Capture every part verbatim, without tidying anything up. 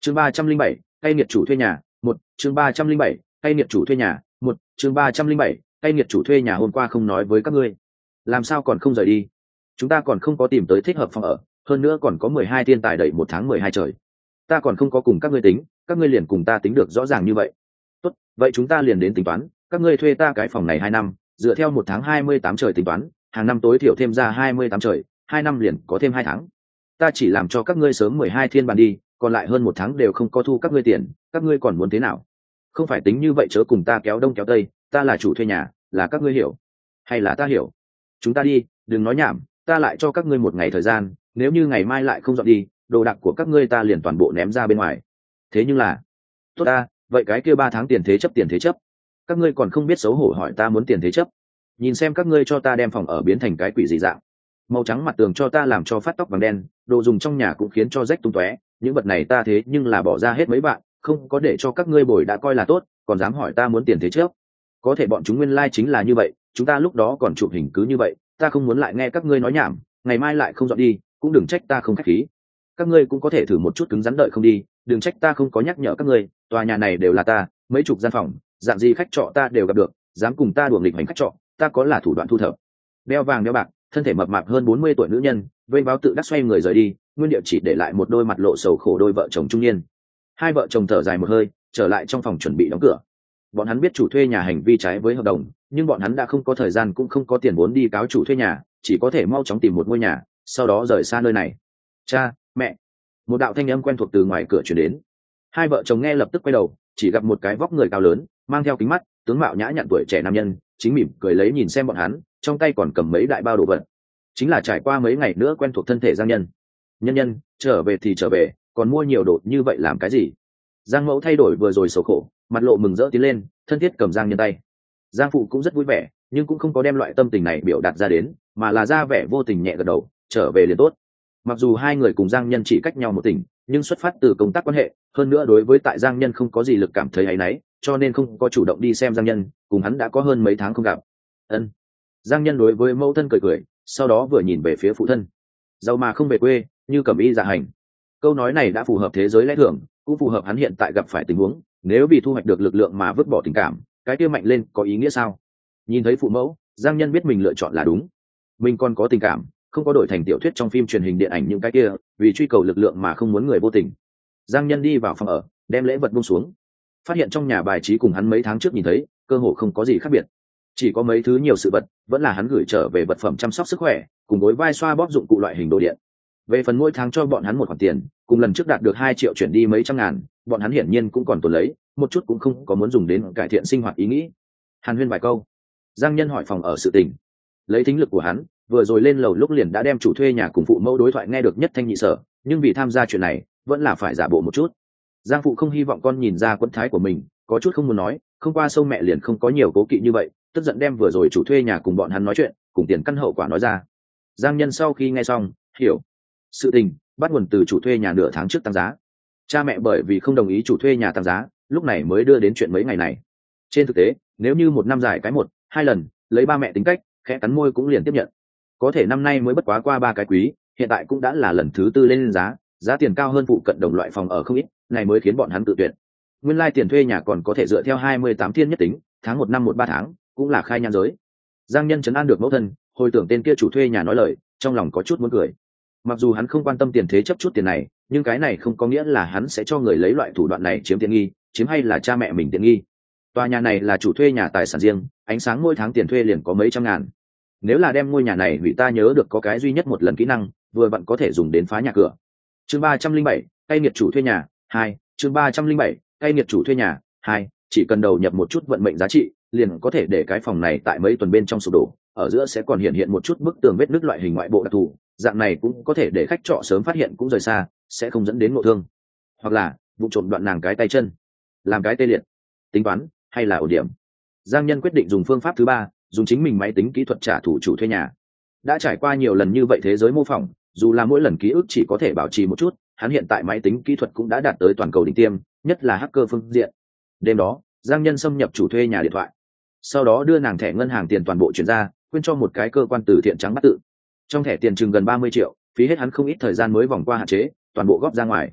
chương ba trăm linh bảy cay nghiệt chủ thuê nhà một chương ba trăm linh bảy cay nghiệt chủ thuê nhà một chương ba trăm linh bảy cay nghiệt chủ thuê nhà hôm qua không nói với các ngươi, làm sao còn không rời đi? Chúng ta còn không có tìm tới thích hợp phòng ở, hơn nữa còn có mười hai thiên tài đẩy một tháng mười hai trời, ta còn không có cùng các ngươi tính, các ngươi liền cùng ta tính được rõ ràng như vậy. Tốt, vậy chúng ta liền đến tính toán, các ngươi thuê ta cái phòng này hai năm, dựa theo một tháng hai mươi tám trời tính toán, hàng năm tối thiểu thêm ra hai mươi tám trời, hai năm liền có thêm hai tháng. Ta chỉ làm cho các ngươi sớm mười hai thiên bàn đi, còn lại hơn một tháng đều không có thu các ngươi tiền, các ngươi còn muốn thế nào? Không phải tính như vậy chớ cùng ta kéo đông kéo tây, ta là chủ thuê nhà, là các ngươi hiểu hay là ta hiểu? Chúng ta đi, đừng nói nhảm, ta lại cho các ngươi một ngày thời gian, nếu như ngày mai lại không dọn đi, đồ đạc của các ngươi ta liền toàn bộ ném ra bên ngoài. Thế nhưng là tốt ta, vậy cái kia ba tháng tiền thế chấp tiền thế chấp, các ngươi còn không biết xấu hổ hỏi ta muốn tiền thế chấp? Nhìn xem các ngươi cho ta đem phòng ở biến thành cái quỷ gì dạng, màu trắng mặt tường cho ta làm cho phát tóc vàng đen, đồ dùng trong nhà cũng khiến cho rách tung tóe, những vật này ta thế nhưng là bỏ ra hết mấy bạn, không có để cho các ngươi bồi đã coi là tốt, còn dám hỏi ta muốn tiền thế chấp? Có thể bọn chúng nguyên lai chính là như vậy, chúng ta lúc đó còn chụp hình cứ như vậy, ta không muốn lại nghe các ngươi nói nhảm, ngày mai lại không dọn đi, cũng đừng trách ta không khách khí. Các ngươi cũng có thể thử một chút cứng rắn đợi không đi, đừng trách ta không có nhắc nhở các ngươi, tòa nhà này đều là ta, mấy chục gian phòng, dạng gì khách trọ ta đều gặp được, dám cùng ta đùa nghịch hành khách trọ, ta có là thủ đoạn thu thập. Đeo vàng đeo bạc, thân thể mập mạp hơn bốn mươi tuổi nữ nhân, vênh báo tự đắc xoay người rời đi, nguyên địa chỉ để lại một đôi mặt lộ sầu khổ đôi vợ chồng trung niên. Hai vợ chồng thở dài một hơi, trở lại trong phòng chuẩn bị đóng cửa. Bọn hắn biết chủ thuê nhà hành vi trái với hợp đồng, nhưng bọn hắn đã không có thời gian cũng không có tiền vốn đi cáo chủ thuê nhà, chỉ có thể mau chóng tìm một ngôi nhà, sau đó rời xa nơi này. Cha, mẹ! Một đạo thanh âm quen thuộc từ ngoài cửa truyền đến. Hai vợ chồng nghe lập tức quay đầu, chỉ gặp một cái vóc người cao lớn, mang theo kính mắt, tướng mạo nhã nhặn tuổi trẻ nam nhân, chính mỉm cười lấy nhìn xem bọn hắn, trong tay còn cầm mấy đại bao đồ vật. Chính là trải qua mấy ngày nữa quen thuộc thân thể Giang Nhân. Nhân nhân, trở về thì trở về, còn mua nhiều đồ như vậy làm cái gì? Giang Mẫu thay đổi vừa rồi xấu khổ, mặt lộ mừng rỡ tiến lên, thân thiết cầm Giang Nhân tay. Giang Phụ cũng rất vui vẻ, nhưng cũng không có đem loại tâm tình này biểu đạt ra đến, mà là ra vẻ vô tình nhẹ gật đầu, trở về liền tốt. Mặc dù hai người cùng Giang Nhân chỉ cách nhau một tỉnh, nhưng xuất phát từ công tác quan hệ, hơn nữa đối với tại Giang Nhân không có gì lực cảm thấy áy náy, cho nên không có chủ động đi xem Giang Nhân, cùng hắn đã có hơn mấy tháng không gặp. Ân. Giang Nhân đối với mẫu thân cười cười, sau đó vừa nhìn về phía phụ thân. Giàu mà không về quê, như cẩm y dạ hành. Câu nói này đã phù hợp thế giới lẽ thường, cũng phù hợp hắn hiện tại gặp phải tình huống, nếu vì thu hoạch được lực lượng mà vứt bỏ tình cảm, cái kia mạnh lên có ý nghĩa sao? Nhìn thấy phụ mẫu, Giang Nhân biết mình lựa chọn là đúng. Mình còn có tình cảm, không có đổi thành tiểu thuyết trong phim truyền hình điện ảnh những cái kia, vì truy cầu lực lượng mà không muốn người vô tình. Giang Nhân đi vào phòng ở, đem lễ vật buông xuống, phát hiện trong nhà bài trí cùng hắn mấy tháng trước nhìn thấy cơ hồ không có gì khác biệt, chỉ có mấy thứ nhiều sự vật vẫn là hắn gửi trở về vật phẩm chăm sóc sức khỏe cùng gối vai xoa bóp dụng cụ loại hình đồ điện. Về phần mỗi tháng cho bọn hắn một khoản tiền, cùng lần trước đạt được hai triệu chuyển đi mấy trăm ngàn, bọn hắn hiển nhiên cũng còn tồn lấy, một chút cũng không có muốn dùng đến cải thiện sinh hoạt ý nghĩ. Hàn huyên vài câu, Giang Nhân hỏi phòng ở sự tình. Lấy thính lực của hắn, vừa rồi lên lầu lúc liền đã đem chủ thuê nhà cùng phụ mẫu đối thoại nghe được nhất thanh nhị sở, nhưng vì tham gia chuyện này vẫn là phải giả bộ một chút. Giang Phụ không hy vọng con nhìn ra quẫn thái của mình, có chút không muốn nói, không qua sông mẹ liền không có nhiều cố kỵ như vậy, tức giận đem vừa rồi chủ thuê nhà cùng bọn hắn nói chuyện, cùng tiền căn hậu quả nói ra. Giang Nhân sau khi nghe xong, hiểu sự tình bắt nguồn từ chủ thuê nhà nửa tháng trước tăng giá. Cha mẹ bởi vì không đồng ý chủ thuê nhà tăng giá, lúc này mới đưa đến chuyện mấy ngày này. Trên thực tế, nếu như một năm dài cái một hai lần, lấy ba mẹ tính cách, khẽ cắn môi cũng liền tiếp nhận. Có thể năm nay mới bất quá qua ba cái quý, hiện tại cũng đã là lần thứ tư lên giá, giá tiền cao hơn phụ cận đồng loại phòng ở không ít, này mới khiến bọn hắn tự tuyển. Nguyên lai tiền thuê nhà còn có thể dựa theo hai mươi tám thiên nhất tính, tháng một năm một ba tháng, cũng là khai nhan giới. Giang Nhân trấn an được mẫu thân, hồi tưởng tên kia chủ thuê nhà nói lời, trong lòng có chút muốn cười. Mặc dù hắn không quan tâm tiền thế chấp chút tiền này, nhưng cái này không có nghĩa là hắn sẽ cho người lấy loại thủ đoạn này chiếm tiện nghi, chiếm hay là cha mẹ mình tiện nghi. Tòa nhà này là chủ thuê nhà tài sản riêng, ánh sáng mỗi tháng tiền thuê liền có mấy trăm ngàn. Nếu là đem ngôi nhà này hủy, ta nhớ được có cái duy nhất một lần kỹ năng, vừa vặn có thể dùng đến phá nhà cửa. Chương ba trăm linh bảy, cay nghiệt chủ thuê nhà hai. Chương ba trăm linh bảy, cay nghiệt chủ thuê nhà hai. Chỉ cần đầu nhập một chút vận mệnh giá trị, liền có thể để cái phòng này tại mấy tuần bên trong sụp đổ, ở giữa sẽ còn hiện hiện một chút bức tường vết nứt loại hình ngoại bộ đặc thù, dạng này cũng có thể để khách trọ sớm phát hiện cũng rời xa, sẽ không dẫn đến ngộ thương. Hoặc là vụ trộm đoạn nàng cái tay chân, làm cái tê liệt. Tính toán hay là ổ điểm. Giang Nhân quyết định dùng phương pháp thứ ba, dùng chính mình máy tính kỹ thuật trả thù chủ thuê nhà. Đã trải qua nhiều lần như vậy thế giới mô phỏng, dù là mỗi lần ký ức chỉ có thể bảo trì một chút, hắn hiện tại máy tính kỹ thuật cũng đã đạt tới toàn cầu đỉnh tiêm, nhất là hacker phương diện. Đêm đó, Giang Nhân xâm nhập chủ thuê nhà điện thoại, sau đó đưa nàng thẻ ngân hàng tiền toàn bộ chuyển ra, quyên cho một cái cơ quan từ thiện trắng bắt tự. Trong thẻ tiền chừng gần ba mươi triệu, phí hết hắn không ít thời gian mới vòng qua hạn chế, toàn bộ góp ra ngoài.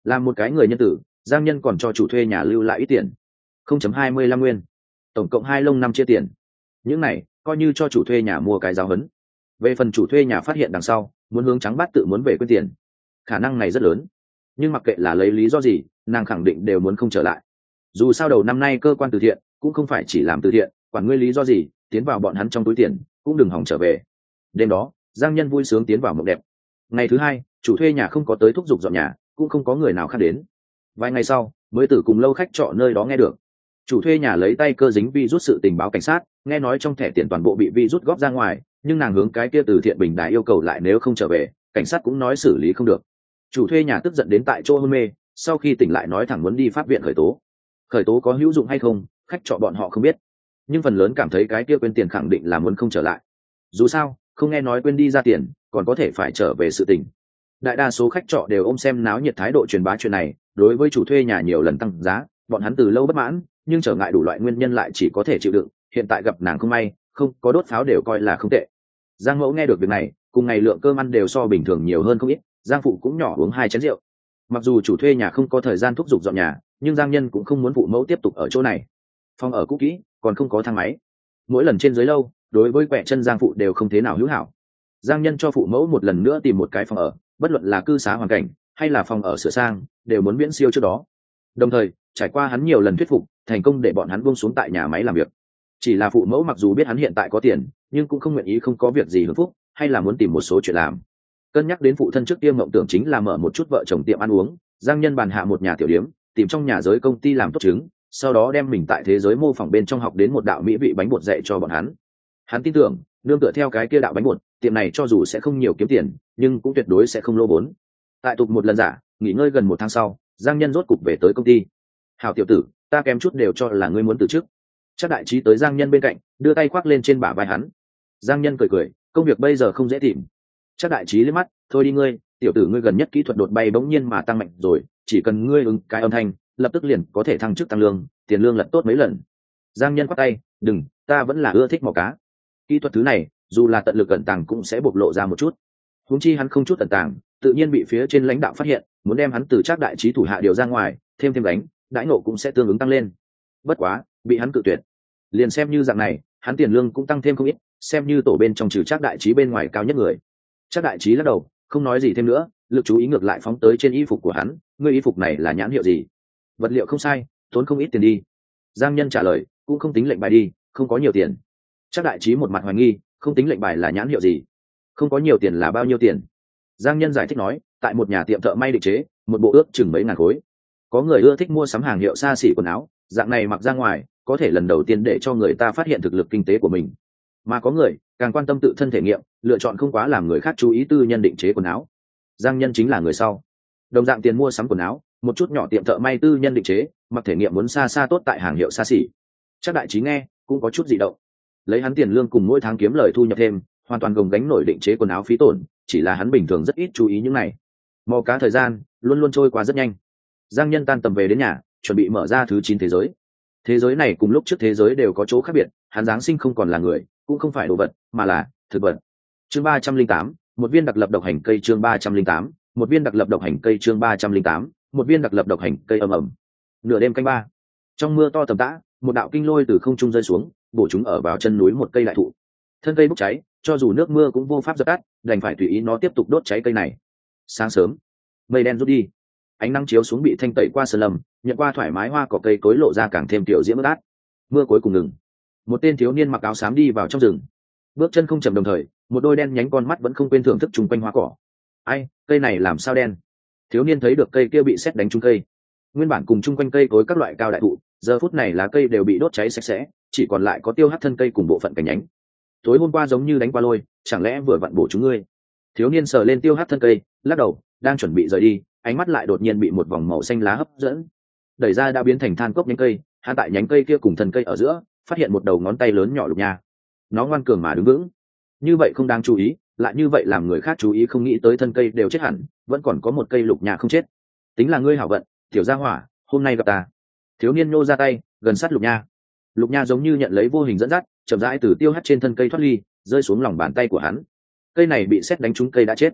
làm một cái người nhân tử, Giang Nhân còn cho chủ thuê nhà lưu lại ít tiền, không chấm hai mươi lăm nguyên, tổng cộng hai lông năm chia tiền. Những này coi như cho chủ thuê nhà mua cái giáo hấn. Về phần chủ thuê nhà phát hiện đằng sau muốn hướng trắng bát tự muốn về quên tiền, khả năng này rất lớn, nhưng mặc kệ là lấy lý do gì, nàng khẳng định đều muốn không trở lại. Dù sao đầu năm nay cơ quan từ thiện cũng không phải chỉ làm từ thiện, quản ngươi lý do gì, tiến vào bọn hắn trong túi tiền cũng đừng hỏng trở về. Đêm đó Giang Nhân vui sướng tiến vào mộng đẹp. Ngày thứ hai chủ thuê nhà không có tới thúc giục dọn nhà, cũng không có người nào khác đến. Vài ngày sau mới từ cùng lâu khách trọ nơi đó nghe được chủ thuê nhà lấy tay cơ dính vi rút sự tình báo cảnh sát, nghe nói trong thẻ tiền toàn bộ bị vi rút góp ra ngoài, nhưng nàng hướng cái kia từ thiện bình đài yêu cầu lại nếu không trở về, cảnh sát cũng nói xử lý không được. Chủ thuê nhà tức giận đến tại chỗ hôn mê, sau khi tỉnh lại nói thẳng muốn đi pháp viện khởi tố. Khởi tố có hữu dụng hay không, khách trọ bọn họ không biết, nhưng phần lớn cảm thấy cái kia quên tiền khẳng định là muốn không trở lại. Dù sao không nghe nói quên đi ra tiền còn có thể phải trở về sự tình. Đại đa số khách trọ đều ôm xem náo nhiệt thái độ truyền bá chuyện này, đối với chủ thuê nhà nhiều lần tăng giá, bọn hắn từ lâu bất mãn, nhưng trở ngại đủ loại nguyên nhân lại chỉ có thể chịu đựng. Hiện tại gặp nàng không may không có đốt pháo đều coi là không tệ. Giang Mẫu nghe được việc này, cùng ngày lượng cơm ăn đều so bình thường nhiều hơn không ít, Giang Phụ cũng nhỏ uống hai chén rượu. Mặc dù chủ thuê nhà không có thời gian thúc giục dọn nhà, nhưng Giang Nhân cũng không muốn phụ mẫu tiếp tục ở chỗ này. Phòng ở cũ kỹ, còn không có thang máy, mỗi lần trên dưới lâu, đối với quẹ chân Giang Phụ đều không thế nào hữu hảo. Giang Nhân cho phụ mẫu một lần nữa tìm một cái phòng ở, bất luận là cư xá hoàn cảnh hay là phòng ở sửa sang, đều muốn miễn siêu trước đó. Đồng thời trải qua hắn nhiều lần thuyết phục, thành công để bọn hắn buông xuống tại nhà máy làm việc. Chỉ là phụ mẫu mặc dù biết hắn hiện tại có tiền, nhưng cũng không nguyện ý không có việc gì hưởng phúc, hay là muốn tìm một số chuyện làm. Cân nhắc đến phụ thân trước tiên mộng tưởng chính là mở một chút vợ chồng tiệm ăn uống, Giang Nhân bàn hạ một nhà tiểu điếm, tìm trong nhà giới công ty làm tốt chứng, sau đó đem mình tại thế giới mô phỏng bên trong học đến một đạo mỹ vị bánh bột dạy cho bọn hắn. Hắn tin tưởng nương tựa theo cái kia đạo bánh bột, tiệm này cho dù sẽ không nhiều kiếm tiền, nhưng cũng tuyệt đối sẽ không lỗ vốn. Tại tục một lần giả nghỉ ngơi gần một tháng sau, Giang Nhân rốt cục về tới công ty. Hảo tiểu tử, ta kém chút đều cho là ngươi muốn từ chức. Chắc đại trí tới Giang Nhân bên cạnh, đưa tay khoác lên trên bả vai hắn. Giang Nhân cười cười, công việc bây giờ không dễ tìm. Chắc đại trí liếc mắt, thôi đi ngươi, tiểu tử ngươi gần nhất kỹ thuật đột bay bỗng nhiên mà tăng mạnh rồi, chỉ cần ngươi ứng cái âm thanh, lập tức liền có thể thăng chức tăng lương, tiền lương lật tốt mấy lần. Giang Nhân quát tay, đừng, ta vẫn là ưa thích mò cá. Kỹ thuật thứ này, dù là tận lực cẩn tàng cũng sẽ bộc lộ ra một chút. Huống chi hắn không chút tận tàng, tự nhiên bị phía trên lãnh đạo phát hiện, muốn đem hắn từ Trác đại trí thủ hạ điều ra ngoài, thêm thêm đánh, đãi ngộ cũng sẽ tương ứng tăng lên. Bất quá, bị hắn cự tuyệt. Liền xem như dạng này, hắn tiền lương cũng tăng thêm không ít, xem như tổ bên trong trừ Trác đại trí bên ngoài cao nhất người. Trác đại trí lắc đầu, không nói gì thêm nữa, lực chú ý ngược lại phóng tới trên y phục của hắn, ngươi y phục này là nhãn hiệu gì? Vật liệu không sai, tốn không ít tiền đi. Giang Nhân trả lời, cũng không tính lệnh bài đi, không có nhiều tiền. Trác đại trí một mặt hoài nghi, không tính lệnh bài là nhãn hiệu gì? Không có nhiều tiền là bao nhiêu tiền? Giang Nhân giải thích nói, tại một nhà tiệm thợ may định chế, một bộ ước chừng mấy ngàn khối. Có người ưa thích mua sắm hàng hiệu xa xỉ quần áo, dạng này mặc ra ngoài có thể lần đầu tiên để cho người ta phát hiện thực lực kinh tế của mình. Mà có người càng quan tâm tự thân thể nghiệm, lựa chọn không quá làm người khác chú ý tư nhân định chế quần áo. Giang Nhân chính là người sau. Đồng dạng tiền mua sắm quần áo, một chút nhỏ tiệm thợ may tư nhân định chế, mặc thể nghiệm muốn xa xa tốt tại hàng hiệu xa xỉ. Chắc đại trí nghe cũng có chút dị động. Lấy hắn tiền lương cùng mỗi tháng kiếm lời thu nhập thêm, hoàn toàn gồng gánh nổi định chế quần áo phí tổn, chỉ là hắn bình thường rất ít chú ý những này. Mò cá thời gian luôn luôn trôi qua rất nhanh. Giang Nhân tan tầm về đến nhà, chuẩn bị mở ra thứ chín thế giới. Thế giới này cùng lúc trước thế giới đều có chỗ khác biệt, hắn giáng sinh không còn là người, cũng không phải đồ vật, mà là thực vật. Chương ba trăm linh tám, một viên đặc lập độc hành cây. Chương ba trăm linh tám, một viên đặc lập độc hành cây. Chương ba trăm linh tám, một viên đặc lập độc hành cây. Ầm ầm. Nửa đêm canh ba, trong mưa to tầm tã, một đạo kinh lôi từ không trung rơi xuống, bổ chúng ở vào chân núi một cây đại thụ. Thân cây bốc cháy, cho dù nước mưa cũng vô pháp dập tắt, đành phải tùy ý nó tiếp tục đốt cháy cây này. Sáng sớm, mây đen rút đi, ánh nắng chiếu xuống bị thanh tẩy qua sơn lâm, nhận qua thoải mái hoa cỏ cây cối lộ ra càng thêm tiểu diễm ướt át. Mưa cuối cùng ngừng, một tên thiếu niên mặc áo xám đi vào trong rừng, bước chân không chậm, đồng thời một đôi đen nhánh con mắt vẫn không quên thưởng thức chung quanh hoa cỏ. Ai, cây này làm sao đen? Thiếu niên thấy được cây kia bị sét đánh trúng cây, nguyên bản cùng chung quanh cây cối các loại cao đại thụ, giờ phút này lá cây đều bị đốt cháy sạch sẽ, chỉ còn lại có tiêu hắt thân cây cùng bộ phận cành nhánh. Tối hôm qua giống như đánh qua lôi, chẳng lẽ vừa vặn bổ chúng ngươi? Thiếu niên sờ lên tiêu hắt thân cây, lắc đầu, đang chuẩn bị rời đi, ánh mắt lại đột nhiên bị một vòng màu xanh lá hấp dẫn. Đẩy ra đã biến thành than cốc nhánh cây, hắn tại nhánh cây kia cùng thân cây ở giữa phát hiện một đầu ngón tay lớn nhỏ lục nha. Nó ngoan cường mà đứng vững, như vậy không đáng chú ý, lại như vậy làm người khác chú ý, không nghĩ tới thân cây đều chết hẳn, vẫn còn có một cây lục nha không chết. Tính là ngươi hảo vận, tiểu gia hỏa, hôm nay gặp ta. Thiếu niên nhô ra tay, gần sát lục nha. Lục nha giống như nhận lấy vô hình dẫn dắt, chậm rãi từ tiêu hắt trên thân cây thoát ly, rơi xuống lòng bàn tay của hắn. Cây này bị sét đánh trúng cây đã chết.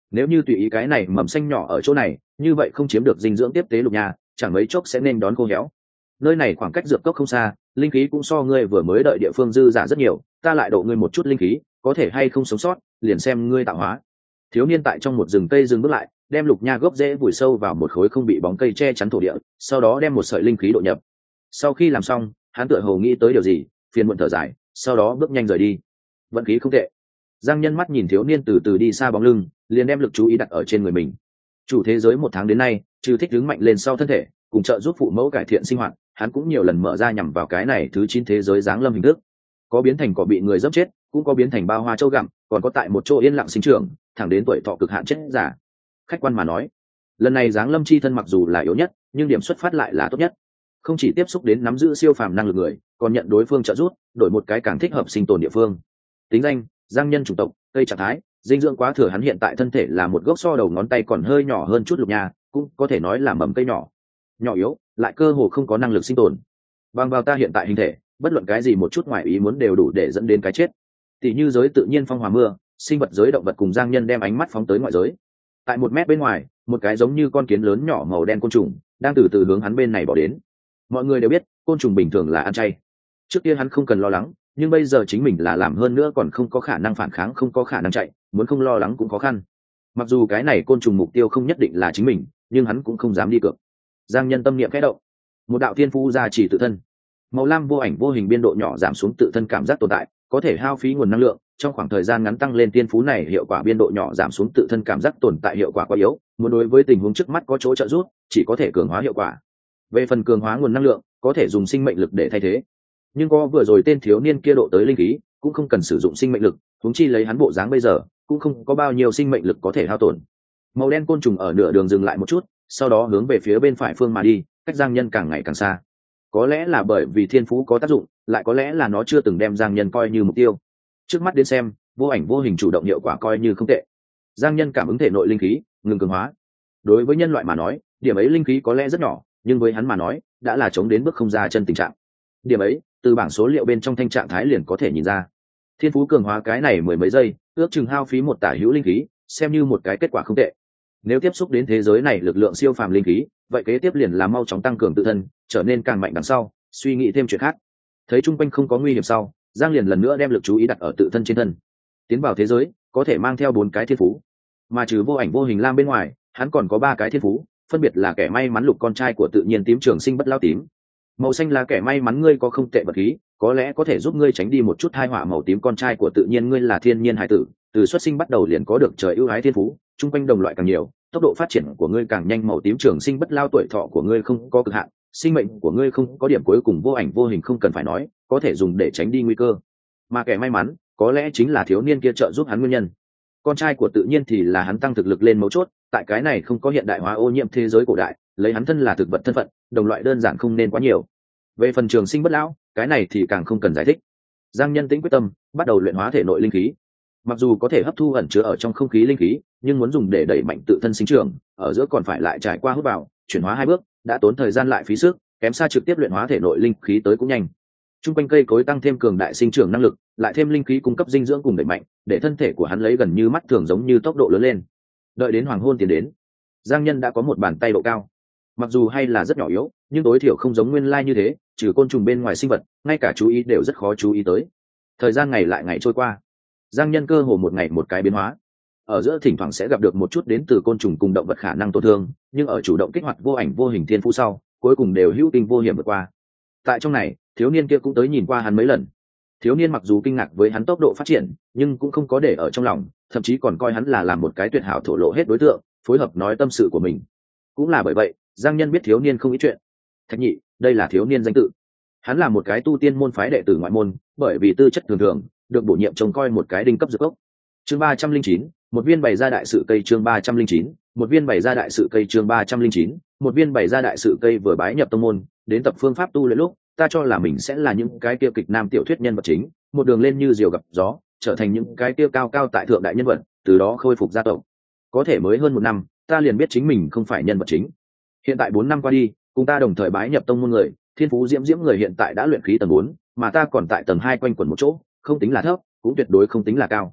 Nếu như tùy ý cái này mầm xanh nhỏ ở chỗ này, như vậy không chiếm được dinh dưỡng tiếp tế lục nha, chẳng mấy chốc sẽ nên đón khô héo. Nơi này khoảng cách dược cốc không xa, linh khí cũng so ngươi vừa mới đợi địa phương dư giả rất nhiều, ta lại độ ngươi một chút linh khí, có thể hay không sống sót, liền xem ngươi tạo hóa. Thiếu niên tại trong một rừng cây dừng bước lại, đem lục nha gốc rễ vùi sâu vào một khối không bị bóng cây che chắn thổ địa, sau đó đem một sợi linh khí độ nhập. Sau khi làm xong, hắn tựa hồ nghĩ tới điều gì, phiền muộn thở dài, sau đó bước nhanh rời đi. Vận khí không tệ. Giang Nhân mắt nhìn thiếu niên từ từ đi xa bóng lưng, liền đem lực chú ý đặt ở trên người mình. Chủ thế giới một tháng đến nay, trừ thích ứng mạnh lên sau thân thể, cùng trợ giúp phụ mẫu cải thiện sinh hoạt, hắn cũng nhiều lần mở ra nhằm vào cái này thứ chín thế giới giáng lâm hình thức. Có biến thành cỏ bị người dẫm chết, cũng có biến thành bao hoa châu gặm, còn có tại một chỗ yên lặng sinh trưởng, thẳng đến tuổi thọ cực hạn chết giả. Khách quan mà nói, lần này giáng lâm chi thân mặc dù là yếu nhất, nhưng điểm xuất phát lại là tốt nhất. Không chỉ tiếp xúc đến nắm giữ siêu phàm năng lực người, còn nhận đối phương trợ giúp, đổi một cái càng thích hợp sinh tồn địa phương. Tính danh: Giang Nhân chủng tộc, cây trạng thái, dinh dưỡng quá thừa, hắn hiện tại thân thể là một gốc so đầu ngón tay còn hơi nhỏ hơn chút lục nha, cũng có thể nói là mầm cây nhỏ. Nhỏ yếu, lại cơ hồ không có năng lực sinh tồn. Bằng vào ta hiện tại hình thể, bất luận cái gì một chút ngoài ý muốn đều đủ để dẫn đến cái chết. Tỷ như giới tự nhiên phong hòa mưa, sinh vật giới động vật cùng Giang Nhân đem ánh mắt phóng tới ngoại giới. Tại một mét bên ngoài, một cái giống như con kiến lớn nhỏ màu đen côn trùng đang từ từ hướng hắn bên này bỏ đến. Mọi người đều biết, côn trùng bình thường là ăn chay. Trước kia hắn không cần lo lắng, nhưng bây giờ chính mình là làm hơn nữa còn không có khả năng phản kháng, không có khả năng chạy, muốn không lo lắng cũng khó khăn. Mặc dù cái này côn trùng mục tiêu không nhất định là chính mình, nhưng hắn cũng không dám đi cược. Giang Nhân tâm niệm khẽ động, một đạo thiên phú gia trì tự thân, màu lam vô ảnh vô hình biên độ nhỏ giảm xuống tự thân cảm giác tồn tại, có thể hao phí nguồn năng lượng, trong khoảng thời gian ngắn tăng lên tiên phú này hiệu quả biên độ nhỏ giảm xuống tự thân cảm giác tồn tại hiệu quả quá yếu, muốn đối với tình huống trước mắt có chỗ trợ giúp, chỉ có thể cường hóa hiệu quả. Về phần cường hóa nguồn năng lượng, có thể dùng sinh mệnh lực để thay thế. Nhưng có vừa rồi tên thiếu niên kia độ tới linh khí, cũng không cần sử dụng sinh mệnh lực, huống chi lấy hắn bộ dáng bây giờ, cũng không có bao nhiêu sinh mệnh lực có thể hao tổn. Màu đen côn trùng ở nửa đường dừng lại một chút, sau đó hướng về phía bên phải phương mà đi, cách Giang Nhân càng ngày càng xa. Có lẽ là bởi vì thiên phú có tác dụng, lại có lẽ là nó chưa từng đem Giang Nhân coi như mục tiêu. Trước mắt đến xem, vô ảnh vô hình chủ động hiệu quả coi như không tệ. Giang Nhân cảm ứng thể nội linh khí, ngừng cường hóa. Đối với nhân loại mà nói, điểm ấy linh khí có lẽ rất nhỏ, nhưng với hắn mà nói, đã là chống đến bước không ra chân tình trạng. Điểm ấy, từ bảng số liệu bên trong thanh trạng thái liền có thể nhìn ra. Thiên phú cường hóa cái này mười mấy giây, ước chừng hao phí một tả hữu linh khí, xem như một cái kết quả không tệ. Nếu tiếp xúc đến thế giới này lực lượng siêu phàm linh khí, vậy kế tiếp liền là mau chóng tăng cường tự thân, trở nên càng mạnh đằng sau, suy nghĩ thêm chuyện khác. Thấy chung quanh không có nguy hiểm sau, Giang liền lần nữa đem lực chú ý đặt ở tự thân trên thân. Tiến vào thế giới, có thể mang theo bốn cái thiên phú, mà trừ vô ảnh vô hình lam bên ngoài, hắn còn có ba cái thiên phú, phân biệt là kẻ may mắn lục con trai của tự nhiên tím trường sinh bất lao tím. Màu xanh là kẻ may mắn ngươi có không tệ vật khí, có lẽ có thể giúp ngươi tránh đi một chút tai họa. Màu tím con trai của tự nhiên ngươi là thiên nhiên hải tử, từ xuất sinh bắt đầu liền có được trời ưu ái thiên phú, chung quanh đồng loại càng nhiều, tốc độ phát triển của ngươi càng nhanh. Màu tím trường sinh bất lao, tuổi thọ của ngươi không có cực hạn, sinh mệnh của ngươi không có điểm cuối cùng. Vô ảnh vô hình không cần phải nói, có thể dùng để tránh đi nguy cơ. Mà kẻ may mắn, có lẽ chính là thiếu niên kia trợ giúp hắn nguyên nhân. Con trai của tự nhiên thì là hắn tăng thực lực lên mấu chốt, tại cái này không có hiện đại hóa ô nhiễm thế giới cổ đại, lấy hắn thân là thực vật thân phận, đồng loại đơn giản không nên quá nhiều. Về phần trường sinh bất lão, cái này thì càng không cần giải thích. Giang Nhân tĩnh quyết tâm, bắt đầu luyện hóa thể nội linh khí. Mặc dù có thể hấp thu ẩn chứa ở trong không khí linh khí, nhưng muốn dùng để đẩy mạnh tự thân sinh trưởng, ở giữa còn phải lại trải qua hút vào, chuyển hóa hai bước, đã tốn thời gian lại phí sức, kém xa trực tiếp luyện hóa thể nội linh khí tới cũng nhanh. Trung quanh cây cối tăng thêm cường đại sinh trưởng năng lực, lại thêm linh khí cung cấp dinh dưỡng cùng đẩy mạnh, để thân thể của hắn lấy gần như mắt thường giống như tốc độ lớn lên. Đợi đến hoàng hôn tiến đến, Giang Nhân đã có một bàn tay độ cao. Mặc dù hay là rất nhỏ yếu, nhưng tối thiểu không giống nguyên lai như thế, trừ côn trùng bên ngoài sinh vật, ngay cả chú ý đều rất khó chú ý tới. Thời gian ngày lại ngày trôi qua, Giang Nhân cơ hồ một ngày một cái biến hóa. Ở giữa thỉnh thoảng sẽ gặp được một chút đến từ côn trùng cùng động vật khả năng tổn thương, nhưng ở chủ động kích hoạt vô ảnh vô hình thiên phú sau, cuối cùng đều hữu kinh vô hiểm vượt qua. Tại trong này, thiếu niên kia cũng tới nhìn qua hắn mấy lần. Thiếu niên mặc dù kinh ngạc với hắn tốc độ phát triển, nhưng cũng không có để ở trong lòng, thậm chí còn coi hắn là làm một cái tuyệt hảo thổ lộ hết đối tượng, phối hợp nói tâm sự của mình. Cũng là bởi vậy, Giang Nhân biết thiếu niên không ít chuyện. Thạch Nhị, đây là thiếu niên danh tự. Hắn là một cái tu tiên môn phái đệ tử ngoại môn, bởi vì tư chất thường thường, được bổ nhiệm trông coi một cái đinh cấp dược ốc. Chương ba trăm linh chín, một viên bày ra đại sự cây. Chương ba trăm linh chín, một viên bày ra đại sự cây. Chương ba trăm linh chín, một viên bày ra đại sự cây. Vừa bái nhập tông môn, đến tập phương pháp tu luyện lúc, ta cho là mình sẽ là những cái kia kịch nam tiểu thuyết nhân vật chính, một đường lên như diều gặp gió, trở thành những cái kia cao cao tại thượng đại nhân vật, từ đó khôi phục gia tộc. Có thể mới hơn một năm, ta liền biết chính mình không phải nhân vật chính. Hiện tại bốn năm qua đi, cùng ta đồng thời bái nhập tông môn người, thiên phú diễm diễm người hiện tại đã luyện khí tầng bốn, mà ta còn tại tầng hai quanh quẩn một chỗ, không tính là thấp, cũng tuyệt đối không tính là cao.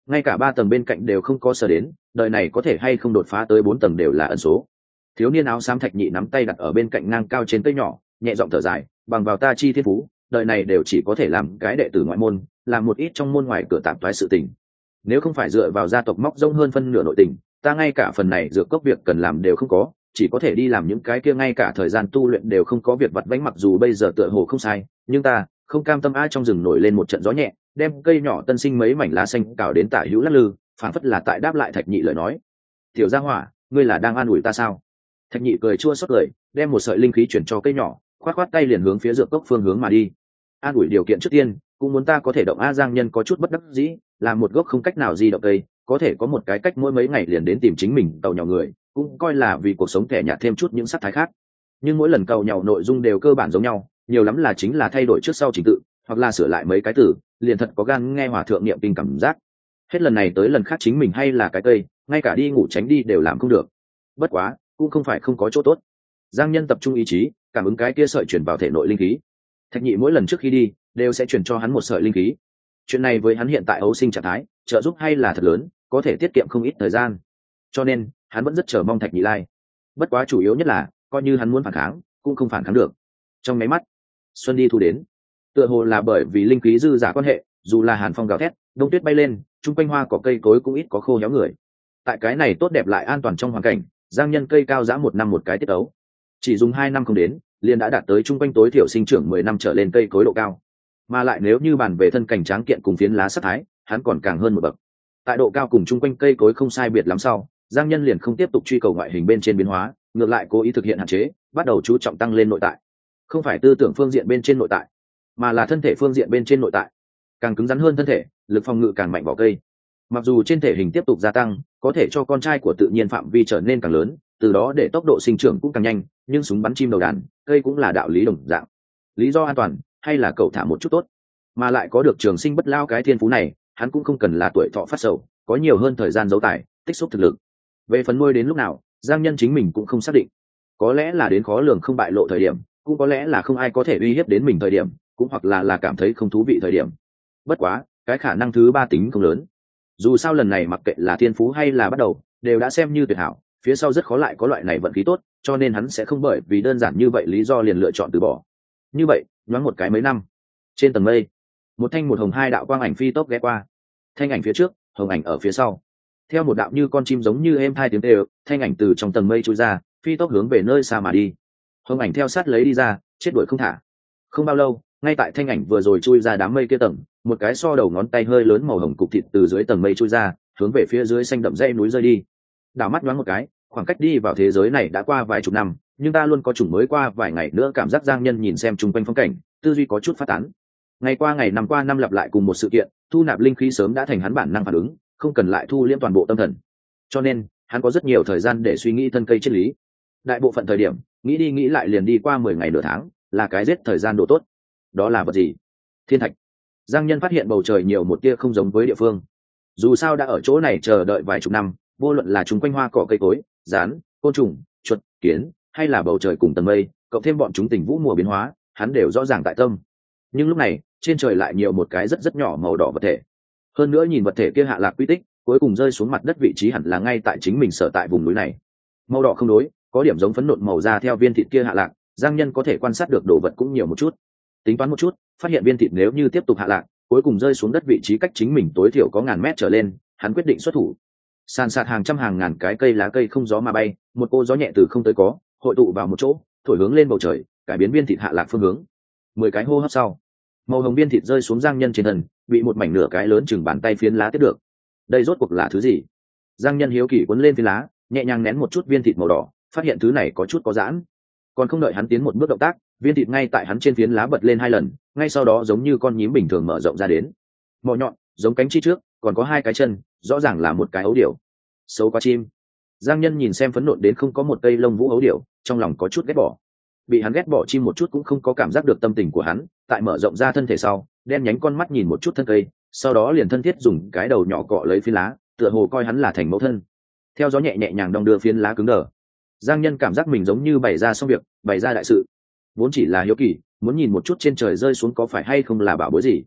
ngay cả ba tầng bên cạnh đều không có sở đến, đời này có thể hay không đột phá tới bốn tầng đều là ẩn số. Thiếu niên áo xám Thạch Nhị nắm tay đặt ở bên cạnh ngang cao trên cây nhỏ, nhẹ giọng thở dài, bằng vào ta chi thiên phú, đời này đều chỉ có thể làm cái đệ tử ngoại môn, làm một ít trong môn ngoài cửa tạp toái sự tình. Nếu không phải dựa vào gia tộc móc rông hơn phân nửa nội tình, ta ngay cả phần này dựa cốc việc cần làm đều không có, chỉ có thể đi làm những cái kia ngay cả thời gian tu luyện đều không có việc vặt vãnh, mặc dù bây giờ tựa hồ không sai, nhưng ta không cam tâm. Ai trong rừng nổi lên một trận gió nhẹ, đem cây nhỏ tân sinh mấy mảnh lá xanh cào đến tả hữu lắc lư, phảng phất là tại đáp lại Thạch Nhị lời nói. Tiểu gia hỏa, ngươi là đang an ủi ta sao? Thạch Nhị cười chua xót cười, đem một sợi linh khí chuyển cho cây nhỏ, khoát khoát tay liền hướng phía dược cốc phương hướng mà đi. An ủi điều kiện trước tiên, cũng muốn ta có thể động. A Giang Nhân có chút bất đắc dĩ, là một gốc không cách nào di động cây, có thể có một cái cách mỗi mấy ngày liền đến tìm chính mình tàu nhỏ người, cũng coi là vì cuộc sống thẻ nhạt thêm chút những sắc thái khác. Nhưng mỗi lần cầu nhau nội dung đều cơ bản giống nhau, nhiều lắm là chính là thay đổi trước sau trình tự, hoặc là sửa lại mấy cái từ, liền thật có gan nghe hòa thượng niệm kinh cảm giác. Hết lần này tới lần khác chính mình hay là cái cây, ngay cả đi ngủ tránh đi đều làm không được. Bất quá cũng không phải không có chỗ tốt. Giang Nhân tập trung ý chí, cảm ứng cái kia sợi chuyển vào thể nội linh khí. Thạch Nhị mỗi lần trước khi đi đều sẽ chuyển cho hắn một sợi linh khí. Chuyện này với hắn hiện tại ấu sinh trạng thái trợ giúp hay là thật lớn, có thể tiết kiệm không ít thời gian, cho nên hắn vẫn rất chờ mong Thạch Nhị lai. Bất quá chủ yếu nhất là coi như hắn muốn phản kháng cũng không phản kháng được. Trong máy mắt xuân đi thu đến, tựa hồ là bởi vì linh khí dư giả quan hệ, dù là hàn phong gào thét, đông tuyết bay lên, chung quanh hoa cỏ cây cối cũng ít có khô héo người. Tại cái này tốt đẹp lại an toàn trong hoàn cảnh, Giang Nhân cây cao giã một năm một cái tiết ấu, chỉ dùng hai năm không đến liền đã đạt tới chung quanh tối thiểu sinh trưởng mười năm trở lên cây cối độ cao. Mà lại nếu như bàn về thân cảnh tráng kiện cùng phiến lá sắc thái, hắn còn càng hơn một bậc. Tại độ cao cùng chung quanh cây cối không sai biệt lắm sau, Giang Nhân liền không tiếp tục truy cầu ngoại hình bên trên biến hóa, ngược lại cố ý thực hiện hạn chế, bắt đầu chú trọng tăng lên nội tại. Không phải tư tưởng phương diện bên trên nội tại, mà là thân thể phương diện bên trên nội tại. Càng cứng rắn hơn thân thể, lực phòng ngự càng mạnh vào cây. Mặc dù trên thể hình tiếp tục gia tăng, có thể cho con trai của tự nhiên phạm vi trở nên càng lớn, từ đó để tốc độ sinh trưởng cũng càng nhanh, nhưng súng bắn chim đầu đàn, cây cũng là đạo lý đồng dạng. Lý do an toàn, hay là cậu thả một chút tốt, mà lại có được trường sinh bất lao cái thiên phú này, hắn cũng không cần là tuổi thọ phát sầu, có nhiều hơn thời gian giấu tài, tích xúc thực lực. Về phần nuôi đến lúc nào, Giang Nhân chính mình cũng không xác định, có lẽ là đến khó lường không bại lộ thời điểm, cũng có lẽ là không ai có thể uy hiếp đến mình thời điểm, cũng hoặc là là cảm thấy không thú vị thời điểm. Bất quá cái khả năng thứ ba tính không lớn, dù sao lần này mặc kệ là thiên phú hay là bắt đầu, đều đã xem như tuyệt hảo, phía sau rất khó lại có loại này vận khí tốt, cho nên hắn sẽ không bởi vì đơn giản như vậy lý do liền lựa chọn từ bỏ. Như vậy nhoáng một cái mấy năm, trên tầng mây, một thanh một hồng hai đạo quang ảnh phi tốc ghé qua. Thanh ảnh phía trước, hồng ảnh ở phía sau. Theo một đạo như con chim giống như êm thai tiếng tê, thanh ảnh từ trong tầng mây trôi ra, phi tốc hướng về nơi xa mà đi. Hồng ảnh theo sát lấy đi ra, chết đuổi không thả. Không bao lâu, ngay tại thanh ảnh vừa rồi chui ra đám mây kia tầng, một cái so đầu ngón tay hơi lớn màu hồng cục thịt từ dưới tầng mây trôi ra, hướng về phía dưới xanh đậm dãy núi rơi đi. Đảo mắt nhoáng một cái, khoảng cách đi vào thế giới này đã qua vài chục năm, nhưng ta luôn có chủng mới qua vài ngày nữa cảm giác. Giang Nhân nhìn xem chung quanh phong cảnh, tư duy có chút phát tán. Ngày qua ngày, năm qua năm lặp lại cùng một sự kiện, thu nạp linh khí sớm đã thành hắn bản năng phản ứng, không cần lại thu liễm toàn bộ tâm thần, cho nên hắn có rất nhiều thời gian để suy nghĩ thân cây triết lý. Đại bộ phận thời điểm nghĩ đi nghĩ lại liền đi qua mười ngày nửa tháng, là cái giết thời gian đồ tốt. Đó là vật gì? Thiên thạch. Giang Nhân phát hiện bầu trời nhiều một tia không giống với địa phương. Dù sao đã ở chỗ này chờ đợi vài chục năm, vô luận là chúng quanh hoa cỏ cây cối, rán, côn trùng, chuột, kiến, hay là bầu trời cùng tầng mây, cộng thêm bọn chúng tình vũ mùa biến hóa, hắn đều rõ ràng tại tâm. Nhưng lúc này trên trời lại nhiều một cái rất rất nhỏ màu đỏ vật thể. Hơn nữa nhìn vật thể kia hạ lạc quy tích, cuối cùng rơi xuống mặt đất vị trí hẳn là ngay tại chính mình sở tại vùng núi này. Màu đỏ không đối, có điểm giống phấn nộn màu da theo viên thịt kia hạ lạc. Giang Nhân có thể quan sát được đồ vật cũng nhiều một chút, tính toán một chút, phát hiện viên thịt nếu như tiếp tục hạ lạc, cuối cùng rơi xuống đất vị trí cách chính mình tối thiểu có ngàn mét trở lên. Hắn quyết định xuất thủ. Sàn sạt hàng trăm hàng ngàn cái cây lá cây không gió mà bay, một cô gió nhẹ từ không tới có, hội tụ vào một chỗ, thổi hướng lên bầu trời, cải biến viên thịt hạ lạc phương hướng. Mười cái hô hấp sau, màu hồng viên thịt rơi xuống Giang Nhân trên thân, bị một mảnh nửa cái lớn chừng bàn tay phiến lá tiếp được. Đây rốt cuộc là thứ gì? Giang Nhân hiếu kỳ cuốn lên phiến lá, nhẹ nhàng nén một chút viên thịt màu đỏ, phát hiện thứ này có chút có giãn. Còn không đợi hắn tiến một bước động tác, viên thịt ngay tại hắn trên phiến lá bật lên hai lần, ngay sau đó giống như con nhím bình thường mở rộng ra đến. Mỏ nhọn, giống cánh chi trước, còn có hai cái chân, rõ ràng là một cái ấu điểu. Xấu quá chim. Giang Nhân nhìn xem phấn nộn đến không có một cây lông vũ ấu điểu, trong lòng có chút ghét bỏ. Bị hắn ghét bỏ chim một chút cũng không có cảm giác được tâm tình của hắn, tại mở rộng ra thân thể sau, đen nhánh con mắt nhìn một chút thân cây, sau đó liền thân thiết dùng cái đầu nhỏ cọ lấy phiến lá, tựa hồ coi hắn là thành mẫu thân. Theo gió nhẹ nhẹ nhàng đong đưa phiến lá cứng đờ. Giang Nhân cảm giác mình giống như bày ra xong việc, bày ra đại sự. Vốn chỉ là hiếu kỳ, muốn nhìn một chút trên trời rơi xuống có phải hay không là bảo bối gì.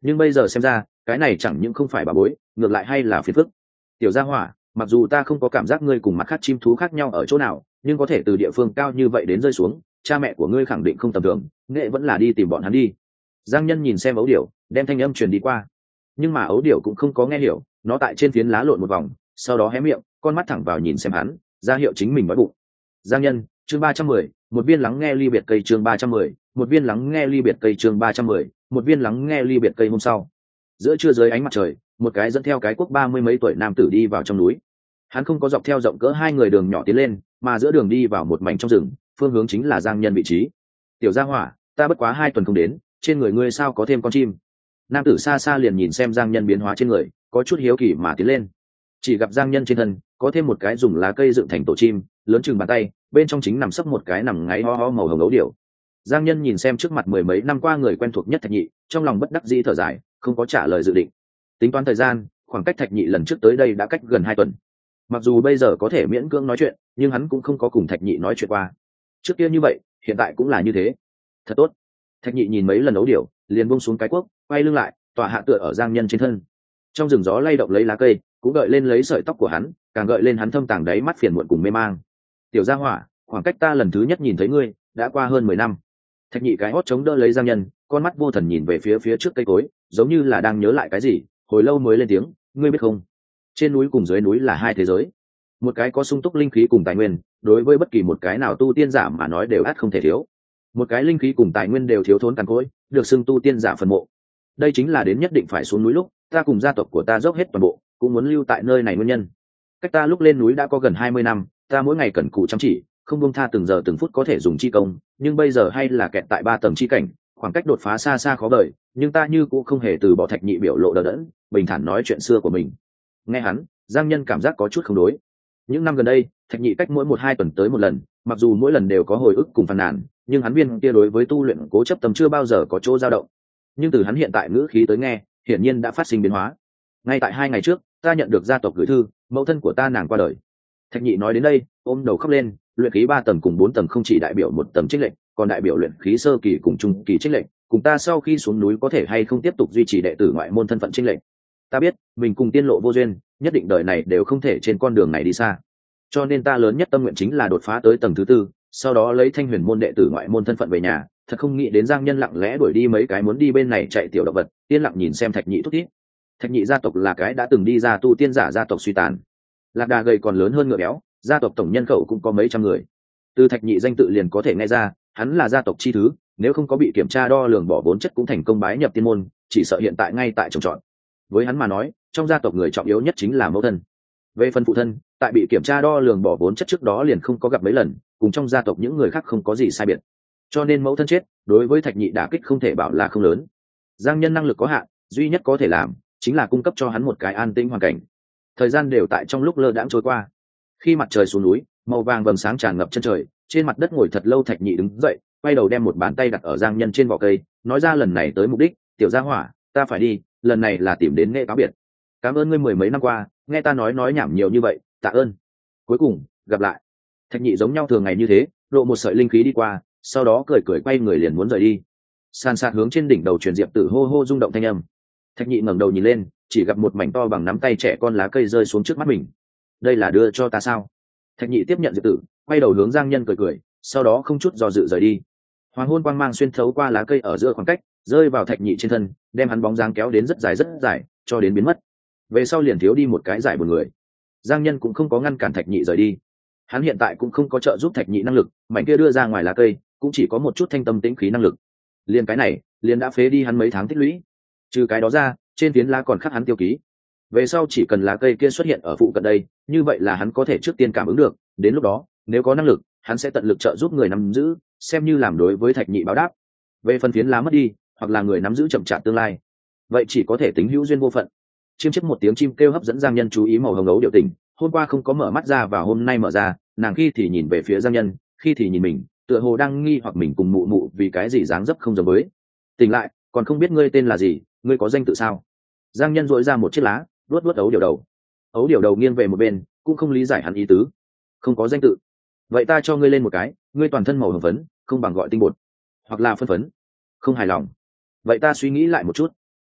nhưng bây giờ xem ra cái này chẳng những không phải bà bối, ngược lại hay là phiền phức. Tiểu gia hỏa, mặc dù ta không có cảm giác ngươi cùng mặt khác chim thú khác nhau ở chỗ nào, nhưng có thể từ địa phương cao như vậy đến rơi xuống, cha mẹ của ngươi khẳng định không tầm thường, nghệ vẫn là đi tìm bọn hắn đi. Giang Nhân nhìn xem ấu điểu, đem thanh âm truyền đi qua, nhưng mà ấu điểu cũng không có nghe hiểu, nó tại trên phiến lá lộn một vòng, sau đó hé miệng, con mắt thẳng vào nhìn xem hắn, ra hiệu chính mình đói bụng. Giang Nhân, chương ba trăm mười, một viên lắng nghe ly biệt cây chương ba trăm mười, một viên lắng nghe ly biệt cây chương ba trăm mười, một viên lắng nghe ly biệt cây. Hôm sau, giữa trưa dưới ánh mặt trời, một cái dẫn theo cái cuốc ba mươi mấy tuổi nam tử đi vào trong núi. Hắn không có dọc theo rộng cỡ hai người đường nhỏ tiến lên, mà giữa đường đi vào một mảnh trong rừng, phương hướng chính là Giang Nhân vị trí. Tiểu gia hỏa, ta bất quá hai tuần không đến, trên người ngươi sao có thêm con chim? Nam tử xa xa liền nhìn xem Giang Nhân biến hóa trên người, có chút hiếu kỳ mà tiến lên. Chỉ gặp Giang Nhân trên thân có thêm một cái dùng lá cây dựng thành tổ chim, lớn chừng bàn tay, bên trong chính nằm sấp một cái nằm ngáy ho ho màu hồng ấu điểu. Giang Nhân nhìn xem trước mặt mười mấy năm qua người quen thuộc nhất Thạch Nhị, trong lòng bất đắc dĩ thở dài, không có trả lời dự định. Tính toán thời gian, khoảng cách Thạch Nhị lần trước tới đây đã cách gần hai tuần. Mặc dù bây giờ có thể miễn cưỡng nói chuyện, nhưng hắn cũng không có cùng Thạch Nhị nói chuyện qua. Trước kia như vậy, hiện tại cũng là như thế. Thật tốt. Thạch Nhị nhìn mấy lần ấu điểu, liền buông xuống cái cuốc, quay lưng lại, tỏa hạ tựa ở Giang Nhân trên thân. Trong rừng gió lay động lấy lá cây, cũng gợi lên lấy sợi tóc của hắn, càng gợi lên hắn thâm tàng đáy mắt phiền muộn cùng mê mang. Tiểu gia hỏa, khoảng cách ta lần thứ nhất nhìn thấy ngươi đã qua hơn mười năm. Thạch Nhị cái hót chống đỡ lấy Giang Nhân, con mắt vô thần nhìn về phía phía trước cây cối, giống như là đang nhớ lại cái gì, hồi lâu mới lên tiếng, ngươi biết không, trên núi cùng dưới núi là hai thế giới. Một cái có sung túc linh khí cùng tài nguyên, đối với bất kỳ một cái nào tu tiên giả mà nói đều ắt không thể thiếu. Một cái linh khí cùng tài nguyên đều thiếu thốn cằn cỗi, được xưng tu tiên giả phần mộ. Đây chính là đến nhất định phải xuống núi lúc ta cùng gia tộc của ta dốc hết toàn bộ, cũng muốn lưu tại nơi này nguyên nhân. Cách ta lúc lên núi đã có gần hai mươi năm, ta mỗi ngày cần cù chăm chỉ, không buông tha từng giờ từng phút có thể dùng chi công, nhưng bây giờ hay là kẹt tại ba tầng chi cảnh, khoảng cách đột phá xa xa khó đợi, nhưng ta như cũng không hề từ bỏ. Thạch Nhị biểu lộ đờ đẫn, bình thản nói chuyện xưa của mình. Nghe hắn, Giang Nhân cảm giác có chút không đối. Những năm gần đây, Thạch Nhị cách mỗi một hai tuần tới một lần, mặc dù mỗi lần đều có hồi ức cùng phàn nàn, nhưng hắn viên kia đối với tu luyện cố chấp tâm chưa bao giờ có chỗ dao động. Nhưng từ hắn hiện tại ngữ khí tới nghe, hiển nhiên đã phát sinh biến hóa. Ngay tại hai ngày trước, ta nhận được gia tộc gửi thư, mẫu thân của ta nàng qua đời. Thạch Nhị nói đến đây, ôm đầu khóc lên. Luyện khí ba tầng cùng bốn tầng không chỉ đại biểu một tầng chênh lệch, còn đại biểu luyện khí sơ kỳ cùng trung kỳ chênh lệch, cùng ta sau khi xuống núi có thể hay không tiếp tục duy trì đệ tử ngoại môn thân phận chênh lệch. Ta biết, mình cùng tiên lộ vô duyên, nhất định đời này đều không thể trên con đường này đi xa. Cho nên ta lớn nhất tâm nguyện chính là đột phá tới tầng thứ tư, sau đó lấy Thanh Huyền môn đệ tử ngoại môn thân phận về nhà. Thật không nghĩ đến Giang Nhân lặng lẽ đuổi đi mấy cái muốn đi bên này chạy tiểu động vật, yên lặng nhìn xem Thạch Nhị thúc thiết. Thạch Nhị gia tộc là cái đã từng đi ra tu tiên giả gia tộc suy tàn, lạc đà gầy còn lớn hơn ngựa béo, gia tộc tổng nhân khẩu cũng có mấy trăm người. Từ Thạch Nhị danh tự liền có thể nghe ra, hắn là gia tộc chi thứ, nếu không có bị kiểm tra đo lường bỏ vốn chất cũng thành công bái nhập tiên môn, chỉ sợ hiện tại ngay tại trồng trọt. Với hắn mà nói, trong gia tộc người trọng yếu nhất chính là mẫu thân. Về phần phụ thân, tại bị kiểm tra đo lường bỏ vốn chất trước đó liền không có gặp mấy lần, cùng trong gia tộc những người khác không có gì sai biệt. Cho nên mẫu thân chết, đối với Thạch Nhị đả kích không thể bảo là không lớn. Giang Nhân năng lực có hạn, duy nhất có thể làm chính là cung cấp cho hắn một cái an tĩnh hoàn cảnh. Thời gian đều tại trong lúc lơ đãng trôi qua. Khi mặt trời xuống núi, màu vàng vầng sáng tràn ngập chân trời, trên mặt đất ngồi thật lâu Thạch Nhị đứng dậy, quay đầu đem một bàn tay đặt ở Giang Nhân trên vỏ cây, nói ra lần này tới mục đích. Tiểu gia hỏa, ta phải đi, lần này là tìm đến nghệ cáo biệt. Cảm ơn ngươi mười mấy năm qua, nghe ta nói nói nhảm nhiều như vậy, tạ ơn. Cuối cùng gặp lại. Thạch Nhị giống nhau thường ngày như thế, lộ một sợi linh khí đi qua, sau đó cười cười quay người liền muốn rời đi. San sạt hướng trên đỉnh đầu truyền diệp tử hô hô rung động thanh âm. Thạch Nhị ngẩng đầu nhìn lên, chỉ gặp một mảnh to bằng nắm tay trẻ con lá cây rơi xuống trước mắt mình. Đây là đưa cho ta sao? Thạch Nhị tiếp nhận diệp tử, quay đầu hướng Giang Nhân cười cười, sau đó không chút do dự rời đi. Hoàng hôn quang mang xuyên thấu qua lá cây ở giữa khoảng cách, rơi vào Thạch Nhị trên thân, đem hắn bóng dáng kéo đến rất dài rất dài, cho đến biến mất. Về sau liền thiếu đi một cái giải buồn người. Giang Nhân cũng không có ngăn cản Thạch Nhị rời đi. Hắn hiện tại cũng không có trợ giúp Thạch Nhị năng lực, mảnh kia đưa ra ngoài lá cây, cũng chỉ có một chút thanh tâm tĩnh khí năng lực. Liên cái này, liền đã phế đi hắn mấy tháng tích lũy. Trừ cái đó ra, trên phiến lá còn khắc hắn tiêu ký. Về sau chỉ cần lá cây kia xuất hiện ở phụ cận đây, như vậy là hắn có thể trước tiên cảm ứng được, đến lúc đó, nếu có năng lực, hắn sẽ tận lực trợ giúp người nắm giữ, xem như làm đối với Thạch Nhị báo đáp. Về phần phiến lá mất đi, hoặc là người nắm giữ chậm chạp tương lai, vậy chỉ có thể tính hữu duyên vô phận. Chiêm chiếc một tiếng chim kêu hấp dẫn Giang Nhân chú ý, màu hồng ấu điệu tình, hôm qua không có mở mắt ra và hôm nay mở ra, nàng khi thì nhìn về phía Giang Nhân, khi thì nhìn mình, tựa hồ đang nghi hoặc mình cùng mụ mụ vì cái gì dáng dấp không giống với. Tỉnh lại, còn không biết ngươi tên là gì, ngươi có danh tự sao? Giang Nhân dội ra một chiếc lá, luốt luốt ấu điệu đầu. Ấu điệu đầu nghiêng về một bên, cũng không lý giải hắn ý tứ. Không có danh tự. Vậy ta cho ngươi lên một cái, ngươi toàn thân màu hồng phấn, không bằng gọi tinh bột, hoặc là phân phấn. Không hài lòng. Vậy ta suy nghĩ lại một chút.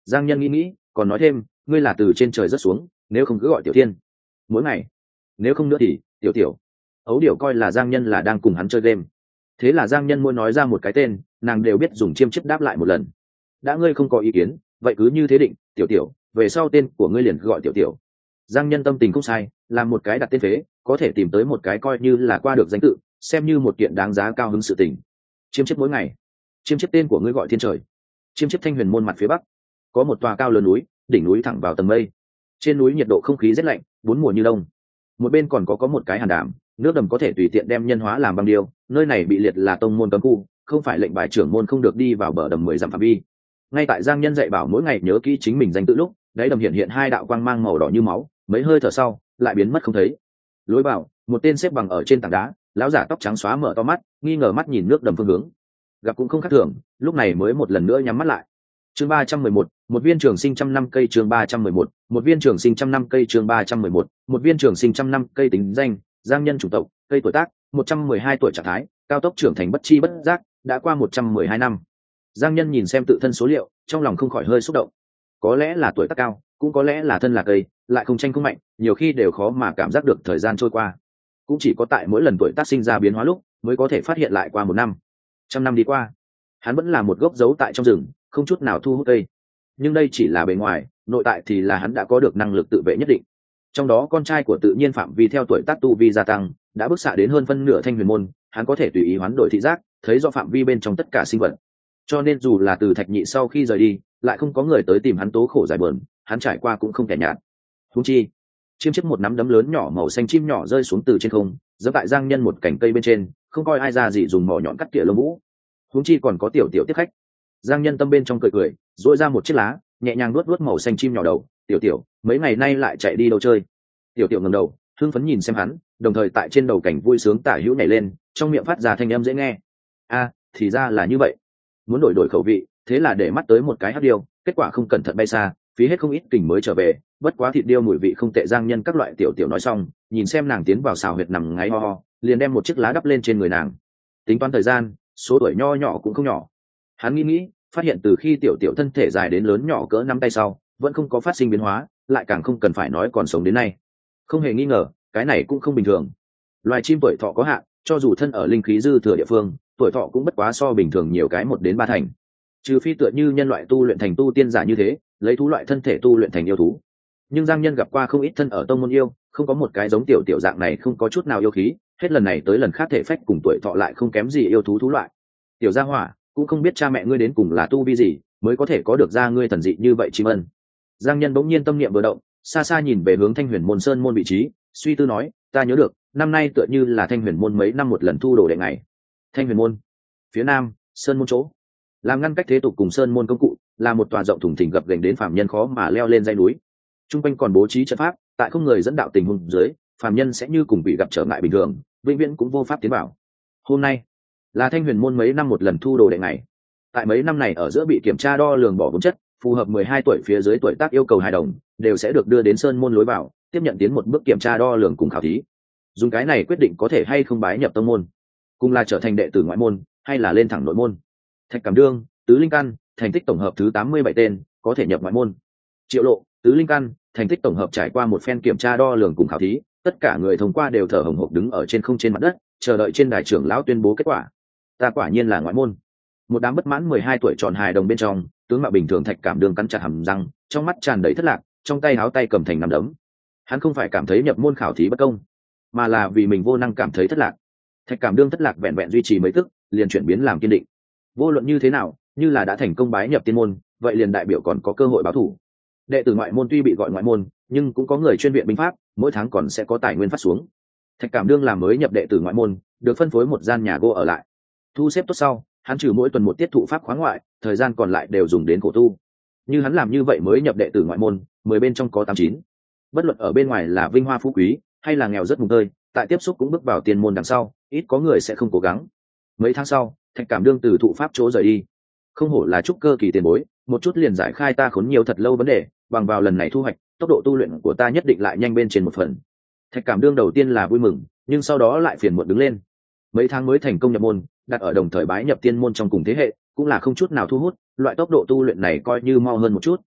Giang Nhân nghĩ nghĩ còn nói thêm, ngươi là từ trên trời rớt xuống, nếu không cứ gọi Tiểu Thiên mỗi ngày, nếu không nữa thì Tiểu Tiểu. Ấu Điểu coi là Giang Nhân là đang cùng hắn chơi game, thế là Giang Nhân muốn nói ra một cái tên, nàng đều biết dùng chiêm chiếp đáp lại một lần. Đã ngươi không có ý kiến, vậy cứ như thế định, Tiểu Tiểu, về sau tên của ngươi liền gọi Tiểu Tiểu. Giang Nhân tâm tình không sai, làm một cái đặt tên phế, có thể tìm tới một cái coi như là qua được danh tự, xem như một kiện đáng giá cao hứng sự tình. Chiêm chiếp mỗi ngày, chiêm chiếp tên của ngươi gọi Thiên Trời. Chiêm chiếp Thanh Huyền môn mặt phía bắc có một tòa cao lớn núi, đỉnh núi thẳng vào tầng mây, trên núi nhiệt độ không khí rất lạnh, bốn mùa như đông. Một bên còn có có một cái hàn đàm, nước đầm có thể tùy tiện đem nhân hóa làm băng điêu, nơi này bị liệt là tông môn cấm khu, không phải lệnh bài trưởng môn không được đi vào bờ đầm mười dặm phạm vi. Ngay tại Giang Nhân dạy bảo mỗi ngày nhớ kỹ chính mình danh tự lúc, đáy đầm hiện hiện hai đạo quang mang màu đỏ như máu, mấy hơi thở sau lại biến mất không thấy. Lối vào, một tên xếp bằng ở trên tảng đá, lão giả tóc trắng xóa mở to mắt, nghi ngờ mắt nhìn nước đầm phương hướng. Gặp cũng không khác thường, lúc này mới một lần nữa nhắm mắt lại. Chương ba trăm mười một, một viên trường sinh trăm năm cây chương ba trăm mười một, một viên trường sinh trăm năm cây chương ba trăm mười một, một viên trường sinh trăm năm cây tính danh, Giang Nhân chủng tộc, cây tuổi tác, một trăm mười hai tuổi trạng thái, cao tốc trưởng thành bất chi bất giác, đã qua một trăm mười hai năm. Giang Nhân nhìn xem tự thân số liệu, trong lòng không khỏi hơi xúc động. Có lẽ là tuổi tác cao, cũng có lẽ là thân là cây, lại không tranh không mạnh, nhiều khi đều khó mà cảm giác được thời gian trôi qua. Cũng chỉ có tại mỗi lần tuổi tác sinh ra biến hóa lúc, mới có thể phát hiện lại qua một năm. Trăm năm đi qua, hắn vẫn là một gốc giấu tại trong rừng, không chút nào thu hút cây. Nhưng đây chỉ là bề ngoài, nội tại thì là hắn đã có được năng lực tự vệ nhất định. Trong đó con trai của tự nhiên phạm vi theo tuổi tác tu vi gia tăng, đã bước xạ đến hơn phân nửa Thanh Huyền môn, hắn có thể tùy ý hoán đổi thị giác, thấy rõ phạm vi bên trong tất cả sinh vật. Cho nên dù là từ Thạch Nhị sau khi rời đi, lại không có người tới tìm hắn tố khổ giải bờn, hắn trải qua cũng không kẻ nhạt. Huống chi, chiêm chiếc một nắm đấm lớn nhỏ màu xanh chim nhỏ rơi xuống từ trên không, giẫm tại Giang Nhân một cành cây bên trên, không coi ai ra gì dùng mỏ nhọn cắt tỉa lông vũ. Huống chi còn có tiểu tiểu tiếp khách. Giang Nhân tâm bên trong cười cười, duỗi ra một chiếc lá, nhẹ nhàng nuốt nuốt màu xanh chim nhỏ đầu. Tiểu tiểu, mấy ngày nay lại chạy đi đâu chơi? Tiểu tiểu ngẩng đầu, hưng phấn nhìn xem hắn, đồng thời tại trên đầu cảnh vui sướng tả hữu nhảy lên, trong miệng phát ra thanh âm dễ nghe. A, thì ra là như vậy. Muốn đổi đổi khẩu vị, thế là để mắt tới một cái hắc điêu, kết quả không cẩn thận bay xa, phí hết không ít kình mới trở về. Bất quá thịt điêu mùi vị không tệ. Giang Nhân các loại tiểu tiểu nói xong, nhìn xem nàng tiến vào xào huyệt nằm ngáy ho ho, liền đem một chiếc lá đắp lên trên người nàng. Tính toán thời gian, số tuổi nho nhỏ cũng không nhỏ. Hắn nghĩ nghĩ, phát hiện từ khi tiểu tiểu thân thể dài đến lớn nhỏ cỡ năm tay sau, vẫn không có phát sinh biến hóa, lại càng không cần phải nói còn sống đến nay. Không hề nghi ngờ, cái này cũng không bình thường. Loài chim tuổi thọ có hạn, cho dù thân ở linh khí dư thừa địa phương, tuổi thọ cũng bất quá so bình thường nhiều cái một đến ba thành. Trừ phi tựa như nhân loại tu luyện thành tu tiên giả như thế, lấy thú loại thân thể tu luyện thành yêu thú. Nhưng Giang Nhân gặp qua không ít thân ở tông môn yêu, không có một cái giống tiểu tiểu dạng này không có chút nào yêu khí, hết lần này tới lần khác thể phách cùng tuổi thọ lại không kém gì yêu thú thú loại. Tiểu gia hỏa, cũng không biết cha mẹ ngươi đến cùng là tu vi gì, mới có thể có được ra ngươi thần dị như vậy chim ân. Giang Nhân bỗng nhiên tâm niệm vừa động, xa xa nhìn về hướng Thanh Huyền môn sơn môn vị trí, suy tư nói, ta nhớ được, năm nay tựa như là Thanh Huyền môn mấy năm một lần thu đồ đệ ngày. Thanh Huyền môn, phía nam, sơn môn chỗ, làm ngăn cách thế tục cùng sơn môn công cụ, là một tòa rộng thùng thình gập ghềnh đến phàm nhân khó mà leo lên dãy núi. Trung quanh còn bố trí trận pháp, tại không người dẫn đạo tình huống dưới, phàm nhân sẽ như cùng bị gặp trở ngại bình thường, vĩnh viễn cũng vô pháp tiến vào. Hôm nay là Thanh Huyền môn mấy năm một lần thu đồ đệ ngày. Tại mấy năm này ở giữa bị kiểm tra đo lường bỏ vốn chất, phù hợp mười hai tuổi phía dưới tuổi tác yêu cầu hài đồng, đều sẽ được đưa đến sơn môn lối vào, tiếp nhận tiến một bước kiểm tra đo lường cùng khảo thí. Dùng cái này quyết định có thể hay không bái nhập tông môn, cùng là trở thành đệ tử ngoại môn, hay là lên thẳng nội môn. Thạch Cảm Đương, tứ linh căn, thành tích tổng hợp thứ tám mươi bảy tên, có thể nhập ngoại môn. Triệu Lộ, tứ linh căn, thành tích tổng hợp trải qua một phen kiểm tra đo lường cùng khảo thí, tất cả người thông qua đều thở hổn hộc đứng ở trên không trên mặt đất, chờ đợi trên đài trưởng lão tuyên bố kết quả. Ta quả nhiên là ngoại môn. Một đám bất mãn mười hai tuổi tròn hài đồng bên trong, tướng mạo bình thường Thạch Cảm Đương cắn chặt hàm răng, trong mắt tràn đầy thất lạc, trong tay háo tay cầm thành nắm đấm. Hắn không phải cảm thấy nhập môn khảo thí bất công, mà là vì mình vô năng cảm thấy thất lạc. Thạch Cảm Đương thất lạc vẹn vẹn duy trì mấy tức, liền chuyển biến làm kiên định. Vô luận như thế nào, như là đã thành công bái nhập tiên môn, vậy liền đại biểu còn có cơ hội báo thù. Đệ tử ngoại môn tuy bị gọi ngoại môn, nhưng cũng có người chuyên viện binh pháp, mỗi tháng còn sẽ có tài nguyên phát xuống. Thạch Cảm Đương làm mới nhập đệ tử ngoại môn, được phân phối một gian nhà gỗ ở lại. Thu xếp tốt sau, hắn trừ mỗi tuần một tiết thụ pháp khóa ngoại, thời gian còn lại đều dùng đến khổ tu. Như hắn làm như vậy mới nhập đệ tử ngoại môn, mười bên trong có tám chín. Bất luận ở bên ngoài là vinh hoa phú quý, hay là nghèo rất mùng tơi, tại tiếp xúc cũng bước vào tiền môn đằng sau, ít có người sẽ không cố gắng. Mấy tháng sau, Thạch Cảm Đương từ thụ pháp chỗ rời đi. Không hổ là trúc cơ kỳ tiền bối, một chút liền giải khai ta khốn nhiều thật lâu vấn đề, bằng vào lần này thu hoạch, tốc độ tu luyện của ta nhất định lại nhanh bên trên một phần. Thạch Cảm Đương đầu tiên là vui mừng, nhưng sau đó lại phiền muộn đứng lên. Mấy tháng mới thành công nhập môn, đặt ở đồng thời bái nhập tiên môn trong cùng thế hệ, cũng là không chút nào thu hút, loại tốc độ tu luyện này coi như mau hơn một chút,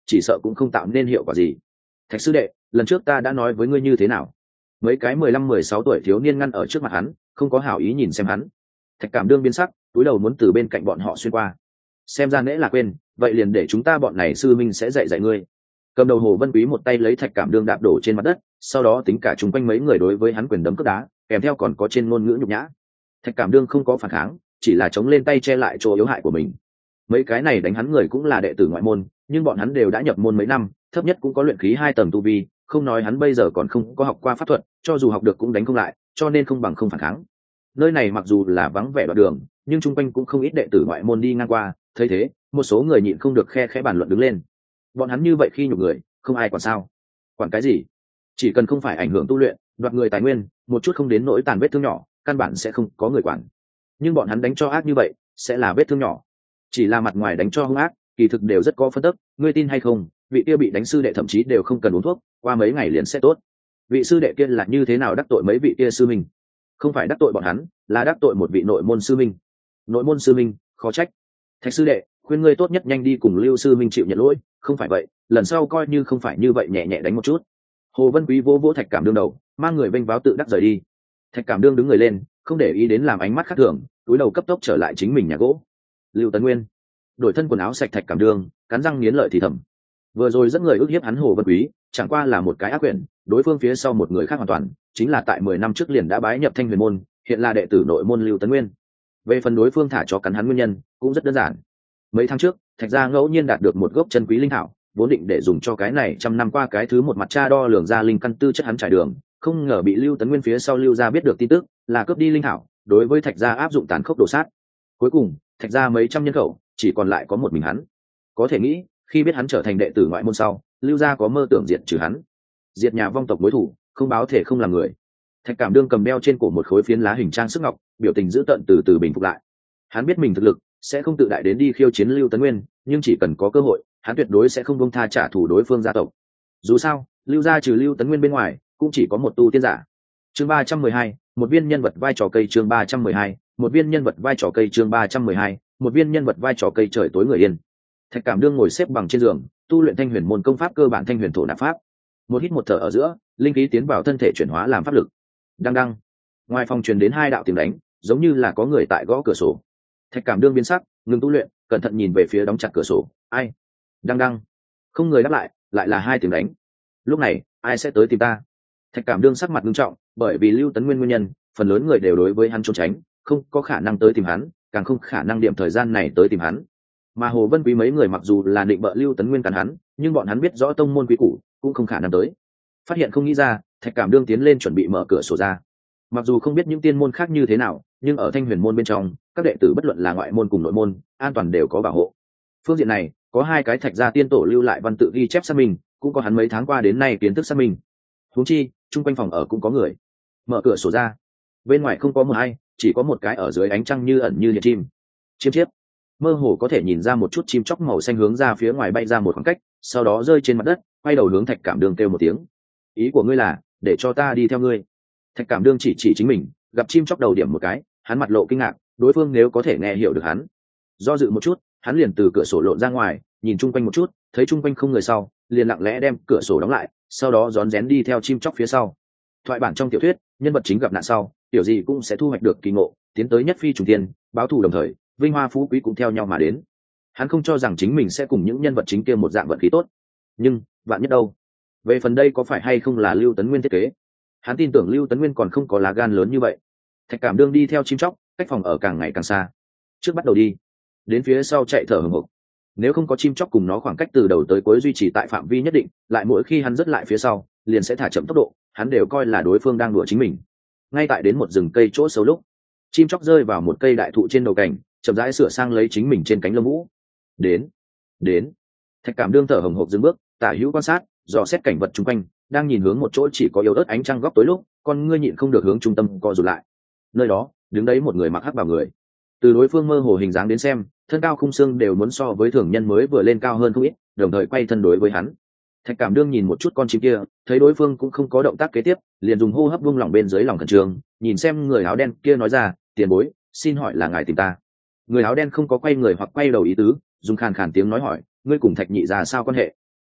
chỉ sợ cũng không tạo nên hiệu quả gì. Thạch sư đệ, lần trước ta đã nói với ngươi như thế nào? Mấy cái mười lăm mười sáu tuổi thiếu niên ngăn ở trước mặt hắn, không có hảo ý nhìn xem hắn. Thạch Cảm Đương biến sắc, túi đầu muốn từ bên cạnh bọn họ xuyên qua. Xem ra nễ là quên, vậy liền để chúng ta bọn này sư minh sẽ dạy dạy ngươi. Cầm đầu Hồ Vân Quý một tay lấy Thạch Cảm Đương đạp đổ trên mặt đất, sau đó tính cả chung quanh mấy người đối với hắn quyền đấm cước đá, kèm theo còn có trên ngôn ngữ nhục nhã. Thạch Cảm Đương không có phản kháng, chỉ là chống lên tay che lại chỗ yếu hại của mình. Mấy cái này đánh hắn người cũng là đệ tử ngoại môn, nhưng bọn hắn đều đã nhập môn mấy năm, thấp nhất cũng có luyện khí hai tầng tu vi, không nói hắn bây giờ còn không có học qua pháp thuật, cho dù học được cũng đánh không lại, cho nên không bằng không phản kháng. Nơi này mặc dù là vắng vẻ đoạn đường, nhưng chung quanh cũng không ít đệ tử ngoại môn đi ngang qua, thấy thế, một số người nhịn không được khe khẽ bàn luận đứng lên. Bọn hắn như vậy khi nhục người, không ai quản sao? Quản cái gì? Chỉ cần không phải ảnh hưởng tu luyện, đoạt người tài nguyên, một chút không đến nỗi tàn vết thương nhỏ, căn bản sẽ không có người quản. Nhưng bọn hắn đánh cho ác như vậy, sẽ là vết thương nhỏ. Chỉ là mặt ngoài đánh cho hung ác, kỳ thực đều rất có phân tức, ngươi tin hay không, vị kia bị đánh sư đệ thậm chí đều không cần uống thuốc, qua mấy ngày liền sẽ tốt. Vị sư đệ kia là như thế nào đắc tội mấy vị kia sư minh? Không phải đắc tội bọn hắn, là đắc tội một vị nội môn sư minh. Nội môn sư minh, khó trách. Thạch sư đệ, khuyên ngươi tốt nhất nhanh đi cùng Lưu sư minh chịu nhận lỗi, không phải vậy, lần sau coi như không phải như vậy nhẹ nhẹ đánh một chút. Hồ Vân Quý vỗ vỗ Thạch Cảm Đương đầu, mang người vênh váo tự đắc rời đi. Thạch Cảm Đương đứng người lên, không để ý đến làm ánh mắt khác thường, túi đầu cấp tốc trở lại chính mình nhà gỗ. Lưu Tấn Nguyên đổi thân quần áo sạch Thạch Cảm Đương, cắn răng nghiến lợi thì thầm. Vừa rồi dẫn người ức hiếp hắn Hồ Vân Quý, chẳng qua là một cái ác quyển, đối phương phía sau một người khác hoàn toàn, chính là tại mười năm trước liền đã bái nhập Thanh Huyền môn, hiện là đệ tử nội môn Lưu Tấn Nguyên. Về phần đối phương thả cho cắn hắn nguyên nhân, cũng rất đơn giản. Mấy tháng trước, Thạch gia ngẫu nhiên đạt được một gốc chân quý linh thảo, vốn định để dùng cho cái này trăm năm qua cái thứ một mặt tra đo lường ra linh căn tư chất hắn trải đường, không ngờ bị Lưu Tấn Nguyên phía sau Lưu gia biết được tin tức, là cướp đi linh thảo, đối với Thạch gia áp dụng tàn khốc đồ sát. Cuối cùng, Thạch gia mấy trăm nhân khẩu, chỉ còn lại có một mình hắn. Có thể nghĩ, khi biết hắn trở thành đệ tử ngoại môn sau, Lưu gia có mơ tưởng diệt trừ hắn, diệt nhà vong tộc mối thủ, không báo thể không làm người. Thạch Cảm Đương cầm đeo trên cổ một khối phiến lá hình trang sức ngọc, biểu tình dữ tợn từ từ bình phục lại. Hắn biết mình thực lực sẽ không tự đại đến đi khiêu chiến Lưu Tấn Nguyên, nhưng chỉ cần có cơ hội, hắn tuyệt đối sẽ không buông tha trả thù đối phương gia tộc. Dù sao, Lưu gia trừ Lưu Tấn Nguyên bên ngoài, cũng chỉ có một tu tiên giả. Chương ba trăm mười hai, một viên nhân vật vai trò cây chương ba trăm mười hai, một viên nhân vật vai trò cây chương ba trăm mười hai, một viên nhân vật vai trò cây trời tối người yên. Thạch Cảm Đương ngồi xếp bằng trên giường, tu luyện Thanh Huyền môn công pháp cơ bản Thanh Huyền thổ nạp pháp. Một hít một thở ở giữa, linh khí tiến vào thân thể chuyển hóa làm pháp lực. Đăng đăng. Ngoài phòng truyền đến hai đạo tiếng đánh, giống như là có người tại gõ cửa sổ. Thạch Cảm Đương biến sắc, ngừng tu luyện, cẩn thận nhìn về phía đóng chặt cửa sổ. Ai? Đăng đăng. Không người đáp lại, lại là hai tiếng đánh. Lúc này, ai sẽ tới tìm ta? Thạch Cảm Đương sắc mặt nghiêm trọng, bởi vì Lưu Tấn Nguyên nguyên nhân, phần lớn người đều đối với hắn trốn tránh, không có khả năng tới tìm hắn, càng không khả năng điểm thời gian này tới tìm hắn. Mà Hồ Vân Quý mấy người mặc dù là định bợ Lưu Tấn Nguyên cản hắn, nhưng bọn hắn biết rõ tông môn quý củ, cũng không khả năng tới. Phát hiện không nghĩ ra, Thạch Cảm Đương tiến lên chuẩn bị mở cửa sổ ra. Mặc dù không biết những tiên môn khác như thế nào, nhưng ở Thanh Huyền môn bên trong, các đệ tử bất luận là ngoại môn cùng nội môn, an toàn đều có bảo hộ. Phương diện này, có hai cái Thạch gia tiên tổ lưu lại văn tự ghi chép xác minh, cũng có hắn mấy tháng qua đến nay kiến thức xác minh. Huống chi, chung quanh phòng ở cũng có người. Mở cửa sổ ra, bên ngoài không có một ai, chỉ có một cái ở dưới ánh trăng như ẩn như hiện chim. Chiêm chiếp. Mơ hồ có thể nhìn ra một chút chim chóc màu xanh hướng ra phía ngoài bay ra một khoảng cách, sau đó rơi trên mặt đất, quay đầu hướng Thạch Cảm Đương kêu một tiếng. Ý của ngươi là để cho ta đi theo ngươi? Thạch Cảm Đương chỉ chỉ chính mình, gặp chim chóc đầu điểm một cái, hắn mặt lộ kinh ngạc, đối phương nếu có thể nghe hiểu được hắn. Do dự một chút, hắn liền từ cửa sổ lộn ra ngoài, nhìn chung quanh một chút, thấy chung quanh không người sau, liền lặng lẽ đem cửa sổ đóng lại, sau đó rón rén đi theo chim chóc phía sau. Thoại bản trong tiểu thuyết, nhân vật chính gặp nạn sau, tiểu gì cũng sẽ thu hoạch được kỳ ngộ, tiến tới nhất phi trùng thiên, báo thù đồng thời, vinh hoa phú quý cũng theo nhau mà đến. Hắn không cho rằng chính mình sẽ cùng những nhân vật chính kia một dạng vận khí tốt, nhưng vạn nhất đâu? Về phần đây có phải hay không là Lưu Tấn Nguyên thiết kế? Hắn tin tưởng Lưu Tấn Nguyên còn không có lá gan lớn như vậy. Thạch Cảm Đương đi theo chim chóc, cách phòng ở càng ngày càng xa. Trước bắt đầu đi, đến phía sau chạy thở hổn hển. Nếu không có chim chóc cùng nó khoảng cách từ đầu tới cuối duy trì tại phạm vi nhất định, lại mỗi khi hắn dứt lại phía sau, liền sẽ thả chậm tốc độ, hắn đều coi là đối phương đang đùa chính mình. Ngay tại đến một rừng cây chỗ sâu lúc, chim chóc rơi vào một cây đại thụ trên đầu cành, chậm rãi sửa sang lấy chính mình trên cánh lông vũ. Đến, đến. Thạch Cảm Đương thở hổn hển dừng bước, tả hữu quan sát, dò xét cảnh vật xung quanh, đang nhìn hướng một chỗ chỉ có yếu ớt ánh trăng góc tối lúc, con ngươi nhịn không được hướng trung tâm co rụt lại. Nơi đó, đứng đấy một người mặc hắc bào người. Từ đối phương mơ hồ hình dáng đến xem, thân cao khung xương đều muốn so với thường nhân mới vừa lên cao hơn không ít, đồng thời quay thân đối với hắn. Thạch Cảm Đương nhìn một chút con chim kia, thấy đối phương cũng không có động tác kế tiếp, liền dùng hô hấp buông lỏng bên dưới lòng khẩn trương, nhìn xem người áo đen kia nói ra, tiền bối, xin hỏi là ngài tìm ta? Người áo đen không có quay người hoặc quay đầu ý tứ, dùng khàn khàn tiếng nói hỏi, ngươi cùng Thạch nhị ra sao quan hệ?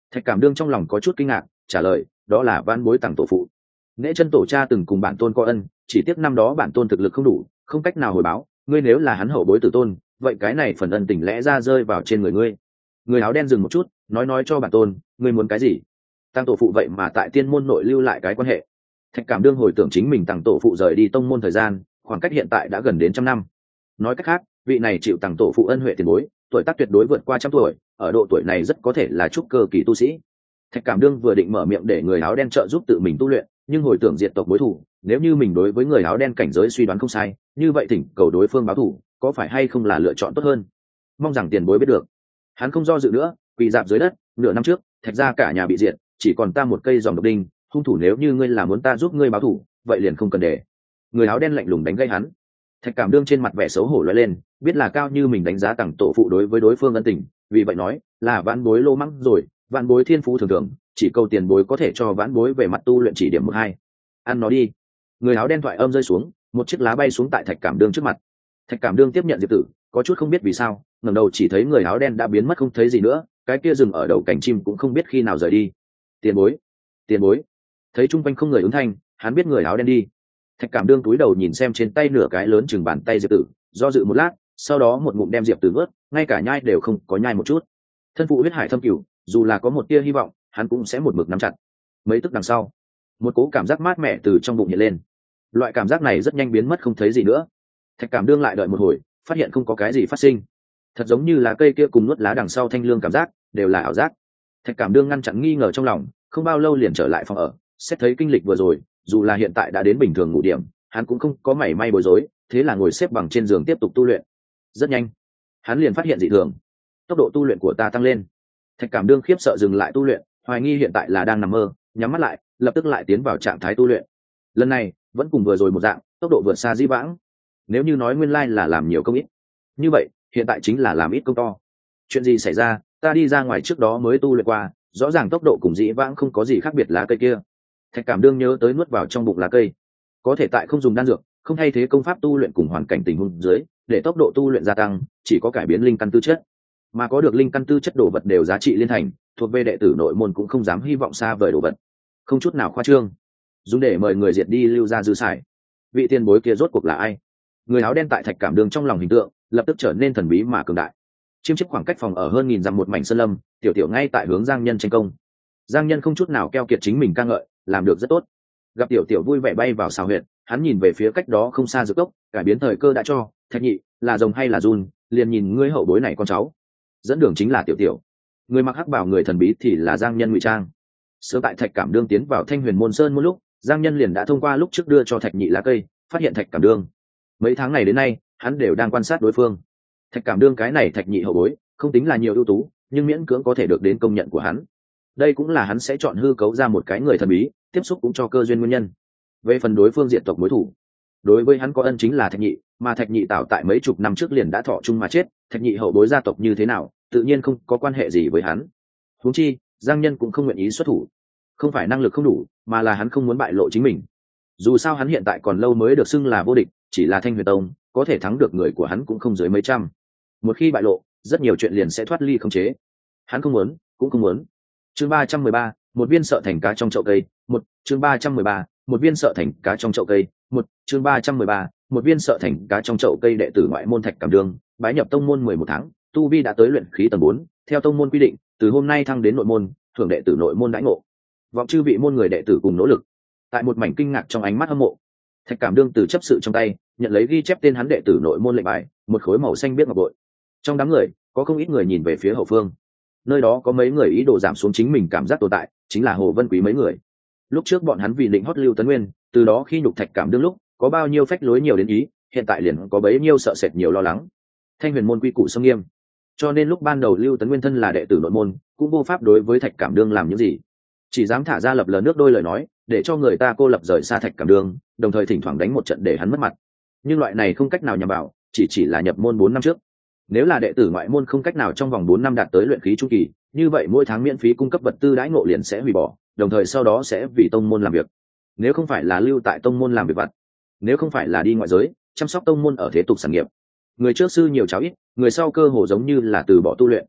Thạch Cảm Đương trong lòng có chút kinh ngạc, trả lời, đó là vãn bối tặng tổ phụ. Nễ chân tổ cha từng cùng bản tôn có ân, chỉ tiếc năm đó bản tôn thực lực không đủ, không cách nào hồi báo. Ngươi nếu là hắn hậu bối tử tôn, vậy cái này phần ân tình lẽ ra rơi vào trên người ngươi. Người áo đen dừng một chút, nói nói cho bản tôn, ngươi muốn cái gì? Tăng tổ phụ vậy mà tại tiên môn nội lưu lại cái quan hệ. Thạch Cảm Đương hồi tưởng chính mình tăng tổ phụ rời đi tông môn thời gian, khoảng cách hiện tại đã gần đến trăm năm. Nói cách khác, vị này chịu tăng tổ phụ ân huệ tiền bối, tuổi tác tuyệt đối vượt qua trăm tuổi, ở độ tuổi này rất có thể là trúc cơ kỳ tu sĩ. Thạch Cảm Đương vừa định mở miệng để người áo đen trợ giúp tự mình tu luyện, nhưng hồi tưởng diệt tộc mối thù, nếu như mình đối với người áo đen cảnh giới suy đoán không sai, như vậy thỉnh cầu đối phương báo thù, có phải hay không là lựa chọn tốt hơn? Mong rằng tiền bối biết được. Hắn không do dự nữa, quỳ dạp dưới đất. Nửa năm trước, Thạch gia cả nhà bị diệt, chỉ còn ta một cây dòng độc đinh. Hung thủ nếu như ngươi là muốn ta giúp ngươi báo thù, vậy liền không cần để. Người áo đen lạnh lùng đánh gây hắn. Thạch Cảm Đương trên mặt vẻ xấu hổ lóe lên, biết là cao như mình đánh giá tặng tổ phụ đối với đối phương ân tình, vì vậy nói là vãn bối lô mắng rồi, vãn bối thiên phú thường thường, chỉ câu tiền bối có thể cho vãn bối về mặt tu luyện chỉ điểm một hai. Ăn nó đi. Người áo đen thoại âm rơi xuống, một chiếc lá bay xuống tại Thạch Cảm Đương trước mặt. Thạch Cảm Đương tiếp nhận diệp tử, có chút không biết vì sao, ngẩng đầu chỉ thấy người áo đen đã biến mất không thấy gì nữa, cái kia dừng ở đầu cành chim cũng không biết khi nào rời đi. Tiền bối, tiền bối. Thấy chung quanh không người ứng thanh, hắn biết người áo đen đi. Thạch Cảm Đương túi đầu nhìn xem trên tay nửa cái lớn chừng bàn tay diệp tử, do dự một lát, sau đó một ngụm đem diệp tử nuốt, ngay cả nhai đều không có nhai một chút. Thân phụ huyết hải thâm cửu, dù là có một tia hy vọng, hắn cũng sẽ một mực nắm chặt. Mấy tức đằng sau, một cố cảm giác mát mẻ từ trong bụng hiện lên. Loại cảm giác này rất nhanh biến mất không thấy gì nữa. Thạch Cảm Đương lại đợi một hồi, phát hiện không có cái gì phát sinh. Thật giống như là cây kia cùng nuốt lá đằng sau thanh lương cảm giác, đều là ảo giác. Thạch Cảm Đương ngăn chặn nghi ngờ trong lòng, không bao lâu liền trở lại phòng ở, xét thấy kinh lịch vừa rồi, dù là hiện tại đã đến bình thường ngủ điểm, hắn cũng không có mảy may bối rối, thế là ngồi xếp bằng trên giường tiếp tục tu luyện. Rất nhanh, hắn liền phát hiện dị thường, tốc độ tu luyện của ta tăng lên. Thạch Cảm Đương khiếp sợ dừng lại tu luyện, hoài nghi hiện tại là đang nằm mơ, nhắm mắt lại, lập tức lại tiến vào trạng thái tu luyện. Lần này vẫn cùng vừa rồi một dạng, tốc độ vượt xa dĩ vãng. Nếu như nói nguyên lai là làm nhiều công ít, như vậy hiện tại chính là làm ít công to. Chuyện gì xảy ra? Ta đi ra ngoài trước đó mới tu luyện qua, rõ ràng tốc độ cùng dĩ vãng không có gì khác biệt. Lá cây kia, Thạch Cảm Đương nhớ tới nuốt vào trong bụng lá cây, có thể tại không dùng đan dược, không thay thế công pháp tu luyện cùng hoàn cảnh tình huống dưới, để tốc độ tu luyện gia tăng, chỉ có cải biến linh căn tư chất. Mà có được linh căn tư chất đồ vật đều giá trị liên thành, thuộc về đệ tử nội môn cũng không dám hy vọng xa vời đồ vật, không chút nào khoa trương, dùng để mời người diệt đi lưu ra dư xài. Vị tiền bối kia rốt cuộc là ai? Người áo đen tại Thạch Cảm Đương trong lòng hình tượng lập tức trở nên thần bí mà cường đại. Chiêm chiếc khoảng cách phòng ở hơn nghìn dặm một mảnh sơn lâm, tiểu tiểu ngay tại hướng Giang Nhân tranh công. Giang Nhân không chút nào keo kiệt chính mình ca ngợi, làm được rất tốt. Gặp tiểu tiểu vui vẻ bay vào xào huyệt, hắn nhìn về phía cách đó không xa dược cốc, cải biến thời cơ đã cho. Thạch nhị, là rồng hay là run, liền nhìn ngươi hậu bối này con cháu. Dẫn đường chính là tiểu tiểu. Người mặc hắc bào người thần bí thì là Giang Nhân ngụy trang. Sớm tại Thạch Cảm Đương tiến vào Thanh Huyền Môn Sơn một lúc, Giang Nhân liền đã thông qua lúc trước đưa cho Thạch nhị lá cây, phát hiện Thạch Cảm Đương. Mấy tháng này đến nay, hắn đều đang quan sát đối phương. Thạch Cảm Đương cái này Thạch nhị hậu bối, không tính là nhiều ưu tú, nhưng miễn cưỡng có thể được đến công nhận của hắn. Đây cũng là hắn sẽ chọn hư cấu ra một cái người thần bí, tiếp xúc cũng cho cơ duyên nguyên nhân. Về phần đối phương diện tộc mối thủ, đối với hắn có ân chính là Thạch nhị, mà Thạch nhị tạo tại mấy chục năm trước liền đã thọ chung mà chết, Thạch nhị hậu bối gia tộc như thế nào, tự nhiên không có quan hệ gì với hắn. Huống chi, Giang Nhân cũng không nguyện ý xuất thủ, không phải năng lực không đủ, mà là hắn không muốn bại lộ chính mình. Dù sao hắn hiện tại còn lâu mới được xưng là vô địch, chỉ là Thanh Huyền Tông, có thể thắng được người của hắn cũng không dưới mấy trăm. Một khi bại lộ, rất nhiều chuyện liền sẽ thoát ly khống chế. Hắn không muốn, cũng không muốn. Chương ba trăm mười ba, một viên sợ thành cá trong chậu cây. Một, chương ba trăm mười ba, một viên sợ thành cá trong chậu cây. Một, chương ba trăm mười ba, một viên sợ thành cá trong chậu cây. Đệ tử ngoại môn Thạch Cảm Đương, bái nhập tông môn mười một tháng, tu vi đã tới luyện khí tầng bốn, theo tông môn quy định, từ hôm nay thăng đến nội môn, thưởng đệ tử nội môn đãi ngộ. Vọng chư vị môn người đệ tử cùng nỗ lực. Tại một mảnh kinh ngạc trong ánh mắt hâm mộ, Thạch Cảm Đương từ chấp sự trong tay nhận lấy ghi chép tên hắn đệ tử nội môn lệnh bài, một khối màu xanh biếc ngọc bội. Trong đám người có không ít người nhìn về phía hậu phương, nơi đó có mấy người ý đồ giảm xuống chính mình cảm giác tồn tại, chính là Hồ Vân Quý mấy người. Lúc trước bọn hắn vì định hót Lưu Tấn Nguyên, từ đó khi nhục Thạch Cảm Đương lúc có bao nhiêu phách lối nhiều đến ý, hiện tại liền có bấy nhiêu sợ sệt nhiều lo lắng. Thanh Huyền môn quy củ sông nghiêm, cho nên lúc ban đầu Lưu Tấn Nguyên thân là đệ tử nội môn, cũng vô pháp đối với Thạch Cảm Đương làm những gì, chỉ dám thả ra lập lờ nước đôi lời nói, để cho người ta cô lập rời xa Thạch Cảm Đương, đồng thời thỉnh thoảng đánh một trận để hắn mất mặt. Nhưng loại này không cách nào nhằm vào, chỉ chỉ là nhập môn bốn năm trước. Nếu là đệ tử ngoại môn không cách nào trong vòng bốn năm đạt tới luyện khí trung kỳ, như vậy mỗi tháng miễn phí cung cấp vật tư đãi ngộ liền sẽ hủy bỏ, đồng thời sau đó sẽ vì tông môn làm việc. Nếu không phải là lưu tại tông môn làm việc vặt, nếu không phải là đi ngoại giới chăm sóc tông môn ở thế tục sản nghiệp, người trước sư nhiều cháu ít, người sau cơ hồ giống như là từ bỏ tu luyện.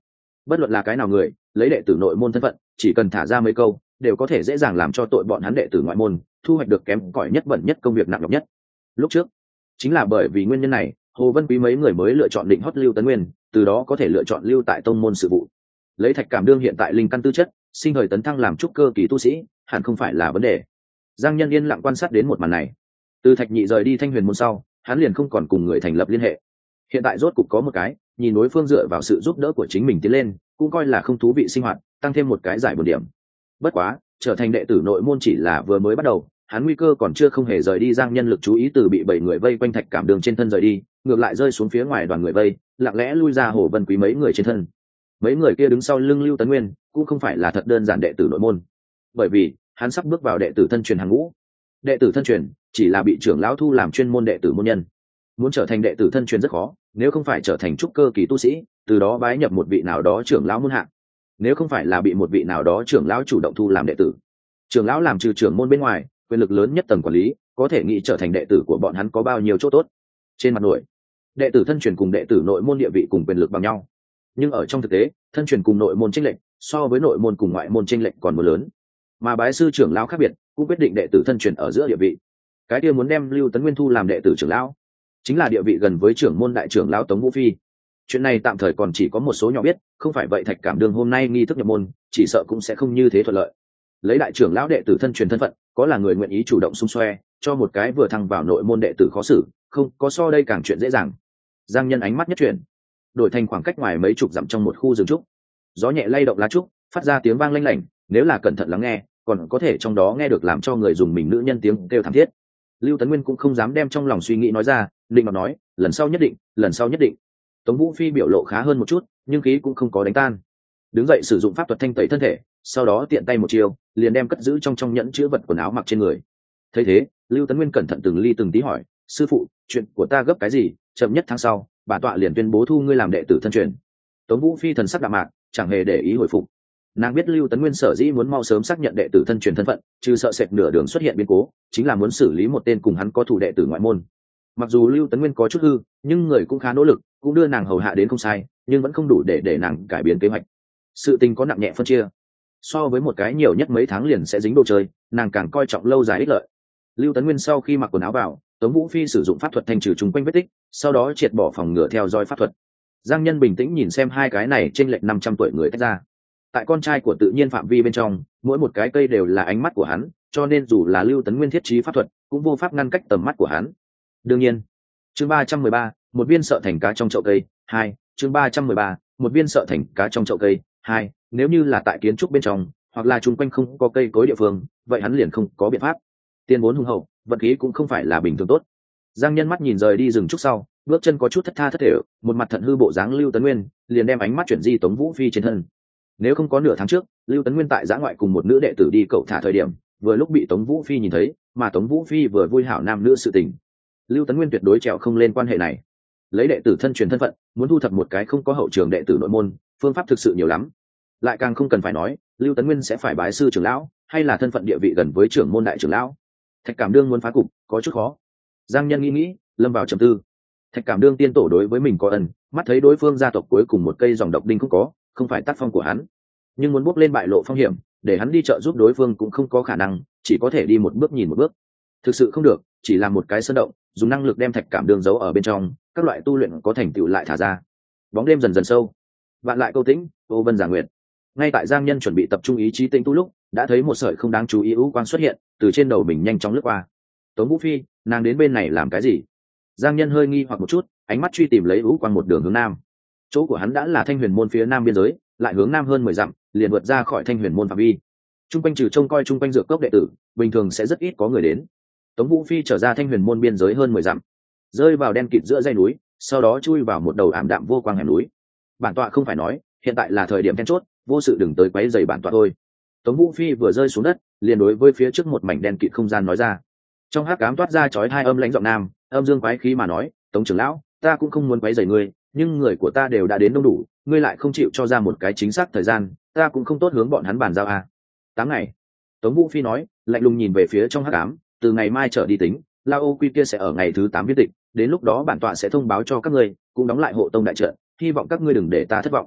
Bất luận là cái nào người lấy đệ tử nội môn thân phận, chỉ cần thả ra mấy câu đều có thể dễ dàng làm cho tội bọn hắn đệ tử ngoại môn thu hoạch được kém cỏi nhất bẩn nhất công việc nặng nhọc nhất. Lúc trước chính là bởi vì nguyên nhân này, Hồ Vân Quý mấy người mới lựa chọn định hót Lưu Tấn Nguyên, từ đó có thể lựa chọn lưu tại tông môn sự vụ. Lấy Thạch Cảm Đương hiện tại linh căn tư chất, sinh thời tấn thăng làm trúc cơ kỳ tu sĩ hẳn không phải là vấn đề. Giang Nhân yên lặng quan sát đến một màn này. Từ Thạch Nhị rời đi Thanh Huyền môn sau, hắn liền không còn cùng người thành lập liên hệ. Hiện tại rốt cục có một cái nhìn đối phương dựa vào sự giúp đỡ của chính mình tiến lên, cũng coi là không thú vị sinh hoạt, tăng thêm một cái giải buồn điểm. Bất quá trở thành đệ tử nội môn chỉ là vừa mới bắt đầu, hắn nguy cơ còn chưa không hề rời đi. Giang Nhân lực chú ý từ bị bảy người vây quanh Thạch Cảm Đường trên thân rời đi, ngược lại rơi xuống phía ngoài đoàn người vây, lặng lẽ lui ra Hồ Vân Quý mấy người trên thân. Mấy người kia đứng sau lưng Lưu Tấn Nguyên cũng không phải là thật đơn giản đệ tử nội môn, bởi vì hắn sắp bước vào đệ tử thân truyền hàng ngũ. Đệ tử thân truyền chỉ là bị trưởng lão thu làm chuyên môn đệ tử môn nhân, muốn trở thành đệ tử thân truyền rất khó, nếu không phải trở thành trúc cơ kỳ tu sĩ, từ đó bái nhập một vị nào đó trưởng lão môn hạ, nếu không phải là bị một vị nào đó trưởng lão chủ động thu làm đệ tử. Trưởng lão làm trừ trưởng môn bên ngoài quyền lực lớn nhất tầng quản lý, có thể nghĩ trở thành đệ tử của bọn hắn có bao nhiêu chỗ tốt. Trên mặt nội, đệ tử thân truyền cùng đệ tử nội môn địa vị cùng quyền lực bằng nhau, nhưng ở trong thực tế thân truyền cùng nội môn chênh lệch so với nội môn cùng ngoại môn chênh lệch còn một lớn, mà bái sư trưởng lão khác biệt cũng quyết định đệ tử thân truyền ở giữa địa vị. Cái kia muốn đem Lưu Tấn Nguyên thu làm đệ tử trưởng lão, chính là địa vị gần với trưởng môn đại trưởng lão Tống Vũ Phi. Chuyện này tạm thời còn chỉ có một số nhỏ biết, không phải vậy Thạch Cảm Đường hôm nay nghi thức nhập môn chỉ sợ cũng sẽ không như thế thuận lợi. Lấy đại trưởng lão đệ tử thân truyền thân phận, có là người nguyện ý chủ động xung xoe cho một cái vừa thăng vào nội môn đệ tử khó xử, không có so đây càng chuyện dễ dàng. Giang Nhân ánh mắt nhất chuyển, đổi thành khoảng cách ngoài mấy chục dặm trong một khu rừng trúc. Gió nhẹ lay động lá trúc, phát ra tiếng vang lanh lảnh, nếu là cẩn thận lắng nghe còn có thể trong đó nghe được làm cho người dùng mình nữ nhân tiếng kêu thảm thiết. Lưu Tấn Nguyên cũng không dám đem trong lòng suy nghĩ nói ra, định mà nói lần sau nhất định, lần sau nhất định. Tống Vũ Phi biểu lộ khá hơn một chút, nhưng khí cũng không có đánh tan, đứng dậy sử dụng pháp thuật thanh tẩy thân thể, sau đó tiện tay một chiều liền đem cất giữ trong trong nhẫn chứa vật quần áo mặc trên người. Thấy thế, Lưu Tấn Nguyên cẩn thận từng ly từng tí hỏi, sư phụ, chuyện của ta gấp cái gì, chậm nhất tháng sau bản tọa liền tuyên bố thu ngươi làm đệ tử thân truyền. Tống Vũ Phi thần sắc đạm mạc, chẳng hề để ý hồi phục. Nàng biết Lưu Tấn Nguyên sở dĩ muốn mau sớm xác nhận đệ tử thân truyền thân phận, trừ sợ sệt nửa đường xuất hiện biến cố, chính là muốn xử lý một tên cùng hắn có thủ đệ tử ngoại môn. Mặc dù Lưu Tấn Nguyên có chút hư, nhưng người cũng khá nỗ lực, cũng đưa nàng hầu hạ đến không sai, nhưng vẫn không đủ để để nàng cải biến kế hoạch. Sự tình có nặng nhẹ phân chia, so với một cái nhiều nhất mấy tháng liền sẽ dính đồ chơi, nàng càng coi trọng lâu dài ích lợi. Lưu Tấn Nguyên sau khi mặc quần áo vào, Tống Vũ Phi sử dụng pháp thuật thanh trừ chung quanh vết tích, sau đó triệt bỏ phòng ngừa theo dõi pháp thuật. Giang Nhân bình tĩnh nhìn xem hai cái này trên lệch năm trăm tuổi người tách ra. Tại con trai của tự nhiên phạm vi bên trong, mỗi một cái cây đều là ánh mắt của hắn, cho nên dù là Lưu Tấn Nguyên thiết trí pháp thuật, cũng vô pháp ngăn cách tầm mắt của hắn. Đương nhiên, chương ba trăm mười ba, một viên sợ thành cá trong chậu cây, hai, chương ba trăm mười ba, một viên sợ thành cá trong chậu cây, hai, nếu như là tại kiến trúc bên trong, hoặc là chung quanh không có cây cối địa phương, vậy hắn liền không có biện pháp. Tiền vốn hùng hậu, vật khí cũng không phải là bình thường tốt. Giang Nhân mắt nhìn rời đi rừng trúc sau, bước chân có chút thất tha thất thể, một mặt thận hư bộ dáng Lưu Tấn Nguyên, liền đem ánh mắt chuyển di Tống Vũ Phi trên thân. Nếu không có nửa tháng trước, Lưu Tấn Nguyên tại giã ngoại cùng một nữ đệ tử đi cậu thả thời điểm, vừa lúc bị Tống Vũ Phi nhìn thấy, mà Tống Vũ Phi vừa vui hảo nam nữ sự tình. Lưu Tấn Nguyên tuyệt đối trèo không lên quan hệ này. Lấy đệ tử thân truyền thân phận, muốn thu thập một cái không có hậu trường đệ tử nội môn, phương pháp thực sự nhiều lắm. Lại càng không cần phải nói, Lưu Tấn Nguyên sẽ phải bái sư trưởng lão, hay là thân phận địa vị gần với trưởng môn đại trưởng lão. Thạch Cảm Đương muốn phá cục, có chút khó. Giang Nhân nghĩ nghĩ, lâm vào trầm tư. Thạch Cảm Đương tiên tổ đối với mình có ân, mắt thấy đối phương gia tộc cuối cùng một cây dòng độc đinh không có, không phải tác phong của hắn. Nhưng muốn bước lên bại lộ phong hiểm, để hắn đi trợ giúp đối phương cũng không có khả năng, chỉ có thể đi một bước nhìn một bước. Thực sự không được, chỉ làm một cái sơn động, dùng năng lực đem Thạch Cảm Đương giấu ở bên trong, các loại tu luyện có thành tựu lại thả ra. Bóng đêm dần dần sâu, vạn lại câu tĩnh, ô vân giả nguyệt. Ngay tại Giang Nhân chuẩn bị tập trung ý chí tĩnh tu lúc, đã thấy một sợi không đáng chú ý ưu quang xuất hiện, từ trên đầu mình nhanh chóng lướt qua. Tống Vũ Phi, nàng đến bên này làm cái gì? Giang Nhân hơi nghi hoặc một chút, ánh mắt truy tìm lấy ưu quang một đường hướng nam. Chỗ của hắn đã là Thanh Huyền môn phía nam biên giới, lại hướng nam hơn mười dặm, liền vượt ra khỏi Thanh Huyền môn phạm vi. Trung quanh trừ trông coi trung quanh dược cốc đệ tử, bình thường sẽ rất ít có người đến. Tống Vũ Phi trở ra Thanh Huyền môn biên giới hơn mười dặm, rơi vào đen kịt giữa dãy núi, sau đó chui vào một đầu ảm đạm vô quang hẻm núi. Bản tọa không phải nói, hiện tại là thời điểm then chốt, vô sự đừng tới quấy rầy bản tọa thôi. Tống Vũ Phi vừa rơi xuống đất, liền đối với phía trước một mảnh đen kịt không gian nói ra. Trong hắc ám toát ra chói hai âm lãnh giọng nam, âm dương quái khí mà nói, "Tống trưởng lão, ta cũng không muốn quấy rầy ngươi, nhưng người của ta đều đã đến đông đủ, ngươi lại không chịu cho ra một cái chính xác thời gian, ta cũng không tốt hướng bọn hắn bàn giao à?" Tám ngày. Tống Vũ Phi nói, lạnh lùng nhìn về phía trong hắc ám, "Từ ngày mai trở đi tính, La Ô Quy kia sẽ ở ngày thứ tám viết tịch, đến lúc đó bản tọa sẽ thông báo cho các ngươi, cũng đóng lại hộ tông đại trận, hy vọng các ngươi đừng để ta thất vọng."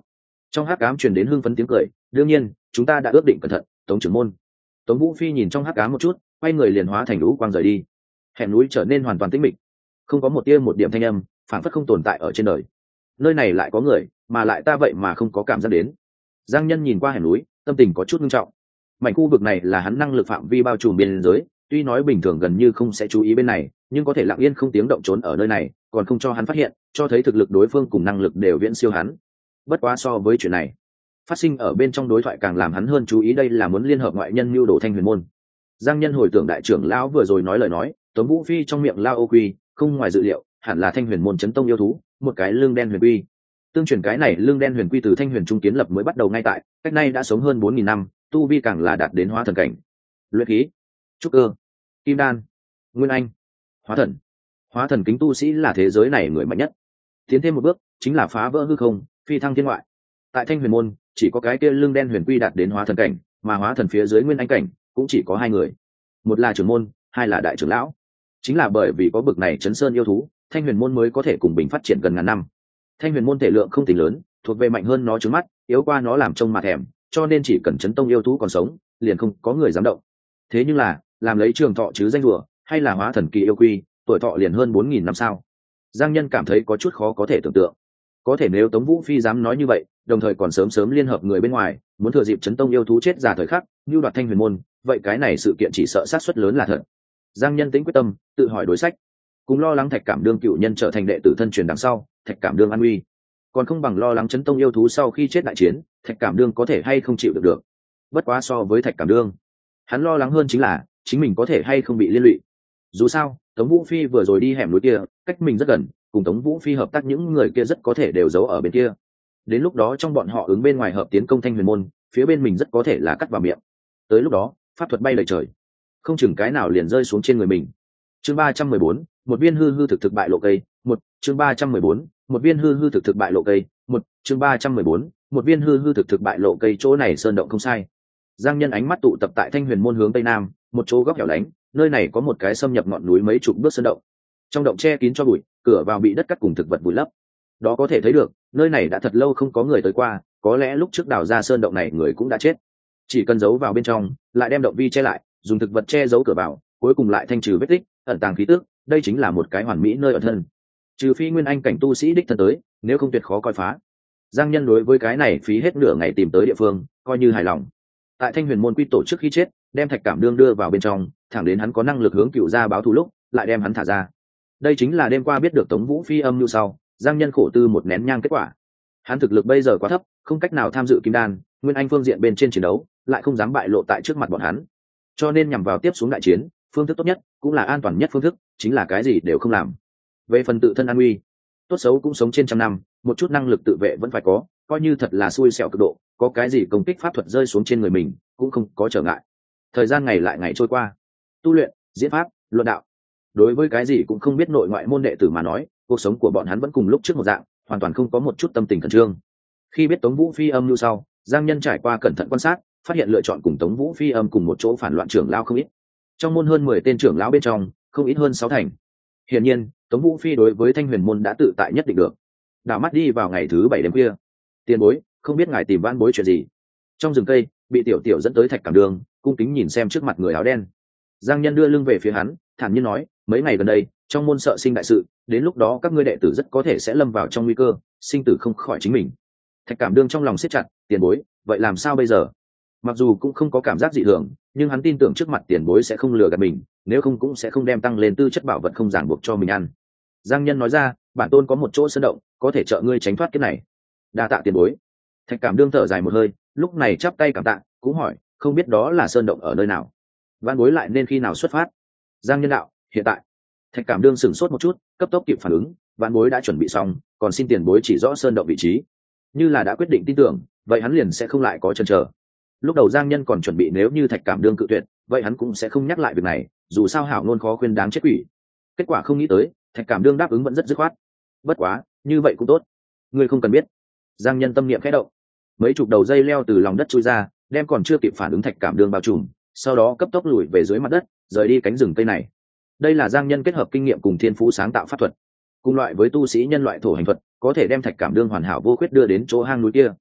Trong hắc ám truyền đến hưng phấn tiếng cười, đương nhiên chúng ta đã ước định cẩn thận, Tống trưởng môn. Tống Vũ Phi nhìn trong hắc ám một chút, quay người liền hóa thành lũ quang rời đi. Hẻm núi trở nên hoàn toàn tĩnh mịch, không có một tia một điểm thanh âm, phản phất không tồn tại ở trên đời. Nơi này lại có người, mà lại ta vậy mà không có cảm giác đến. Giang Nhân nhìn qua hẻm núi, tâm tình có chút nghiêm trọng. Mảnh khu vực này là hắn năng lực phạm vi bao trùm biên giới, tuy nói bình thường gần như không sẽ chú ý bên này, nhưng có thể lặng yên không tiếng động trốn ở nơi này, còn không cho hắn phát hiện, cho thấy thực lực đối phương cùng năng lực đều viễn siêu hắn. Bất quá so với chuyện này, phát sinh ở bên trong đối thoại càng làm hắn hơn chú ý, đây là muốn liên hợp ngoại nhân mưu đồ Thanh Huyền môn. Giang Nhân hồi tưởng đại trưởng lão vừa rồi nói lời nói, Tống Vũ Phi trong miệng lao ô quy, không ngoài dự liệu, hẳn là Thanh Huyền môn chấn tông yêu thú, một cái lưng đen huyền quy. Tương truyền cái này lưng đen huyền quy từ Thanh Huyền trung kiến lập mới bắt đầu ngay tại, cách nay đã sống hơn bốn nghìn năm, tu vi càng là đạt đến hóa thần cảnh. Luyện khí, trúc cơ, kim đan, nguyên anh, hóa thần. Hóa thần kính tu sĩ là thế giới này người mạnh nhất. Tiến thêm một bước, chính là phá vỡ hư không, phi thăng thiên ngoại. Tại Thanh Huyền môn, chỉ có cái kia lưng đen huyền quy đạt đến hóa thần cảnh, mà hóa thần phía dưới nguyên anh cảnh cũng chỉ có hai người. Một là trưởng môn, hai là đại trưởng lão. Chính là bởi vì có bực này chấn sơn yêu thú, Thanh Huyền môn mới có thể cùng bình phát triển gần ngàn năm. Thanh Huyền môn thể lượng không tính lớn, thuộc về mạnh hơn nó trước mắt, yếu qua nó làm trông mà thèm, cho nên chỉ cần chấn tông yêu thú còn sống, liền không có người dám động. Thế nhưng là, làm lấy trường thọ chứ danh rùa, hay là hóa thần kỳ yêu quy, tuổi thọ liền hơn bốn nghìn năm sao? Giang Nhân cảm thấy có chút khó có thể tưởng tượng. Có thể nếu Tống Vũ Phi dám nói như vậy, đồng thời còn sớm sớm liên hợp người bên ngoài, muốn thừa dịp chấn tông yêu thú chết già thời khắc, như đoạt Thanh Huyền môn, vậy cái này sự kiện chỉ sợ sát suất lớn là thật. Giang Nhân tính quyết tâm, tự hỏi đối sách, cùng lo lắng Thạch Cảm Đương cựu nhân trở thành đệ tử thân truyền đằng sau, Thạch Cảm Đương an uy, còn không bằng lo lắng chấn tông yêu thú sau khi chết đại chiến, Thạch Cảm Đương có thể hay không chịu được được. Bất quá so với Thạch Cảm Đương, hắn lo lắng hơn chính là chính mình có thể hay không bị liên lụy. Dù sao, Tống Vũ Phi vừa rồi đi hẻm núi kia, cách mình rất gần, cùng Tống Vũ Phi hợp tác những người kia rất có thể đều giấu ở bên kia. Đến lúc đó trong bọn họ ứng bên ngoài hợp tiến công Thanh Huyền môn, phía bên mình rất có thể là cắt vào miệng. Tới lúc đó, pháp thuật bay lầy trời, không chừng cái nào liền rơi xuống trên người mình. Chương ba trăm mười bốn, một viên hư hư thực thực bại lộ cây, một, chương ba trăm mười bốn, một viên hư hư thực thực bại lộ cây, một, chương ba trăm mười bốn, một viên hư hư thực thực bại lộ cây, chỗ này sơn động không sai. Giang Nhân ánh mắt tụ tập tại Thanh Huyền môn hướng tây nam, một chỗ góc hẻo lánh, nơi này có một cái xâm nhập ngọn núi mấy chục bước sơn động. Trong động che kín cho bụi, cửa vào bị đất cắt cùng thực vật vùi lấp. Đó có thể thấy được, nơi này đã thật lâu không có người tới qua, có lẽ lúc trước đào ra sơn động này người cũng đã chết. Chỉ cần giấu vào bên trong, lại đem động vi che lại, dùng thực vật che giấu cửa vào, cuối cùng lại thanh trừ vết tích, ẩn tàng khí tức, đây chính là một cái hoàn mỹ nơi ẩn thân. Trừ phi nguyên anh cảnh tu sĩ đích thân tới, nếu không tuyệt khó coi phá. Giang Nhân đối với cái này phí hết nửa ngày tìm tới địa phương, coi như hài lòng. Tại Thanh Huyền môn quy tổ trước khi chết, đem Thạch Cảm Đương đưa vào bên trong, thẳng đến hắn có năng lực hướng cựu gia báo thù lúc, lại đem hắn thả ra. Đây chính là đêm qua biết được Tống Vũ Phi âm mưu sau, Giang Nhân khổ tư một nén nhang kết quả. Hắn thực lực bây giờ quá thấp, không cách nào tham dự kim đan, nguyên anh phương diện bên trên chiến đấu, lại không dám bại lộ tại trước mặt bọn hắn. Cho nên nhằm vào tiếp xuống đại chiến, phương thức tốt nhất, cũng là an toàn nhất phương thức, chính là cái gì đều không làm. Về phần tự thân an nguy, tốt xấu cũng sống trên trăm năm, một chút năng lực tự vệ vẫn phải có, coi như thật là xui xẻo cực độ, có cái gì công kích pháp thuật rơi xuống trên người mình, cũng không có trở ngại. Thời gian ngày lại ngày trôi qua, tu luyện, diễn pháp, luận đạo, đối với cái gì cũng không biết nội ngoại môn đệ tử mà nói, cuộc sống của bọn hắn vẫn cùng lúc trước một dạng, hoàn toàn không có một chút tâm tình khẩn trương. Khi biết Tống Vũ Phi âm lưu sau, Giang Nhân trải qua cẩn thận quan sát, phát hiện lựa chọn cùng Tống Vũ Phi âm cùng một chỗ phản loạn trưởng lão không ít. Trong môn hơn mười tên trưởng lão bên trong, không ít hơn sáu thành. Hiển nhiên, Tống Vũ Phi đối với Thanh Huyền môn đã tự tại nhất định được. Đảo mắt đi vào ngày thứ bảy đêm khuya, tiền bối, không biết ngài tìm vãn bối chuyện gì. Trong rừng cây, bị tiểu tiểu dẫn tới Thạch Cảm Đường, cung kính nhìn xem trước mặt người áo đen. Giang Nhân đưa lưng về phía hắn, thản nhiên nói, mấy ngày gần đây, trong môn sợ sinh đại sự, đến lúc đó các ngươi đệ tử rất có thể sẽ lâm vào trong nguy cơ, sinh tử không khỏi chính mình. Thạch Cảm Đương trong lòng siết chặt, tiền bối, vậy làm sao bây giờ? Mặc dù cũng không có cảm giác dị thường, nhưng hắn tin tưởng trước mặt tiền bối sẽ không lừa gạt mình, nếu không cũng sẽ không đem tăng lên tư chất bảo vật không ràng buộc cho mình ăn. Giang Nhân nói ra, bản tôn có một chỗ sơn động, có thể trợ ngươi tránh thoát cái này. Đa tạ tiền bối. Thạch Cảm Đương thở dài một hơi, lúc này chắp tay cảm tạ, cũng hỏi, không biết đó là sơn động ở nơi nào? Vãn bối lại nên khi nào xuất phát? Giang Nhân đạo, hiện tại. Thạch Cảm Đương sửng sốt một chút, cấp tốc kịp phản ứng, vãn bối đã chuẩn bị xong, còn xin tiền bối chỉ rõ sơn động vị trí. Như là đã quyết định tin tưởng, vậy hắn liền sẽ không lại có chần chờ. Lúc đầu Giang Nhân còn chuẩn bị nếu như Thạch Cảm Đương cự tuyệt, vậy hắn cũng sẽ không nhắc lại việc này, dù sao hảo ngôn khó khuyên đáng chết quỷ. Kết quả không nghĩ tới, Thạch Cảm Đương đáp ứng vẫn rất dứt khoát. Bất quá, như vậy cũng tốt, ngươi không cần biết. Giang Nhân tâm niệm khẽ động, mấy chục đầu dây leo từ lòng đất chui ra, đem còn chưa kịp phản ứng Thạch Cảm Đương bao trùm, sau đó cấp tốc lùi về dưới mặt đất, rời đi cánh rừng cây này. Đây là Giang Nhân kết hợp kinh nghiệm cùng thiên phú sáng tạo pháp thuật, cùng loại với tu sĩ nhân loại thổ hành thuật, có thể đem Thạch Cảm Đương hoàn hảo vô khuyết đưa đến chỗ hang núi kia.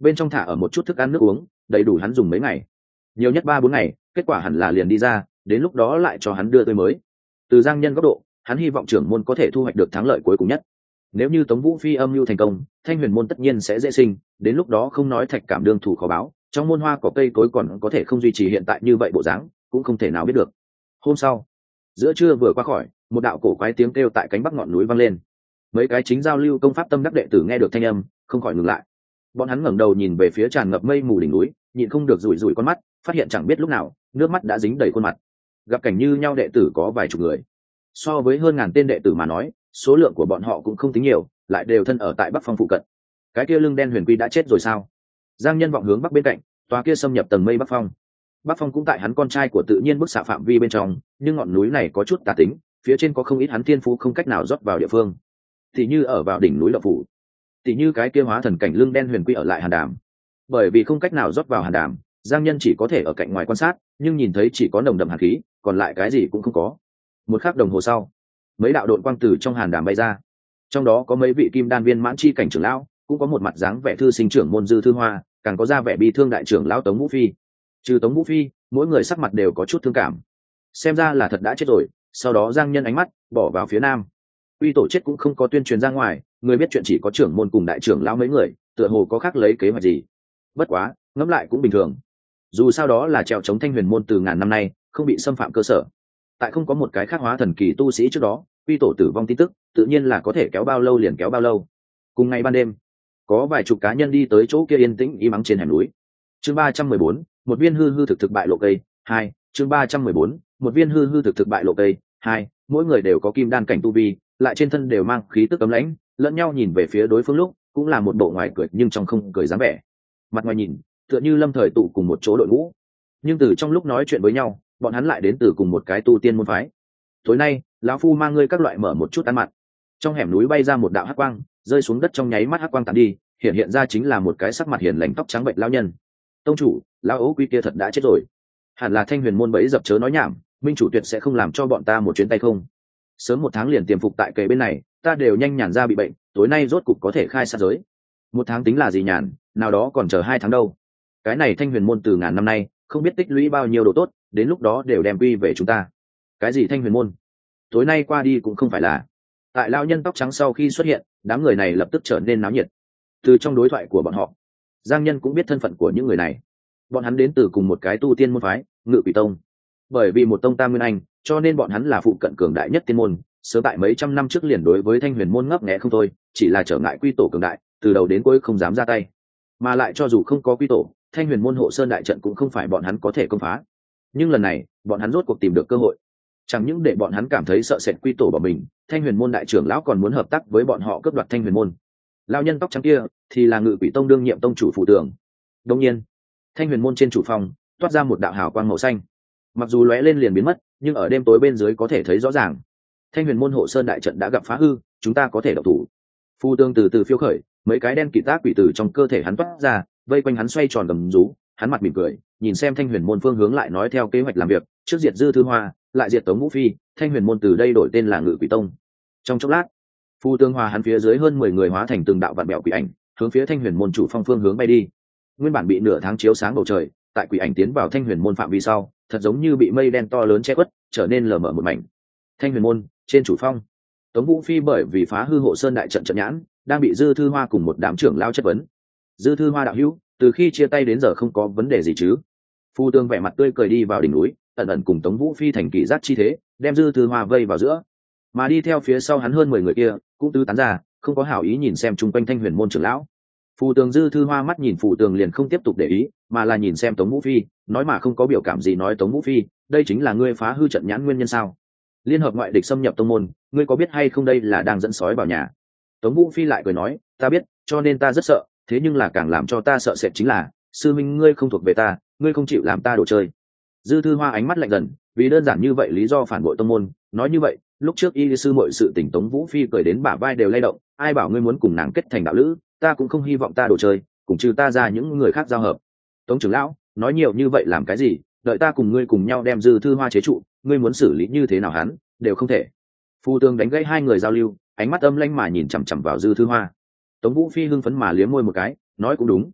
bên trong thả ở một chút thức ăn nước uống, đầy đủ hắn dùng mấy ngày, nhiều nhất ba bốn ngày, kết quả hẳn là liền đi ra, đến lúc đó lại cho hắn đưa tới mới. Từ Giang Nhân góc độ, hắn hy vọng trưởng môn có thể thu hoạch được thắng lợi cuối cùng nhất. Nếu như Tống Vũ Phi âm mưu thành công, Thanh Huyền môn tất nhiên sẽ dễ sinh, đến lúc đó không nói thạch cảm đương thủ khó báo, trong môn hoa cỏ cây cối còn có thể không duy trì hiện tại như vậy bộ dáng, cũng không thể nào biết được. Hôm sau, giữa trưa vừa qua khỏi, một đạo cổ quái tiếng kêu tại cánh bắc ngọn núi vang lên. Mấy cái chính giao lưu công pháp tâm đắc đệ tử nghe được thanh âm, không khỏi ngừng lại. Bọn hắn ngẩng đầu nhìn về phía tràn ngập mây mù đỉnh núi, nhịn không được rủi rủi con mắt, phát hiện chẳng biết lúc nào, nước mắt đã dính đầy khuôn mặt. Gặp cảnh như nhau đệ tử có vài chục người, so với hơn ngàn tên đệ tử mà nói, số lượng của bọn họ cũng không tính nhiều, lại đều thân ở tại Bắc Phong phụ cận. Cái kia lưng đen huyền quy đã chết rồi sao? Giang Nhân vọng hướng bắc bên cạnh, tòa kia xâm nhập tầng mây Bắc Phong. Bắc Phong cũng tại hắn con trai của tự nhiên bức xạ phạm vi bên trong, nhưng ngọn núi này có chút tà tính, phía trên có không ít hắn thiên phú không cách nào rót vào địa phương. Thì như ở vào đỉnh núi Lộc Phủ, thì như cái kia hóa thần cảnh lưng đen huyền quy ở lại Hàn Đàm. Bởi vì không cách nào rót vào Hàn Đàm, Giang Nhân chỉ có thể ở cạnh ngoài quan sát, nhưng nhìn thấy chỉ có nồng đậm hàn khí, còn lại cái gì cũng không có. Một khắc đồng hồ sau, mấy đạo độn quang từ trong Hàn Đàm bay ra, trong đó có mấy vị kim đan viên mãn chi cảnh trưởng lão, cũng có một mặt dáng vẻ thư sinh trưởng môn Dư Thư Hoa, càng có ra vẻ bi thương đại trưởng lão Tống Vũ Phi. Trừ Tống Vũ Phi, mỗi người sắc mặt đều có chút thương cảm, xem ra là thật đã chết rồi. Sau đó Giang Nhân ánh mắt bỏ vào phía nam, uy tổ chết cũng không có tuyên truyền ra ngoài, người biết chuyện chỉ có trưởng môn cùng đại trưởng lão mấy người, tựa hồ có khác lấy kế hoạch gì. Bất quá ngẫm lại cũng bình thường, dù sao đó là trèo chống Thanh Huyền môn từ ngàn năm nay không bị xâm phạm cơ sở, tại không có một cái khác hóa thần kỳ tu sĩ trước đó, uy tổ tử vong tin tức tự nhiên là có thể kéo bao lâu liền kéo bao lâu. Cùng ngày ban đêm, có vài chục cá nhân đi tới chỗ kia yên tĩnh im ắng trên hẻm núi. Chương ba trăm mười bốn, một viên hư hư thực thực bại lộ cây hai. Chương ba trăm mười bốn, một viên hư hư thực thực bại lộ cây hai. Mỗi người đều có kim đan cảnh tu vi, lại trên thân đều mang khí tức cấm lãnh, lẫn nhau nhìn về phía đối phương lúc cũng là một bộ ngoài cười nhưng trong không cười dáng vẻ. Mặt ngoài nhìn tựa như lâm thời tụ cùng một chỗ đội ngũ, nhưng từ trong lúc nói chuyện với nhau, bọn hắn lại đến từ cùng một cái tu tiên môn phái. Tối nay lão phu mang ngươi các loại mở một chút ăn mặn. Trong hẻm núi bay ra một đạo hắc quang, rơi xuống đất, trong nháy mắt hắc quang tàn đi, hiện hiện ra chính là một cái sắc mặt hiền lành tóc trắng bệnh lão nhân. Tông chủ, lão ấu quy kia thật đã chết rồi, hẳn là Thanh Huyền môn bẫy dập, chớ nói nhảm, minh chủ tuyệt sẽ không làm cho bọn ta một chuyến tay không. Sớm một tháng liền tiềm phục tại kề bên này, ta đều nhanh nhàn ra bị bệnh, tối nay rốt cục có thể khai sát giới. Một tháng tính là gì nhàn, nào đó còn chờ hai tháng đâu. Cái này Thanh Huyền môn từ ngàn năm nay không biết tích lũy bao nhiêu đồ tốt, đến lúc đó đều đem quy về chúng ta. Cái gì Thanh Huyền môn, tối nay qua đi cũng không phải là. Tại lão nhân tóc trắng sau khi xuất hiện, đám người này lập tức trở nên náo nhiệt. Từ trong đối thoại của bọn họ, Giang Nhân cũng biết thân phận của những người này. Bọn hắn đến từ cùng một cái tu tiên môn phái, Ngự Quỷ Tông. Bởi vì một tông tam nguyên anh, cho nên bọn hắn là phụ cận cường đại nhất tiên môn, sớm tại mấy trăm năm trước liền đối với Thanh Huyền môn ngấp nghé không thôi, chỉ là trở ngại quy tổ cường đại, từ đầu đến cuối không dám ra tay. Mà lại cho dù không có quy tổ, Thanh Huyền môn hộ sơn đại trận cũng không phải bọn hắn có thể công phá. Nhưng lần này, bọn hắn rốt cuộc tìm được cơ hội. Chẳng những để bọn hắn cảm thấy sợ sệt quy tổ bỏ mình, Thanh Huyền môn đại trưởng lão còn muốn hợp tác với bọn họ cướp đoạt Thanh Huyền môn. Lão nhân tóc trắng kia thì là Ngự Quỷ Tông đương nhiệm tông chủ phụ tưởng. Đương nhiên, Thanh Huyền môn trên chủ phòng toát ra một đạo hào quang màu xanh, mặc dù lóe lên liền biến mất, nhưng ở đêm tối bên dưới có thể thấy rõ ràng. Thanh Huyền môn hộ sơn đại trận đã gặp phá hư, chúng ta có thể động thủ. Phu tương từ từ phiêu khởi, mấy cái đen kịt tác quỷ tử trong cơ thể hắn toát ra, vây quanh hắn xoay tròn gầm rú. Hắn mặt mỉm cười, nhìn xem Thanh Huyền môn phương hướng lại nói theo kế hoạch làm việc, trước diệt Dư Thư Hoa, lại diệt Tống Vũ Phi, Thanh Huyền môn từ đây đổi tên là Ngự Quỷ Tông. Trong chốc lát, Phu Tương Hòa hắn phía dưới hơn mười người hóa thành từng đạo vạn bẹo quỷ ảnh, hướng phía Thanh Huyền môn chủ phong phương hướng bay đi. Nguyên bản bị nửa tháng chiếu sáng bầu trời, tại quỷ ảnh tiến vào Thanh Huyền môn phạm vi sau, thật giống như bị mây đen to lớn che khuất, trở nên lờ mờ một mảnh. Thanh Huyền môn trên chủ phong, Tống Vũ Phi bởi vì phá hư hộ sơn đại trận trận nhãn, đang bị Dư Thư Hoa cùng một đám trưởng lao chất vấn. Dư Thư Hoa đạo hữu, từ khi chia tay đến giờ không có vấn đề gì chứ? Phu Tương vẻ mặt tươi cười đi vào đỉnh núi, ẩn ẩn cùng Tống Vũ Phi thành kỳ giác chi thế, đem Dư Thư Hoa vây vào giữa, mà đi theo phía sau hắn hơn mười người kia cũng tứ tán ra, không có hảo ý nhìn xem chung quanh Thanh Huyền môn trưởng lão. Phù Tường Dư Thư Hoa mắt nhìn Phù Tường liền không tiếp tục để ý, mà là nhìn xem Tống Vũ Phi, nói mà không có biểu cảm gì nói: Tống Vũ Phi, đây chính là ngươi phá hư trận nhãn nguyên nhân sao? Liên hợp ngoại địch xâm nhập tông môn, ngươi có biết hay không đây là đang dẫn sói vào nhà? Tống Vũ Phi lại cười nói: ta biết, cho nên ta rất sợ, thế nhưng là càng làm cho ta sợ sệt chính là sư minh ngươi không thuộc về ta, ngươi không chịu làm ta đồ chơi. Dư Thư Hoa ánh mắt lạnh dần, vì đơn giản như vậy lý do phản bội tông môn. Nói như vậy, lúc trước y sư mọi sự tình Tống Vũ Phi cười đến bả vai đều lay động, ai bảo ngươi muốn cùng nàng kết thành đạo lữ, ta cũng không hy vọng ta đồ chơi, cùng trừ ta ra những người khác giao hợp. Tống trưởng lão, nói nhiều như vậy làm cái gì? Đợi ta cùng ngươi cùng nhau đem Dư Thư Hoa chế trụ, ngươi muốn xử lý như thế nào hắn đều không thể. Phu Tương đánh gãy hai người giao lưu, ánh mắt âm lãnh mà nhìn chằm chằm vào Dư Thư Hoa. Tống Vũ Phi hưng phấn mà liếm môi một cái, nói cũng đúng.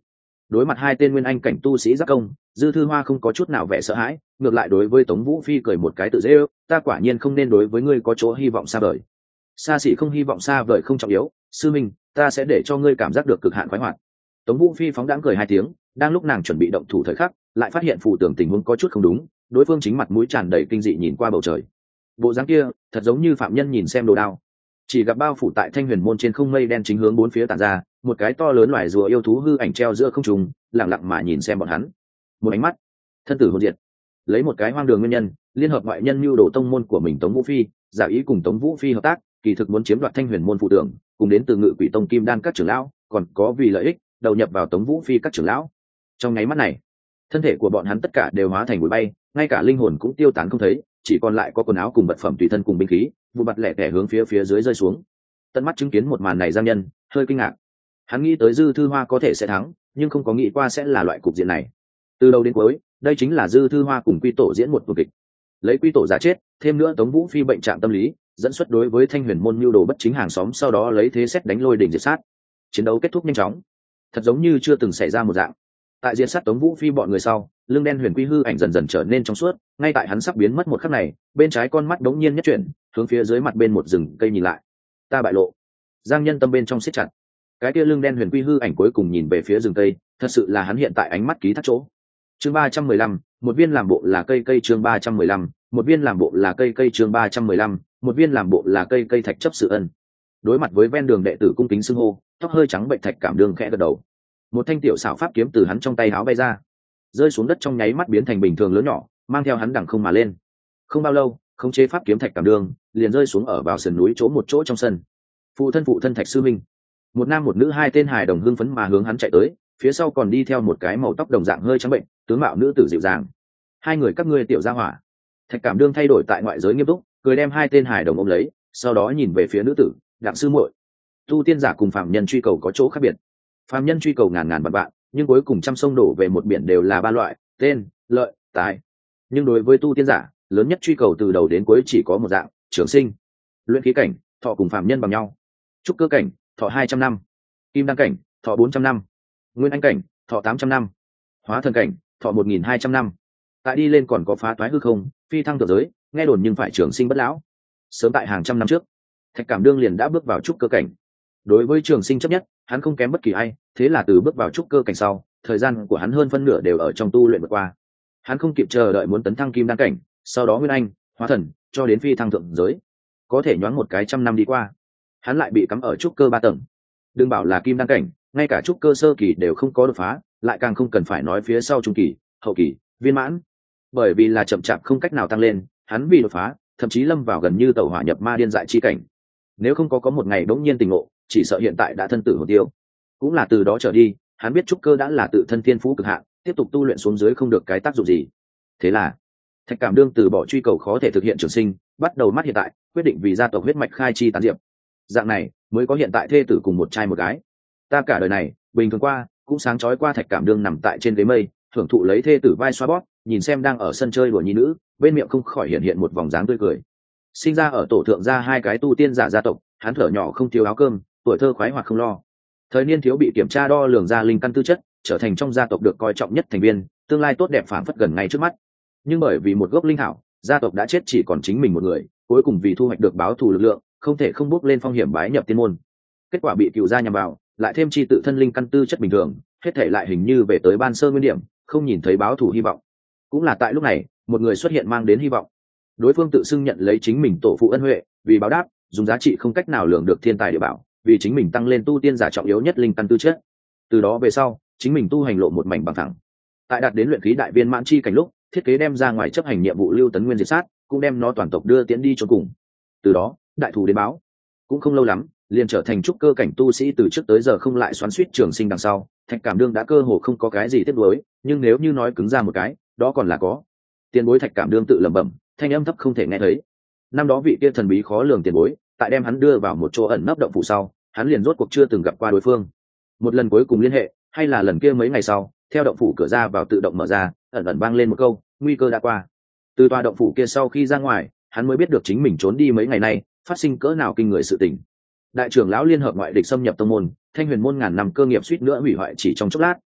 Đối mặt hai tên nguyên anh cảnh tu sĩ giác công, Dư Thư Hoa không có chút nào vẻ sợ hãi, ngược lại đối với Tống Vũ Phi cười một cái tự dễ ước, ta quả nhiên không nên đối với ngươi có chỗ hy vọng xa vời. Xa xỉ không hy vọng xa vời không trọng yếu, sư minh, ta sẽ để cho ngươi cảm giác được cực hạn khoái hoạt. Tống Vũ Phi phóng đãng cười hai tiếng, đang lúc nàng chuẩn bị động thủ thời khắc, lại phát hiện phù tưởng tình huống có chút không đúng, đối phương chính mặt mũi tràn đầy kinh dị nhìn qua bầu trời. Bộ dáng kia, thật giống như phạm nhân nhìn xem đồ đao. Chỉ gặp bao phủ tại Thanh Huyền môn trên không mây đen chính hướng bốn phía tản ra, một cái to lớn loài rùa yêu thú hư ảnh treo giữa không trung, lặng lặng mà nhìn xem bọn hắn. Một ánh mắt, thân tử hồn diệt. Lấy một cái hoang đường nguyên nhân, liên hợp ngoại nhân mưu đồ tông môn của mình Tống Vũ Phi, giả ý cùng Tống Vũ Phi hợp tác, kỳ thực muốn chiếm đoạt Thanh Huyền môn phụ tưởng, cùng đến từ Ngự Quỷ tông Kim Đan các trưởng lão, còn có vì lợi ích, đầu nhập vào Tống Vũ Phi các trưởng lão. Trong nháy mắt này, thân thể của bọn hắn tất cả đều hóa thành bụi bay, ngay cả linh hồn cũng tiêu tán không thấy, chỉ còn lại có quần áo cùng vật phẩm tùy thân cùng binh khí, vụ mặt lẻ tẻ hướng phía phía dưới rơi xuống. Tận mắt chứng kiến một màn này, Giang Nhân hơi kinh ngạc. Hắn nghĩ tới Dư Thư Hoa có thể sẽ thắng, nhưng không có nghĩ qua sẽ là loại cục diện này. Từ đầu đến cuối, đây chính là Dư Thư Hoa cùng Quy Tổ diễn một tuồng kịch. Lấy Quy Tổ giả chết, thêm nữa Tống Vũ Phi bệnh trạng tâm lý, dẫn xuất đối với Thanh Huyền môn mưu đồ bất chính hàng xóm, sau đó lấy thế xét đánh lôi đỉnh diệt sát. Chiến đấu kết thúc nhanh chóng, thật giống như chưa từng xảy ra một dạng. Tại diệt sát Tống Vũ Phi bọn người sau, lưng đen huyền quy hư ảnh dần dần trở nên trong suốt, ngay tại hắn sắp biến mất một khắc này, bên trái con mắt đống nhiên nhất chuyển, hướng phía dưới mặt bên một rừng cây nhìn lại. Ta bại lộ. Giang Nhân tâm bên trong siết chặt. Cái kia lưng đen huyền quy hư ảnh cuối cùng nhìn về phía rừng cây, thật sự là hắn hiện tại ánh mắt ký thác chỗ. Chương ba trăm mười lăm, một viên làm bộ là cây cây chương ba trăm mười lăm, một viên làm bộ là cây cây chương ba trăm mười lăm, một viên làm bộ là cây cây Thạch chấp sự ân. Đối mặt với ven đường đệ tử cung kính xưng hô, tóc hơi trắng bệnh Thạch Cảm Đường khẽ gật đầu. Một thanh tiểu xảo pháp kiếm từ hắn trong tay áo bay ra, rơi xuống đất trong nháy mắt biến thành bình thường lớn nhỏ, mang theo hắn đằng không mà lên. Không bao lâu, khống chế pháp kiếm Thạch Cảm Đường liền rơi xuống ở vào sườn núi chỗ một chỗ trong sân. Phụ thân phụ thân Thạch sư minh. Một nam một nữ hai tên hài đồng hưng phấn mà hướng hắn chạy tới, phía sau còn đi theo một cái màu tóc đồng dạng hơi trắng bệnh, tướng mạo nữ tử dịu dàng. Hai người các ngươi tiểu gia hỏa. Thạch Cảm Đương thay đổi tại ngoại giới nghiêm túc, cười đem hai tên hài đồng ôm lấy, sau đó nhìn về phía nữ tử, đặng sư muội. Tu tiên giả cùng phạm nhân truy cầu có chỗ khác biệt. Phạm nhân truy cầu ngàn ngàn vạn vạn, nhưng cuối cùng trăm sông đổ về một biển đều là ba loại, tên, lợi, tài. Nhưng đối với tu tiên giả, lớn nhất truy cầu từ đầu đến cuối chỉ có một dạng, trường sinh. Luyện khí cảnh, thọ cùng phạm nhân bằng nhau. Trúc cơ cảnh, thọ hai trăm năm. Kim đăng cảnh, thọ bốn trăm năm. Nguyên anh cảnh, thọ tám trăm năm. Hóa thần cảnh, thọ một nghìn hai trăm năm. Tại đi lên còn có phá toái hư không, phi thăng thượng giới, nghe đồn nhưng phải trường sinh bất lão. Sớm tại hàng trăm năm trước, Thạch Cảm Đương liền đã bước vào trúc cơ cảnh. Đối với trường sinh chấp nhất, hắn không kém bất kỳ ai, thế là từ bước vào trúc cơ cảnh sau, thời gian của hắn hơn phân nửa đều ở trong tu luyện vượt qua. Hắn không kịp chờ đợi muốn tấn thăng kim đăng cảnh, sau đó nguyên anh, hóa thần, cho đến phi thăng thượng giới. Có thể nhoáng một cái trăm năm đi qua, hắn lại bị cắm ở trúc cơ ba tầng. Đừng bảo là kim đăng cảnh, ngay cả trúc cơ sơ kỳ đều không có đột phá, lại càng không cần phải nói phía sau trung kỳ, hậu kỳ, viên mãn. Bởi vì là chậm chạp không cách nào tăng lên, hắn vì đột phá, thậm chí lâm vào gần như tẩu hỏa nhập ma điên dại chi cảnh. Nếu không có có một ngày bỗng nhiên tình ngộ, chỉ sợ hiện tại đã thân tử hồn tiêu. Cũng là từ đó trở đi, hắn biết trúc cơ đã là tự thân thiên phú cực hạn, tiếp tục tu luyện xuống dưới không được cái tác dụng gì. Thế là, Thạch Cảm Đương từ bỏ truy cầu khó thể thực hiện trường sinh, bắt đầu mắt hiện tại, quyết định vì gia tộc huyết mạch khai chi tán diệp. Dạng này mới có hiện tại thê tử cùng một trai một gái. Ta cả đời này, bình thường qua, cũng sáng chói qua Thạch Cảm Đương nằm tại trên ghế mây, thưởng thụ lấy thê tử vai xoa bóp, nhìn xem đang ở sân chơi đùa nhi nữ, bên miệng không khỏi hiện hiện một vòng dáng tươi cười. Sinh ra ở tổ thượng gia hai cái tu tiên giả gia tộc, hắn thở nhỏ không thiếu áo cơm, tuổi thơ khoái hoạt không lo. Thời niên thiếu bị kiểm tra đo lường ra linh căn tư chất, trở thành trong gia tộc được coi trọng nhất thành viên, tương lai tốt đẹp phảng phất gần ngay trước mắt. Nhưng bởi vì một gốc linh thảo, gia tộc đã chết chỉ còn chính mình một người, cuối cùng vì thu hoạch được báo thù lực lượng, không thể không bước lên phong hiểm bái nhập tiên môn. Kết quả bị cựu gia nhằm vào, lại thêm chi tự thân linh căn tư chất bình thường, hết thể lại hình như về tới ban sơ nguyên điểm, không nhìn thấy báo thù hy vọng. Cũng là tại lúc này, một người xuất hiện mang đến hy vọng. Đối phương tự xưng nhận lấy chính mình tổ phụ ân huệ, vì báo đáp, dùng giá trị không cách nào lường được thiên tài địa bảo, vì chính mình tăng lên tu tiên giả trọng yếu nhất linh căn tư chất. Từ đó về sau, chính mình tu hành lộ một mảnh bằng thẳng. Tại đạt đến luyện khí đại viên mãn chi cảnh lúc, thiết kế đem ra ngoài chấp hành nhiệm vụ lưu tấn nguyên diệt sát, cũng đem nó toàn tộc đưa tiến đi cho cùng. Từ đó, đại thù đến báo. Cũng không lâu lắm, liền trở thành trúc cơ cảnh tu sĩ, từ trước tới giờ không lại xoắn xuýt trường sinh đằng sau, Thạch Cảm Đương đã cơ hồ không có cái gì tiếc nuối, nhưng nếu như nói cứng ra một cái, đó còn là có. Tiền bối Thạch Cảm Đương tự lẩm bẩm, thanh âm thấp không thể nghe thấy. Năm đó vị kia thần bí khó lường tiền bối, tại đem hắn đưa vào một chỗ ẩn nấp động phủ sau, hắn liền rốt cuộc chưa từng gặp qua đối phương. Một lần cuối cùng liên hệ, hay là lần kia mấy ngày sau, theo động phủ cửa ra vào tự động mở ra, ẩn ẩn vang lên một câu, nguy cơ đã qua. Từ tòa động phủ kia sau khi ra ngoài, hắn mới biết được chính mình trốn đi mấy ngày nay, phát sinh cỡ nào kinh người sự tình. Đại trưởng lão liên hợp ngoại địch xâm nhập tông môn, Thanh Huyền môn ngàn năm cơ nghiệp suýt nữa hủy hoại chỉ trong chốc lát,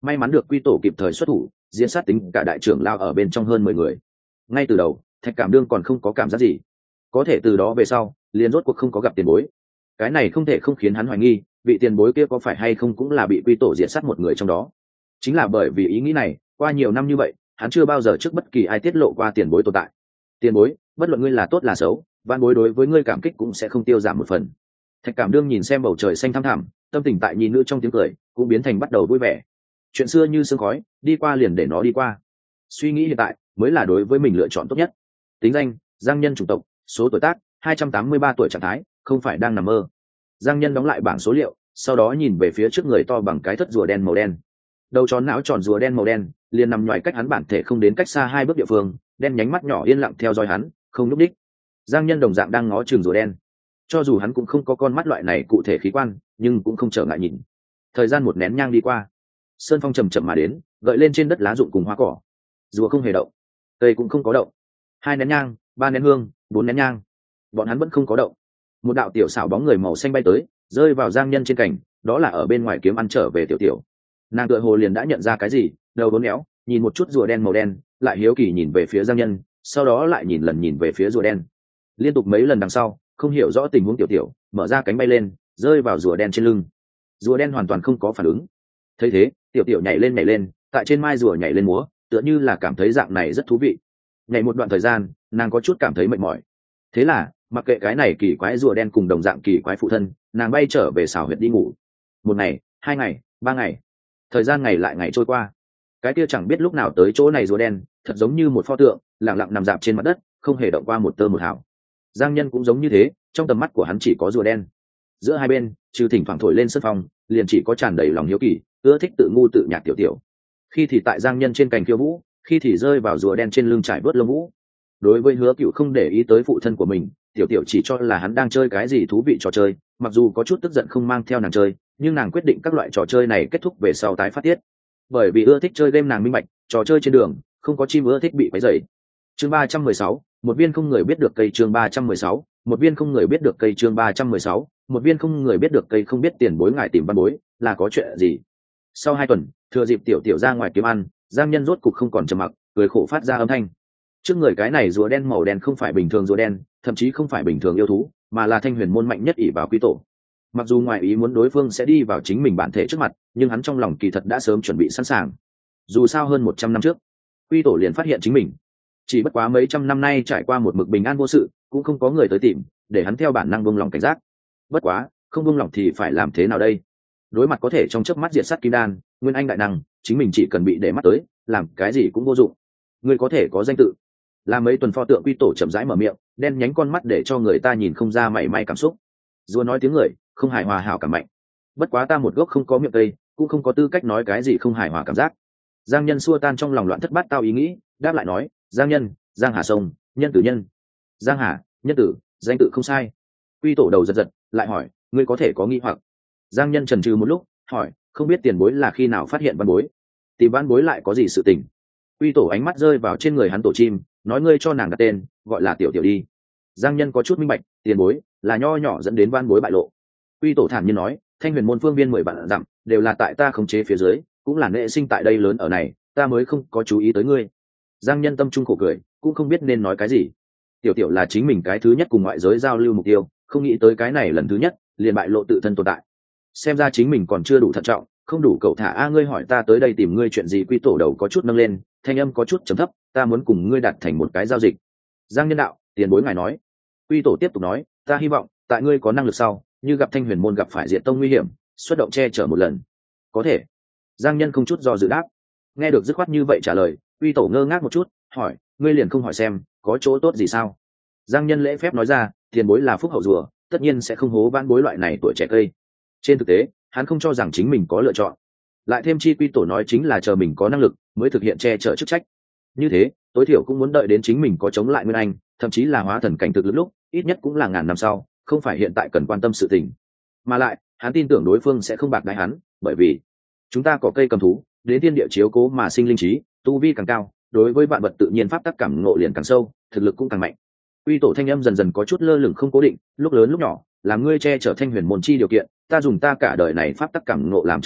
may mắn được quy tổ kịp thời xuất thủ diễn sát tính cả đại trưởng lao ở bên trong hơn mười người. Ngay từ đầu Thạch Cảm Đương còn không có cảm giác gì, có thể từ đó về sau liền rốt cuộc không có gặp tiền bối. Cái này không thể không khiến hắn hoài nghi vị tiền bối kia có phải hay không cũng là bị quy tổ diệt sát một người trong đó. Chính là bởi vì ý nghĩ này, qua nhiều năm như vậy hắn chưa bao giờ trước bất kỳ ai tiết lộ qua tiền bối tồn tại. Tiền bối, bất luận ngươi là tốt là xấu, van bối đối với ngươi cảm kích cũng sẽ không tiêu giảm một phần. Thạch Cảm Đương nhìn xem bầu trời xanh thăm thẳm, tâm tình tại nhìn nữ trong tiếng cười cũng biến thành bắt đầu vui vẻ. Chuyện xưa như sương khói, đi qua liền để nó đi qua. Suy nghĩ hiện tại mới là đối với mình lựa chọn tốt nhất. Tính danh: Giang Nhân, chủng tộc: số tuổi tác hai trăm tám mươi ba tuổi, trạng thái: không phải đang nằm mơ. Giang Nhân đóng lại bảng số liệu, sau đó nhìn về phía trước người to bằng cái thất rùa đen màu đen. Đầu tròn não tròn rùa đen màu đen liền nằm ngoài cách hắn bản thể không đến cách xa hai bước địa phương, đen nhánh mắt nhỏ yên lặng theo dõi hắn, không nhúc đích. Giang Nhân đồng dạng đang ngó chừng rùa đen, cho dù hắn cũng không có con mắt loại này cụ thể khí quan, nhưng cũng không trở ngại nhìn. Thời gian một nén nhang đi qua, sơn phong chầm chậm mà đến, gợi lên trên đất lá rụng cùng hoa cỏ. Rùa không hề động, cây cũng không có động. Hai nén nhang, ba nén hương, bốn nén nhang, bọn hắn vẫn không có động. Một đạo tiểu xảo bóng người màu xanh bay tới, rơi vào Giang Nhân trên cành, đó là ở bên ngoài kiếm ăn trở về tiểu tiểu. Nàng tựa hồ liền đã nhận ra cái gì, đầu bốn éo, nhìn một chút rùa đen màu đen, lại hiếu kỳ nhìn về phía Giang Nhân, sau đó lại nhìn lần nhìn về phía rùa đen. Liên tục mấy lần đằng sau, không hiểu rõ tình huống tiểu tiểu mở ra cánh bay lên, rơi vào rùa đen trên lưng. Rùa đen hoàn toàn không có phản ứng. Thấy thế, tiểu tiểu nhảy lên nhảy lên, tại trên mai rùa nhảy lên múa, tựa như là cảm thấy dạng này rất thú vị. Nhảy một đoạn thời gian, nàng có chút cảm thấy mệt mỏi. Thế là, mặc kệ cái này kỳ quái rùa đen cùng đồng dạng kỳ quái phụ thân, nàng bay trở về xào huyệt đi ngủ. Một ngày, hai ngày, ba ngày, thời gian ngày lại ngày trôi qua. Cái kia chẳng biết lúc nào tới chỗ này rùa đen, thật giống như một pho tượng, lặng lặng nằm dạp trên mặt đất, không hề động qua một tơ một hào. Giang Nhân cũng giống như thế, trong tầm mắt của hắn chỉ có rùa đen. Giữa hai bên, trừ thỉnh thoảng thổi lên sân phong, liền chỉ có tràn đầy lòng hiếu kỳ, ưa thích tự ngu tự nhạc tiểu tiểu. Khi thì tại Giang Nhân trên cành khiêu vũ, khi thì rơi vào rùa đen trên lưng trải bớt lông vũ. Đối với Hứa Cựu không để ý tới phụ thân của mình, tiểu tiểu chỉ cho là hắn đang chơi cái gì thú vị trò chơi, mặc dù có chút tức giận không mang theo nàng chơi, nhưng nàng quyết định các loại trò chơi này kết thúc về sau tái phát tiết. Bởi vì ưa thích chơi game nàng minh bạch, trò chơi trên đường không có chim ưa thích bị quấy rầy. Chương ba trăm mười sáu, một viên không người biết được cây. Chương ba trăm mười sáu, một viên không người biết được cây. Chương ba trăm mười sáu, một viên không người biết được cây. Không biết tiền bối ngài tìm văn bối là có chuyện gì? Sau hai tuần, thừa dịp tiểu tiểu ra ngoài kiếm ăn, Giang Nhân rốt cục không còn trầm mặc, cười khổ phát ra âm thanh. Trước người cái này rùa đen màu đen không phải bình thường rùa đen, thậm chí không phải bình thường yêu thú, mà là Thanh Huyền môn mạnh nhất ỷ vào quy tổ. Mặc dù ngoài ý muốn đối phương sẽ đi vào chính mình bản thể trước mặt, nhưng hắn trong lòng kỳ thật đã sớm chuẩn bị sẵn sàng. Dù sao hơn một trăm năm trước, quy tổ liền phát hiện chính mình. Chỉ bất quá mấy trăm năm nay trải qua một mực bình an vô sự, cũng không có người tới tìm, để hắn theo bản năng buông lòng cảnh giác. Bất quá, không buông lòng thì phải làm thế nào đây? Đối mặt có thể trong chớp mắt diệt sát kim đan, nguyên anh đại năng, chính mình chỉ cần bị để mắt tới, làm cái gì cũng vô dụng. Người có thể có danh tự. Là mấy tuần pho tượng quy tổ chậm rãi mở miệng, đen nhánh con mắt để cho người ta nhìn không ra mảy may cảm xúc. Rùa nói tiếng người, không hài hòa hảo cảm mạnh. Bất quá ta một gốc không có miệng cây, cũng không có tư cách nói cái gì không hài hòa cảm giác. Giang Nhân xua tan trong lòng loạn thất bát tao ý nghĩ, đáp lại nói: Giang Nhân, Giang Hà Sông, nhân tử nhân. Giang Hà, nhân tử, danh tự không sai. Quy tổ đầu giật giật, lại hỏi: ngươi có thể có nghi hoặc? Giang Nhân chần chừ một lúc, hỏi: không biết tiền bối là khi nào phát hiện văn bối? Tìm văn bối lại có gì sự tình? Quy tổ ánh mắt rơi vào trên người hắn tổ chim, nói: ngươi cho nàng đặt tên, gọi là tiểu tiểu đi. Giang Nhân có chút minh bạch, tiền bối là nho nhỏ dẫn đến văn bối bại lộ. Quy tổ thản nhiên nói: Thanh Huyền môn phương viên mười vạn dặm, đều là tại ta khống chế phía dưới, cũng là nệ sinh tại đây lớn ở này, ta mới không có chú ý tới ngươi. Giang Nhân tâm trung khổ cười, cũng không biết nên nói cái gì. Tiểu tiểu là chính mình cái thứ nhất cùng ngoại giới giao lưu mục tiêu, không nghĩ tới cái này lần thứ nhất liền bại lộ tự thân tồn tại. Xem ra chính mình còn chưa đủ thận trọng, không đủ cậu thả. A ngươi hỏi ta tới đây tìm ngươi chuyện gì? Quy tổ đầu có chút nâng lên, thanh âm có chút trầm thấp: ta muốn cùng ngươi đạt thành một cái giao dịch. Giang Nhân đạo: tiền bối ngài nói. Quy tổ tiếp tục nói: ta hy vọng tại ngươi có năng lực sau, như gặp Thanh Huyền môn gặp phải diện tông nguy hiểm, xuất động che chở một lần. Có thể. Giang Nhân không chút do dự đáp. Nghe được dứt khoát như vậy trả lời, Quy tổ ngơ ngác một chút, hỏi: ngươi liền không hỏi xem có chỗ tốt gì sao? Giang Nhân lễ phép nói ra: tiền bối là phúc hậu rùa, tất nhiên sẽ không hố vãn bối loại này tuổi trẻ cây. Trên thực tế, hắn không cho rằng chính mình có lựa chọn. Lại thêm chi Quy tổ nói chính là chờ mình có năng lực mới thực hiện che chở chức trách. Như thế, tối thiểu cũng muốn đợi đến chính mình có chống lại nguyên anh, thậm chí là hóa thần cảnh thực lực lúc, ít nhất cũng là ngàn năm sau, không phải hiện tại cần quan tâm sự tình. Mà lại, hắn tin tưởng đối phương sẽ không bạc đãi hắn, bởi vì chúng ta có cây cầm thú, đến thiên địa chiếu cố mà sinh linh trí, tu vi càng cao, đối với vạn vật tự nhiên pháp tắc cảm ngộ liền càng sâu, thực lực cũng càng mạnh. Quy tổ thanh âm dần dần có chút lơ lửng không cố định, lúc lớn lúc nhỏ, làm ngươi che chở Thanh Huyền môn chi điều kiện, ta dùng ta cả đời này pháp tắc cảm ngộ làm trao đổi,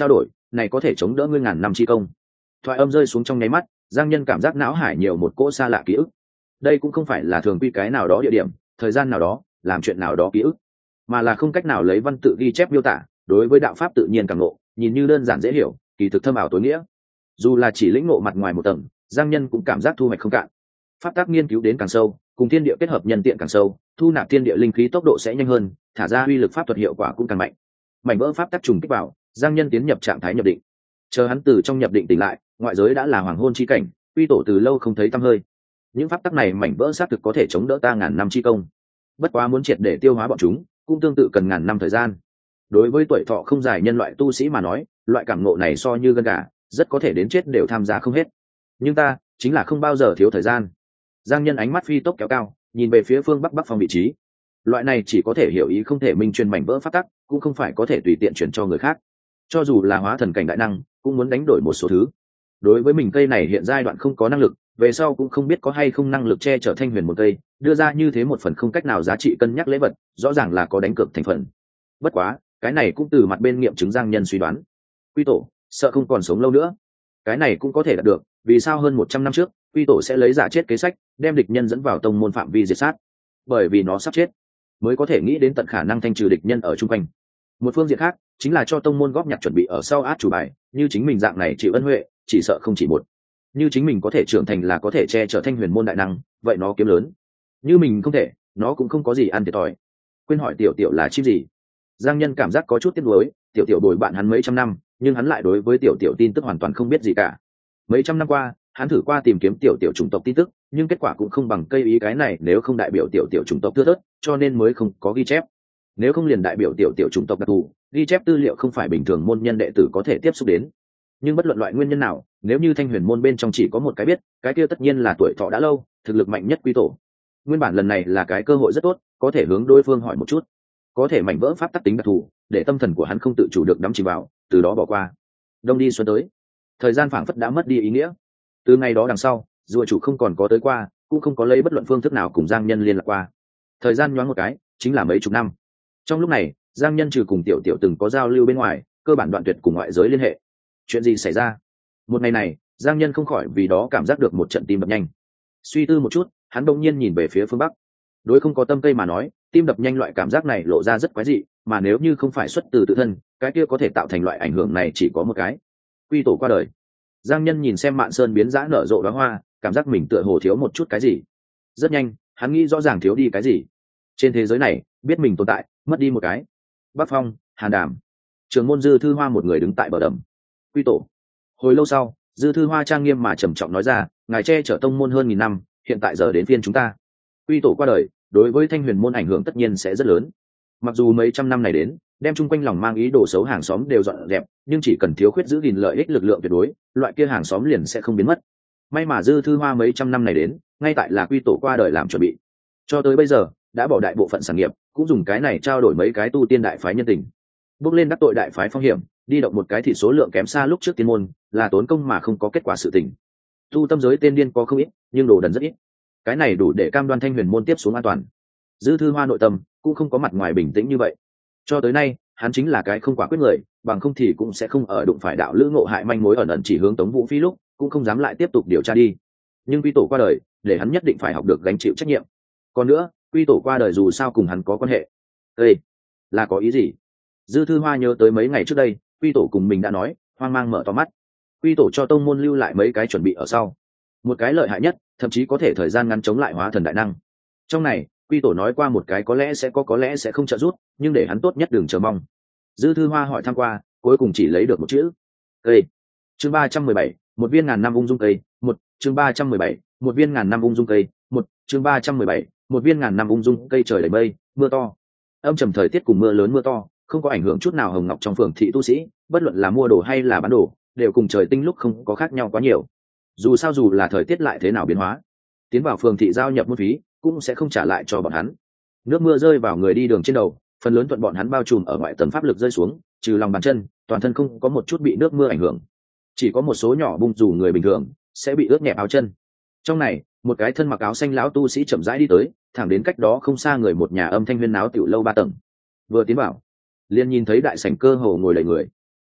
này có thể chống đỡ ngươi ngàn năm chi công. Thoại âm rơi xuống trong nháy mắt, Giang Nhân cảm giác não hải nhiều một cỗ xa lạ ký ức. Đây cũng không phải là thường quy cái nào đó địa điểm, thời gian nào đó, làm chuyện nào đó ký ức, mà là không cách nào lấy văn tự ghi chép miêu tả, đối với đạo pháp tự nhiên càng ngộ, nhìn như đơn giản dễ hiểu, kỳ thực thâm ảo tối nghĩa. Dù là chỉ lĩnh ngộ mặt ngoài một tầng, Giang Nhân cũng cảm giác thu hoạch không cạn. Pháp tác nghiên cứu đến càng sâu, cùng thiên địa kết hợp nhân tiện càng sâu, thu nạp thiên địa linh khí tốc độ sẽ nhanh hơn, thả ra uy lực pháp thuật hiệu quả cũng càng mạnh. Mảnh vỡ pháp tác trùng kích vào, Giang Nhân tiến nhập trạng thái nhập định. Chờ hắn từ trong nhập định tỉnh lại, ngoại giới đã là hoàng hôn chi cảnh, quy tổ từ lâu không thấy tăm hơi. Những pháp tắc này mảnh vỡ xác thực có thể chống đỡ ta ngàn năm chi công, bất quá muốn triệt để tiêu hóa bọn chúng, cũng tương tự cần ngàn năm thời gian. Đối với tuổi thọ không dài nhân loại tu sĩ mà nói, loại cảm ngộ này so như gân gà, rất có thể đến chết đều tham gia không hết. Nhưng ta chính là không bao giờ thiếu thời gian. Giang Nhân ánh mắt phi tốc kéo cao, nhìn về phía phương bắc bắc phong vị trí. Loại này chỉ có thể hiểu ý không thể minh truyền mảnh vỡ pháp tắc, cũng không phải có thể tùy tiện chuyển cho người khác. Cho dù là hóa thần cảnh đại năng, cũng muốn đánh đổi một số thứ. Đối với mình cây này hiện giai đoạn không có năng lực, về sau cũng không biết có hay không năng lực che chở thanh huyền một cây, đưa ra như thế một phần không cách nào giá trị cân nhắc lễ vật, rõ ràng là có đánh cược thành phần. Bất quá, cái này cũng từ mặt bên nghiệm chứng Giang Nhân suy đoán. Quy tổ sợ không còn sống lâu nữa, cái này cũng có thể đạt được. Vì sao hơn một trăm năm trước quy tổ sẽ lấy giả chết kế sách, đem địch nhân dẫn vào tông môn phạm vi diệt sát? Bởi vì nó sắp chết, mới có thể nghĩ đến tận khả năng thanh trừ địch nhân ở chung quanh. Một phương diện khác chính là cho tông môn góp nhặt chuẩn bị ở sau át chủ bài, như chính mình dạng này chịu ân huệ, chỉ sợ không chỉ một. Như chính mình có thể trưởng thành là có thể che chở thanh huyền môn đại năng, vậy nó kiếm lớn. Như mình không thể, nó cũng không có gì ăn thiệt thòi. Quên hỏi tiểu tiểu là chim gì? Giang Nhân cảm giác có chút tiếc nuối, tiểu tiểu bồi bạn hắn mấy trăm năm, nhưng hắn lại đối với tiểu tiểu tin tức hoàn toàn không biết gì cả. Mấy trăm năm qua, hắn thử qua tìm kiếm tiểu tiểu chủng tộc tin tức, nhưng kết quả cũng không bằng cây ý cái này, nếu không đại biểu tiểu tiểu chủng tộc thưa thớt, cho nên mới không có ghi chép. Nếu không liền đại biểu tiểu tiểu chủng tộc đặc thù, ghi chép tư liệu không phải bình thường môn nhân đệ tử có thể tiếp xúc đến. Nhưng bất luận loại nguyên nhân nào, nếu như thanh huyền môn bên trong chỉ có một cái biết, cái kia tất nhiên là tuổi thọ đã lâu, thực lực mạnh nhất quy tổ. Nguyên bản lần này là cái cơ hội rất tốt, có thể hướng đối phương hỏi một chút, có thể mảnh vỡ pháp tắc tính đặc thù, để tâm thần của hắn không tự chủ được đắm chìm vào, từ đó bỏ qua. Đông đi xuân tới, thời gian phảng phất đã mất đi ý nghĩa. Từ ngày đó đằng sau, rùa chủ không còn có tới qua, cũng không có lấy bất luận phương thức nào cùng Giang Nhân liên lạc qua. Thời gian nhoáng một cái, chính là mấy chục năm. Trong lúc này, Giang Nhân trừ cùng tiểu tiểu từng có giao lưu bên ngoài, cơ bản đoạn tuyệt cùng ngoại giới liên hệ. Chuyện gì xảy ra? Một ngày này, Giang Nhân không khỏi vì đó cảm giác được một trận tim đập nhanh. Suy tư một chút, hắn đột nhiên nhìn về phía phương bắc. Đối không có tâm cây mà nói, tim đập nhanh loại cảm giác này lộ ra rất quái dị, mà nếu như không phải xuất từ tự thân, cái kia có thể tạo thành loại ảnh hưởng này chỉ có một cái. Quy tổ qua đời. Giang Nhân nhìn xem mạn sơn biến dã nở rộ đóa hoa, cảm giác mình tựa hồ thiếu một chút cái gì. Rất nhanh, hắn nghĩ rõ ràng thiếu đi cái gì. Trên thế giới này, biết mình tồn tại, mất đi một cái. Bắc Phong, Hàn Đàm, Trường môn Dư Thư Hoa một người đứng tại bờ đầm. Quy tổ. Hồi lâu sau, Dư Thư Hoa trang nghiêm mà trầm trọng nói ra, ngài che chở tông môn hơn nghìn năm, hiện tại giờ đến phiên chúng ta. Quy tổ qua đời, đối với thanh huyền môn ảnh hưởng tất nhiên sẽ rất lớn. Mặc dù mấy trăm năm này đến, đem chung quanh lòng mang ý đồ xấu hàng xóm đều dọn dẹp, nhưng chỉ cần thiếu khuyết giữ gìn lợi ích lực lượng tuyệt đối, loại kia hàng xóm liền sẽ không biến mất. May mà Dư Thư Hoa mấy trăm năm này đến, ngay tại là quy tổ qua đời làm chuẩn bị. Cho tới bây giờ, đã bỏ đại bộ phận sản nghiệp, cũng dùng cái này trao đổi mấy cái tu tiên đại phái nhân tình. Bước lên đắc tội đại phái phong hiểm, đi động một cái thì số lượng kém xa lúc trước tiên môn, là tốn công mà không có kết quả sự tình. Tu tâm giới tên điên có không ít, nhưng đồ đần rất ít. Cái này đủ để cam đoan thanh huyền môn tiếp xuống an toàn. Dư Thư Hoa nội tâm cũng không có mặt ngoài bình tĩnh như vậy. Cho tới nay, hắn chính là cái không quả quyết người, bằng không thì cũng sẽ không ở đụng phải đạo lữ ngộ hại manh mối ẩn ẩn chỉ hướng Tống Vũ Phi lúc, cũng không dám lại tiếp tục điều tra đi. Nhưng quy tổ qua đời, để hắn nhất định phải học được gánh chịu trách nhiệm. Còn nữa, quy tổ qua đời dù sao cùng hắn có quan hệ. Ê, là có ý gì? Dư Thư Hoa nhớ tới mấy ngày trước đây, quy tổ cùng mình đã nói, hoang mang mở to mắt. Quy tổ cho tông môn lưu lại mấy cái chuẩn bị ở sau. Một cái lợi hại nhất, thậm chí có thể thời gian ngắn chống lại hóa thần đại năng. Trong này, quy tổ nói qua một cái có lẽ sẽ có có lẽ sẽ không trợ giúp, nhưng để hắn tốt nhất đừng chờ mong. Dư Thư Hoa hỏi thăm qua, cuối cùng chỉ lấy được một chữ. Cây. Chương ba trăm mười bảy, một viên ngàn năm ung dung cây, một, chương ba trăm mười bảy, một viên ngàn năm ung dung cây, một, chương ba trăm mười bảy, một viên ngàn năm ung dung cây. Trời đầy mây, mưa to. Âm trầm thời tiết cùng mưa lớn mưa to, không có ảnh hưởng chút nào Hồng Ngọc trong phường thị tu sĩ, bất luận là mua đồ hay là bán đồ, đều cùng trời tinh lúc không có khác nhau quá nhiều. Dù sao dù là thời tiết lại thế nào biến hóa, tiến vào phường thị giao nhập môn phí cũng sẽ không trả lại cho bọn hắn. Nước mưa rơi vào người đi đường trên đầu, phần lớn thuận bọn hắn bao trùm ở ngoại tầng pháp lực rơi xuống, trừ lòng bàn chân, toàn thân không có một chút bị nước mưa ảnh hưởng. Chỉ có một số nhỏ bung dù người bình thường sẽ bị ướt nhẹp áo chân. Trong này, một cái thân mặc áo xanh lão tu sĩ chậm rãi đi tới, thẳng đến cách đó không xa người một nhà âm thanh huyên náo tiểu lâu ba tầng. Vừa tiến vào, liền nhìn thấy đại sảnh cơ hồ ngồi đầy người.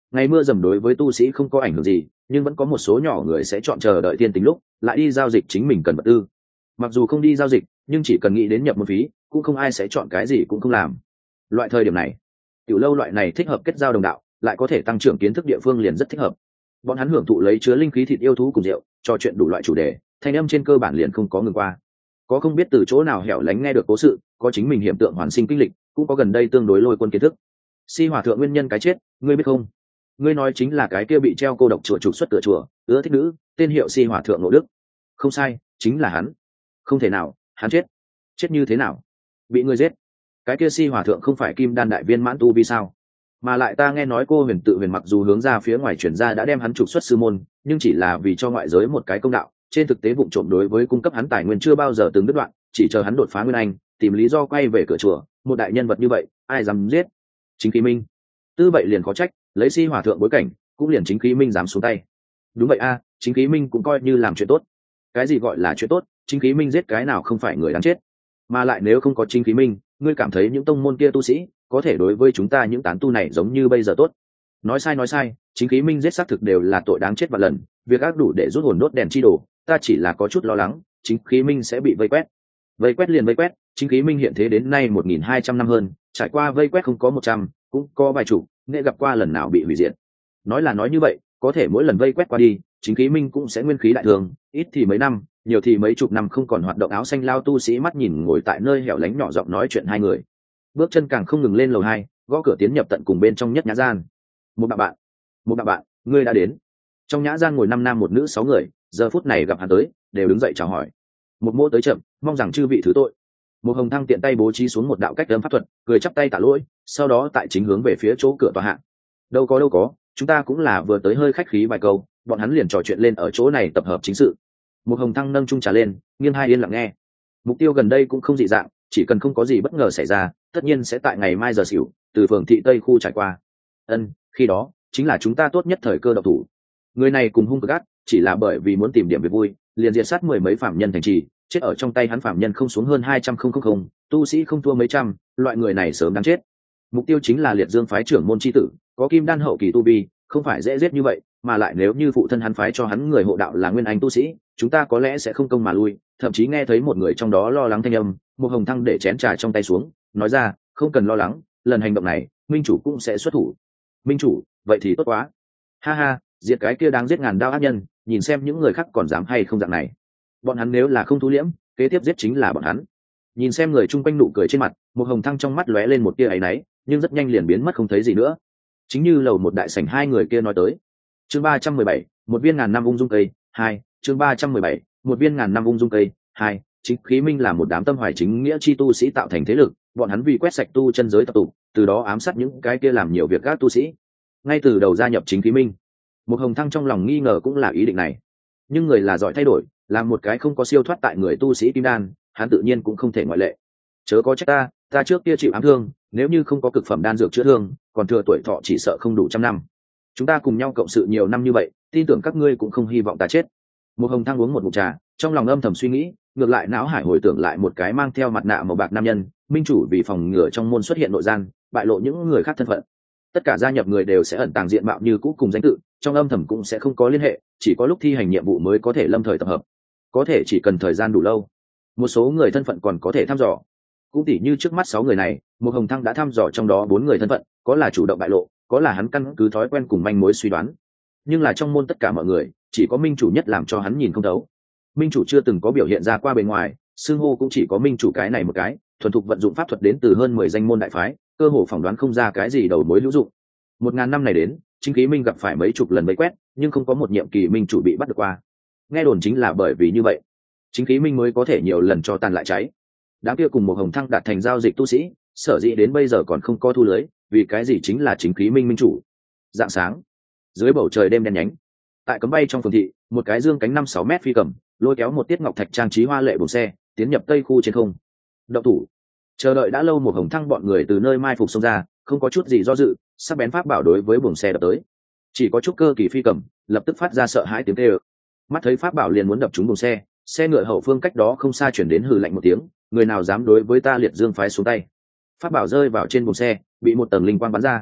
Ngày mưa dầm đối với tu sĩ không có ảnh hưởng gì, nhưng vẫn có một số nhỏ người sẽ chọn chờ đợi tiên tính lúc lại đi giao dịch chính mình cần vật tư. Mặc dù không đi giao dịch, nhưng chỉ cần nghĩ đến nhập môn phí, cũng không ai sẽ chọn cái gì cũng không làm. Loại thời điểm này, tiểu lâu loại này thích hợp kết giao đồng đạo, lại có thể tăng trưởng kiến thức địa phương liền rất thích hợp. Bọn hắn hưởng thụ lấy chứa linh khí thịt yêu thú cùng rượu, trò chuyện đủ loại chủ đề, thanh âm trên cơ bản liền không có ngừng qua. Có không biết từ chỗ nào hẻo lánh nghe được cố sự, có chính mình hiểm tượng hoàn sinh kinh lịch, cũng có gần đây tương đối lôi quân kiến thức. Si hòa thượng nguyên nhân cái chết, ngươi biết không? Ngươi nói chính là cái kia bị treo cô độc chùa trục xuất cửa chùa, ưa thích nữ, tên hiệu Si hòa thượng Ngộ Đức. Không sai, chính là hắn. Không thể nào, hắn chết. Chết như thế nào? Bị ngươi giết. Cái kia Si hòa thượng không phải kim đan đại viên mãn tu vi sao? Mà lại ta nghe nói cô huyền tự huyền mặc dù hướng ra phía ngoài chuyển ra đã đem hắn trục xuất sư môn, nhưng chỉ là vì cho ngoại giới một cái công đạo, trên thực tế vụng trộm đối với cung cấp hắn tài nguyên chưa bao giờ từng đứt đoạn, chỉ chờ hắn đột phá nguyên anh, tìm lý do quay về cửa chùa. Một đại nhân vật như vậy, ai dám giết? Chính khí minh. Tư vậy liền khó trách, lấy Si hòa thượng bối cảnh, cũng liền chính khí minh dám xuống tay. Đúng vậy a, chính khí minh cũng coi như làm chuyện tốt. Cái gì gọi là chuyện tốt? Chính khí minh giết cái nào không phải người đáng chết. Mà lại nếu không có chính khí minh, ngươi cảm thấy những tông môn kia tu sĩ có thể đối với chúng ta những tán tu này giống như bây giờ tốt? Nói sai nói sai, chính khí minh giết xác thực đều là tội đáng chết vạn lần, việc ác đủ để rút hồn đốt đèn chi đồ, ta chỉ là có chút lo lắng, chính khí minh sẽ bị vây quét. Vây quét liền vây quét, chính khí minh hiện thế đến nay một nghìn hai trăm năm hơn, trải qua vây quét không có một trăm, cũng có vài chục, nghệ gặp qua lần nào bị hủy diệt. Nói là nói như vậy, có thể mỗi lần vây quét qua đi, chính khí minh cũng sẽ nguyên khí đại thường, ít thì mấy năm, nhiều thì mấy chục năm không còn hoạt động. Áo xanh lao tu sĩ mắt nhìn ngồi tại nơi hẻo lánh nhỏ giọng nói chuyện hai người, bước chân càng không ngừng lên lầu hai, gõ cửa tiến nhập tận cùng bên trong nhất nhã gian. Một bạn bạn, một bạn bạn, ngươi đã đến. Trong nhã gian ngồi năm nam một nữ sáu người, giờ phút này gặp hắn tới, đều đứng dậy chào hỏi. Một mô tới chậm, mong rằng chư vị thứ tội. Một hồng thăng tiện tay bố trí xuống một đạo cách âm pháp thuật, cười chắp tay tạ lỗi, sau đó tại chính hướng về phía chỗ cửa tòa hạ. Đâu có đâu có, chúng ta cũng là vừa tới hơi khách khí vài câu, bọn hắn liền trò chuyện lên ở chỗ này tập hợp chính sự. Một hồng thăng nâng chung trà lên, nghiêng hai yên lặng nghe. Mục tiêu gần đây cũng không dị dạng, chỉ cần không có gì bất ngờ xảy ra, tất nhiên sẽ tại ngày mai giờ xỉu từ phường thị tây khu trải qua. Ân, khi đó chính là chúng ta tốt nhất thời cơ độc thủ. Người này cùng hung cực ác, chỉ là bởi vì muốn tìm điểm việc vui, liền diệt sát mười mấy phạm nhân thành trì, chết ở trong tay hắn phạm nhân không xuống hơn hai trăm không không không, tu sĩ không thua mấy trăm, loại người này sớm đáng chết. Mục tiêu chính là liệt dương phái trưởng môn chi tử, có kim đan hậu kỳ tu vi, không phải dễ giết như vậy, mà lại nếu như phụ thân hắn phái cho hắn người hộ đạo là nguyên anh tu sĩ, chúng ta có lẽ sẽ không công mà lui. Thậm chí nghe thấy một người trong đó lo lắng thanh âm, một hồng thăng để chén trà trong tay xuống, nói ra, không cần lo lắng, lần hành động này minh chủ cũng sẽ xuất thủ. Minh chủ, vậy thì tốt quá. Ha ha, diệt cái kia đáng giết ngàn đao ác nhân, nhìn xem những người khác còn dám hay không dạng này. Bọn hắn nếu là không thu liễm, kế tiếp giết chính là bọn hắn. Nhìn xem người chung quanh nụ cười trên mặt, một hồng thăng trong mắt lóe lên một tia áy náy, nhưng rất nhanh liền biến mất không thấy gì nữa. Chính như lầu một đại sảnh hai người kia nói tới. Chương ba trăm mười bảy, một viên ngàn năm ung dung cây hai. Chương ba trăm mười bảy, một viên ngàn năm ung dung cây hai. Chính khí minh là một đám tâm hoài chính nghĩa chi tu sĩ tạo thành thế lực, bọn hắn vì quét sạch tu chân giới tập tụ, từ đó ám sát những cái kia làm nhiều việc các tu sĩ. Ngay từ đầu gia nhập chính khí minh, một hồng thăng trong lòng nghi ngờ cũng là ý định này, nhưng người là giỏi thay đổi, làm một cái không có siêu thoát tại người tu sĩ kim đan, hắn tự nhiên cũng không thể ngoại lệ. Chớ có trách ta, ta trước kia chịu ám thương, nếu như không có cực phẩm đan dược chữa thương, còn thừa tuổi thọ chỉ sợ không đủ trăm năm. Chúng ta cùng nhau cộng sự nhiều năm như vậy, tin tưởng các ngươi cũng không hy vọng ta chết. Một hồng thăng uống một ngụm trà, trong lòng âm thầm suy nghĩ, ngược lại não hải hồi tưởng lại một cái mang theo mặt nạ màu bạc nam nhân, minh chủ vì phòng ngừa trong môn xuất hiện nội gian, bại lộ những người khác thân phận. Tất cả gia nhập người đều sẽ ẩn tàng diện mạo như cũ cùng danh tự, trong âm thầm cũng sẽ không có liên hệ, chỉ có lúc thi hành nhiệm vụ mới có thể lâm thời tập hợp. Có thể chỉ cần thời gian đủ lâu, một số người thân phận còn có thể thăm dò. Cũng tỉ như trước mắt sáu người này, một hồng thăng đã thăm dò trong đó bốn người thân phận, có là chủ động bại lộ, có là hắn căn cứ thói quen cùng manh mối suy đoán. Nhưng là trong môn tất cả mọi người, chỉ có minh chủ nhất làm cho hắn nhìn không thấu. Minh chủ chưa từng có biểu hiện ra qua bề ngoài, xưng hô cũng chỉ có minh chủ cái này một cái, thuần thục vận dụng pháp thuật đến từ hơn mười danh môn đại phái, cơ hồ phỏng đoán không ra cái gì đầu mối hữu dụng. Một ngàn năm này đến, chính khí minh gặp phải mấy chục lần vây quét, nhưng không có một nhiệm kỳ minh chủ bị bắt được qua. Nghe đồn chính là bởi vì như vậy, chính khí minh mới có thể nhiều lần cho tàn lại cháy. Đám kia cùng một hồng thăng đạt thành giao dịch tu sĩ, sở dĩ đến bây giờ còn không có thu lưới, vì cái gì chính là chính khí minh minh chủ. Dạng sáng, dưới bầu trời đêm đen nhánh, tại cấm bay trong phường thị, một cái dương cánh năm sáu mét phi cầm lôi kéo một tiết ngọc thạch trang trí hoa lệ buồng xe tiến nhập tây khu trên không. Động thủ. Chờ đợi đã lâu một hồng thăng bọn người từ nơi mai phục xông ra, không có chút gì do dự, sắc bén pháp bảo đối với buồng xe đập tới. Chỉ có chút cơ kỳ phi cầm lập tức phát ra sợ hãi tiếng kêu. Mắt thấy pháp bảo liền muốn đập trúng buồng xe, xe ngựa hậu phương cách đó không xa chuyển đến hừ lạnh một tiếng, người nào dám đối với ta liệt dương phái xuống tay. Pháp bảo rơi vào trên buồng xe, bị một tầng linh quang bắn ra.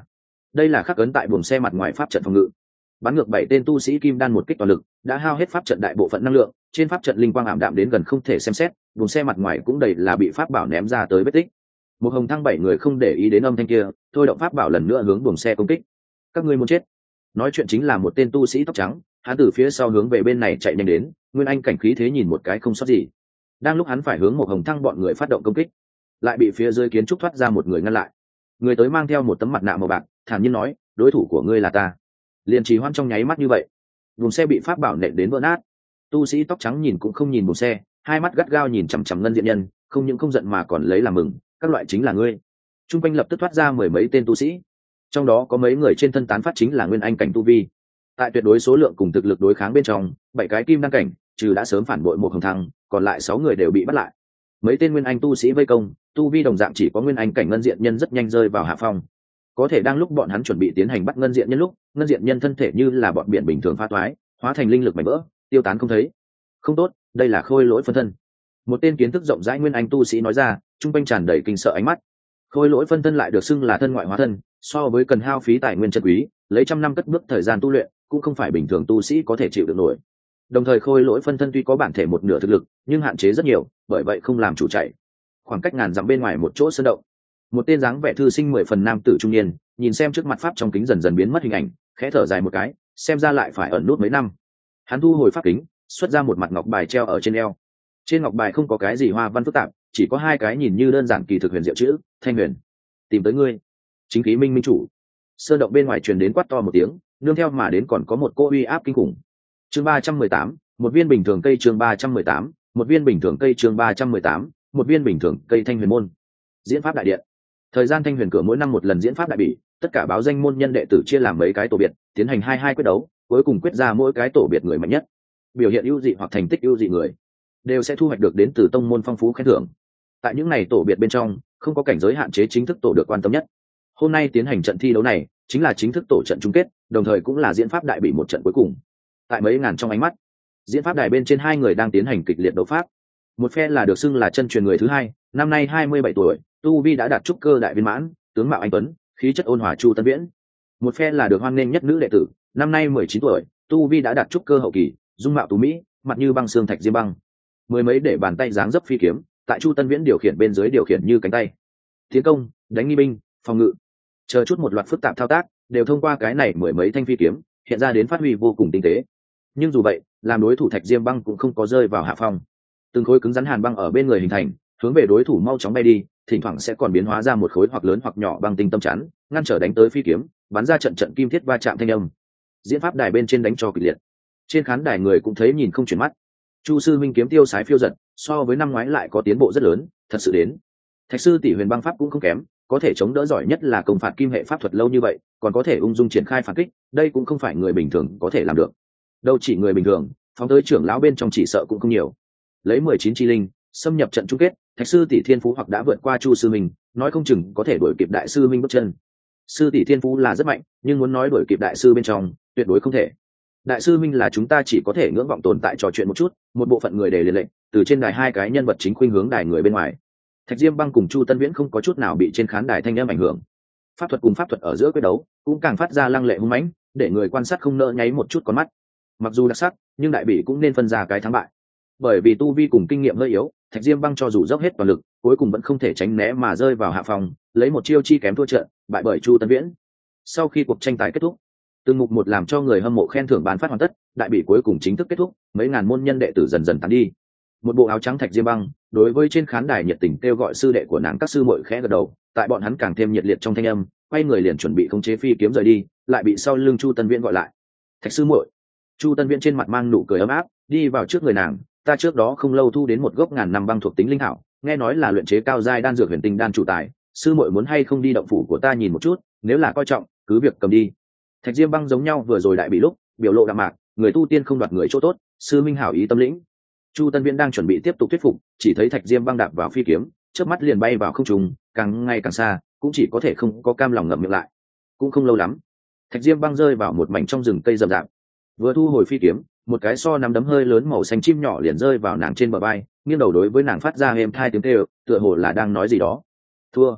đây là khắc ấn tại buồng xe mặt ngoài pháp trận phòng ngự. Bắn ngược bảy tên tu sĩ kim đan một kích toàn lực, đã hao hết pháp trận đại bộ phận năng lượng, trên pháp trận linh quang ảm đạm đến gần không thể xem xét, buồng xe mặt ngoài cũng đầy là bị pháp bảo ném ra tới vết tích. Một hồng thăng bảy người không để ý đến âm thanh kia, thôi động pháp bảo lần nữa hướng buồng xe công kích. Các ngươi muốn chết. Nói chuyện chính là một tên tu sĩ tóc trắng, hắn từ phía sau hướng về bên này chạy nhanh đến, nguyên anh cảnh khí thế nhìn một cái không sót gì. Đang lúc hắn phải hướng một hồng thăng bọn người phát động công kích, lại bị phía dưới kiến trúc thoát ra một người ngăn lại. Người tới mang theo một tấm mặt nạ màu bạc, thản nhiên nói, đối thủ của ngươi là ta. Liền trì hoãn trong nháy mắt như vậy, buồng xe bị pháp bảo nện đến vỡ nát. Tu sĩ tóc trắng nhìn cũng không nhìn buồng xe, hai mắt gắt gao nhìn chằm chằm ngân diện nhân, không những không giận mà còn lấy làm mừng, các loại chính là ngươi. Trung quanh lập tức thoát ra mười mấy tên tu sĩ, trong đó có mấy người trên thân tán phát chính là nguyên anh cảnh tu vi. Tại tuyệt đối số lượng cùng thực lực đối kháng bên trong, bảy cái kim đăng cảnh trừ đã sớm phản bội một hồng thăng, còn lại sáu người đều bị bắt lại. Mấy tên nguyên anh tu sĩ vây công, tu vi đồng dạng chỉ có nguyên anh cảnh ngân diện nhân rất nhanh rơi vào hạ phong. Có thể đang lúc bọn hắn chuẩn bị tiến hành bắt ngân diện nhân lúc, ngân diện nhân thân thể như là bọn biển bình thường phá toái, hóa thành linh lực mảnh vỡ, tiêu tán không thấy. Không tốt, đây là khôi lỗi phân thân. Một tên kiến thức rộng rãi nguyên anh tu sĩ nói ra, trung quanh tràn đầy kinh sợ ánh mắt. Khôi lỗi phân thân lại được xưng là thân ngoại hóa thân, so với cần hao phí tài nguyên chân quý, lấy trăm năm cất bước thời gian tu luyện, cũng không phải bình thường tu sĩ có thể chịu được nổi. Đồng thời khôi lỗi phân thân tuy có bản thể một nửa thực lực, nhưng hạn chế rất nhiều, bởi vậy không làm chủ chạy. Khoảng cách ngàn dặm bên ngoài một chỗ sơn động, một tên dáng vẻ thư sinh mười phần nam tử trung niên, nhìn xem trước mặt pháp trong kính dần dần biến mất hình ảnh, khẽ thở dài một cái, xem ra lại phải ẩn nút mấy năm. Hắn thu hồi pháp kính, xuất ra một mặt ngọc bài treo ở trên eo. Trên ngọc bài không có cái gì hoa văn phức tạp, chỉ có hai cái nhìn như đơn giản kỳ thực huyền diệu chữ, Thanh Huyền. Tìm tới ngươi, chính khí minh minh chủ. Sơn động bên ngoài truyền đến quát to một tiếng, nương theo mà đến còn có một cô uy áp kinh khủng. Chương ba trăm mười tám, một viên bình thường cây chương ba trăm mười tám, một viên bình thường cây chương ba trăm mười tám, một viên bình thường cây Thanh Huyền môn. Diễn pháp đại điện. Thời gian Thanh Huyền cửa mỗi năm một lần diễn pháp đại bỉ, tất cả báo danh môn nhân đệ tử chia làm mấy cái tổ biệt, tiến hành hai hai quyết đấu, cuối cùng quyết ra mỗi cái tổ biệt người mạnh nhất. Biểu hiện ưu dị hoặc thành tích ưu dị người đều sẽ thu hoạch được đến từ tông môn phong phú khen thưởng. Tại những này tổ biệt bên trong, không có cảnh giới hạn chế chính thức tổ được quan tâm nhất. Hôm nay tiến hành trận thi đấu này, chính là chính thức tổ trận chung kết, đồng thời cũng là diễn pháp đại bỉ một trận cuối cùng. Tại mấy ngàn trong ánh mắt, diễn pháp đài bên trên hai người đang tiến hành kịch liệt đấu pháp. Một phe là được xưng là chân truyền người thứ hai, năm nay hai mươi bảy tuổi, tu vi đã đạt trúc cơ đại viên mãn, tướng mạo anh tuấn, khí chất ôn hòa Chu Tân Viễn. Một phe là được hoan nghênh nhất nữ đệ tử, năm nay mười chín tuổi, tu vi đã đạt trúc cơ hậu kỳ, dung mạo tú mỹ, mặt như băng xương thạch diêm băng. Mười mấy để bàn tay dáng dấp phi kiếm, tại Chu Tân Viễn điều khiển bên dưới điều khiển như cánh tay. Tiến công, đánh nghi binh, phòng ngự, chờ chút một loạt phức tạp thao tác, đều thông qua cái này mười mấy thanh phi kiếm, hiện ra đến phát huy vô cùng tinh tế. Nhưng dù vậy, làm đối thủ thạch diêm băng cũng không có rơi vào hạ phong. Từng khối cứng rắn hàn băng ở bên người hình thành, hướng về đối thủ mau chóng bay đi, thỉnh thoảng sẽ còn biến hóa ra một khối hoặc lớn hoặc nhỏ băng tinh tâm chắn, ngăn trở đánh tới phi kiếm, bắn ra trận trận kim thiết va chạm thanh âm. Diễn pháp đài bên trên đánh cho kịch liệt. Trên khán đài người cũng thấy nhìn không chuyển mắt. Chu sư minh kiếm tiêu sái phiêu giật, so với năm ngoái lại có tiến bộ rất lớn, thật sự đến. Thạch sư tỷ huyền băng pháp cũng không kém, có thể chống đỡ giỏi nhất là công phạt kim hệ pháp thuật lâu như vậy, còn có thể ung dung triển khai phản kích, đây cũng không phải người bình thường có thể làm được. Đâu chỉ người bình thường, phóng tới trưởng lão bên trong chỉ sợ cũng không nhiều. Lấy mười chín chi linh, xâm nhập trận chung kết, Thạch sư tỷ thiên phú hoặc đã vượt qua Chu sư minh, nói không chừng có thể đuổi kịp đại sư minh bước chân. Sư tỷ thiên phú là rất mạnh, nhưng muốn nói đuổi kịp đại sư bên trong, tuyệt đối không thể. Đại sư minh là chúng ta chỉ có thể ngưỡng vọng tồn tại trò chuyện một chút, một bộ phận người để liền lệnh, từ trên đài hai cái nhân vật chính khuynh hướng đài người bên ngoài. Thạch diêm băng cùng Chu Tân Viễn không có chút nào bị trên khán đài thanh âm ảnh hưởng. Pháp thuật cùng pháp thuật ở giữa quyết đấu cũng càng phát ra lăng lệ hung mãnh, để người quan sát không nỡ nháy một chút con mắt. Mặc dù đặc sắc, nhưng đại bỉ cũng nên phân ra cái thắng bại. Bởi vì tu vi cùng kinh nghiệm hơi yếu, Thạch diêm băng cho dù dốc hết toàn lực, cuối cùng vẫn không thể tránh né mà rơi vào hạ phòng, lấy một chiêu chi kém thua trận, bại bởi Chu Tân Viễn. Sau khi cuộc tranh tài kết thúc, từng mục một làm cho người hâm mộ khen thưởng bán phát hoàn tất, đại bỉ cuối cùng chính thức kết thúc, mấy ngàn môn nhân đệ tử dần dần tán đi. Một bộ áo trắng Thạch diêm băng đối với trên khán đài nhiệt tình kêu gọi sư đệ của nàng các sư muội khẽ gật đầu, tại bọn hắn càng thêm nhiệt liệt trong thanh âm, quay người liền chuẩn bị khống chế phi kiếm rời đi, lại bị sau lưng Chu Tân Viễn gọi lại. Thạch sư muội. Chu Tân Viễn trên mặt mang nụ cười ấm áp, đi vào trước người nàng, ta trước đó không lâu thu đến một gốc ngàn năm băng thuộc tính linh thảo, nghe nói là luyện chế cao giai đan dược huyền tinh đan chủ tài, sư muội muốn hay không đi động phủ của ta nhìn một chút, nếu là coi trọng, cứ việc cầm đi. Thạch diêm băng giống nhau vừa rồi đại bị lúc, biểu lộ đạm mạc, người tu tiên không đoạt người chỗ tốt, sư minh hảo ý tâm lĩnh. Chu Tân Viễn đang chuẩn bị tiếp tục thuyết phục, chỉ thấy Thạch diêm băng đạp vào phi kiếm, chớp mắt liền bay vào không trung, càng ngày càng xa, cũng chỉ có thể không có cam lòng ngậm miệng lại. Cũng không lâu lắm, Thạch diêm băng rơi vào một mảnh trong rừng cây rậm rạp. Vừa thu hồi phi kiếm, một cái so nắm đấm hơi lớn màu xanh chim nhỏ liền rơi vào nàng trên bờ vai, nghiêng đầu đối với nàng phát ra êm thai tiếng kêu, tựa hồ là đang nói gì đó. Thua.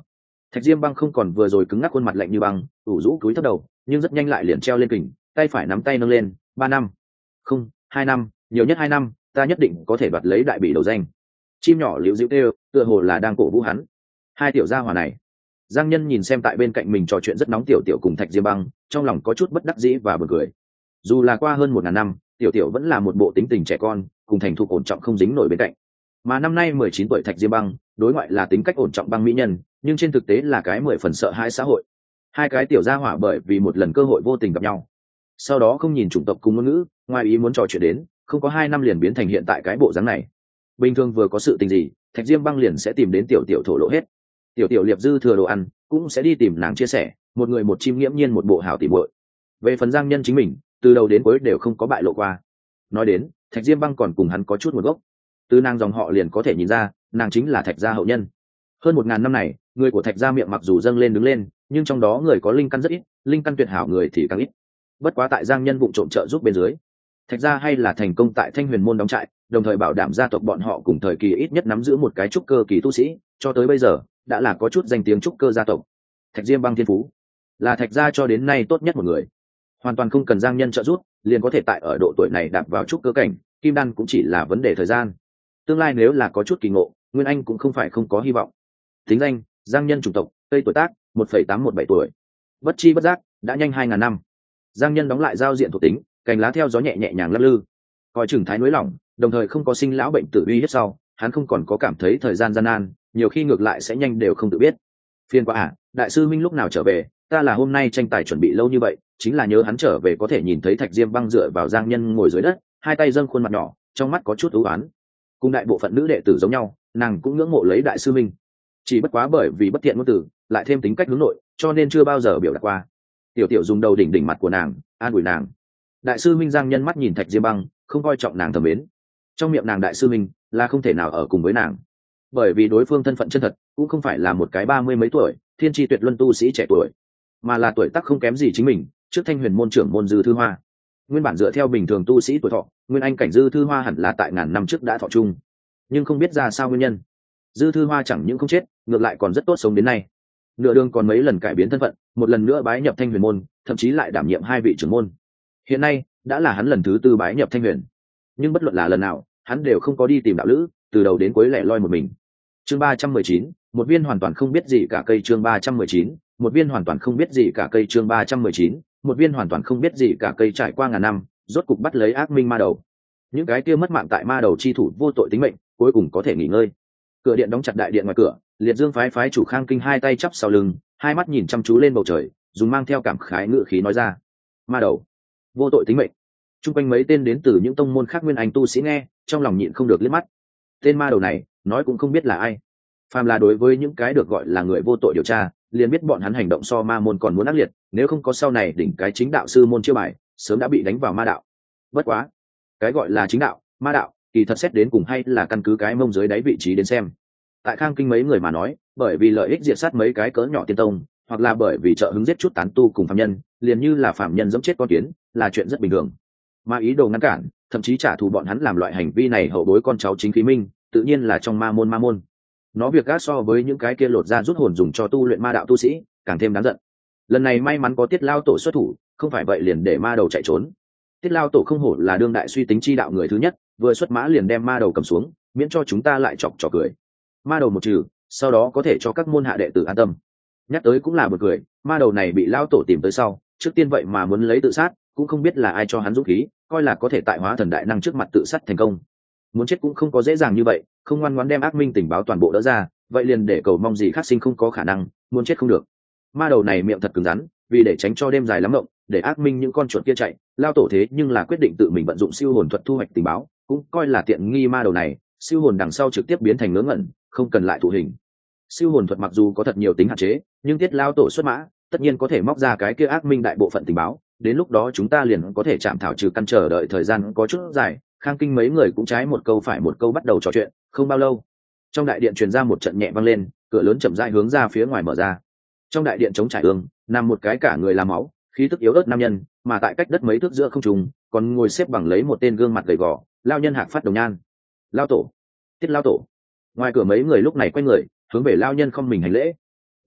Thạch Diêm Băng không còn vừa rồi cứng ngắc khuôn mặt lạnh như băng, ủ rũ cúi thấp đầu, nhưng rất nhanh lại liền treo lên kình, tay phải nắm tay nâng lên. Ba năm, không, hai năm, nhiều nhất hai năm, ta nhất định có thể đoạt lấy đại bỉ đầu danh. Chim nhỏ liễu dịu kêu, tựa hồ là đang cổ vũ hắn. Hai tiểu gia hỏa này. Giang Nhân nhìn xem tại bên cạnh mình trò chuyện rất nóng tiểu tiểu cùng Thạch Diêm Băng, trong lòng có chút bất đắc dĩ và buồn cười. Dù là qua hơn một ngàn năm, tiểu tiểu vẫn là một bộ tính tình trẻ con, cùng thành thục ổn trọng không dính nổi bên cạnh. Mà năm nay mười chín tuổi Thạch Diêm Băng, đối ngoại là tính cách ổn trọng băng mỹ nhân, nhưng trên thực tế là cái mười phần sợ hãi xã hội. Hai cái tiểu gia hỏa bởi vì một lần cơ hội vô tình gặp nhau, sau đó không nhìn chủng tộc cùng ngôn ngữ, ngoài ý muốn trò chuyện đến, không có hai năm liền biến thành hiện tại cái bộ dáng này. Bình thường vừa có sự tình gì, Thạch Diêm Băng liền sẽ tìm đến tiểu tiểu thổ lộ hết. Tiểu tiểu liệp dư thừa đồ ăn, cũng sẽ đi tìm nàng chia sẻ, một người một chim nghiễm nhiên một bộ hảo tỉ muội. Về phần Giang Nhân chính mình, từ đầu đến cuối đều không có bại lộ qua. Nói đến, Thạch Diêm Băng còn cùng hắn có chút nguồn gốc. Từ nàng dòng họ liền có thể nhìn ra, nàng chính là Thạch gia hậu nhân. Hơn một ngàn năm này, người của Thạch gia miệng mặc dù dâng lên đứng lên, nhưng trong đó người có linh căn rất ít, linh căn tuyệt hảo người thì càng ít. Bất quá tại Giang Nhân vụ trộm trợ giúp bên dưới, Thạch gia hay là thành công tại Thanh Huyền môn đóng trại, đồng thời bảo đảm gia tộc bọn họ cùng thời kỳ ít nhất nắm giữ một cái trúc cơ kỳ tu sĩ, cho tới bây giờ đã là có chút danh tiếng trúc cơ gia tộc. Thạch Diêm Băng thiên phú là Thạch gia cho đến nay tốt nhất một người, hoàn toàn không cần Giang Nhân trợ giúp, liền có thể tại ở độ tuổi này đạp vào trúc cơ cảnh, kim đan cũng chỉ là vấn đề thời gian. Tương lai nếu là có chút kỳ ngộ, Nguyên Anh cũng không phải không có hy vọng. Tính danh: Giang Nhân, chủng tộc Tây, tuổi tác một phẩy tám một bảy tuổi. Bất chi bất giác đã nhanh hai ngàn năm. Giang Nhân đóng lại giao diện thuộc tính, cành lá theo gió nhẹ nhẹ nhàng lắc lư, coi chừng thái núi lỏng, đồng thời không có sinh lão bệnh tử uy hiếp sau, hắn không còn có cảm thấy thời gian gian nan, nhiều khi ngược lại sẽ nhanh đều không tự biết. Phiên quá à, đại sư Minh lúc nào trở về? Ta là hôm nay tranh tài chuẩn bị lâu như vậy, chính là nhớ hắn trở về có thể nhìn thấy Thạch Diêm Băng dựa vào Giang Nhân ngồi dưới đất, hai tay dâng khuôn mặt nhỏ, trong mắt có chút ưu ái. Cùng đại bộ phận nữ đệ tử giống nhau, nàng cũng ngưỡng mộ lấy đại sư Minh, chỉ bất quá bởi vì bất thiện ngôn từ, lại thêm tính cách hướng nội, cho nên chưa bao giờ biểu đạt qua. Tiểu tiểu dùng đầu đỉnh đỉnh mặt của nàng, an ủi nàng. Đại sư Minh Giang Nhân mắt nhìn Thạch Diêm Băng, không coi trọng nàng thầm mến. Trong miệng nàng đại sư Minh là không thể nào ở cùng với nàng, bởi vì đối phương thân phận chân thật cũng không phải là một cái ba mươi mấy tuổi thiên tri tuyệt luân tu sĩ trẻ tuổi, mà là tuổi tác không kém gì chính mình, trước Thanh Huyền môn trưởng môn Dư Thư Hoa. Nguyên bản dựa theo bình thường tu sĩ tuổi thọ, nguyên anh cảnh Dư Thư Hoa hẳn là tại ngàn năm trước đã thọ chung, nhưng không biết ra sao nguyên nhân, Dư Thư Hoa chẳng những không chết, ngược lại còn rất tốt sống đến nay. Nửa đường còn mấy lần cải biến thân phận, một lần nữa bái nhập Thanh Huyền môn, thậm chí lại đảm nhiệm hai vị trưởng môn. Hiện nay đã là hắn lần thứ tư bái nhập Thanh Huyền, nhưng bất luận là lần nào, hắn đều không có đi tìm đạo lữ, từ đầu đến cuối lẻ loi một mình. Chương ba trăm mười chín, một viên hoàn toàn không biết gì cả cây. Chương ba trăm mười chín, một viên hoàn toàn không biết gì cả cây. Chương ba trăm mười chín, một viên hoàn toàn không biết gì cả cây. Trải qua ngàn năm, rốt cục bắt lấy ác minh ma đầu. Những cái kia mất mạng tại ma đầu chi thủ vô tội tính mệnh, cuối cùng có thể nghỉ ngơi. Cửa điện đóng chặt, đại điện ngoài cửa, Liệt Dương phái phái chủ Khang Kinh hai tay chắp sau lưng, hai mắt nhìn chăm chú lên bầu trời, dùng mang theo cảm khái ngữ khí nói ra: ma đầu, vô tội tính mệnh. Trung quanh mấy tên đến từ những tông môn khác nguyên anh tu sĩ nghe, trong lòng nhịn không được liếc mắt. Tên ma đầu này, nói cũng không biết là ai. Phàm là đối với những cái được gọi là người vô tội điều tra, liền biết bọn hắn hành động so ma môn còn muốn ác liệt, nếu không có sau này đỉnh cái chính đạo sư môn chiêu bài, sớm đã bị đánh vào ma đạo. Bất quá, cái gọi là chính đạo, ma đạo, kỳ thật xét đến cùng hay là căn cứ cái mông dưới đáy vị trí đến xem. Tại Khang Kinh mấy người mà nói, bởi vì lợi ích diệt sát mấy cái cỡ nhỏ tiên tông, hoặc là bởi vì trợ hứng giết chút tán tu cùng phạm nhân, liền như là phạm nhân giẫm chết con kiến, là chuyện rất bình thường. Mà ý đồ ngăn cản, thậm chí trả thù bọn hắn làm loại hành vi này hậu bối con cháu chính khí minh, tự nhiên là trong ma môn ma môn. Nó việc gác so với những cái kia lột ra rút hồn dùng cho tu luyện ma đạo tu sĩ, càng thêm đáng giận. Lần này may mắn có Tiết Lao tổ xuất thủ, không phải vậy liền để ma đầu chạy trốn. Tiết Lao tổ không hổ là đương đại suy tính chi đạo người thứ nhất, vừa xuất mã liền đem ma đầu cầm xuống, miễn cho chúng ta lại chọc trò cười. Ma đầu một trừ, sau đó có thể cho các môn hạ đệ tử an tâm. Nhắc tới cũng là buồn cười, ma đầu này bị Lao tổ tìm tới sau, trước tiên vậy mà muốn lấy tự sát, cũng không biết là ai cho hắn dũng khí, coi là có thể tại hóa thần đại năng trước mặt tự sát thành công. Muốn chết cũng không có dễ dàng như vậy, không ngoan ngoãn đem ác minh tình báo toàn bộ đỡ ra, vậy liền để cầu mong gì khác sinh không có khả năng, muốn chết không được. Ma đầu này miệng thật cứng rắn, vì để tránh cho đêm dài lắm mộng, để ác minh những con chuột kia chạy, Lao tổ thế nhưng là quyết định tự mình vận dụng siêu hồn thuật thu hoạch tình báo, cũng coi là tiện nghi ma đầu này, siêu hồn đằng sau trực tiếp biến thành ngớ ngẩn, không cần lại thụ hình. Siêu hồn thuật mặc dù có thật nhiều tính hạn chế, nhưng Tiết Lao tổ xuất mã, tất nhiên có thể móc ra cái kia ác minh đại bộ phận tình báo, đến lúc đó chúng ta liền có thể chạm thảo trừ căn, chờ đợi thời gian có chút dài. Khang Kinh mấy người cũng trái một câu phải một câu bắt đầu trò chuyện, không bao lâu, trong đại điện truyền ra một trận nhẹ vang lên, cửa lớn chậm rãi hướng ra phía ngoài mở ra. Trong đại điện trống trải ương, nằm một cái cả người làm máu, khí tức yếu ớt nam nhân, mà tại cách đất mấy thước giữa không trung, còn ngồi xếp bằng lấy một tên gương mặt gầy gò, lao nhân Hạc Phát Đồng Nhan. Lao tổ, Tiết Lao tổ. Ngoài cửa mấy người lúc này quay người, hướng về lao nhân không mình hành lễ.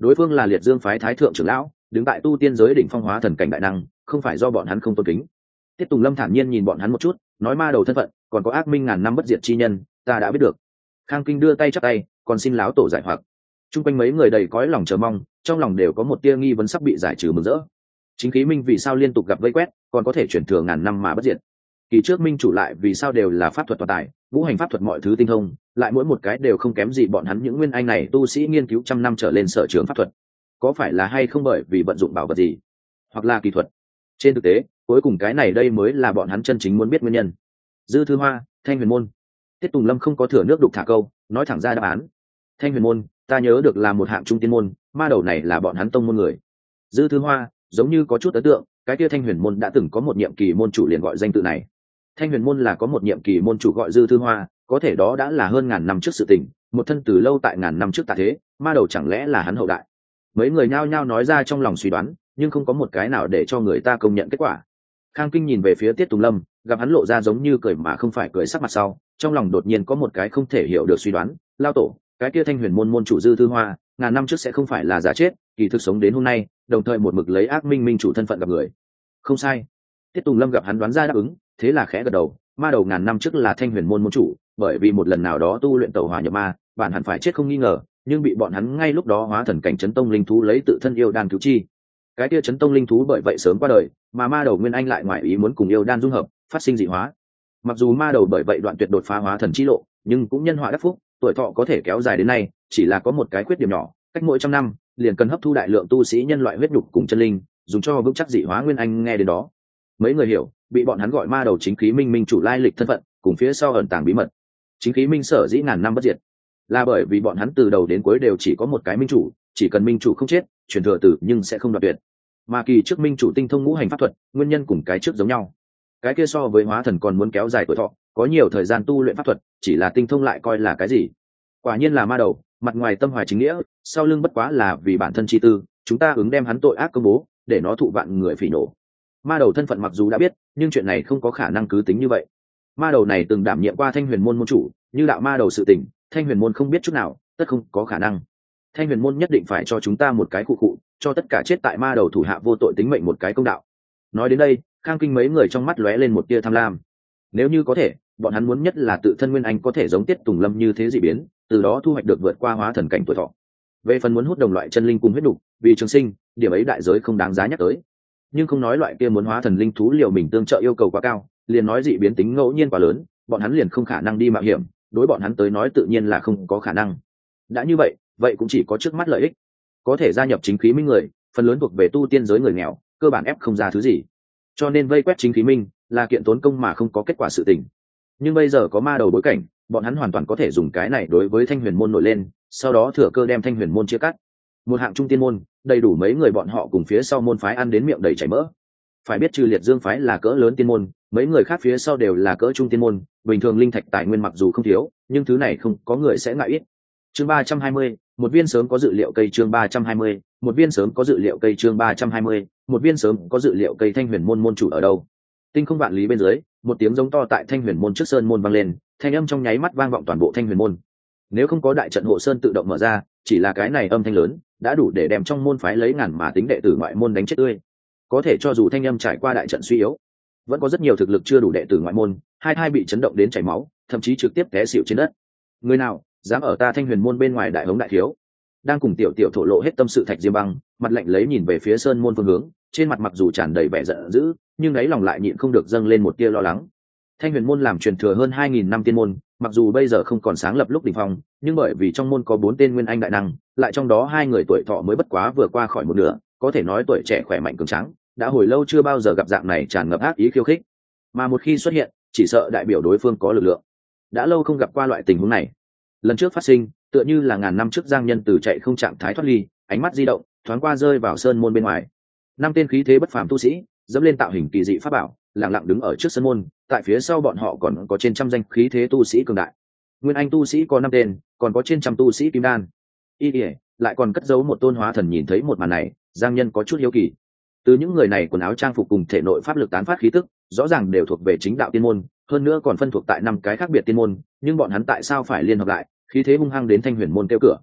đối phương là liệt dương phái thái thượng trưởng lão, đứng tại tu tiên giới đỉnh phong hóa thần cảnh đại năng, không phải do bọn hắn không tôn kính. Tiết Tùng Lâm thản nhiên nhìn bọn hắn một chút, nói ma đầu thân phận, còn có ác minh ngàn năm bất diệt chi nhân, ta đã biết được. Khang Kinh đưa tay chắp tay, còn xin láo tổ giải hoặc. Trung quanh mấy người đầy cõi lòng chờ mong, trong lòng đều có một tia nghi vấn sắp bị giải trừ mừng rỡ. Chính khí minh vì sao liên tục gặp vây quét, còn có thể chuyển thừa ngàn năm mà bất diệt? Kỳ trước minh chủ lại vì sao đều là pháp thuật toàn tài, ngũ hành pháp thuật mọi thứ tinh thông, lại mỗi một cái đều không kém gì bọn hắn những nguyên anh này tu sĩ nghiên cứu trăm năm trở lên sở trường pháp thuật. Có phải là hay không bởi vì vận dụng bảo vật gì, hoặc là kỳ thuật? Trên thực tế, cuối cùng cái này đây mới là bọn hắn chân chính muốn biết nguyên nhân. Dư Thư Hoa, Thanh Huyền môn. Tiết Tùng Lâm không có thừa nước đục thả câu, nói thẳng ra đáp án. Thanh Huyền môn, ta nhớ được là một hạng trung tiên môn, ma đầu này là bọn hắn tông môn người. Dư Thư Hoa, giống như có chút ấn tượng, cái kia Thanh Huyền môn đã từng có một nhiệm kỳ môn chủ liền gọi danh tự này. Thanh Huyền môn là có một nhiệm kỳ môn chủ gọi Dư Thư Hoa, có thể đó đã là hơn ngàn năm trước sự tình, một thân từ lâu tại ngàn năm trước tạ thế, ma đầu chẳng lẽ là hắn hậu đại? Mấy người nhao nhao nói ra trong lòng suy đoán, nhưng không có một cái nào để cho người ta công nhận kết quả. Khang Kinh nhìn về phía Tiết Tùng Lâm, gặp hắn lộ ra giống như cười mà không phải cười sắc mặt sau, trong lòng đột nhiên có một cái không thể hiểu được suy đoán, lao tổ, cái kia Thanh Huyền môn môn chủ Dư Thư Hoa, ngàn năm trước sẽ không phải là giả chết, kỳ thực sống đến hôm nay, đồng thời một mực lấy ác minh minh chủ thân phận gặp người. Không sai. Tiết Tùng Lâm gặp hắn đoán ra đáp ứng, thế là khẽ gật đầu, ma đầu ngàn năm trước là Thanh Huyền môn môn chủ, bởi vì một lần nào đó tu luyện tẩu hỏa nhập ma, bản hẳn phải chết không nghi ngờ, nhưng bị bọn hắn ngay lúc đó hóa thần cảnh chấn tông linh thú lấy tự thân yêu đan cứu chi. Cái kia chấn tông linh thú bởi vậy sớm qua đời, mà ma đầu nguyên anh lại ngoài ý muốn cùng yêu đan dung hợp, phát sinh dị hóa. Mặc dù ma đầu bởi vậy đoạn tuyệt đột phá hóa thần chi lộ, nhưng cũng nhân họa đắc phúc, tuổi thọ có thể kéo dài đến nay, chỉ là có một cái khuyết điểm nhỏ, cách mỗi trăm năm liền cần hấp thu đại lượng tu sĩ nhân loại huyết nhục cùng chân linh, dùng cho vững chắc dị hóa nguyên anh. Nghe đến đó, mấy người hiểu, bị bọn hắn gọi ma đầu chính khí minh minh chủ lai lịch thân phận, cùng phía sau ẩn tàng bí mật. Chính khí minh sở dĩ ngàn năm bất diệt, là bởi vì bọn hắn từ đầu đến cuối đều chỉ có một cái minh chủ, chỉ cần minh chủ không chết, truyền thừa tử nhưng sẽ không đoạt tuyệt. Mà kỳ trước minh chủ tinh thông ngũ hành pháp thuật, nguyên nhân cùng cái trước giống nhau. Cái kia so với hóa thần còn muốn kéo dài tuổi thọ, có nhiều thời gian tu luyện pháp thuật, chỉ là tinh thông lại coi là cái gì? Quả nhiên là ma đầu, mặt ngoài tâm hoài chính nghĩa, sau lưng bất quá là vì bản thân chi tư, chúng ta ứng đem hắn tội ác công bố, để nó thụ vạn người phỉ nổ. Ma đầu thân phận mặc dù đã biết, nhưng chuyện này không có khả năng cứ tính như vậy. Ma đầu này từng đảm nhiệm qua Thanh Huyền môn môn chủ, như đạo ma đầu sự tình, Thanh Huyền môn không biết chút nào, tất không có khả năng. Thanh Huyền môn nhất định phải cho chúng ta một cái cụ cụ, cho tất cả chết tại ma đầu thủ hạ vô tội tính mệnh một cái công đạo. Nói đến đây, Khang Kinh mấy người trong mắt lóe lên một tia tham lam. Nếu như có thể, bọn hắn muốn nhất là tự thân nguyên anh có thể giống Tiết Tùng Lâm như thế dị biến, từ đó thu hoạch được vượt qua hóa thần cảnh tuổi thọ. Về phần muốn hút đồng loại chân linh cùng huyết đục, vì trường sinh, điểm ấy đại giới không đáng giá nhắc tới. Nhưng không nói loại kia muốn hóa thần linh thú liều mình tương trợ yêu cầu quá cao, liền nói dị biến tính ngẫu nhiên quá lớn, bọn hắn liền không khả năng đi mạo hiểm, đối bọn hắn tới nói tự nhiên là không có khả năng. Đã như vậy, vậy cũng chỉ có trước mắt lợi ích. Có thể gia nhập chính khí minh người, phần lớn thuộc về tu tiên giới người nghèo, cơ bản ép không ra thứ gì. Cho nên vây quét chính khí minh là kiện tốn công mà không có kết quả sự tình. Nhưng bây giờ có ma đầu bối cảnh, bọn hắn hoàn toàn có thể dùng cái này đối với Thanh Huyền môn nổi lên, sau đó thừa cơ đem Thanh Huyền môn chia cắt. Một hạng trung tiên môn, đầy đủ mấy người bọn họ cùng phía sau môn phái ăn đến miệng đầy chảy mỡ. Phải biết trừ liệt dương phái là cỡ lớn tiên môn, mấy người khác phía sau đều là cỡ trung tiên môn, bình thường linh thạch tài nguyên mặc dù không thiếu, nhưng thứ này không có người sẽ ngại ít. Chương ba trăm hai mươi, một viên sớm có dự liệu cây chương ba trăm hai mươi, một viên sớm có dự liệu cây chương ba trăm hai mươi, một viên sớm có dự liệu cây Thanh Huyền môn môn chủ ở đâu? Tinh không vạn lý bên dưới, một tiếng giống to tại Thanh Huyền môn trước sơn môn vang lên, thanh âm trong nháy mắt vang vọng toàn bộ Thanh Huyền môn. Nếu không có đại trận hộ sơn tự động mở ra, chỉ là cái này âm thanh lớn, đã đủ để đem trong môn phái lấy ngàn mà tính đệ tử ngoại môn đánh chết tươi. Có thể cho dù thanh âm trải qua đại trận suy yếu, vẫn có rất nhiều thực lực chưa đủ đệ tử ngoại môn, hai hai bị chấn động đến chảy máu, thậm chí trực tiếp té xỉu trên đất. Người nào dám ở ta Thanh Huyền môn bên ngoài đại hống đại thiếu? Đang cùng tiểu tiểu thổ lộ hết tâm sự Thạch Diêm Băng, mặt lạnh lấy nhìn về phía sơn môn phương hướng, trên mặt mặc dù tràn đầy vẻ giận dữ, nhưng đáy lòng lại nhịn không được dâng lên một tia lo lắng. Thanh Huyền môn làm truyền thừa hơn hai nghìn năm tiên môn, mặc dù bây giờ không còn sáng lập lúc đỉnh phong, nhưng bởi vì trong môn có bốn tên nguyên anh đại năng, lại trong đó hai người tuổi thọ mới bất quá vừa qua khỏi một nửa, có thể nói tuổi trẻ khỏe mạnh cường tráng, đã hồi lâu chưa bao giờ gặp dạng này tràn ngập ác ý khiêu khích, mà một khi xuất hiện, chỉ sợ đại biểu đối phương có lực lượng. Đã lâu không gặp qua loại tình huống này. Lần trước phát sinh, tựa như là ngàn năm trước Giang Nhân từ chạy không trạng thái thoát ly, ánh mắt di động, thoáng qua rơi vào sơn môn bên ngoài. Năm tên khí thế bất phàm tu sĩ, dẫm lên tạo hình kỳ dị pháp bảo, lặng lặng đứng ở trước sân môn, tại phía sau bọn họ còn có trên trăm danh khí thế tu sĩ cường đại. Nguyên anh tu sĩ có năm tên, còn có trên trăm tu sĩ kim đan. Y Y, lại còn cất giấu một tôn hóa thần. Nhìn thấy một màn này, Giang Nhân có chút hiếu kỳ. Từ những người này quần áo trang phục cùng thể nội pháp lực tán phát khí tức, rõ ràng đều thuộc về chính đạo tiên môn, hơn nữa còn phân thuộc tại năm cái khác biệt tiên môn, nhưng bọn hắn tại sao phải liên hợp lại, khí thế hung hăng đến Thanh Huyền môn kêu cửa?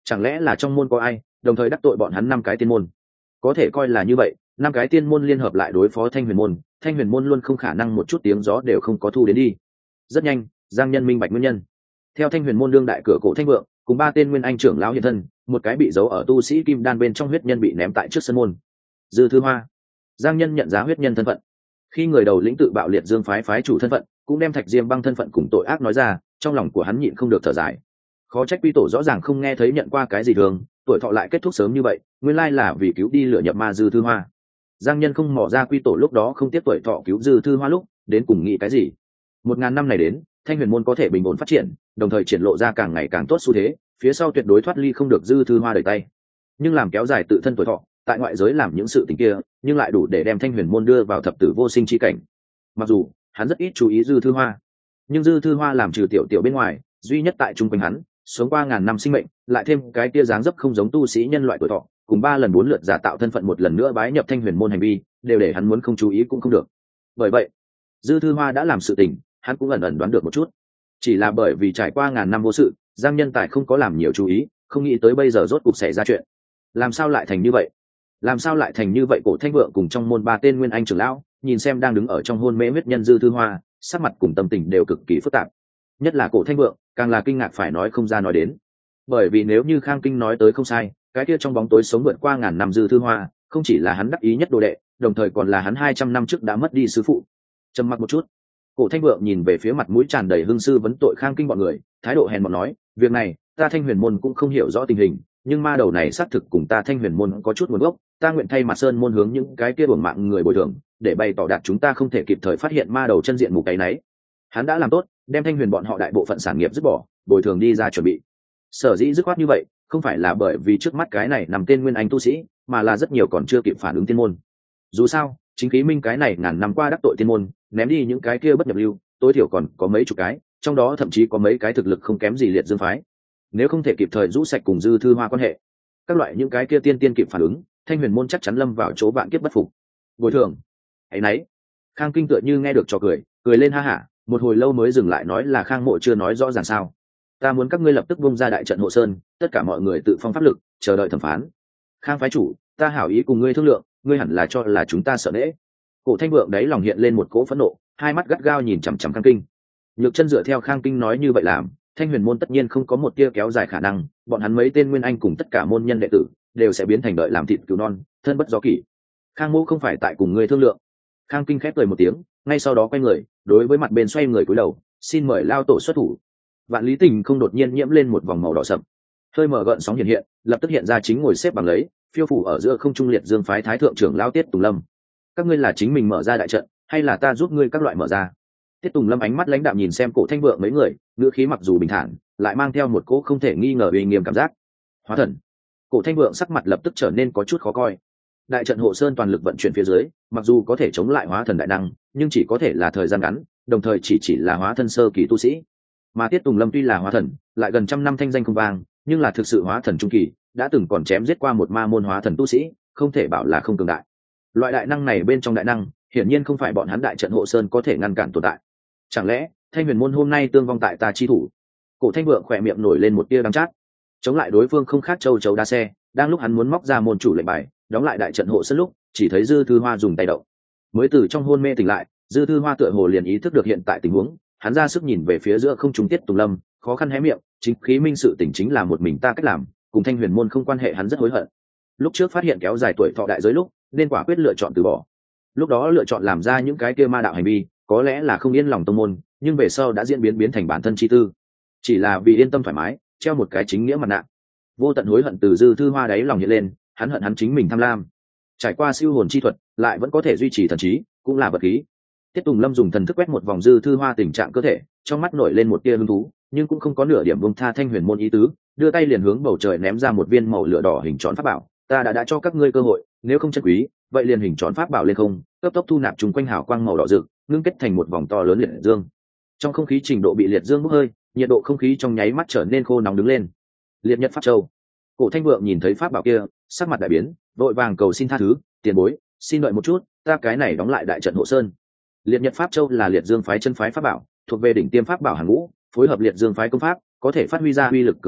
Chẳng lẽ là trong môn có ai đồng thời đắc tội bọn hắn năm cái tiên môn? Có thể coi là như vậy, năm cái tiên môn liên hợp lại đối phó Thanh Huyền môn, Thanh Huyền môn luôn không khả năng một chút tiếng gió đều không có thu đến đi. Rất nhanh, Giang Nhân minh bạch nguyên nhân. Theo Thanh Huyền môn đương đại cửa cổ Thanh Vượng, cùng ba tên nguyên anh trưởng lão hiện thân, một cái bị giấu ở tu sĩ kim đan bên trong huyết nhân bị ném tại trước sân môn. Dư Thư Hoa. Giang Nhân nhận giá huyết nhân thân phận. Khi người đầu lĩnh tự bạo liệt dương phái phái chủ thân phận, cũng đem Thạch Diêm Băng thân phận cùng tội ác nói ra, trong lòng của hắn nhịn không được thở dài. Khó trách quy tổ rõ ràng không nghe thấy nhận qua cái gì thường, tuổi thọ lại kết thúc sớm như vậy, nguyên lai là vì cứu đi lửa nhập ma Dư Thư Hoa. Giang Nhân không mò ra quy tổ lúc đó không tiếp tuổi thọ cứu Dư Thư Hoa lúc, đến cùng nghĩ cái gì. Một ngàn năm này đến, Thanh Huyền môn có thể bình ổn phát triển, đồng thời triển lộ ra càng ngày càng tốt xu thế, phía sau tuyệt đối thoát ly không được Dư Thư Hoa đẩy tay. Nhưng làm kéo dài tự thân tuổi thọ, tại ngoại giới làm những sự tình kia, nhưng lại đủ để đem Thanh Huyền môn đưa vào thập tử vô sinh chi cảnh. Mặc dù hắn rất ít chú ý Dư Thư Hoa, nhưng Dư Thư Hoa làm trừ tiểu tiểu bên ngoài, duy nhất tại trung quanh hắn, sống qua ngàn năm sinh mệnh, lại thêm cái kia dáng dấp không giống tu sĩ nhân loại tuổi thọ, cùng ba lần bốn lượt giả tạo thân phận một lần nữa bái nhập Thanh Huyền môn hành vi, đều để hắn muốn không chú ý cũng không được. Bởi vậy, Dư Thư Hoa đã làm sự tình, hắn cũng ẩn ẩn đoán được một chút. Chỉ là bởi vì trải qua ngàn năm vô sự, Giang Nhân Tài không có làm nhiều chú ý, không nghĩ tới bây giờ rốt cục xảy ra chuyện. Làm sao lại thành như vậy? Làm sao lại thành như vậy? Cổ Thanh Vượng cùng trong môn ba tên nguyên anh trưởng lão, nhìn xem đang đứng ở trong hôn mê huyết nhân Dư Thư Hoa, sắc mặt cùng tâm tình đều cực kỳ phức tạp. Nhất là Cổ Thanh Vượng, càng là kinh ngạc phải nói không ra nói đến. Bởi vì nếu như Khang Kinh nói tới không sai, cái kia trong bóng tối sống vượt qua ngàn năm Dư Thư Hoa, không chỉ là hắn đắc ý nhất đồ đệ, đồng thời còn là hắn hai trăm năm trước đã mất đi sư phụ. Trầm mặc một chút, Cổ Thanh Vượng nhìn về phía mặt mũi tràn đầy hưng sư vấn tội Khang Kinh bọn người, thái độ hèn mọn nói, việc này ta Thanh Huyền môn cũng không hiểu rõ tình hình, nhưng ma đầu này xác thực cùng ta Thanh Huyền môn có chút nguồn gốc, ta nguyện thay mặt Sơn môn hướng những cái kia uổng mạng người bồi thường, để bày tỏ đạt chúng ta không thể kịp thời phát hiện ma đầu chân diện mục cái nấy. Hắn đã làm tốt, đem Thanh Huyền bọn họ đại bộ phận sản nghiệp dứt bỏ, bồi thường đi ra chuẩn bị. Sở dĩ dứt khoát như vậy, không phải là bởi vì trước mắt cái này nằm tên nguyên anh tu sĩ, mà là rất nhiều còn chưa kịp phản ứng tiên môn. Dù sao, chính khí minh cái này ngàn năm qua đắc tội tiên môn, ném đi những cái kia bất nhập lưu, tối thiểu còn có mấy chục cái, trong đó thậm chí có mấy cái thực lực không kém gì liệt dương phái. Nếu không thể kịp thời rũ sạch cùng Dư Thư Hoa quan hệ, các loại những cái kia tiên tiên kịp phản ứng, Thanh Huyền môn chắc chắn lâm vào chỗ vạn kiếp bất phục. Bồi thường, ấy nấy. Khang Kinh tựa như nghe được trò cười, cười lên ha hả, một hồi lâu mới dừng lại nói là Khang Mộ chưa nói rõ ràng sao? Ta muốn các ngươi lập tức bung ra đại trận hộ sơn, tất cả mọi người tự phong pháp lực, chờ đợi thẩm phán. Khang phái chủ, ta hảo ý cùng ngươi thương lượng, ngươi hẳn là cho là chúng ta sợ nễ. Cổ Thanh Vượng đấy lòng hiện lên một cỗ phẫn nộ, hai mắt gắt gao nhìn chằm chằm Khang Kinh. Nhược Chân dựa theo Khang Kinh nói như vậy làm, Thanh Huyền môn tất nhiên không có một tia kéo dài khả năng, bọn hắn mấy tên nguyên anh cùng tất cả môn nhân đệ tử đều sẽ biến thành đợi làm thịt cứu non, thân bất do kỷ. Khang Mộ không phải tại cùng ngươi thương lượng. Khang Kinh khép cười một tiếng, ngay sau đó quay người, đối với mặt bên xoay người cúi đầu, xin mời lao tổ xuất thủ. Vạn Lý Tình không đột nhiên nhiễm lên một vòng màu đỏ sậm, hơi mở gợn sóng hiện hiện, lập tức hiện ra chính ngồi xếp bằng lấy, phiêu phủ ở giữa không trung liệt dương phái thái thượng trưởng lao Tiết Tùng Lâm. Các ngươi là chính mình mở ra đại trận, hay là ta giúp ngươi các loại mở ra? Tiết Tùng Lâm ánh mắt lãnh đạm nhìn xem Cổ Thanh Vượng mấy người, ngữ khí mặc dù bình thản, lại mang theo một cỗ không thể nghi ngờ uy nghiêm cảm giác. Hóa thần. Cổ Thanh Vượng sắc mặt lập tức trở nên có chút khó coi. Đại trận hộ sơn toàn lực vận chuyển phía dưới, mặc dù có thể chống lại hóa thần đại năng, nhưng chỉ có thể là thời gian ngắn, đồng thời chỉ chỉ là hóa thân sơ kỳ tu sĩ. Mà Tiết Tùng Lâm tuy là hóa thần, lại gần trăm năm thanh danh không vang, nhưng là thực sự hóa thần trung kỳ, đã từng còn chém giết qua một ma môn hóa thần tu sĩ, không thể bảo là không cường đại. Loại đại năng này bên trong đại năng, hiển nhiên không phải bọn hắn đại trận hộ sơn có thể ngăn cản tồn tại. Chẳng lẽ Thanh Huyền môn hôm nay tương vong tại ta chi thủ? Cổ Thanh Vượng khỏe miệng nổi lên một tia đắng chát. Chống lại đối phương không khác châu chấu đa xe, đang lúc hắn muốn móc ra môn chủ lệnh bài, đóng lại đại trận hộ sơn lúc, chỉ thấy Dư Thư Hoa dùng tay động. Mới từ trong hôn mê tỉnh lại, Dư Thư Hoa tựa hồ liền ý thức được hiện tại tình huống, hắn ra sức nhìn về phía giữa không trung Tiết Tùng Lâm, khó khăn hé miệng, chính khí minh sự tình chính là một mình ta cách làm, cùng Thanh Huyền môn không quan hệ, hắn rất hối hận. Lúc trước phát hiện kéo dài tuổi thọ đại giới lúc, nên quả quyết lựa chọn từ bỏ. Lúc đó lựa chọn làm ra những cái kia ma đạo hành vi, có lẽ là không yên lòng tông môn, nhưng về sau đã diễn biến biến thành bản thân chi tư, chỉ là vì yên tâm thoải mái, treo một cái chính nghĩa mặt nạ. Vô tận hối hận từ Dư Thư Hoa đáy lòng hiện lên, hắn hận hắn chính mình tham lam. Trải qua siêu hồn chi thuật, lại vẫn có thể duy trì thần trí, cũng là vật khí. Tiết Tùng Lâm dùng thần thức quét một vòng Dư Thư Hoa tình trạng cơ thể, trong mắt nổi lên một tia hứng thú, nhưng cũng không có nửa điểm buông tha Thanh Huyền môn ý tứ, đưa tay liền hướng bầu trời ném ra một viên màu lửa đỏ hình tròn pháp bảo. Ta đã đã cho các ngươi cơ hội, nếu không chân quý, vậy liền hình tròn pháp bảo lên không, cấp tốc thu nạp chúng quanh hào quang màu đỏ rực, ngưng kết thành một vòng to lớn liệt dương. Trong không khí trình độ bị liệt dương bốc hơi, nhiệt độ không khí trong nháy mắt trở nên khô nóng đứng lên. Liệt Nhật Pháp Châu. Cổ Thanh Vượng nhìn thấy pháp bảo kia, sắc mặt đại biến, vội vàng cầu xin tha thứ, tiền bối, xin đợi một chút, ta cái này đóng lại đại trận hộ sơn. Liệt Nhật Pháp Châu là liệt dương phái chân phái pháp bảo, thuộc về đỉnh tiêm pháp bảo hàng ngũ, phối hợp liệt dương phái công pháp, có thể phát huy ra uy lực cường đại,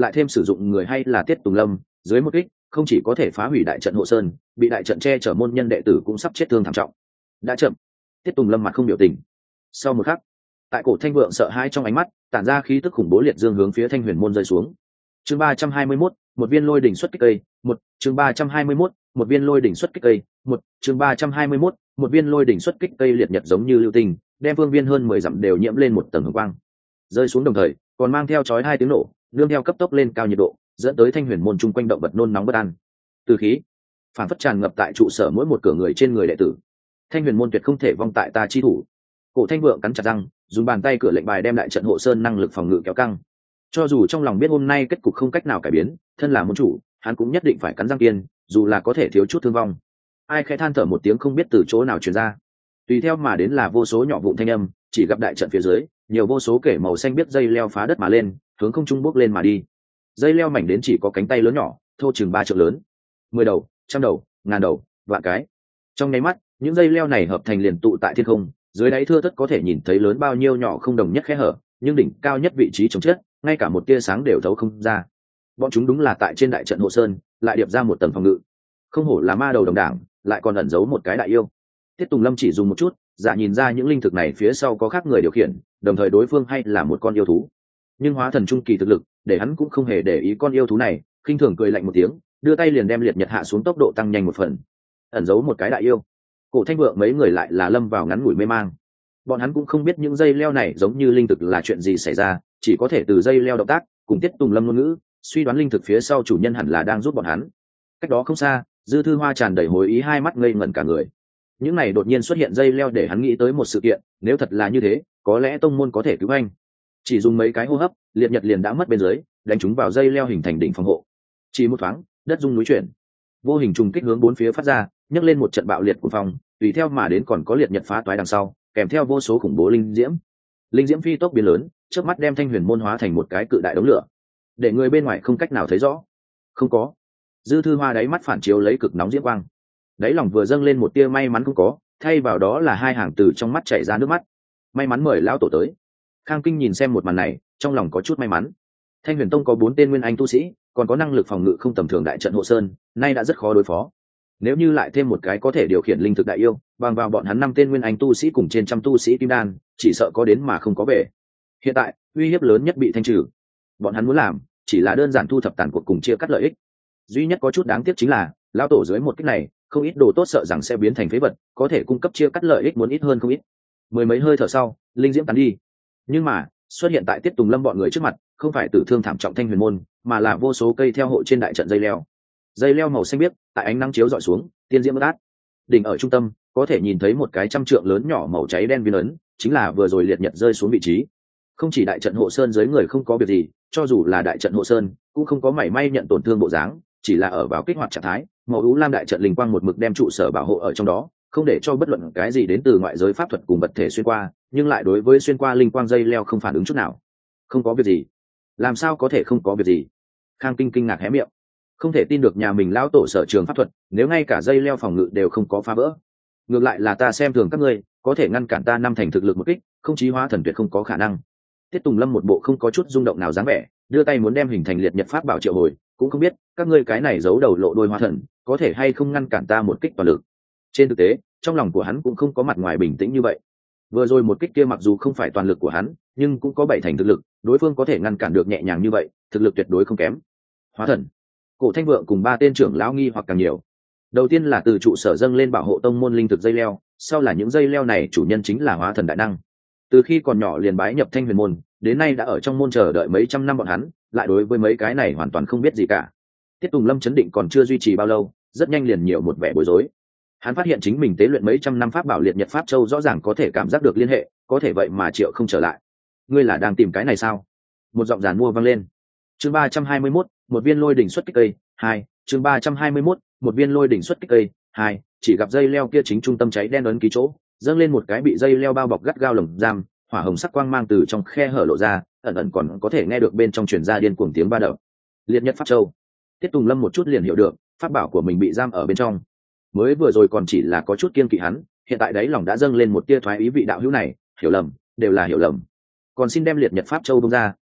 lại thêm sử dụng người hay là Tiết Tùng Lâm, dưới một kích không chỉ có thể phá hủy đại trận hộ sơn, bị đại trận che chở môn nhân đệ tử cũng sắp chết thương thảm trọng. Đã chậm. Tiết Tùng Lâm mặt không biểu tình. Sau một khắc, tại cổ Thanh Vượng sợ hãi trong ánh mắt, tản ra khí tức khủng bố liệt dương hướng phía Thanh Huyền môn rơi xuống. Chương ba trăm hai mươi mốt, một viên lôi đỉnh xuất kích cây, một, chương ba trăm hai mươi mốt, một viên lôi đỉnh xuất kích cây, một, chương ba trăm hai mươi mốt, một viên lôi đỉnh xuất kích cây liệt nhật giống như lưu tinh, đem phương viên hơn mười dặm đều nhiễm lên một tầng hồng quang. Rơi xuống đồng thời, còn mang theo chói hai tiếng nổ, nương theo cấp tốc lên cao nhiệt độ, dẫn tới Thanh Huyền môn chung quanh động vật nôn nóng bất an. Từ khí, phản phất tràn ngập tại trụ sở mỗi một cửa người trên người đệ tử. Thanh Huyền môn tuyệt không thể vong tại ta chi thủ. Cổ Thanh Vượng cắn chặt răng, dùng bàn tay cửa lệnh bài đem đại trận hộ sơn năng lực phòng ngự kéo căng. Cho dù trong lòng biết hôm nay kết cục không cách nào cải biến, thân là môn chủ, hắn cũng nhất định phải cắn răng kiên, dù là có thể thiếu chút thương vong. Ai khẽ than thở một tiếng không biết từ chỗ nào truyền ra. Tùy theo mà đến là vô số nhỏ vụn thanh âm, chỉ gặp đại trận phía dưới, nhiều vô số kể màu xanh biết dây leo phá đất mà lên, hướng không trung bước lên mà đi. Dây leo mảnh đến chỉ có cánh tay lớn nhỏ, thô chừng ba trượng lớn. Mười đầu, trăm đầu, ngàn đầu, vạn cái. Trong nháy mắt, những dây leo này hợp thành liền tụ tại thiên không, dưới đáy thưa thớt có thể nhìn thấy lớn bao nhiêu nhỏ không đồng nhất khe hở, nhưng đỉnh cao nhất vị trí chống chết, ngay cả một tia sáng đều thấu không ra. Bọn chúng đúng là tại trên đại trận hộ sơn, lại điệp ra một tầng phòng ngự. Không hổ là ma đầu đồng đảng, lại còn ẩn giấu một cái đại yêu. Tiết Tùng Lâm chỉ dùng một chút, giả nhìn ra những linh thực này phía sau có khác người điều khiển, đồng thời đối phương hay là một con yêu thú. Nhưng hóa thần trung kỳ thực lực, để hắn cũng không hề để ý con yêu thú này, khinh thường cười lạnh một tiếng, đưa tay liền đem liệt nhật hạ xuống tốc độ tăng nhanh một phần. Ẩn giấu một cái đại yêu. Cổ Thanh Vượng mấy người lại là lâm vào ngắn ngủi mê mang. Bọn hắn cũng không biết những dây leo này giống như linh thực là chuyện gì xảy ra, chỉ có thể từ dây leo động tác cùng Tiết Tùng Lâm ngôn ngữ suy đoán linh thực phía sau chủ nhân hẳn là đang giúp bọn hắn. Cách đó không xa, Dư Thư Hoa tràn đầy hối ý, hai mắt ngây ngẩn cả người. Những này đột nhiên xuất hiện dây leo để hắn nghĩ tới một sự kiện, nếu thật là như thế, có lẽ tông môn có thể cứu anh. Chỉ dùng mấy cái hô hấp, liệt nhật liền đã mất bên dưới, đánh chúng vào dây leo hình thành đỉnh phòng hộ. Chỉ một thoáng, đất rung núi chuyển, vô hình trùng kích hướng bốn phía phát ra, nhấc lên một trận bạo liệt của phòng, tùy theo mà đến còn có liệt nhật phá toái đằng sau, kèm theo vô số khủng bố linh diễm. Linh diễm phi tốc biến lớn, trước mắt đem Thanh Huyền môn hóa thành một cái cự đại đống lửa, để người bên ngoài không cách nào thấy rõ. Không có. Dư Thư Hoa đáy mắt phản chiếu lấy cực nóng diễm quang, đáy lòng vừa dâng lên một tia may mắn không có, thay vào đó là hai hàng từ trong mắt chảy ra nước mắt. May mắn mời lão tổ tới. Khang Kinh nhìn xem một màn này, trong lòng có chút may mắn. Thanh Huyền tông có bốn tên nguyên anh tu sĩ, còn có năng lực phòng ngự không tầm thường đại trận hộ sơn, nay đã rất khó đối phó. Nếu như lại thêm một cái có thể điều khiển linh thực đại yêu, bằng vào bọn hắn năm tên nguyên anh tu sĩ cùng trên trăm tu sĩ kim đan, chỉ sợ có đến mà không có về. Hiện tại, uy hiếp lớn nhất bị thanh trừ. Bọn hắn muốn làm, chỉ là đơn giản thu thập tàn cuộc cùng chia cắt lợi ích. Duy nhất có chút đáng tiếc chính là, lão tổ dưới một kích này, không ít đồ tốt sợ rằng sẽ biến thành phế vật, có thể cung cấp chia cắt lợi ích muốn ít hơn không ít. Mười mấy hơi thở sau, linh diễm tán đi. Nhưng mà, xuất hiện tại Tiết Tùng Lâm bọn người trước mặt, không phải tử thương thảm trọng Thanh Huyền môn, mà là vô số cây theo hộ trên đại trận dây leo. Dây leo màu xanh biếc, tại ánh nắng chiếu rọi xuống, tiên diễm bất át. Đỉnh ở trung tâm, có thể nhìn thấy một cái trăm trượng lớn nhỏ màu cháy đen viên ấn, chính là vừa rồi liệt nhật rơi xuống vị trí. Không chỉ đại trận hộ sơn dưới người không có việc gì, cho dù là đại trận hộ sơn, cũng không có mảy may nhận tổn thương bộ dáng, chỉ là ở vào kích hoạt trạng thái, màu ú lam đại trận linh quang một mực đem trụ sở bảo hộ ở trong đó, không để cho bất luận cái gì đến từ ngoại giới pháp thuật cùng vật thể xuyên qua, nhưng lại đối với xuyên qua linh quang dây leo không phản ứng chút nào. Không có việc gì? Làm sao có thể không có việc gì? Khang Kinh kinh ngạc hé miệng, không thể tin được nhà mình lão tổ sở trường pháp thuật, nếu ngay cả dây leo phòng ngự đều không có phá vỡ. Ngược lại là ta xem thường các ngươi, có thể ngăn cản ta năm thành thực lực một kích, không chí hóa thần tuyệt không có khả năng. Tiết Tùng Lâm một bộ không có chút rung động nào dáng vẻ, đưa tay muốn đem hình thành liệt nhật pháp bảo triệu hồi, cũng không biết các ngươi cái này giấu đầu lộ đôi hóa thần, có thể hay không ngăn cản ta một kích toàn lực. Trên thực tế, trong lòng của hắn cũng không có mặt ngoài bình tĩnh như vậy. Vừa rồi một kích kia mặc dù không phải toàn lực của hắn, nhưng cũng có bảy thành thực lực, đối phương có thể ngăn cản được nhẹ nhàng như vậy, thực lực tuyệt đối không kém. Hóa thần. Cổ Thanh Vượng cùng ba tên trưởng lão nghi hoặc càng nhiều. Đầu tiên là từ trụ sở dâng lên bảo hộ tông môn linh thực dây leo, sau là những dây leo này chủ nhân chính là hóa thần đại năng. Từ khi còn nhỏ liền bái nhập Thanh Huyền môn, đến nay đã ở trong môn chờ đợi mấy trăm năm bọn hắn, lại đối với mấy cái này hoàn toàn không biết gì cả. Tiết Tùng Lâm chấn định còn chưa duy trì bao lâu, rất nhanh liền nhiều một vẻ bối rối. Hắn phát hiện chính mình tế luyện mấy trăm năm pháp bảo liệt nhật pháp châu rõ ràng có thể cảm giác được liên hệ, có thể vậy mà triệu không trở lại. Ngươi là đang tìm cái này sao? Một giọng giàn mua vang lên. Chương ba trăm hai mươi mốt, một viên lôi đỉnh xuất kích cây, hai, chương ba trăm hai mươi mốt, một viên lôi đỉnh xuất kích cây, hai, chỉ gặp dây leo kia chính trung tâm cháy đen ấn ký chỗ, dâng lên một cái bị dây leo bao bọc gắt gao lồng giam, hỏa hồng sắc quang mang từ trong khe hở lộ ra, ẩn ẩn còn có thể nghe được bên trong truyền ra điên cuồng tiếng ba đập. Liệt nhật pháp châu. Tiết Tùng Lâm một chút liền hiểu được, pháp bảo của mình bị giam ở bên trong. Mới vừa rồi còn chỉ là có chút kiêng kỵ hắn, hiện tại đấy lòng đã dâng lên một tia thoái ý vị đạo hữu này, hiểu lầm, đều là hiểu lầm. Còn xin đem liệt nhật pháp châu bung ra,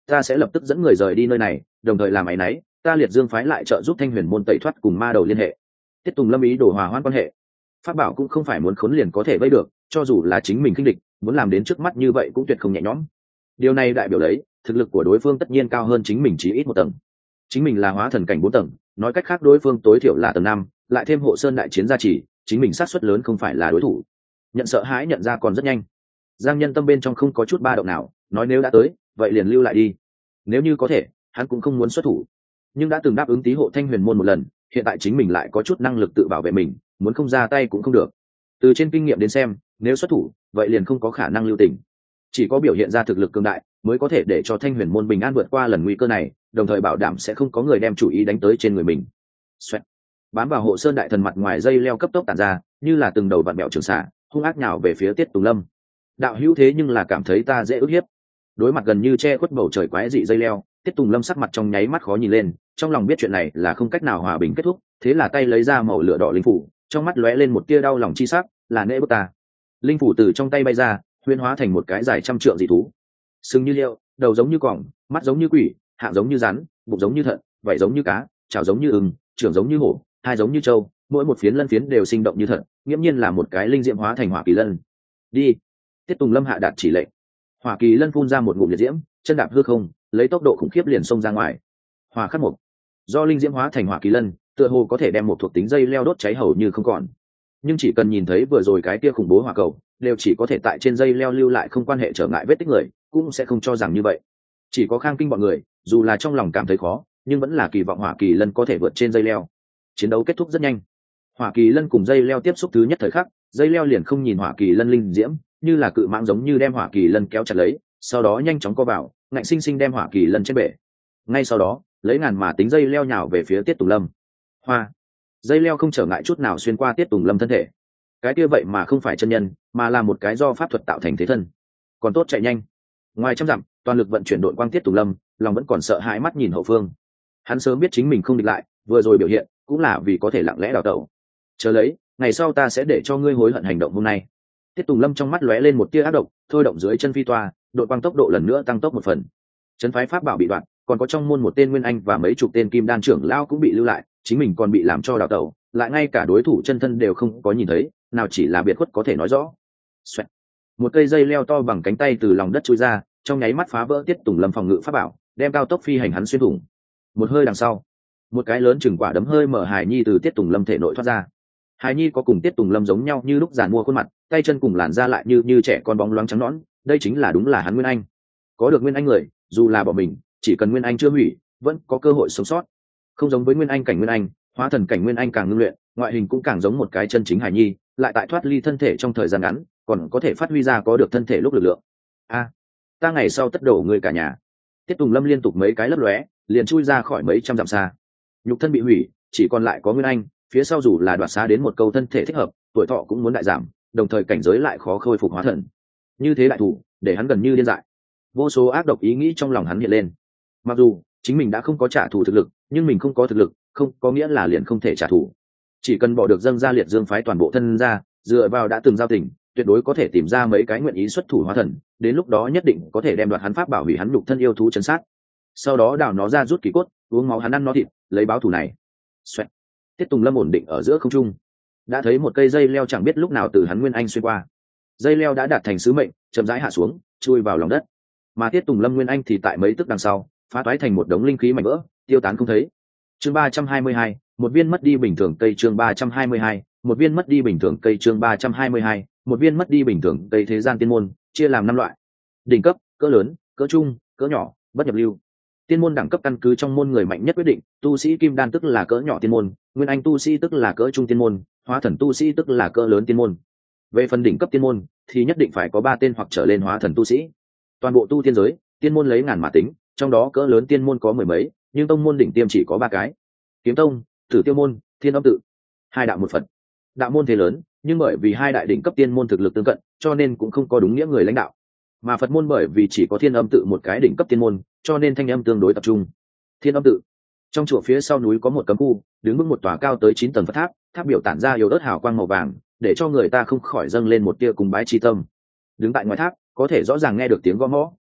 ta sẽ lập tức dẫn người rời đi nơi này, đồng thời làm áy náy ta Liệt Dương phái lại trợ giúp Thanh Huyền môn tẩy thoát cùng ma đầu liên hệ. Tiết Tùng Lâm ý đồ hòa hoãn quan hệ. Pháp bảo cũng không phải muốn khốn liền có thể vây được, cho dù là chính mình khinh địch, muốn làm đến trước mắt như vậy cũng tuyệt không nhẹ nhõm. Điều này đại biểu lấy thực lực của đối phương tất nhiên cao hơn chính mình chỉ ít một tầng. Chính mình là hóa thần cảnh bốn tầng, nói cách khác đối phương tối thiểu là tầng năm, lại thêm hộ sơn đại chiến gia trì, chính mình sát suất lớn không phải là đối thủ. Nhận sợ hãi nhận ra còn rất nhanh. Giang Nhân tâm bên trong không có chút ba động nào, nói nếu đã tới, vậy liền lưu lại đi. Nếu như có thể, hắn cũng không muốn xuất thủ, nhưng đã từng đáp ứng tí hộ Thanh Huyền môn một lần, hiện tại chính mình lại có chút năng lực tự bảo vệ mình, muốn không ra tay cũng không được. Từ trên kinh nghiệm đến xem, nếu xuất thủ, vậy liền không có khả năng lưu tình. Chỉ có biểu hiện ra thực lực cường đại, mới có thể để cho Thanh Huyền môn bình an vượt qua lần nguy cơ này, đồng thời bảo đảm sẽ không có người đem chủ ý đánh tới trên người mình. Xoẹt. Bám vào hộ sơn đại thần mặt ngoài dây leo cấp tốc tản ra, như là từng đầu vặn bẹo trường xả, hung ác nhào về phía Tiết Tùng Lâm. Đạo hữu thế nhưng là cảm thấy ta dễ ức hiếp. Đối mặt gần như che khuất bầu trời quái dị dây leo, Tiết Tùng Lâm sắc mặt trong nháy mắt khó nhìn lên, trong lòng biết chuyện này là không cách nào hòa bình kết thúc, thế là tay lấy ra màu lửa đỏ linh phủ, trong mắt lóe lên một tia đau lòng chi sắc, là nễ bức ta. Linh phủ từ trong tay bay ra, huyễn hóa thành một cái dài trăm trượng dị thú, sừng như liệu, đầu giống như cỏng, mắt giống như quỷ, hạng giống như rắn, bụng giống như thận, vảy giống như cá, chảo giống như ưng, trưởng giống như hổ, hai giống như trâu, mỗi một phiến lân phiến đều sinh động như thật, nghiễm nhiên là một cái linh diễm hóa thành hỏa kỳ lân. Đi. Tiết Tùng Lâm hạ đạt chỉ lệnh. Hỏa kỳ lân phun ra một ngụm liệt diễm, chân đạp hư không, lấy tốc độ khủng khiếp liền xông ra ngoài. Hỏa khắc mộc. Do linh diễm hóa thành hỏa kỳ lân, tựa hồ có thể đem một thuộc tính dây leo đốt cháy hầu như không còn. Nhưng chỉ cần nhìn thấy vừa rồi cái kia khủng bố hỏa cầu, đều chỉ có thể tại trên dây leo lưu lại không quan hệ trở ngại vết tích người, cũng sẽ không cho rằng như vậy. Chỉ có Khang Kinh bọn người, dù là trong lòng cảm thấy khó, nhưng vẫn là kỳ vọng hỏa kỳ lân có thể vượt trên dây leo. Chiến đấu kết thúc rất nhanh. Hỏa kỳ lân cùng dây leo tiếp xúc thứ nhất thời khắc, dây leo liền không nhìn hỏa kỳ lân linh diễm, như là cự mãng giống như đem hỏa kỳ lân kéo chặt lấy, sau đó nhanh chóng co vào, ngạnh sinh sinh đem hỏa kỳ lân trên bể. Ngay sau đó, lấy ngàn mà tính dây leo nhào về phía Tiết Tùng Lâm. Hoa. Dây leo không trở ngại chút nào xuyên qua Tiết Tùng Lâm thân thể. Cái kia vậy mà không phải chân nhân, mà là một cái do pháp thuật tạo thành thế thân. Còn tốt chạy nhanh. Ngoài trăm dặm, toàn lực vận chuyển đội quang Tiết Tùng Lâm, lòng vẫn còn sợ hãi mắt nhìn hậu phương. Hắn sớm biết chính mình không địch lại, vừa rồi biểu hiện cũng là vì có thể lặng lẽ đào tẩu. Chờ lấy, ngày sau ta sẽ để cho ngươi hối hận hành động hôm nay. Tiết Tùng Lâm trong mắt lóe lên một tia ác độc, thôi động dưới chân phi toa, đội quang tốc độ lần nữa tăng tốc một phần. Trấn phái pháp bảo bị đoạn, còn có trong môn một tên nguyên anh và mấy chục tên kim đan trưởng lao cũng bị lưu lại, chính mình còn bị làm cho đào tẩu, lại ngay cả đối thủ chân thân đều không có nhìn thấy, nào chỉ là biệt khuất có thể nói rõ. Xoẹt. Một cây dây leo to bằng cánh tay từ lòng đất chui ra, trong nháy mắt phá vỡ Tiết Tùng Lâm phòng ngự pháp bảo, đem cao tốc phi hành hắn xuyên thủng. Một hơi đằng sau, một cái lớn chừng quả đấm hơi mở hài nhi từ Tiết Tùng Lâm thể nội thoát ra. Hài nhi có cùng Tiết Tùng Lâm giống nhau như lúc giàn mua khuôn mặt, tay chân cùng làn da lại như như trẻ con bóng loáng trắng nõn, đây chính là đúng là hắn Nguyên Anh. Có được Nguyên Anh người, dù là bỏ mình, chỉ cần Nguyên Anh chưa hủy, vẫn có cơ hội sống sót. Không giống với Nguyên Anh cảnh Nguyên Anh, Hóa thần cảnh Nguyên Anh càng ngưng luyện, ngoại hình cũng càng giống một cái chân chính hài nhi, lại tại thoát ly thân thể trong thời gian ngắn, còn có thể phát huy ra có được thân thể lúc lực lượng. A, ta ngày sau tất đổ người cả nhà. Tiết Tùng Lâm liên tục mấy cái lấp lóe, liền chui ra khỏi mấy trăm dặm xa. Nhục thân bị hủy, chỉ còn lại có Nguyên Anh, phía sau dù là đoạt xá đến một câu thân thể thích hợp, tuổi thọ cũng muốn đại giảm, đồng thời cảnh giới lại khó khôi phục hóa thần. Như thế đại thủ, để hắn gần như điên dại. Vô số ác độc ý nghĩ trong lòng hắn hiện lên. Mặc dù chính mình đã không có trả thù thực lực, nhưng mình không có thực lực, không có nghĩa là liền không thể trả thù. Chỉ cần bỏ được dâng ra Liệt Dương phái toàn bộ thân ra, dựa vào đã từng giao tình, tuyệt đối có thể tìm ra mấy cái nguyện ý xuất thủ hóa thần, đến lúc đó nhất định có thể đem đoạt hắn pháp bảo hủy hắn nhục thân yêu thú chấn sát. Sau đó đào nó ra rút kỳ cốt, uống máu hắn ăn nó thịt, lấy báo thù này. Xoẹt. Tiết Tùng Lâm ổn định ở giữa không trung, đã thấy một cây dây leo chẳng biết lúc nào từ hắn Nguyên Anh xuyên qua. Dây leo đã đạt thành sứ mệnh, chậm rãi hạ xuống, chui vào lòng đất. Mà Tiết Tùng Lâm Nguyên Anh thì tại mấy tức đằng sau, phá toái thành một đống linh khí mảnh vỡ, tiêu tán không thấy. Chương ba trăm hai mươi hai, một viên mất đi bình thường cây. Chương ba trăm hai mươi hai, một viên mất đi bình thường cây. Chương ba trăm hai mươi hai, một viên mất đi bình thường cây. Thế gian tiên môn chia làm năm loại: đỉnh cấp, cỡ lớn, cỡ trung, cỡ nhỏ, bất nhập lưu. Tiên môn đẳng cấp căn cứ trong môn người mạnh nhất quyết định, tu sĩ kim đan tức là cỡ nhỏ tiên môn, nguyên anh tu sĩ tức là cỡ trung tiên môn, hóa thần tu sĩ tức là cỡ lớn tiên môn. Về phần đỉnh cấp tiên môn thì nhất định phải có ba tên hoặc trở lên hóa thần tu sĩ. Toàn bộ tu tiên giới, tiên môn lấy ngàn mà tính, trong đó cỡ lớn tiên môn có mười mấy, nhưng tông môn đỉnh tiêm chỉ có ba cái: Kiếm tông, Tử Tiêu môn, Thiên Âm tự. Hai đạo một Phật. Đạo môn thế lớn, nhưng bởi vì hai đại đỉnh cấp tiên môn thực lực tương cận, cho nên cũng không có đúng nghĩa người lãnh đạo. Mà Phật môn bởi vì chỉ có Thiên Âm tự một cái đỉnh cấp tiên môn, cho nên thanh âm tương đối tập trung. Thiên Âm tự. Trong chùa phía sau núi có một cấm khu, đứng vững một tòa cao tới chín tầng Phật tháp, tháp biểu tản ra yếu ớt hào quang màu vàng, để cho người ta không khỏi dâng lên một tia cùng bái chi tâm. Đứng tại ngoài tháp, có thể rõ ràng nghe được tiếng gõ mõ,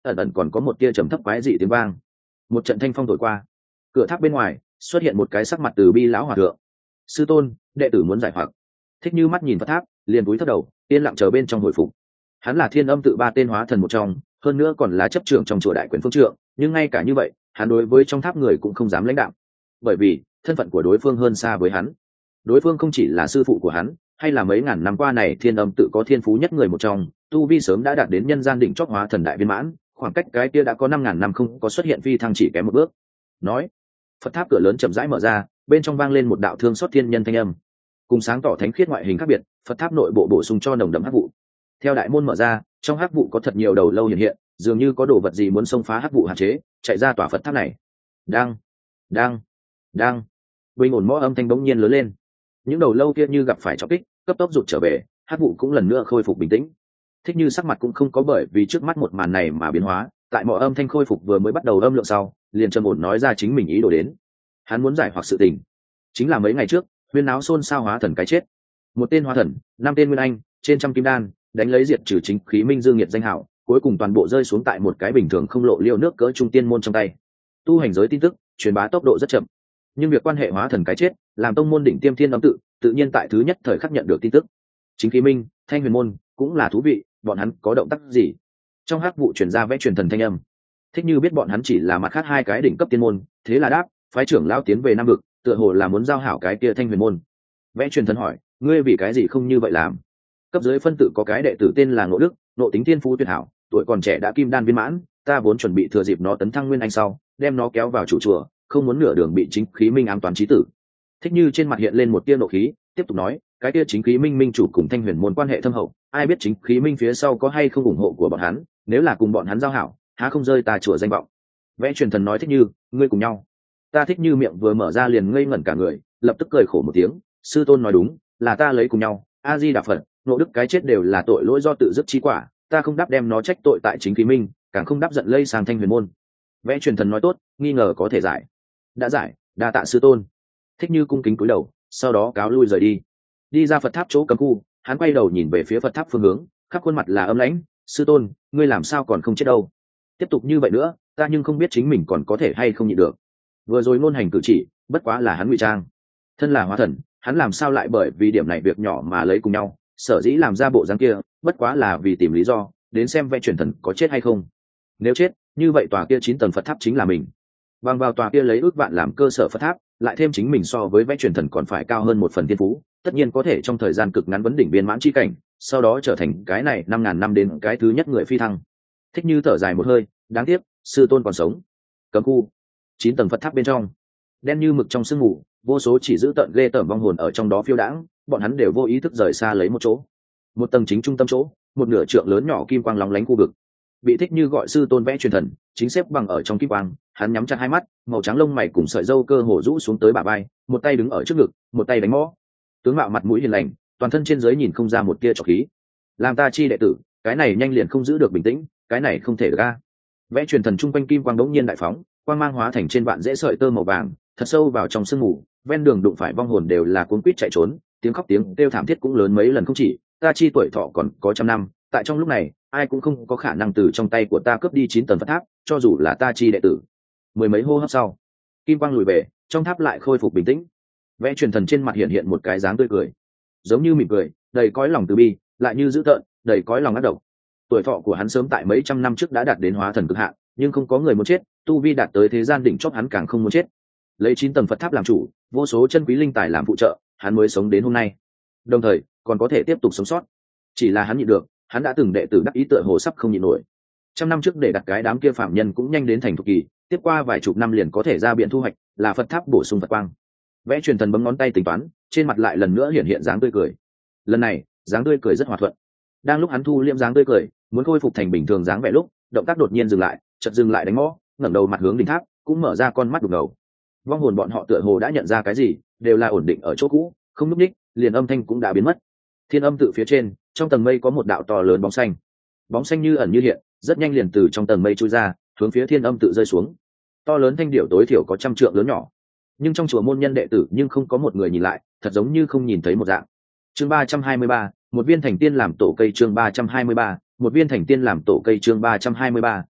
ẩn ẩn còn có một tia trầm thấp quái dị tiếng vang. Một trận thanh phong thổi qua, cửa tháp bên ngoài xuất hiện một cái sắc mặt từ bi lão hòa thượng. Sư tôn, đệ tử muốn giải hoặc. Thích Như mắt nhìn Phật tháp, liền cúi thấp đầu, yên lặng chờ bên trong hồi phục. Hắn là Thiên Âm tự ba tên hóa thần một trong, hơn nữa còn là chấp trưởng trong chùa Đại Quyền Phương Trượng, nhưng ngay cả như vậy, hắn đối với trong tháp người cũng không dám lãnh đạo, bởi vì thân phận của đối phương hơn xa với hắn. Đối phương không chỉ là sư phụ của hắn, hay là mấy ngàn năm qua này Thiên Âm tự có thiên phú nhất người một trong, tu vi sớm đã đạt đến nhân gian đỉnh chót hóa thần đại viên mãn, khoảng cách cái kia đã có năm ngàn năm không có xuất hiện phi thăng chỉ kém một bước. Nói, Phật tháp cửa lớn chậm rãi mở ra, bên trong vang lên một đạo thương xót thiên nhân thanh âm. Cùng sáng tỏ thánh khiết ngoại hình khác biệt, Phật tháp nội bộ bổ sung cho nồng đậm hắc vụ. Theo đại môn mở ra, trong hắc vụ có thật nhiều đầu lâu hiện hiện, dường như có đồ vật gì muốn xông phá hắc vụ hạn chế, chạy ra tòa Phật tháp này. Đang, đang, đang. Bình ổn mõ âm thanh bỗng nhiên lớn lên. Những đầu lâu kia như gặp phải trọng kích, cấp tốc rụt trở về, hắc vụ cũng lần nữa khôi phục bình tĩnh. Thích Như sắc mặt cũng không có bởi vì trước mắt một màn này mà biến hóa, tại mõ âm thanh khôi phục vừa mới bắt đầu âm lượng sau, liền trầm ổn nói ra chính mình ý đồ đến. Hắn muốn giải hoặc sự tình, chính là mấy ngày trước huyên náo xôn xao hóa thần cái chết. Một tên hóa thần, năm tên nguyên anh, trên trăm kim đan, đánh lấy diệt trừ chính khí minh dương nhiệt danh hảo, cuối cùng toàn bộ rơi xuống tại một cái bình thường không lộ liêu nước cỡ trung tiên môn trong tay. Tu hành giới tin tức truyền bá tốc độ rất chậm, nhưng việc quan hệ hóa thần cái chết làm tông môn đỉnh tiêm Thiên Âm tự tự nhiên tại thứ nhất thời khắc nhận được tin tức. Chính khí minh, thanh huyền môn cũng là thú vị, bọn hắn có động tác gì? Trong hắc vụ truyền ra vẽ truyền thần thanh âm. Thích Như biết bọn hắn chỉ là mặt khác hai cái đỉnh cấp tiên môn, thế là đáp, phái trưởng lao tiến về Nam vực, tựa hồ là muốn giao hảo cái kia thanh huyền môn. Vẽ truyền thần hỏi, ngươi vì cái gì không như vậy làm? Cấp dưới phân tự có cái đệ tử tên là Ngộ Đức, nộ tính thiên phú tuyệt hảo, tuổi còn trẻ đã kim đan viên mãn, ta vốn chuẩn bị thừa dịp nó tấn thăng nguyên anh sau, đem nó kéo vào chủ chùa, không muốn nửa đường bị chính khí minh ám toán chí tử. Thích Như trên mặt hiện lên một tia nộ khí, tiếp tục nói, cái kia chính khí minh minh chủ cùng thanh huyền môn quan hệ thâm hậu, ai biết chính khí minh phía sau có hay không ủng hộ của bọn hắn, nếu là cùng bọn hắn giao hảo, há không rơi ta chùa danh vọng. Vẽ truyền thần nói Thích Như, ngươi cùng nhau. Ta Thích Như miệng vừa mở ra liền ngây ngẩn cả người, lập tức cười khổ một tiếng, sư tôn nói đúng, là ta lấy cùng nhau, a di đà phật, Ngộ Đức cái chết đều là tội lỗi do tự dứt chi quả, ta không đáp đem nó trách tội tại chính khí minh, càng không đáp giận lây sang thanh huyền môn. Vẽ truyền thần nói tốt, nghi ngờ có thể giải. Đã giải, đa tạ sư tôn. Thích Như cung kính cúi đầu, sau đó cáo lui rời đi. Đi ra Phật tháp chỗ cấm khu, hắn quay đầu nhìn về phía Phật tháp phương hướng, khắp khuôn mặt là âm lãnh, sư tôn, ngươi làm sao còn không chết đâu? Tiếp tục như vậy nữa, ta nhưng không biết chính mình còn có thể hay không nhịn được. Vừa rồi ngôn hành cử chỉ, bất quá là hắn ngụy trang. Thân là hóa thần, hắn làm sao lại bởi vì điểm này việc nhỏ mà lấy cùng nhau, sở dĩ làm ra bộ dáng kia, bất quá là vì tìm lý do, đến xem vẽ truyền thần có chết hay không. Nếu chết, như vậy tòa kia chín tầng Phật tháp chính là mình. Bằng vào tòa kia lấy ước vạn làm cơ sở Phật tháp, lại thêm chính mình so với vẽ truyền thần còn phải cao hơn một phần thiên phú, tất nhiên có thể trong thời gian cực ngắn vấn đỉnh viên mãn chi cảnh, sau đó trở thành cái này năm ngàn năm đến cái thứ nhất người phi thăng. Thích Như thở dài một hơi, đáng tiếc, sư tôn còn sống. Cấm khu, chín tầng Phật tháp bên trong, đen như mực trong sương mù, vô số chỉ giữ tận ghê tởm vong hồn ở trong đó phiêu đãng, bọn hắn đều vô ý thức rời xa lấy một chỗ. Một tầng chính trung tâm chỗ, một nửa trượng lớn nhỏ kim quang lóng lánh khu vực. Bị Thích Như gọi sư tôn vẽ truyền thần, chính xếp bằng ở trong kim quang, hắn nhắm chặt hai mắt, màu trắng lông mày cùng sợi râu cơ hồ rũ xuống tới bả vai, một tay đứng ở trước ngực, một tay đánh mõ. Tướng mạo mặt mũi hiền lành, toàn thân trên dưới nhìn không ra một tia trọc khí. Làm ta chi đệ tử, cái này nhanh liền không giữ được bình tĩnh, cái này không thể được a. Vẽ truyền thần trung quanh kim quang đống nhiên đại phóng, quang mang hóa thành trên vạn dễ sợi tơ màu vàng, thật sâu vào trong sương mù, ven đường đụng phải vong hồn đều là cuống quýt chạy trốn, tiếng khóc tiếng kêu thảm thiết cũng lớn mấy lần không chỉ, ta chi tuổi thọ còn có trăm năm, tại trong lúc này, ai cũng không có khả năng từ trong tay của ta cướp đi chín tầng Phật tháp, cho dù là ta chi đệ tử. Mười mấy hô hấp sau, kim quang lùi về, trong tháp lại khôi phục bình tĩnh. Vẽ truyền thần trên mặt hiện hiện một cái dáng tươi cười, giống như mỉm cười, đầy cõi lòng từ bi, lại như dữ tợn, đầy cõi lòng ác độc. Tuổi thọ của hắn sớm tại mấy trăm năm trước đã đạt đến hóa thần cực hạn, nhưng không có người muốn chết, tu vi đạt tới thế gian đỉnh chót hắn càng không muốn chết. Lấy chín tầng Phật tháp làm chủ, vô số chân quý linh tài làm phụ trợ, hắn mới sống đến hôm nay. Đồng thời, còn có thể tiếp tục sống sót. Chỉ là hắn nhịn được, hắn đã từng đệ tử đắc ý tựa hồ sắp không nhịn nổi. Trăm năm trước để đặt cái đám kia phạm nhân cũng nhanh đến thành thục kỳ, tiếp qua vài chục năm liền có thể ra biện thu hoạch, là Phật tháp bổ sung Phật quang. Vẽ truyền thần bấm ngón tay tính toán, trên mặt lại lần nữa hiện hiện dáng tươi cười. Lần này, dáng tươi cười rất hòa thuận. Đang lúc hắn thu liễm dáng tươi cười, muốn khôi phục thành bình thường dáng vẻ lúc, động tác đột nhiên dừng lại, chợt dừng lại đánh mõ, ngẩng đầu mặt hướng đỉnh tháp, cũng mở ra con mắt đục ngầu. Vong hồn bọn họ tựa hồ đã nhận ra cái gì, đều là ổn định ở chỗ cũ, không nhúc nhích, liền âm thanh cũng đã biến mất. Thiên Âm tự phía trên, trong tầng mây có một đạo to lớn bóng xanh. Bóng xanh như ẩn như hiện, rất nhanh liền từ trong tầng mây trôi ra, hướng phía Thiên Âm tự rơi xuống. To lớn thanh điểu tối thiểu có trăm trượng lớn nhỏ, nhưng trong chùa môn nhân đệ tử nhưng không có một người nhìn lại, thật giống như không nhìn thấy một dạng. Chương ba trăm hai mươi ba, một viên thành tiên làm tổ cây. Chương ba trăm hai mươi ba, một viên thành tiên làm tổ cây. Chương ba trăm hai mươi ba,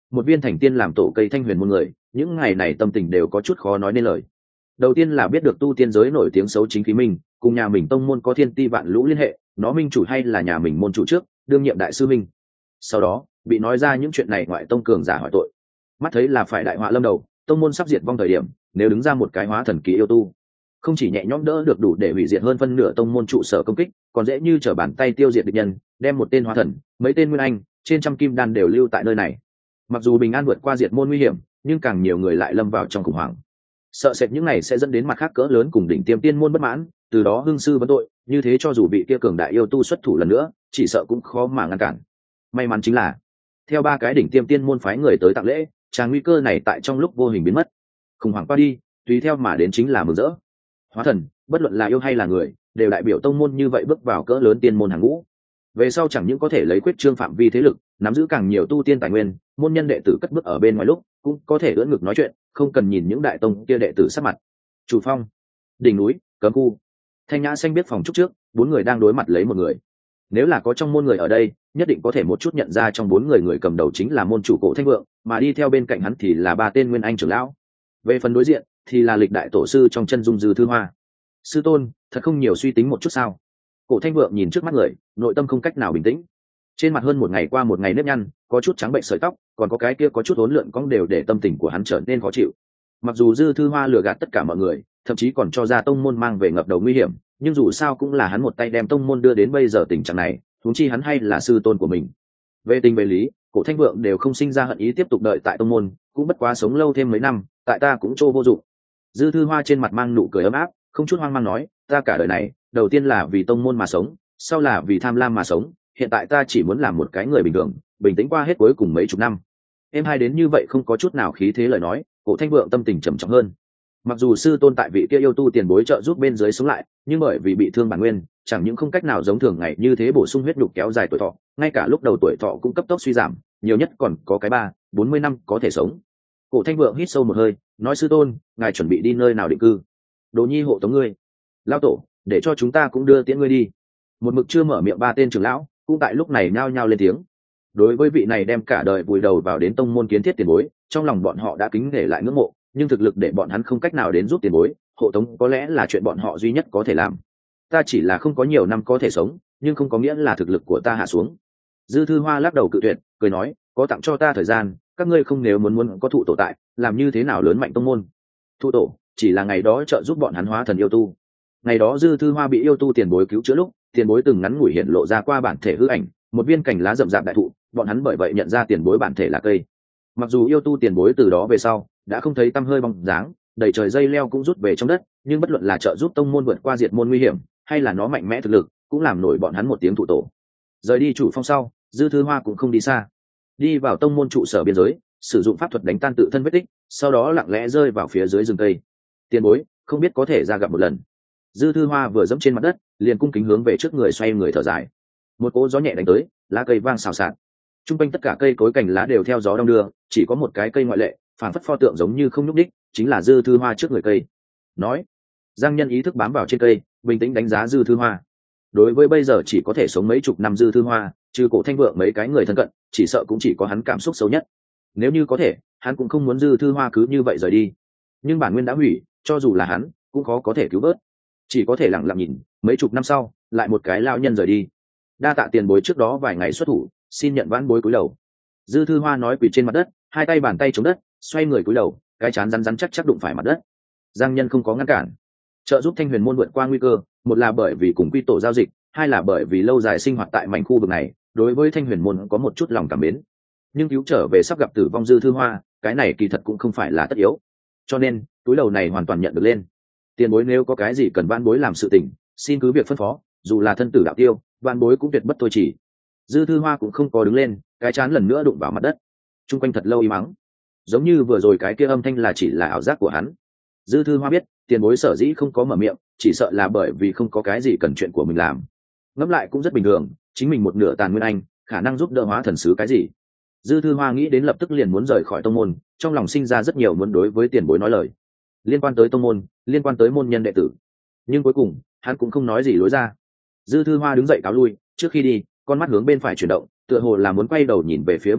một viên thành tiên làm tổ cây thanh huyền môn người những ngày này tâm tình đều có chút khó nói nên lời. Đầu tiên là biết được tu tiên giới nổi tiếng xấu chính khí minh, cùng nhà mình tông môn có thiên ti vạn lũ liên hệ, nó minh chủ hay là nhà mình môn chủ trước đương nhiệm đại sư minh. Sau đó bị nói ra những chuyện này ngoại tông cường giả hỏi tội, mắt thấy là phải đại họa lâm đầu, tông môn sắp diệt vong thời điểm, nếu đứng ra một cái hóa thần kỳ yêu tu, không chỉ nhẹ nhõm đỡ được đủ để hủy diệt hơn phân nửa tông môn trụ sở công kích, còn dễ như trở bàn tay tiêu diệt địch nhân, đem một tên hóa thần, mấy tên nguyên anh, trên trăm kim đan đều lưu tại nơi này. Mặc dù bình an vượt qua diệt môn nguy hiểm, nhưng càng nhiều người lại lâm vào trong khủng hoảng, sợ sệt những này sẽ dẫn đến mặt khác cỡ lớn cùng đỉnh tiêm tiên môn bất mãn, từ đó hưng sư vấn tội, như thế cho dù bị kia cường đại yêu tu xuất thủ lần nữa, chỉ sợ cũng khó mà ngăn cản. May mắn chính là theo ba cái đỉnh tiêm tiên môn phái người tới tặng lễ, tràng nguy cơ này tại trong lúc vô hình biến mất. Khủng hoảng qua đi, tùy theo mà đến chính là mừng rỡ. Hóa thần, bất luận là yêu hay là người, đều đại biểu tông môn như vậy bước vào cỡ lớn tiên môn hàng ngũ. Về sau chẳng những có thể lấy quyết trương phạm vi thế lực, nắm giữ càng nhiều tu tiên tài nguyên, môn nhân đệ tử cất bước ở bên ngoài lúc cũng có thể ưỡn ngực nói chuyện, không cần nhìn những đại tông kia đệ tử sắc mặt. Chủ phong, đỉnh núi, cấm khu, thanh nhã xanh biết phòng trúc trước, bốn người đang đối mặt lấy một người. Nếu là có trong môn người ở đây, nhất định có thể một chút nhận ra trong bốn người người cầm đầu chính là môn chủ Cổ Thanh Vượng, mà đi theo bên cạnh hắn thì là ba tên nguyên anh trưởng lão. Về phần đối diện thì là lịch đại tổ sư trong chân dung Dư Thư Hoa. Sư tôn, thật không nhiều suy tính một chút sao? Cổ Thanh Vượng nhìn trước mắt người, nội tâm không cách nào bình tĩnh. Trên mặt hơn một ngày qua một ngày nếp nhăn, có chút trắng bệnh sợi tóc, còn có cái kia có chút uốn lượn cong đều để tâm tình của hắn trở nên khó chịu. Mặc dù Dư Thư Hoa lừa gạt tất cả mọi người, thậm chí còn cho ra tông môn mang về ngập đầu nguy hiểm, nhưng dù sao cũng là hắn một tay đem tông môn đưa đến bây giờ tình trạng này, huống chi hắn hay là sư tôn của mình. Về tình về lý, Cổ Thanh Vượng đều không sinh ra hận ý tiếp tục đợi tại tông môn, cũng bất quá sống lâu thêm mấy năm, tại ta cũng trô vô dụng. Dư Thư Hoa trên mặt mang nụ cười ấm áp, không chút hoang mang nói, ta cả đời này, đầu tiên là vì tông môn mà sống, sau là vì tham lam mà sống, hiện tại ta chỉ muốn làm một cái người bình thường, bình tĩnh qua hết cuối cùng mấy chục năm. Em hai đến như vậy không có chút nào khí thế lời nói, Cổ Thanh Vượng tâm tình trầm trọng hơn. Mặc dù sư tôn tại vị kia yêu tu tiền bối trợ giúp bên dưới sống lại, nhưng bởi vì bị thương bản nguyên, chẳng những không cách nào giống thường ngày như thế bổ sung huyết nhục kéo dài tuổi thọ, ngay cả lúc đầu tuổi thọ cũng cấp tốc suy giảm, nhiều nhất còn có cái ba bốn mươi năm có thể sống. Cổ Thanh Vượng hít sâu một hơi, nói, sư tôn, ngài chuẩn bị đi nơi nào định cư? Đồ nhi hộ tống ngươi. Lão tổ, để cho chúng ta cũng đưa tiễn ngươi đi. Một mực chưa mở miệng ba tên trưởng lão cũng tại lúc này nhao nhao lên tiếng. Đối với vị này đem cả đời vùi đầu vào đến tông môn kiến thiết tiền bối, trong lòng bọn họ đã kính nể lại ngưỡng mộ, nhưng thực lực để bọn hắn không cách nào đến giúp tiền bối, hộ tống có lẽ là chuyện bọn họ duy nhất có thể làm. Ta chỉ là không có nhiều năm có thể sống, nhưng không có nghĩa là thực lực của ta hạ xuống. Dư Thư Hoa lắc đầu cự tuyệt, cười nói, có tặng cho ta thời gian, các ngươi không nếu muốn muốn có thụ tổ tại, làm như thế nào lớn mạnh tông môn. Thụ tổ chỉ là ngày đó trợ giúp bọn hắn hóa thần yêu tu. Ngày đó Dư Thư Hoa bị yêu tu tiền bối cứu chữa lúc, tiền bối từng ngắn ngủi hiện lộ ra qua bản thể hư ảnh, một viên cành lá rậm rạp đại thụ, bọn hắn bởi vậy nhận ra tiền bối bản thể là cây. Mặc dù yêu tu tiền bối từ đó về sau đã không thấy tăm hơi bóng dáng, đầy trời dây leo cũng rút về trong đất, nhưng bất luận là trợ giúp tông môn vượt qua diệt môn nguy hiểm, hay là nó mạnh mẽ thực lực, cũng làm nổi bọn hắn một tiếng thụ tổ. Rời đi chủ phong sau, Dư Thư Hoa cũng không đi xa, đi vào tông môn trụ sở biên giới, sử dụng pháp thuật đánh tan tự thân vết tích, sau đó lặng lẽ rơi vào phía dưới rừng cây. Tiền bối, không biết có thể ra gặp một lần. Dư Thư Hoa vừa dẫm trên mặt đất, liền cung kính hướng về trước người xoay người thở dài. Một cỗ gió nhẹ đánh tới, lá cây vang xào xạc. Trung quanh tất cả cây cối cành lá đều theo gió đong đưa, chỉ có một cái cây ngoại lệ, phản phất pho tượng giống như không nhúc đích, chính là Dư Thư Hoa trước người cây. Nói, Giang Nhân ý thức bám vào trên cây, bình tĩnh đánh giá Dư Thư Hoa. Đối với bây giờ chỉ có thể sống mấy chục năm Dư Thư Hoa, trừ Cổ Thanh Vượng mấy cái người thân cận, chỉ sợ cũng chỉ có hắn cảm xúc xấu nhất. Nếu như có thể, hắn cũng không muốn Dư Thư Hoa cứ như vậy rời đi. Nhưng bản nguyên đã hủy, cho dù là hắn, cũng khó có thể cứu vớt. Chỉ có thể lặng lặng nhìn, mấy chục năm sau, lại một cái lão nhân rời đi. Đa tạ tiền bối trước đó vài ngày xuất thủ, xin nhận vãn bối cúi đầu. Dư Thư Hoa nói, quỳ trên mặt đất, hai tay bàn tay chống đất, xoay người cúi đầu, cái trán rắn rắn chắc chắc đụng phải mặt đất. Giang Nhân không có ngăn cản, trợ giúp Thanh Huyền môn vượt qua nguy cơ, một là bởi vì cùng quy tổ giao dịch, hai là bởi vì lâu dài sinh hoạt tại mảnh khu vực này, đối với Thanh Huyền môn có một chút lòng cảm mến. Nhưng cứu trở về sắp gặp tử vong Dư Thư Hoa, cái này kỳ thật cũng không phải là tất yếu, cho nên túi đầu này hoàn toàn nhận được lên. Tiền bối nếu có cái gì cần vãn bối làm sự tình, xin cứ việc phân phó, dù là thân tử đạo tiêu, vãn bối cũng tuyệt bất thôi chỉ. Dư Thư Hoa cũng không có đứng lên, cái chán lần nữa đụng vào mặt đất. Trung quanh thật lâu im mắng, giống như vừa rồi cái kia âm thanh là chỉ là ảo giác của hắn. Dư Thư Hoa biết, tiền bối sở dĩ không có mở miệng, chỉ sợ là bởi vì không có cái gì cần chuyện của mình làm. Ngẫm lại cũng rất bình thường, chính mình một nửa tàn nguyên anh, khả năng giúp đỡ hóa thần sứ cái gì. Dư Thư Hoa nghĩ đến lập tức liền muốn rời khỏi tông môn, trong lòng sinh ra rất nhiều muốn đối với tiền bối nói lời, liên quan tới tông môn, liên quan tới môn nhân đệ tử. Nhưng cuối cùng, hắn cũng không nói gì lối ra. Dư Thư Hoa đứng dậy cáo lui, trước khi đi, con mắt hướng bên phải chuyển động, tựa hồ là muốn quay đầu nhìn về phía bên phải,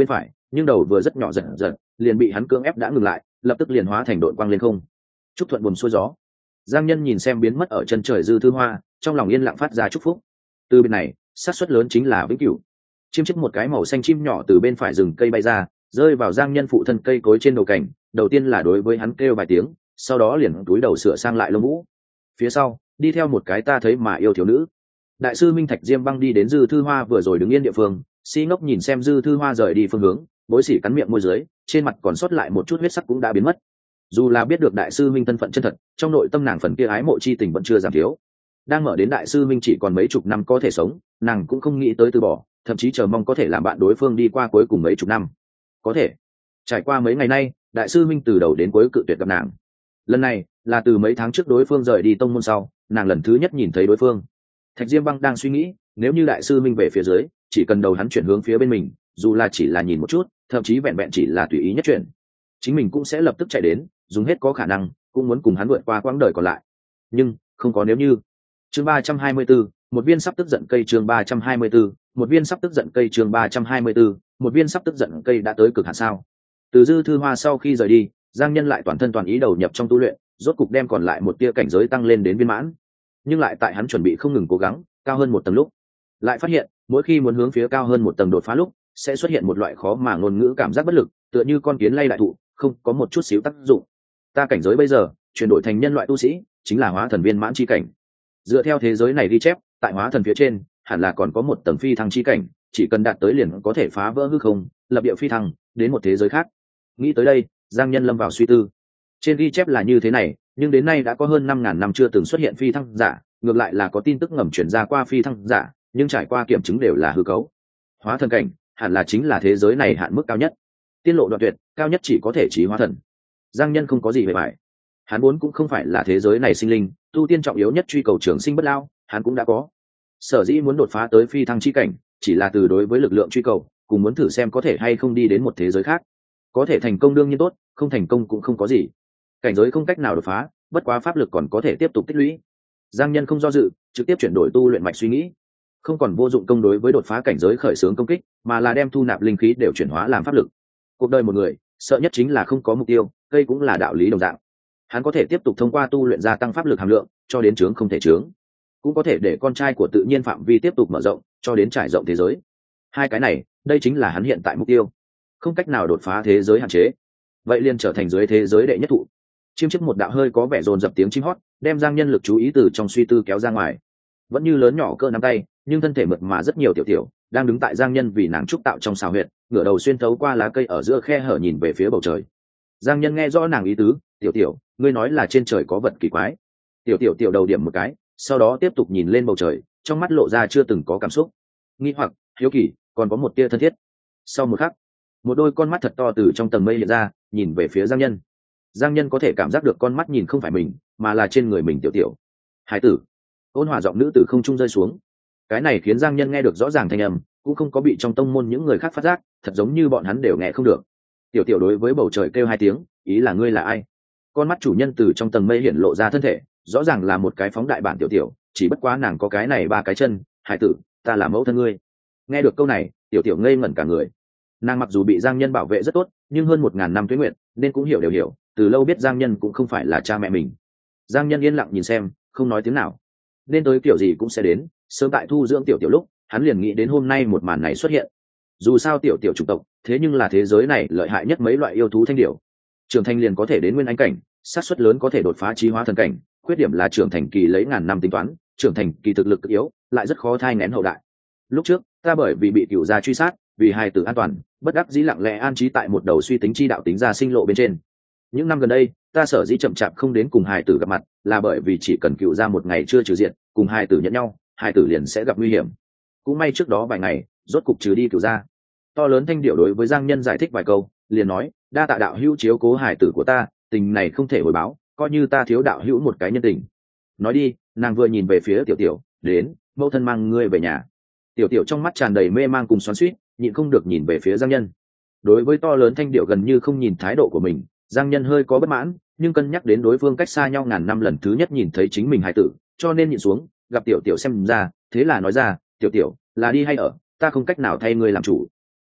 nhưng đầu vừa rất nhỏ giật giật liền bị hắn cưỡng ép đã ngừng lại, lập tức liền hóa thành đội quang lên không. Chúc thuận buồm xuôi gió. Giang Nhân nhìn xem biến mất ở chân trời Dư Thư Hoa, trong lòng yên lặng phát ra chúc phúc. Từ bên này xác suất lớn chính là vĩnh cửu. Chim chiếc một cái màu xanh chim nhỏ từ bên phải rừng cây bay ra, rơi vào Giang Nhân phụ thân cây cối trên đầu cảnh, đầu tiên là đối với hắn kêu vài tiếng, sau đó liền túi đầu sửa sang lại lông vũ. Phía sau đi theo một cái ta thấy mà yêu thiếu nữ. Đại sư Minh Thạch Diêm Băng đi đến Dư Thư Hoa vừa rồi đứng yên địa phương, si ngốc nhìn xem Dư Thư Hoa rời đi phương hướng, bối sỉ cắn miệng môi dưới, trên mặt còn sót lại một chút huyết sắc cũng đã biến mất. Dù là biết được đại sư Minh thân phận chân thật, trong nội tâm nàng phần kia ái mộ chi tình vẫn chưa giảm thiếu. Đang mở đến đại sư Minh chỉ còn mấy chục năm có thể sống, nàng cũng không nghĩ tới từ bỏ, thậm chí chờ mong có thể làm bạn đối phương đi qua cuối cùng mấy chục năm. Có thể trải qua mấy ngày nay, đại sư Minh từ đầu đến cuối cự tuyệt gặp nàng. Lần này là từ mấy tháng trước đối phương rời đi tông môn sau, nàng lần thứ nhất nhìn thấy đối phương. Thạch Diêm Băng đang suy nghĩ, nếu như đại sư Minh về phía dưới, chỉ cần đầu hắn chuyển hướng phía bên mình, dù là chỉ là nhìn một chút, thậm chí vẹn vẹn chỉ là tùy ý nhất chuyển, chính mình cũng sẽ lập tức chạy đến, dùng hết có khả năng, cũng muốn cùng hắn vượt qua quãng đời còn lại. Nhưng không có nếu như. Chương ba trăm hai mươi tư, một viên sắp tức giận cây. Chương ba trăm hai mươi tư, một viên sắp tức giận cây. Chương ba trăm hai mươi tư, một viên sắp tức giận cây đã tới cực hạn sao? Từ Dư Thư Hoa sau khi rời đi, Giang Nhân lại toàn thân toàn ý đầu nhập trong tu luyện, rốt cục đem còn lại một tia cảnh giới tăng lên đến viên mãn. Nhưng lại tại hắn chuẩn bị không ngừng cố gắng cao hơn một tầng lúc, lại phát hiện mỗi khi muốn hướng phía cao hơn một tầng đột phá lúc, sẽ xuất hiện một loại khó mà ngôn ngữ cảm giác bất lực, tựa như con kiến lay đại thụ, không có một chút xíu tác dụng. Ta cảnh giới bây giờ chuyển đổi thành nhân loại tu sĩ, chính là hóa thần viên mãn chi cảnh. Dựa theo thế giới này ghi chép, tại hóa thần phía trên hẳn là còn có một tầng phi thăng chi cảnh, chỉ cần đạt tới liền có thể phá vỡ hư không, lập địa phi thăng đến một thế giới khác. Nghĩ tới đây, Giang Nhân lâm vào suy tư. Trên ghi chép là như thế này, nhưng đến nay đã có hơn năm ngàn năm chưa từng xuất hiện phi thăng giả, ngược lại là có tin tức ngầm chuyển ra qua phi thăng giả, nhưng trải qua kiểm chứng đều là hư cấu. Hóa thần cảnh hẳn là chính là thế giới này hạn mức cao nhất. Tiên lộ đoạn tuyệt, cao nhất chỉ có thể chí hóa thần. Giang Nhân không có gì về bại. Hắn vốn cũng không phải là thế giới này sinh linh, tu tiên trọng yếu nhất truy cầu trường sinh bất lao, hắn cũng đã có. Sở dĩ muốn đột phá tới phi thăng chi cảnh, chỉ là từ đối với lực lượng truy cầu, cùng muốn thử xem có thể hay không đi đến một thế giới khác. Có thể thành công đương nhiên tốt, không thành công cũng không có gì. Cảnh giới không cách nào đột phá, bất quá pháp lực còn có thể tiếp tục tích lũy. Giang Nhân không do dự, trực tiếp chuyển đổi tu luyện mạch suy nghĩ, không còn vô dụng công đối với đột phá cảnh giới khởi xướng công kích, mà là đem thu nạp linh khí đều chuyển hóa làm pháp lực. Cuộc đời một người, sợ nhất chính là không có mục tiêu, cây cũng là đạo lý đồng dạng. Hắn có thể tiếp tục thông qua tu luyện gia tăng pháp lực hàm lượng, cho đến chướng không thể chướng, cũng có thể để con trai của tự nhiên phạm vi tiếp tục mở rộng, cho đến trải rộng thế giới. Hai cái này, đây chính là hắn hiện tại mục tiêu. Không cách nào đột phá thế giới hạn chế, vậy liền trở thành dưới thế giới đệ nhất thụ. Chim chiếc một đạo hơi có vẻ dồn dập tiếng chim hót, đem Giang Nhân lực chú ý từ trong suy tư kéo ra ngoài. Vẫn như lớn nhỏ cỡ nắm tay, nhưng thân thể mượt mà rất nhiều tiểu tiểu, đang đứng tại Giang Nhân vì nàng trúc tạo trong xào huyệt, ngửa đầu xuyên thấu qua lá cây ở giữa khe hở nhìn về phía bầu trời. Giang Nhân nghe rõ nàng ý tứ, "Tiểu tiểu, ngươi nói là trên trời có vật kỳ quái?" Tiểu tiểu tiểu đầu điểm một cái, sau đó tiếp tục nhìn lên bầu trời, trong mắt lộ ra chưa từng có cảm xúc, nghi hoặc, hiếu kỳ, còn có một tia thân thiết. Sau một khắc, một đôi con mắt thật to từ trong tầng mây hiện ra, nhìn về phía Giang Nhân. Giang Nhân có thể cảm giác được con mắt nhìn không phải mình, mà là trên người mình tiểu tiểu. "Hải tử." Ôn hòa giọng nữ từ không trung rơi xuống. Cái này khiến Giang Nhân nghe được rõ ràng thanh âm, cũng không có bị trong tông môn những người khác phát giác, thật giống như bọn hắn đều nghe không được. Tiểu tiểu đối với bầu trời kêu hai tiếng, ý là ngươi là ai? Con mắt chủ nhân từ trong tầng mây hiện lộ ra thân thể, rõ ràng là một cái phóng đại bản tiểu tiểu, chỉ bất quá nàng có cái này ba cái chân. "Hải tử, ta là mẫu thân ngươi." Nghe được câu này, tiểu tiểu ngây ngẩn cả người. Nàng mặc dù bị Giang Nhân bảo vệ rất tốt, nhưng hơn một ngàn năm tuế nguyện, nên cũng hiểu đều hiểu, từ lâu biết Giang Nhân cũng không phải là cha mẹ mình. Giang Nhân yên lặng nhìn xem, không nói tiếng nào. Nên tới kiểu gì cũng sẽ đến, sớm tại thu dưỡng tiểu tiểu lúc, hắn liền nghĩ đến hôm nay một màn này xuất hiện. Dù sao tiểu tiểu chủng tộc, thế nhưng là thế giới này lợi hại nhất mấy loại yêu thú thanh điểu. Trưởng thành liền có thể đến nguyên anh cảnh, xác suất lớn có thể đột phá chí hóa thần cảnh, khuyết điểm là trưởng thành kỳ lấy ngàn năm tính toán, trưởng thành kỳ thực lực cực yếu, lại rất khó thai nghén hậu đại. Lúc trước, ta bởi vì bị cửu gia truy sát, vì hài tử an toàn, bất đắc dĩ lặng lẽ an trí tại một đầu suy tính chi đạo tính ra sinh lộ bên trên. Những năm gần đây, ta sở dĩ chậm chạp không đến cùng hài tử gặp mặt, là bởi vì chỉ cần cựu ra một ngày chưa trừ diện, cùng hài tử nhận nhau, hài tử liền sẽ gặp nguy hiểm. Cũng may trước đó vài ngày, rốt cục trừ đi cựu ra. To lớn thanh điệu đối với Giang Nhân giải thích vài câu, liền nói, đa tạ đạo hữu chiếu cố hài tử của ta, tình này không thể hồi báo, coi như ta thiếu đạo hữu một cái nhân tình. Nói đi, nàng vừa nhìn về phía tiểu tiểu, đến, mẫu thân mang ngươi về nhà. Tiểu tiểu trong mắt tràn đầy mê mang cùng xoắn xuýt, nhịn không được nhìn về phía Giang Nhân. Đối với to lớn thanh điệu gần như không nhìn thái độ của mình, Giang Nhân hơi có bất mãn, nhưng cân nhắc đến đối phương cách xa nhau ngàn năm lần thứ nhất nhìn thấy chính mình hài tử, cho nên nhịn xuống, gặp tiểu tiểu xem ra, thế là nói ra, tiểu tiểu, là đi hay ở, ta không cách nào thay ngươi làm chủ.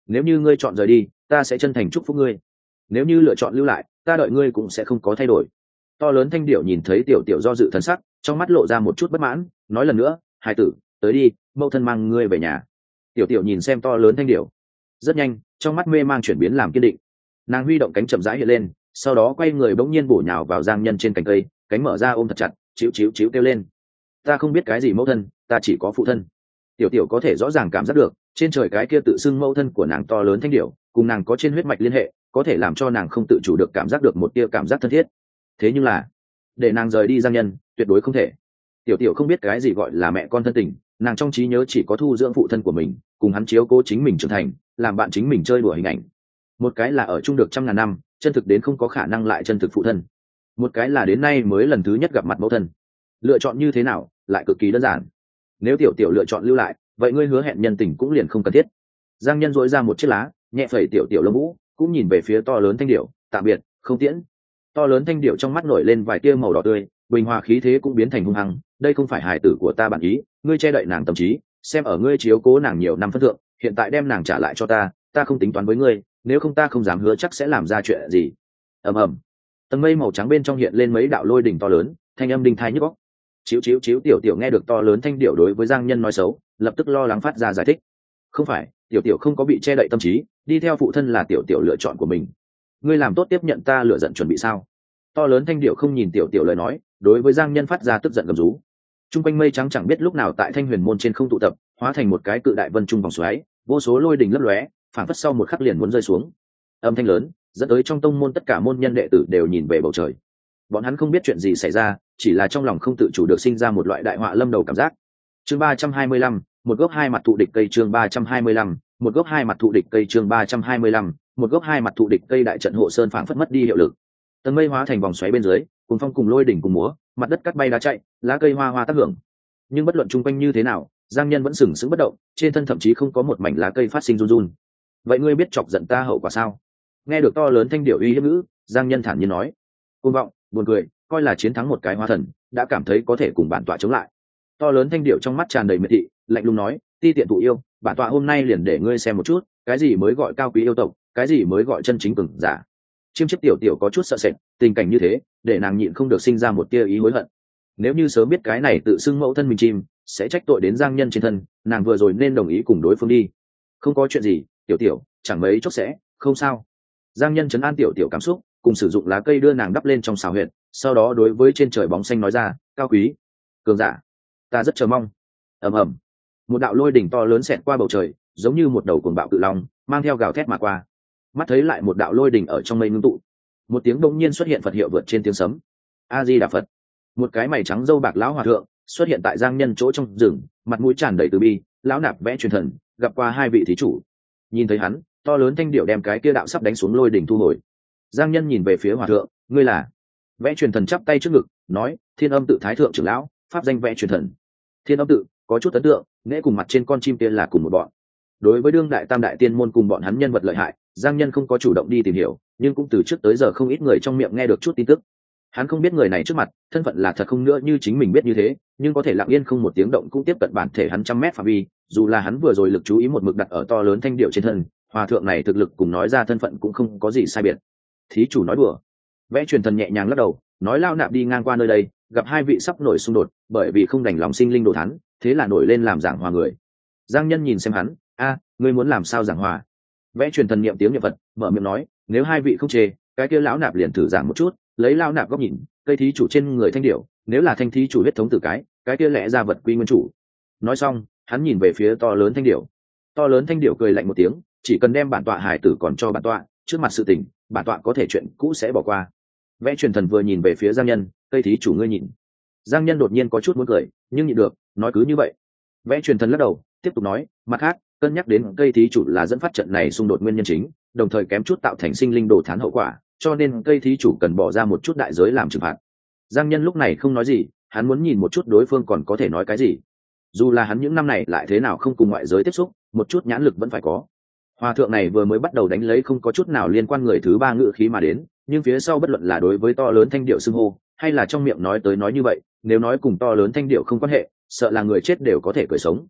nếu như ngươi chọn rời đi ta sẽ chân thành chúc phúc ngươi, nếu như lựa chọn lưu lại ta đợi ngươi cũng sẽ không có thay đổi. To lớn thanh điệu nhìn thấy tiểu tiểu do dự thần sắc, trong mắt lộ ra một chút bất mãn, nói lần nữa, hai tử tới đi, mẫu thân mang ngươi về nhà. Tiểu tiểu nhìn xem to lớn thanh điệu, rất nhanh trong mắt mê mang chuyển biến làm kiên định. Nàng huy động cánh chậm rãi hiện lên, sau đó quay người bỗng nhiên bổ nhào vào Giang Nhân trên cành cây, cánh mở ra ôm thật chặt, chíu chíu chíu kêu lên, ta không biết cái gì mẫu thân, ta chỉ có phụ thân. Tiểu tiểu có thể rõ ràng cảm giác được trên trời cái kia tự xưng mẫu thân của nàng to lớn thanh điệu cùng nàng có trên huyết mạch liên hệ, có thể làm cho nàng không tự chủ được cảm giác được một tia cảm giác thân thiết. Thế nhưng là để nàng rời đi Giang Nhân tuyệt đối không thể. Tiểu tiểu không biết cái gì gọi là mẹ con thân tình, nàng trong trí nhớ chỉ có thu dưỡng phụ thân của mình, cùng hắn chiếu cố chính mình trưởng thành, làm bạn chính mình chơi đùa hình ảnh. Một cái là ở chung được trăm ngàn năm, chân thực đến không có khả năng lại chân thực phụ thân, một cái là đến nay mới lần thứ nhất gặp mặt mẫu thân. Lựa chọn như thế nào lại cực kỳ đơn giản. Nếu tiểu tiểu lựa chọn lưu lại, vậy ngươi hứa hẹn nhân tình cũng liền không cần thiết. Giang Nhân dội ra một chiếc lá, nhẹ phẩy tiểu tiểu lông vũ, cũng nhìn về phía to lớn thanh điệu, tạm biệt, không tiễn. To lớn thanh điệu trong mắt nổi lên vài tia màu đỏ tươi, bình hòa khí thế cũng biến thành hung hăng. Đây không phải hài tử của ta bản ý, ngươi che đậy nàng tâm trí, xem ở ngươi chiếu cố nàng nhiều năm phân thượng, hiện tại đem nàng trả lại cho ta, ta không tính toán với ngươi, nếu không ta không dám hứa chắc sẽ làm ra chuyện gì. Ầm ầm, tầng mây màu trắng bên trong hiện lên mấy đạo lôi đỉnh to lớn, thanh âm đinh thai nhức óc. Chiếu chiếu chiếu tiểu tiểu nghe được to lớn thanh điệu đối với Giang Nhân nói xấu, lập tức lo lắng phát ra giải thích. Không phải, tiểu tiểu không có bị che đậy tâm trí, đi theo phụ thân là tiểu tiểu lựa chọn của mình. Ngươi làm tốt tiếp nhận ta lựa giận chuẩn bị sao? To lớn thanh điệu không nhìn tiểu tiểu lời nói, đối với Giang Nhân phát ra tức giận gầm rú. Trung quanh mây trắng chẳng biết lúc nào tại Thanh Huyền môn trên không tụ tập, hóa thành một cái cự đại vân trung vòng xoáy, vô số lôi đình lấp lóe, phảng phất sau một khắc liền muốn rơi xuống. Âm thanh lớn, dẫn tới trong tông môn tất cả môn nhân đệ tử đều nhìn về bầu trời. Bọn hắn không biết chuyện gì xảy ra, chỉ là trong lòng không tự chủ được sinh ra một loại đại họa lâm đầu cảm giác. Chương ba trăm hai mươi lăm, một gốc hai mặt thụ địch cây. Chương ba trăm hai mươi lăm, một gốc hai mặt thụ địch cây. Chương ba trăm hai mươi lăm, một gốc hai mặt thụ địch cây. Đại trận hộ sơn phảng phất mất đi hiệu lực. Tầng mây hóa thành vòng xoáy bên dưới, cùng phong cùng lôi đỉnh cùng múa, mặt đất cắt bay đá chạy, lá cây hoa hoa tác hưởng. Nhưng bất luận chung quanh như thế nào, Giang Nhân vẫn sừng sững bất động, trên thân thậm chí không có một mảnh lá cây phát sinh run run. Vậy ngươi biết chọc giận ta hậu quả sao? Nghe được to lớn thanh điệu uy hiếp ngữ, Giang Nhân thản nhiên nói. Cuồng vọng, buồn cười, coi là chiến thắng một cái hóa thần, đã cảm thấy có thể cùng bản tọa chống lại. To lớn thanh điệu trong mắt tràn đầy miệt thị, lạnh lùng nói, ti tiện thụ yêu, bản tọa hôm nay liền để ngươi xem một chút, cái gì mới gọi cao quý yêu tộc, cái gì mới gọi chân chính cường giả. Chiêm chiếc tiểu tiểu có chút sợ sệt, tình cảnh như thế để nàng nhịn không được sinh ra một tia ý hối hận. Nếu như sớm biết cái này tự xưng mẫu thân mình chim sẽ trách tội đến Giang Nhân trên thân, nàng vừa rồi nên đồng ý cùng đối phương đi. Không có chuyện gì, tiểu tiểu chẳng mấy chốc sẽ không sao. Giang Nhân trấn an tiểu tiểu cảm xúc, cùng sử dụng lá cây đưa nàng đắp lên trong xào huyệt, sau đó đối với trên trời bóng xanh nói ra, cao quý cường giả, ta rất chờ mong. Ầm ầm, một đạo lôi đỉnh to lớn xẹt qua bầu trời, giống như một đầu cuồng bạo cự long mang theo gào thét mà qua. Mắt thấy lại một đạo lôi đỉnh ở trong mây ngưng tụ, một tiếng bỗng nhiên xuất hiện Phật hiệu vượt trên tiếng sấm. A Di Đà Phật. Một cái mày trắng râu bạc lão hòa thượng xuất hiện tại Giang Nhân chỗ trong rừng, mặt mũi tràn đầy từ bi. Lão nạp vẽ truyền thần, gặp qua hai vị thí chủ. Nhìn thấy hắn, to lớn thanh điệu đem cái kia đạo sắp đánh xuống lôi đỉnh thu hồi. Giang Nhân nhìn về phía hòa thượng, ngươi là? Vẽ truyền thần chắp tay trước ngực, nói, Thiên Âm tự thái thượng trưởng lão, pháp danh vẽ truyền thần. Thiên Âm tự có chút ấn tượng, nễ cùng mặt trên con chim kia là cùng một bọn. Đối với đương đại tam đại tiên môn cùng bọn hắn nhân vật lợi hại, Giang Nhân không có chủ động đi tìm hiểu, nhưng cũng từ trước tới giờ không ít người trong miệng nghe được chút tin tức. Hắn không biết người này trước mặt thân phận là thật không nữa như chính mình biết như thế, nhưng có thể lặng yên không một tiếng động cũng tiếp cận bản thể hắn trăm mét phạm vi. Dù là hắn vừa rồi lực chú ý một mực đặt ở to lớn thanh điệu trên thân, hòa thượng này thực lực cùng nói ra thân phận cũng không có gì sai biệt. Thí chủ nói đùa. Vẽ truyền thần nhẹ nhàng lắc đầu, nói lao nạp đi ngang qua nơi đây, gặp hai vị sắp nổi xung đột, bởi vì không đành lòng sinh linh đồ thắn, thế là nổi lên làm giảng hòa người. Giang Nhân nhìn xem hắn, a, ngươi muốn làm sao giảng hòa? Vẽ truyền thần niệm tiếng niệm Phật, mở miệng nói, nếu hai vị không chê, cái kia lão nạp liền thử giảng một chút, lấy lão nạp góc nhìn, cây thí chủ trên người thanh điệu, nếu là thanh thí chủ huyết thống tử cái, cái kia lẽ ra vật quy nguyên chủ. Nói xong, hắn nhìn về phía to lớn thanh điệu. To lớn thanh điệu cười lạnh một tiếng, chỉ cần đem bản tọa hải tử còn cho bản tọa, trước mặt sự tình, bản tọa có thể chuyện cũ sẽ bỏ qua. Vẽ truyền thần vừa nhìn về phía Giang Nhân, cây thí chủ ngươi nhìn. Giang Nhân đột nhiên có chút muốn cười, nhưng nhịn được, nói cứ như vậy. Vẽ truyền thần lắc đầu, tiếp tục nói, mặt khác, cân nhắc đến cây thí chủ là dẫn phát trận này xung đột nguyên nhân chính, đồng thời kém chút tạo thành sinh linh đồ thán hậu quả, cho nên cây thí chủ cần bỏ ra một chút đại giới làm trừng phạt. Giang Nhân lúc này không nói gì, hắn muốn nhìn một chút đối phương còn có thể nói cái gì. Dù là hắn những năm này lại thế nào không cùng ngoại giới tiếp xúc, một chút nhãn lực vẫn phải có. Hòa thượng này vừa mới bắt đầu đánh lấy không có chút nào liên quan người thứ ba ngữ khí mà đến, nhưng phía sau bất luận là đối với to lớn thanh điệu xưng hô, hay là trong miệng nói tới nói như vậy, nếu nói cùng to lớn thanh điệu không quan hệ, sợ là người chết đều có thể cười sống.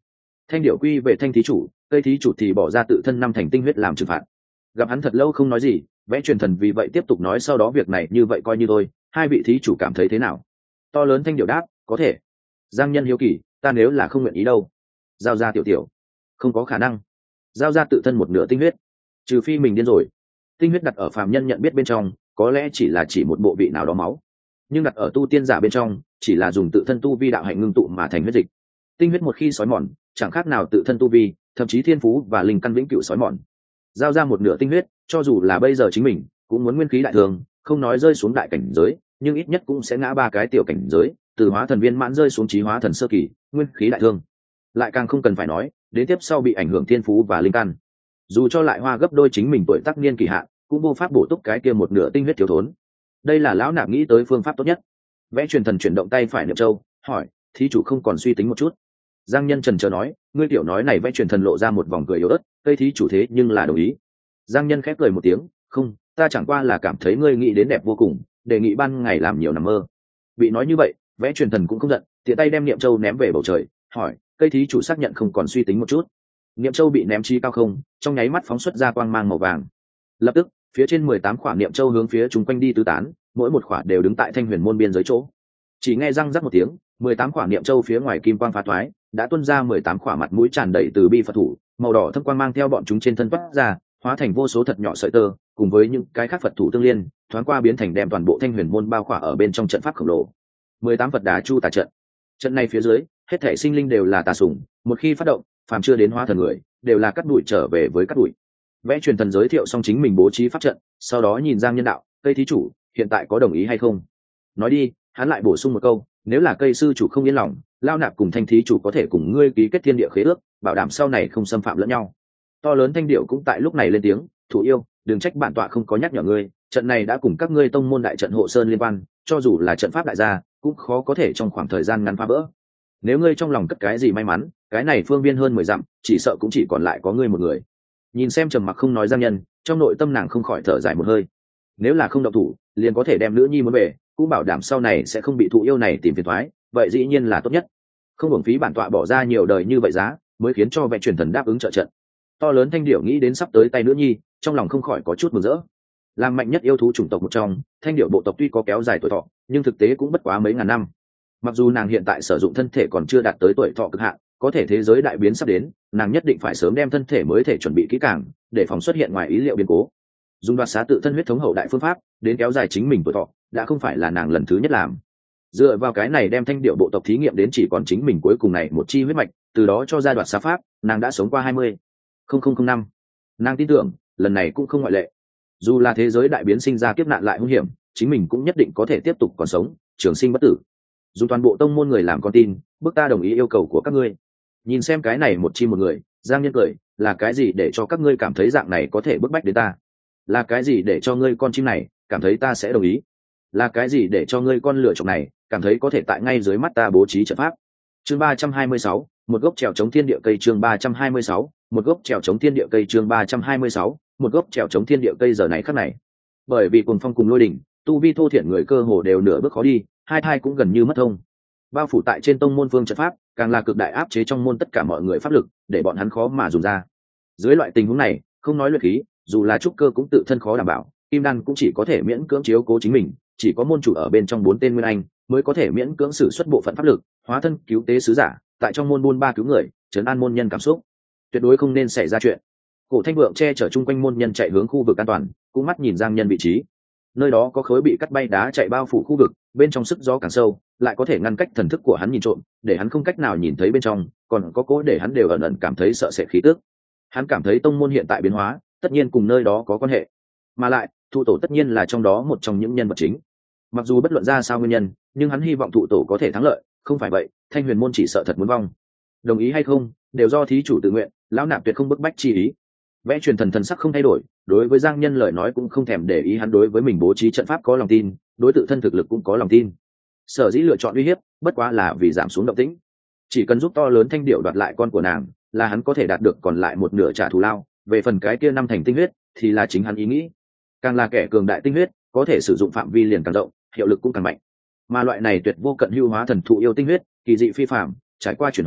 Thanh điệu quy về thanh thí chủ, cây thí chủ thì bỏ ra tự thân năm thành tinh huyết làm trừng phạt. Gặp hắn thật lâu không nói gì, vẽ truyền thần vì vậy tiếp tục nói sau đó việc này như vậy coi như thôi, hai vị thí chủ cảm thấy thế nào? To lớn thanh điệu đáp, có thể. Giang Nhân hiếu kỳ, ta nếu là không nguyện ý đâu? Giao ra tiểu tiểu, không có khả năng. Giao ra tự thân một nửa tinh huyết, trừ phi mình điên rồi. Tinh huyết đặt ở phàm nhân nhận biết bên trong, có lẽ chỉ là chỉ một bộ vị nào đó máu, nhưng đặt ở tu tiên giả bên trong, chỉ là dùng tự thân tu vi đạo hạnh ngưng tụ mà thành huyết dịch. Tinh huyết một khi sói mòn, chẳng khác nào tự thân tu vi, thậm chí thiên phú và linh căn vĩnh cửu sói mòn. Giao ra một nửa tinh huyết, cho dù là bây giờ chính mình cũng muốn nguyên khí đại thường, không nói rơi xuống đại cảnh giới, nhưng ít nhất cũng sẽ ngã ba cái tiểu cảnh giới, từ hóa thần viên mãn rơi xuống chí hóa thần sơ kỳ, nguyên khí đại thương. Lại càng không cần phải nói, đến tiếp sau bị ảnh hưởng thiên phú và linh căn. Dù cho lại hoa gấp đôi chính mình tuổi tác niên kỳ hạn, cũng vô pháp bổ túc cái kia một nửa tinh huyết thiếu thốn. Đây là lão nạp nghĩ tới phương pháp tốt nhất. Vẽ truyền thần chuyển động tay phải niệm châu, hỏi, thí chủ không còn suy tính một chút? Giang Nhân trần chờ nói, ngươi tiểu nói này vẽ truyền thần lộ ra một vòng cười yếu ớt, cây thí chủ thế nhưng là đồng ý. Giang Nhân khép cười một tiếng, không, ta chẳng qua là cảm thấy ngươi nghĩ đến đẹp vô cùng, đề nghị ban ngày làm nhiều nằm mơ. Bị nói như vậy, vẽ truyền thần cũng không giận, tiện tay đem niệm châu ném về bầu trời, hỏi, cây thí chủ xác nhận không còn suy tính một chút? Niệm châu bị ném chi cao không, trong nháy mắt phóng xuất ra quang mang màu vàng. Lập tức, phía trên mười tám quả niệm châu hướng phía chúng quanh đi tứ tán, mỗi một quả đều đứng tại Thanh Huyền môn biên giới chỗ. Chỉ nghe răng rắc một tiếng, mười tám quả niệm châu phía ngoài kim quang phá thoái, đã tuôn ra mười tám quả mặt mũi tràn đầy từ bi Phật thủ, màu đỏ thâm quang mang theo bọn chúng trên thân toát ra, hóa thành vô số thật nhỏ sợi tơ, cùng với những cái khác Phật thủ tương liên, thoáng qua biến thành đem toàn bộ Thanh Huyền môn bao khỏa ở bên trong trận pháp khổng lồ. mười tám Phật đà chu tà trận. Trận này phía dưới, hết thảy sinh linh đều là tà sủng, một khi phát động, phàm chưa đến hóa thần người, đều là cắt đuổi trở về với cắt đuổi. Vẽ truyền thần giới thiệu xong chính mình bố trí pháp trận, sau đó nhìn Giang Nhân đạo, cây thí chủ hiện tại có đồng ý hay không? Nói đi, hắn lại bổ sung một câu, nếu là cây sư chủ không yên lòng, lao nạp cùng thanh thí chủ có thể cùng ngươi ký kết thiên địa khế ước, bảo đảm sau này không xâm phạm lẫn nhau. To lớn thanh điệu cũng tại lúc này lên tiếng, thủ yêu, đừng trách bản tọa không có nhắc nhở ngươi, trận này đã cùng các ngươi tông môn đại trận hộ sơn liên quan, cho dù là trận pháp đại gia, cũng khó có thể trong khoảng thời gian ngắn phá vỡ. Nếu ngươi trong lòng cất cái gì may mắn, cái này phương viên hơn mười dặm, chỉ sợ cũng chỉ còn lại có ngươi một người. Nhìn xem trầm mặc không nói Giang Nhân, trong nội tâm nàng không khỏi thở dài một hơi. Nếu là không động thủ, liền có thể đem nữ nhi muốn về, cũng bảo đảm sau này sẽ không bị thụ yêu này tìm phiền toái, vậy dĩ nhiên là tốt nhất. Không uổng phí bản tọa bỏ ra nhiều đời như vậy giá, mới khiến cho Vẽ truyền thần đáp ứng trợ trận. To lớn thanh điểu nghĩ đến sắp tới tay nữ nhi, trong lòng không khỏi có chút mừng rỡ. Làm mạnh nhất yêu thú chủng tộc một trong, thanh điểu bộ tộc tuy có kéo dài tuổi thọ, nhưng thực tế cũng bất quá mấy ngàn năm. Mặc dù nàng hiện tại sử dụng thân thể còn chưa đạt tới tuổi thọ cực hạn, có thể thế giới đại biến sắp đến, nàng nhất định phải sớm đem thân thể mới thể chuẩn bị kỹ càng, để phòng xuất hiện ngoài ý liệu biến cố. Dùng đoạt xá tự thân huyết thống hậu đại phương pháp đến kéo dài chính mình tuổi thọ, đã không phải là nàng lần thứ nhất làm. Dựa vào cái này đem thanh điệu bộ tộc thí nghiệm đến chỉ còn chính mình cuối cùng này một chi huyết mạch, từ đó cho ra đoạt xá pháp, nàng đã sống qua hai mươi không năm. Nàng tin tưởng, lần này cũng không ngoại lệ. Dù là thế giới đại biến sinh ra kiếp nạn lại hung hiểm, chính mình cũng nhất định có thể tiếp tục còn sống, trường sinh bất tử. Dùng toàn bộ tông môn người làm con tin, bức ta đồng ý yêu cầu của các ngươi. Nhìn xem cái này một chi một người, Giang Nhân cười, là cái gì để cho các ngươi cảm thấy dạng này có thể bức bách đến ta? Là cái gì để cho ngươi con chim này cảm thấy ta sẽ đồng ý? Là cái gì để cho ngươi con lựa chọn này cảm thấy có thể tại ngay dưới mắt ta bố trí trận pháp? Chương ba trăm hai mươi sáu, một gốc trèo chống thiên địa cây. Chương ba trăm hai mươi sáu, một gốc trèo chống thiên địa cây. Chương ba trăm hai mươi sáu, một gốc trèo chống thiên địa cây. Giờ này khắc này, bởi vì cuồng phong cùng lôi đỉnh, tu vi thô thiển người cơ hồ đều nửa bước khó đi, hai thai cũng gần như mất thông. Bao phủ tại trên tông môn phương trận pháp, càng là cực đại áp chế trong môn tất cả mọi người pháp lực, để bọn hắn khó mà dùng ra. Dưới loại tình huống này, không nói luyện khí, dù là trúc cơ cũng tự thân khó đảm bảo, kim đan cũng chỉ có thể miễn cưỡng chiếu cố chính mình, chỉ có môn chủ ở bên trong bốn tên nguyên anh mới có thể miễn cưỡng sử xuất bộ phận pháp lực, hóa thân cứu tế sứ giả, tại trong môn buôn ba cứu người, trấn an môn nhân cảm xúc. Tuyệt đối không nên xảy ra chuyện. Cổ Thanh Vượng che chở chung quanh môn nhân chạy hướng khu vực an toàn, cũng mắt nhìn Giang Nhân vị trí. Nơi đó có khối bị cắt bay đá chạy bao phủ khu vực, bên trong sức gió càng sâu, lại có thể ngăn cách thần thức của hắn nhìn trộm, để hắn không cách nào nhìn thấy bên trong, còn có cố để hắn đều ẩn ẩn cảm thấy sợ sệt khí tức. Hắn cảm thấy tông môn hiện tại biến hóa, tất nhiên cùng nơi đó có quan hệ, mà lại thụ tổ tất nhiên là trong đó một trong những nhân vật chính. Mặc dù bất luận ra sao nguyên nhân, nhưng hắn hy vọng thụ tổ có thể thắng lợi, không phải vậy Thanh Huyền môn chỉ sợ thật muốn vong. Đồng ý hay không, đều do thí chủ tự nguyện, lão nạp tuyệt không bức bách chi ý. Vẽ truyền thần thần sắc không thay đổi, đối với Giang Nhân lời nói cũng không thèm để ý, hắn đối với mình bố trí trận pháp có lòng tin, đối tự thân thực lực cũng có lòng tin. Sở dĩ lựa chọn uy hiếp, bất quá là vì giảm xuống động tĩnh. Chỉ cần giúp to lớn thanh điệu đoạt lại con của nàng, là hắn có thể đạt được còn lại một nửa trả thù lao. Về phần cái kia năm thành tinh huyết, thì là chính hắn ý nghĩ. Càng là kẻ cường đại tinh huyết, có thể sử dụng phạm vi liền càng rộng, hiệu lực cũng càng mạnh. Mà loại này tuyệt vô cận hưu hóa thần thụ yêu tinh huyết, kỳ dị phi phàm, trải qua chuyển hóa,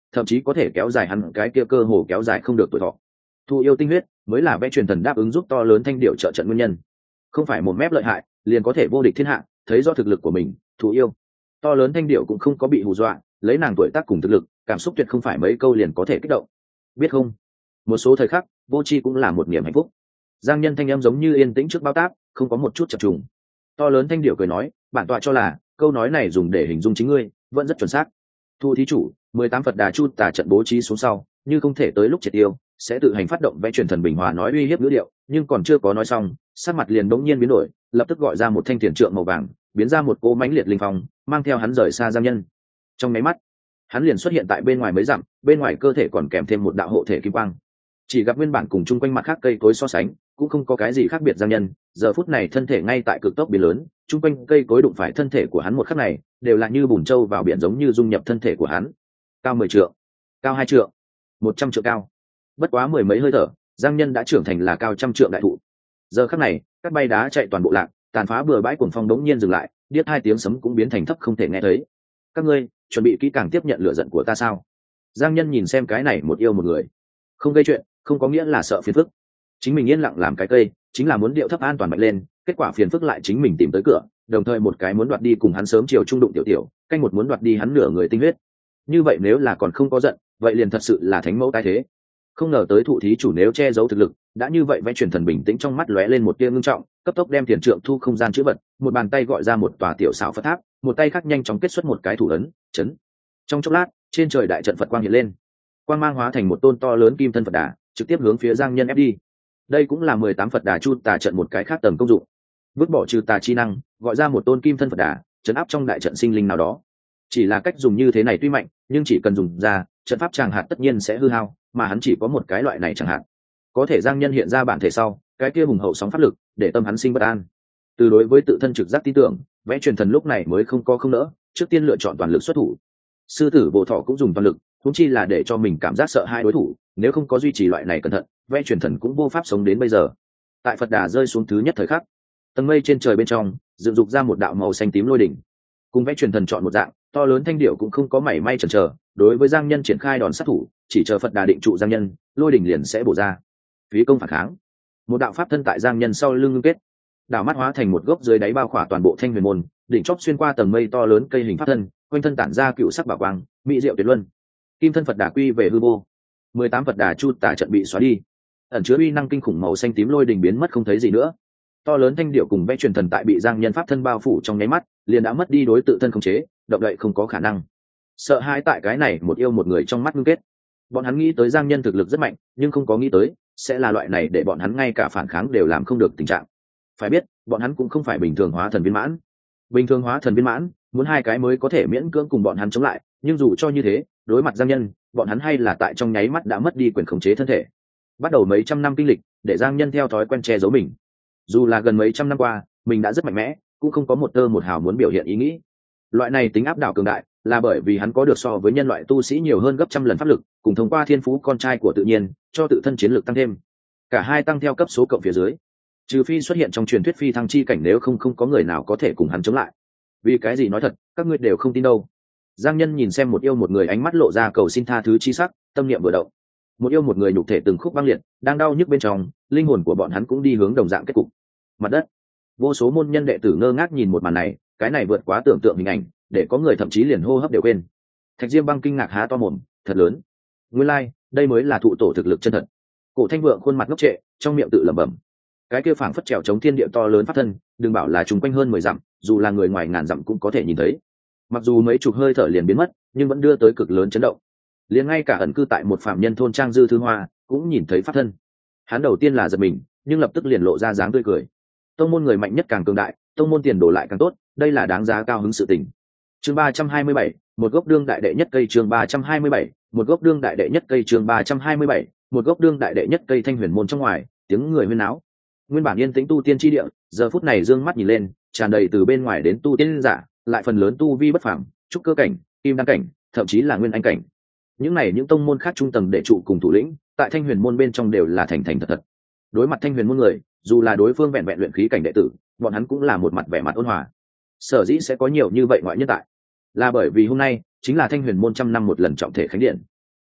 thậm chí có thể kéo dài hắn cái kia cơ hồ kéo dài không được tuổi thọ. Thụ yêu tinh huyết mới là vẽ truyền thần đáp ứng giúp to lớn thanh điệu trợ trận nguyên nhân, không phải một mép lợi hại liền có thể vô địch thiên hạ. Thấy do thực lực của mình, thụ yêu to lớn thanh điệu cũng không có bị hù dọa, lấy nàng tuổi tác cùng thực lực, cảm xúc tuyệt không phải mấy câu liền có thể kích động, biết không? Một số thời khắc vô tri cũng là một niềm hạnh phúc. Giang Nhân thanh âm giống như yên tĩnh trước bao táp, không có một chút chập trùng. To lớn thanh điệu cười nói, bản tọa cho là câu nói này dùng để hình dung chính ngươi vẫn rất chuẩn xác. Thu thí chủ, mười tám Phật Đà Chu tà trận bố trí xuống sau, như không thể tới lúc triệt tiêu, sẽ tự hành phát động vẽ truyền thần bình hòa nói uy hiếp ngữ điệu, nhưng còn chưa có nói xong, sắc mặt liền bỗng nhiên biến đổi, lập tức gọi ra một thanh thiền trượng màu vàng, biến ra một cỗ mãnh liệt linh phong, mang theo hắn rời xa Giang Nhân. Trong mấy mắt, hắn liền xuất hiện tại bên ngoài mấy dặm, bên ngoài cơ thể còn kèm thêm một đạo hộ thể kim quang. Chỉ gặp nguyên bản cùng chung quanh mặt khác cây cối so sánh, cũng không có cái gì khác biệt. Giang Nhân giờ phút này thân thể ngay tại cực tốc biến lớn, chung quanh cây cối đụng phải thân thể của hắn một khắc này, đều là như bùn trâu vào biển, giống như dung nhập thân thể của hắn. Cao mười trượng, cao hai trượng, một trăm trượng cao. Bất quá mười mấy hơi thở, Giang Nhân đã trưởng thành là cao trăm trượng đại thụ. Giờ khắc này, các bay đá chạy toàn bộ lạc, tàn phá bừa bãi cuồng phong đống nhiên dừng lại, điếc hai tiếng sấm cũng biến thành thấp không thể nghe thấy. Các ngươi chuẩn bị kỹ càng tiếp nhận lửa giận của ta sao? Giang Nhân nhìn xem cái này một yêu một người, không gây chuyện không có nghĩa là sợ phiền phức. Chính mình yên lặng làm cái cây, chính là muốn điệu thấp an toàn mạnh lên, kết quả phiền phức lại chính mình tìm tới cửa, đồng thời một cái muốn đoạt đi cùng hắn sớm chiều trung đụng tiểu tiểu, canh một muốn đoạt đi hắn nửa người tinh huyết. Như vậy nếu là còn không có giận, vậy liền thật sự là thánh mẫu tái thế. Không ngờ tới thụ thí chủ nếu che giấu thực lực, đã như vậy vẽ truyền thần bình tĩnh trong mắt lóe lên một tia ngưng trọng, cấp tốc đem tiền trượng thu không gian chữ vật, một bàn tay gọi ra một tòa tiểu xảo Phật tháp, một tay khác nhanh chóng kết xuất một cái thủ ấn, chấn. Trong chốc lát, trên trời đại trận Phật quang hiện lên, quang mang hóa thành một tôn to lớn kim thân Phật Đà, trực tiếp hướng phía Giang Nhân ép đi. Đây cũng là mười tám Phật Đà Chu tà trận một cái khác tầm công dụng, vứt bỏ trừ tà chi năng, gọi ra một tôn kim thân Phật Đà, chấn áp trong đại trận sinh linh nào đó. Chỉ là cách dùng như thế này tuy mạnh, nhưng chỉ cần dùng ra, trận pháp tràng hạt tất nhiên sẽ hư hao, mà hắn chỉ có một cái loại này chẳng hạn. Có thể Giang Nhân hiện ra bản thể sau, cái kia hùng hậu sóng pháp lực, để tâm hắn sinh bất an. Từ đối với tự thân trực giác tin tưởng, vẽ truyền thần lúc này mới không có không nỡ, trước tiên lựa chọn toàn lực xuất thủ. Sư tử Bộ Thọ cũng dùng toàn lực, cũng chi là để cho mình cảm giác sợ hai đối thủ, nếu không có duy trì loại này cẩn thận, vẽ truyền thần cũng vô pháp sống đến bây giờ. Tại Phật Đà rơi xuống thứ nhất thời khắc, tầng mây trên trời bên trong dựng dục ra một đạo màu xanh tím lôi đỉnh, cùng vẽ truyền thần chọn một dạng, to lớn thanh điệu cũng không có mảy may chần chờ, đối với Giang Nhân triển khai đòn sát thủ, chỉ chờ Phật Đà định trụ Giang Nhân, lôi đỉnh liền sẽ bổ ra. Phí công phản kháng, một đạo pháp thân tại Giang Nhân sau lưng ngưng kết, đảo mắt hóa thành một gốc dưới đáy bao khỏa toàn bộ Thanh Huyền môn, đỉnh chóp xuyên qua tầng mây to lớn cây hình pháp thân, quanh thân tản ra cựu sắc bảo quang, mỹ diệu tuyệt luân. Kim thân Phật Đà quy về hư vô, mười tám Phật Đà Chu tà trận bị xóa đi, ẩn chứa uy năng kinh khủng màu xanh tím lôi đỉnh biến mất không thấy gì nữa. To lớn thanh điệu cùng vẽ truyền thần tại bị Giang Nhân pháp thân bao phủ trong nháy mắt, liền đã mất đi đối tự thân khống chế, động đậy không có khả năng. Sợ hãi tại cái này một yêu một người trong mắt ngưng kết. Bọn hắn nghĩ tới Giang Nhân thực lực rất mạnh, nhưng không có nghĩ tới sẽ là loại này để bọn hắn ngay cả phản kháng đều làm không được tình trạng. Phải biết, bọn hắn cũng không phải bình thường hóa thần viên mãn. Bình thường hóa thần viên mãn, muốn hai cái mới có thể miễn cưỡng cùng bọn hắn chống lại, nhưng dù cho như thế, đối mặt Giang Nhân, bọn hắn hay là tại trong nháy mắt đã mất đi quyền khống chế thân thể. Bắt đầu mấy trăm năm kinh lịch, để Giang Nhân theo thói quen che giấu mình. Dù là gần mấy trăm năm qua, mình đã rất mạnh mẽ, cũng không có một tơ một hào muốn biểu hiện ý nghĩ. Loại này tính áp đảo cường đại, là bởi vì hắn có được so với nhân loại tu sĩ nhiều hơn gấp trăm lần pháp lực, cùng thông qua thiên phú con trai của tự nhiên, cho tự thân chiến lực tăng thêm. Cả hai tăng theo cấp số cộng phía dưới. Trừ phi xuất hiện trong truyền thuyết phi thăng chi cảnh, nếu không không có người nào có thể cùng hắn chống lại. Vì cái gì nói thật, các ngươi đều không tin đâu. Giang Nhân nhìn xem một yêu một người, ánh mắt lộ ra cầu xin tha thứ chi sắc, tâm niệm vừa động. Một yêu một người nhục thể từng khúc băng liệt, đang đau nhức bên trong, linh hồn của bọn hắn cũng đi hướng đồng dạng kết cục. Mặt đất, vô số môn nhân đệ tử ngơ ngác nhìn một màn này, cái này vượt quá tưởng tượng hình ảnh, để có người thậm chí liền hô hấp đều quên. Thạch Diêm Băng kinh ngạc há to mồm, thật lớn. Nguyên lai, like, đây mới là thụ tổ thực lực chân thật. Cổ Thanh Vượng khuôn mặt ngốc trệ, trong miệng tự lẩm bẩm. Cái kia phảng phất trèo chống thiên địa to lớn pháp thân, đừng bảo là trùng quanh hơn mười dặm, dù là người ngoài ngàn dặm cũng có thể nhìn thấy. Mặc dù mấy chục hơi thở liền biến mất, nhưng vẫn đưa tới cực lớn chấn động. Liền ngay cả ẩn cư tại một phạm nhân thôn trang Dư Thư Hoa cũng nhìn thấy pháp thân. Hắn đầu tiên là giật mình, nhưng lập tức liền lộ ra dáng tươi cười. Tông môn người mạnh nhất càng cường đại, tông môn tiền đồ lại càng tốt, đây là đáng giá cao hứng sự tình. Chương ba trăm hai mươi bảy, một gốc đương đại đệ nhất cây. Chương ba trăm hai mươi bảy, một gốc đương đại đệ nhất cây. Chương ba trăm hai mươi bảy, một gốc đương đại đệ nhất cây. Thanh Huyền môn trong ngoài, tiếng người huyên náo. Nguyên bản yên tĩnh tu tiên chi địa, giờ phút này dương mắt nhìn lên, tràn đầy từ bên ngoài đến tu tiên giả, lại phần lớn tu vi bất phàm, trúc cơ cảnh, kim đan cảnh, thậm chí là nguyên anh cảnh. Những này những tông môn khác trung tầng đệ trụ cùng thủ lĩnh, tại Thanh Huyền môn bên trong đều là thành thành thật thật. Đối mặt Thanh Huyền môn người, dù là đối phương vẹn vẹn luyện khí cảnh đệ tử, bọn hắn cũng là một mặt vẻ mặt ôn hòa. Sở dĩ sẽ có nhiều như vậy ngoại nhân tại, là bởi vì hôm nay chính là Thanh Huyền môn trăm năm một lần trọng thể khánh điện.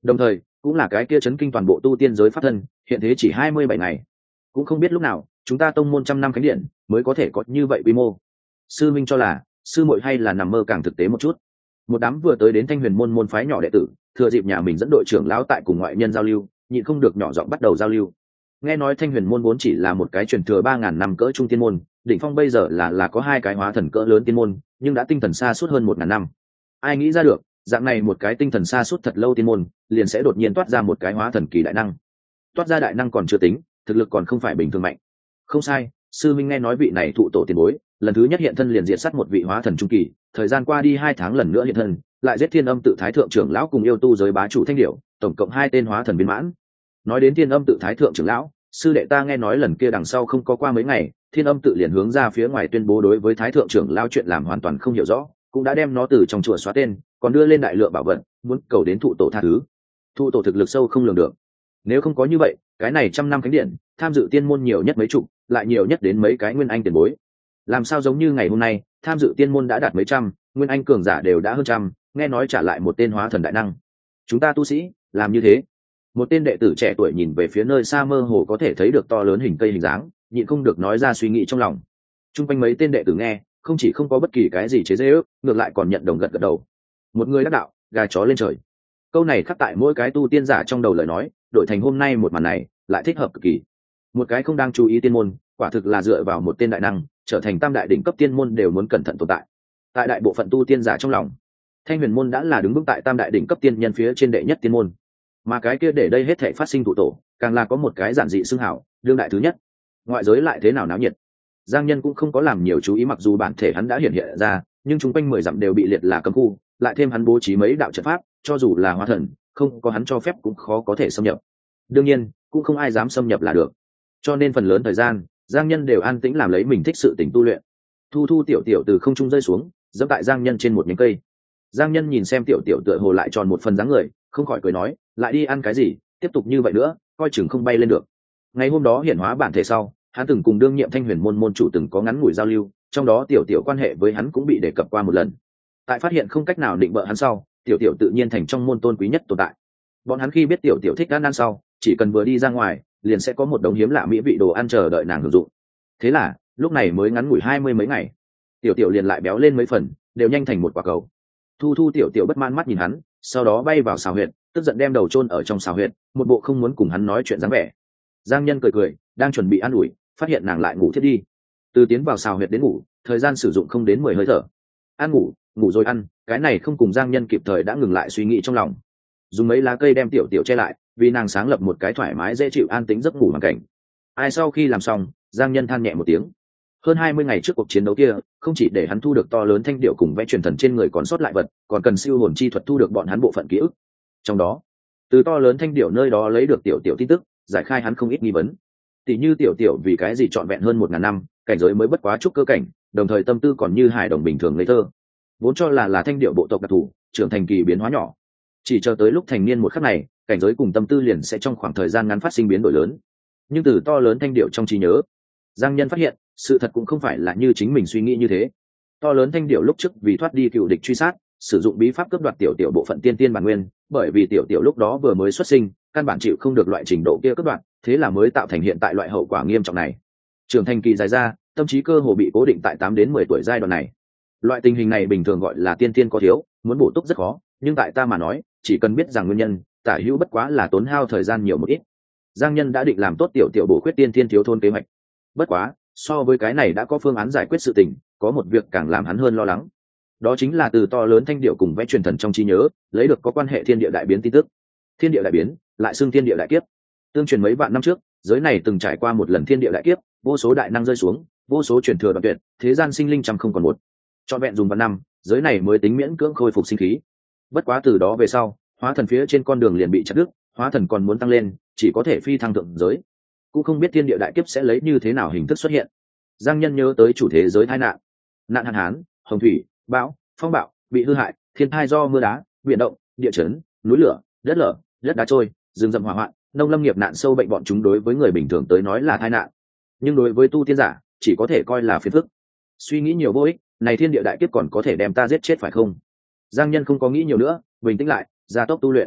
đồng thời cũng là cái kia chấn kinh toàn bộ tu tiên giới pháp thân, hiện thế chỉ hai mươi bảy ngày. Cũng không biết lúc nào chúng ta tông môn trăm năm khánh điện mới có thể có như vậy quy mô. Sư minh cho là sư muội hay là nằm mơ càng thực tế một chút. Một đám vừa tới đến Thanh Huyền môn môn phái nhỏ đệ tử thừa dịp nhà mình dẫn đội trưởng lão tại cùng ngoại nhân giao lưu, nhịn không được nhỏ giọng bắt đầu giao lưu. Nghe nói Thanh Huyền môn vốn chỉ là một cái truyền thừa ba ngàn năm cỡ trung tiên môn, đỉnh phong bây giờ là là có hai cái hóa thần cỡ lớn tiên môn, nhưng đã tinh thần xa suốt hơn một ngàn năm. Ai nghĩ ra được, dạng này một cái tinh thần xa suốt thật lâu tiên môn, liền sẽ đột nhiên toát ra một cái hóa thần kỳ đại năng. Toát ra đại năng còn chưa tính, thực lực còn không phải bình thường mạnh. Không sai, sư minh nghe nói vị này thụ tổ tiền bối, lần thứ nhất hiện thân liền diệt sát một vị hóa thần trung kỳ, thời gian qua đi hai tháng lần nữa hiện thân, lại giết Thiên Âm tự thái thượng trưởng lão cùng yêu tu giới bá chủ Thanh Điểu, tổng cộng hai tên hóa thần viên mãn. Nói đến Thiên Âm tự thái thượng trưởng lão, sư đệ ta nghe nói lần kia đằng sau không có qua mấy ngày, Thiên Âm tự liền hướng ra phía ngoài tuyên bố đối với thái thượng trưởng lão chuyện làm hoàn toàn không hiểu rõ, cũng đã đem nó từ trong chùa xóa tên, còn đưa lên đại lượng bảo vật, muốn cầu đến thụ tổ tha thứ. Thụ tổ thực lực sâu không lường được. Nếu không có như vậy, cái này trăm năm khánh điện, tham dự tiên môn nhiều nhất mấy chục, lại nhiều nhất đến mấy cái nguyên anh tiền bối. Làm sao giống như ngày hôm nay, tham dự tiên môn đã đạt mấy trăm, nguyên anh cường giả đều đã hơn trăm, nghe nói trả lại một tên hóa thần đại năng. Chúng ta tu sĩ, làm như thế. Một tên đệ tử trẻ tuổi nhìn về phía nơi xa mơ hồ có thể thấy được to lớn hình cây hình dáng, nhịn không được nói ra suy nghĩ trong lòng. Trung quanh mấy tên đệ tử nghe, không chỉ không có bất kỳ cái gì chế giễu, ngược lại còn nhận đồng gật gật đầu. Một người đắc đạo, gà chó lên trời. Câu này khắc tại mỗi cái tu tiên giả trong đầu lời nói, đổi thành hôm nay một màn này, lại thích hợp cực kỳ. Một cái không đang chú ý tiên môn, quả thực là dựa vào một tên đại năng, trở thành tam đại đỉnh cấp tiên môn đều muốn cẩn thận tồn tại. Tại đại bộ phận tu tiên giả trong lòng, Thanh Huyền môn đã là đứng vững tại tam đại đỉnh cấp tiên nhân phía trên đệ nhất tiên môn. Mà cái kia để đây hết thảy phát sinh tụ tổ, càng là có một cái giản dị xưng hảo, đương đại thứ nhất. Ngoại giới lại thế nào náo nhiệt. Giang Nhân cũng không có làm nhiều chú ý, mặc dù bản thể hắn đã hiện hiện ra, nhưng chúng quanh mười dặm đều bị liệt là cấm khu, lại thêm hắn bố trí mấy đạo trận pháp, cho dù là hóa thần, không có hắn cho phép cũng khó có thể xâm nhập. Đương nhiên, cũng không ai dám xâm nhập là được. Cho nên phần lớn thời gian, Giang Nhân đều an tĩnh làm lấy mình thích sự tình tu luyện. Thu Thu tiểu tiểu từ không trung rơi xuống, giẫm tại Giang Nhân trên một nhánh cây. Giang Nhân nhìn xem tiểu tiểu tựa hồ lại tròn một phần dáng người, không khỏi cười nói, lại đi ăn cái gì, tiếp tục như vậy nữa, coi chừng không bay lên được. Ngày hôm đó hiển hóa bản thể sau, hắn từng cùng đương nhiệm Thanh Huyền môn môn chủ từng có ngắn ngủi giao lưu, trong đó tiểu tiểu quan hệ với hắn cũng bị đề cập qua một lần. Tại phát hiện không cách nào định bợ hắn sau, tiểu tiểu tự nhiên thành trong môn tôn quý nhất tồn tại. Bọn hắn khi biết tiểu tiểu thích ăn ăn sau, chỉ cần vừa đi ra ngoài, liền sẽ có một đống hiếm lạ mỹ vị đồ ăn chờ đợi nàng hưởng dụng. Thế là, lúc này mới ngắn ngủi hai mươi mấy ngày, tiểu tiểu liền lại béo lên mấy phần, đều nhanh thành một quả cầu. Thu Thu tiểu tiểu bất mãn mắt nhìn hắn, sau đó bay vào xào huyệt, tức giận đem đầu chôn ở trong xào huyệt, một bộ không muốn cùng hắn nói chuyện dáng vẻ. Giang Nhân cười cười, đang chuẩn bị ăn ủi, phát hiện nàng lại ngủ thiết đi. Từ tiến vào xào huyệt đến ngủ, thời gian sử dụng không đến mười hơi thở. Ăn ngủ, ngủ rồi ăn, cái này không cùng Giang Nhân kịp thời đã ngừng lại suy nghĩ trong lòng. Dùng mấy lá cây đem tiểu tiểu che lại, vì nàng sáng lập một cái thoải mái dễ chịu an tĩnh giấc ngủ hoàn cảnh. Ai sau khi làm xong, Giang Nhân than nhẹ một tiếng. Hơn hai mươi ngày trước cuộc chiến đấu kia, không chỉ để hắn thu được to lớn thanh điệu cùng vẽ truyền thần trên người còn sót lại vật, còn cần siêu hồn chi thuật thu được bọn hắn bộ phận ký ức. Trong đó, từ to lớn thanh điệu nơi đó lấy được tiểu tiểu tin tức, giải khai hắn không ít nghi vấn. Tỷ như tiểu tiểu vì cái gì trọn vẹn hơn một ngàn năm, cảnh giới mới bất quá trúc cơ cảnh, đồng thời tâm tư còn như hài đồng bình thường ngây thơ. Vốn cho là là thanh điệu bộ tộc đặc thù, trưởng thành kỳ biến hóa nhỏ. Chỉ chờ tới lúc thành niên một khắc này, cảnh giới cùng tâm tư liền sẽ trong khoảng thời gian ngắn phát sinh biến đổi lớn. Nhưng từ to lớn thanh điệu trong trí nhớ, Giang Nhân phát hiện, sự thật cũng không phải là như chính mình suy nghĩ như thế. To lớn thanh điệu lúc trước vì thoát đi cựu địch truy sát, sử dụng bí pháp cướp đoạt tiểu tiểu bộ phận tiên tiên bản nguyên, bởi vì tiểu tiểu lúc đó vừa mới xuất sinh, căn bản chịu không được loại trình độ kia cướp đoạt, thế là mới tạo thành hiện tại loại hậu quả nghiêm trọng này. Trưởng thành kỳ dài ra, tâm trí cơ hồ bị cố định tại tám đến mười tuổi giai đoạn này. Loại tình hình này bình thường gọi là tiên tiên có thiếu, muốn bổ túc rất khó, nhưng tại ta mà nói, chỉ cần biết rằng nguyên nhân, tả hữu bất quá là tốn hao thời gian nhiều một ít. Giang Nhân đã định làm tốt tiểu tiểu bổ khuyết tiên tiên thiếu thôn kế hoạch. Bất quá, so với cái này đã có phương án giải quyết sự tình, có một việc càng làm hắn hơn lo lắng. Đó chính là từ to lớn thanh điệu cùng vẽ truyền thần trong trí nhớ, lấy được có quan hệ thiên địa đại biến tin tức. Thiên địa đại biến, lại xưng thiên địa đại kiếp. Tương truyền mấy vạn năm trước, giới này từng trải qua một lần thiên địa đại kiếp, vô số đại năng rơi xuống, vô số truyền thừa đoạn tuyệt, thế gian sinh linh trăm không còn một. Trọn vẹn dùng vạn năm, giới này mới tính miễn cưỡng khôi phục sinh khí. Bất quá từ đó về sau, hóa thần phía trên con đường liền bị chặt đứt, hóa thần còn muốn tăng lên, chỉ có thể phi thăng thượng giới. Cũng không biết thiên địa đại kiếp sẽ lấy như thế nào hình thức xuất hiện. Giang Nhân nhớ tới chủ thế giới tai nạn, nạn hạn hán, hồng thủy, bão, phong bạo, bị hư hại, thiên tai do mưa đá, biển động, địa chấn, núi lửa, đất lở, đất đá trôi, rừng rậm hỏa hoạn, nông lâm nghiệp nạn sâu bệnh, bọn chúng đối với người bình thường tới nói là tai nạn, nhưng đối với tu tiên giả chỉ có thể coi là phiền phức. Suy nghĩ nhiều vô ích, này thiên địa đại kiếp còn có thể đem ta giết chết phải không? Giang Nhân không có nghĩ nhiều nữa, bình tĩnh lại, gia tốc tu luyện.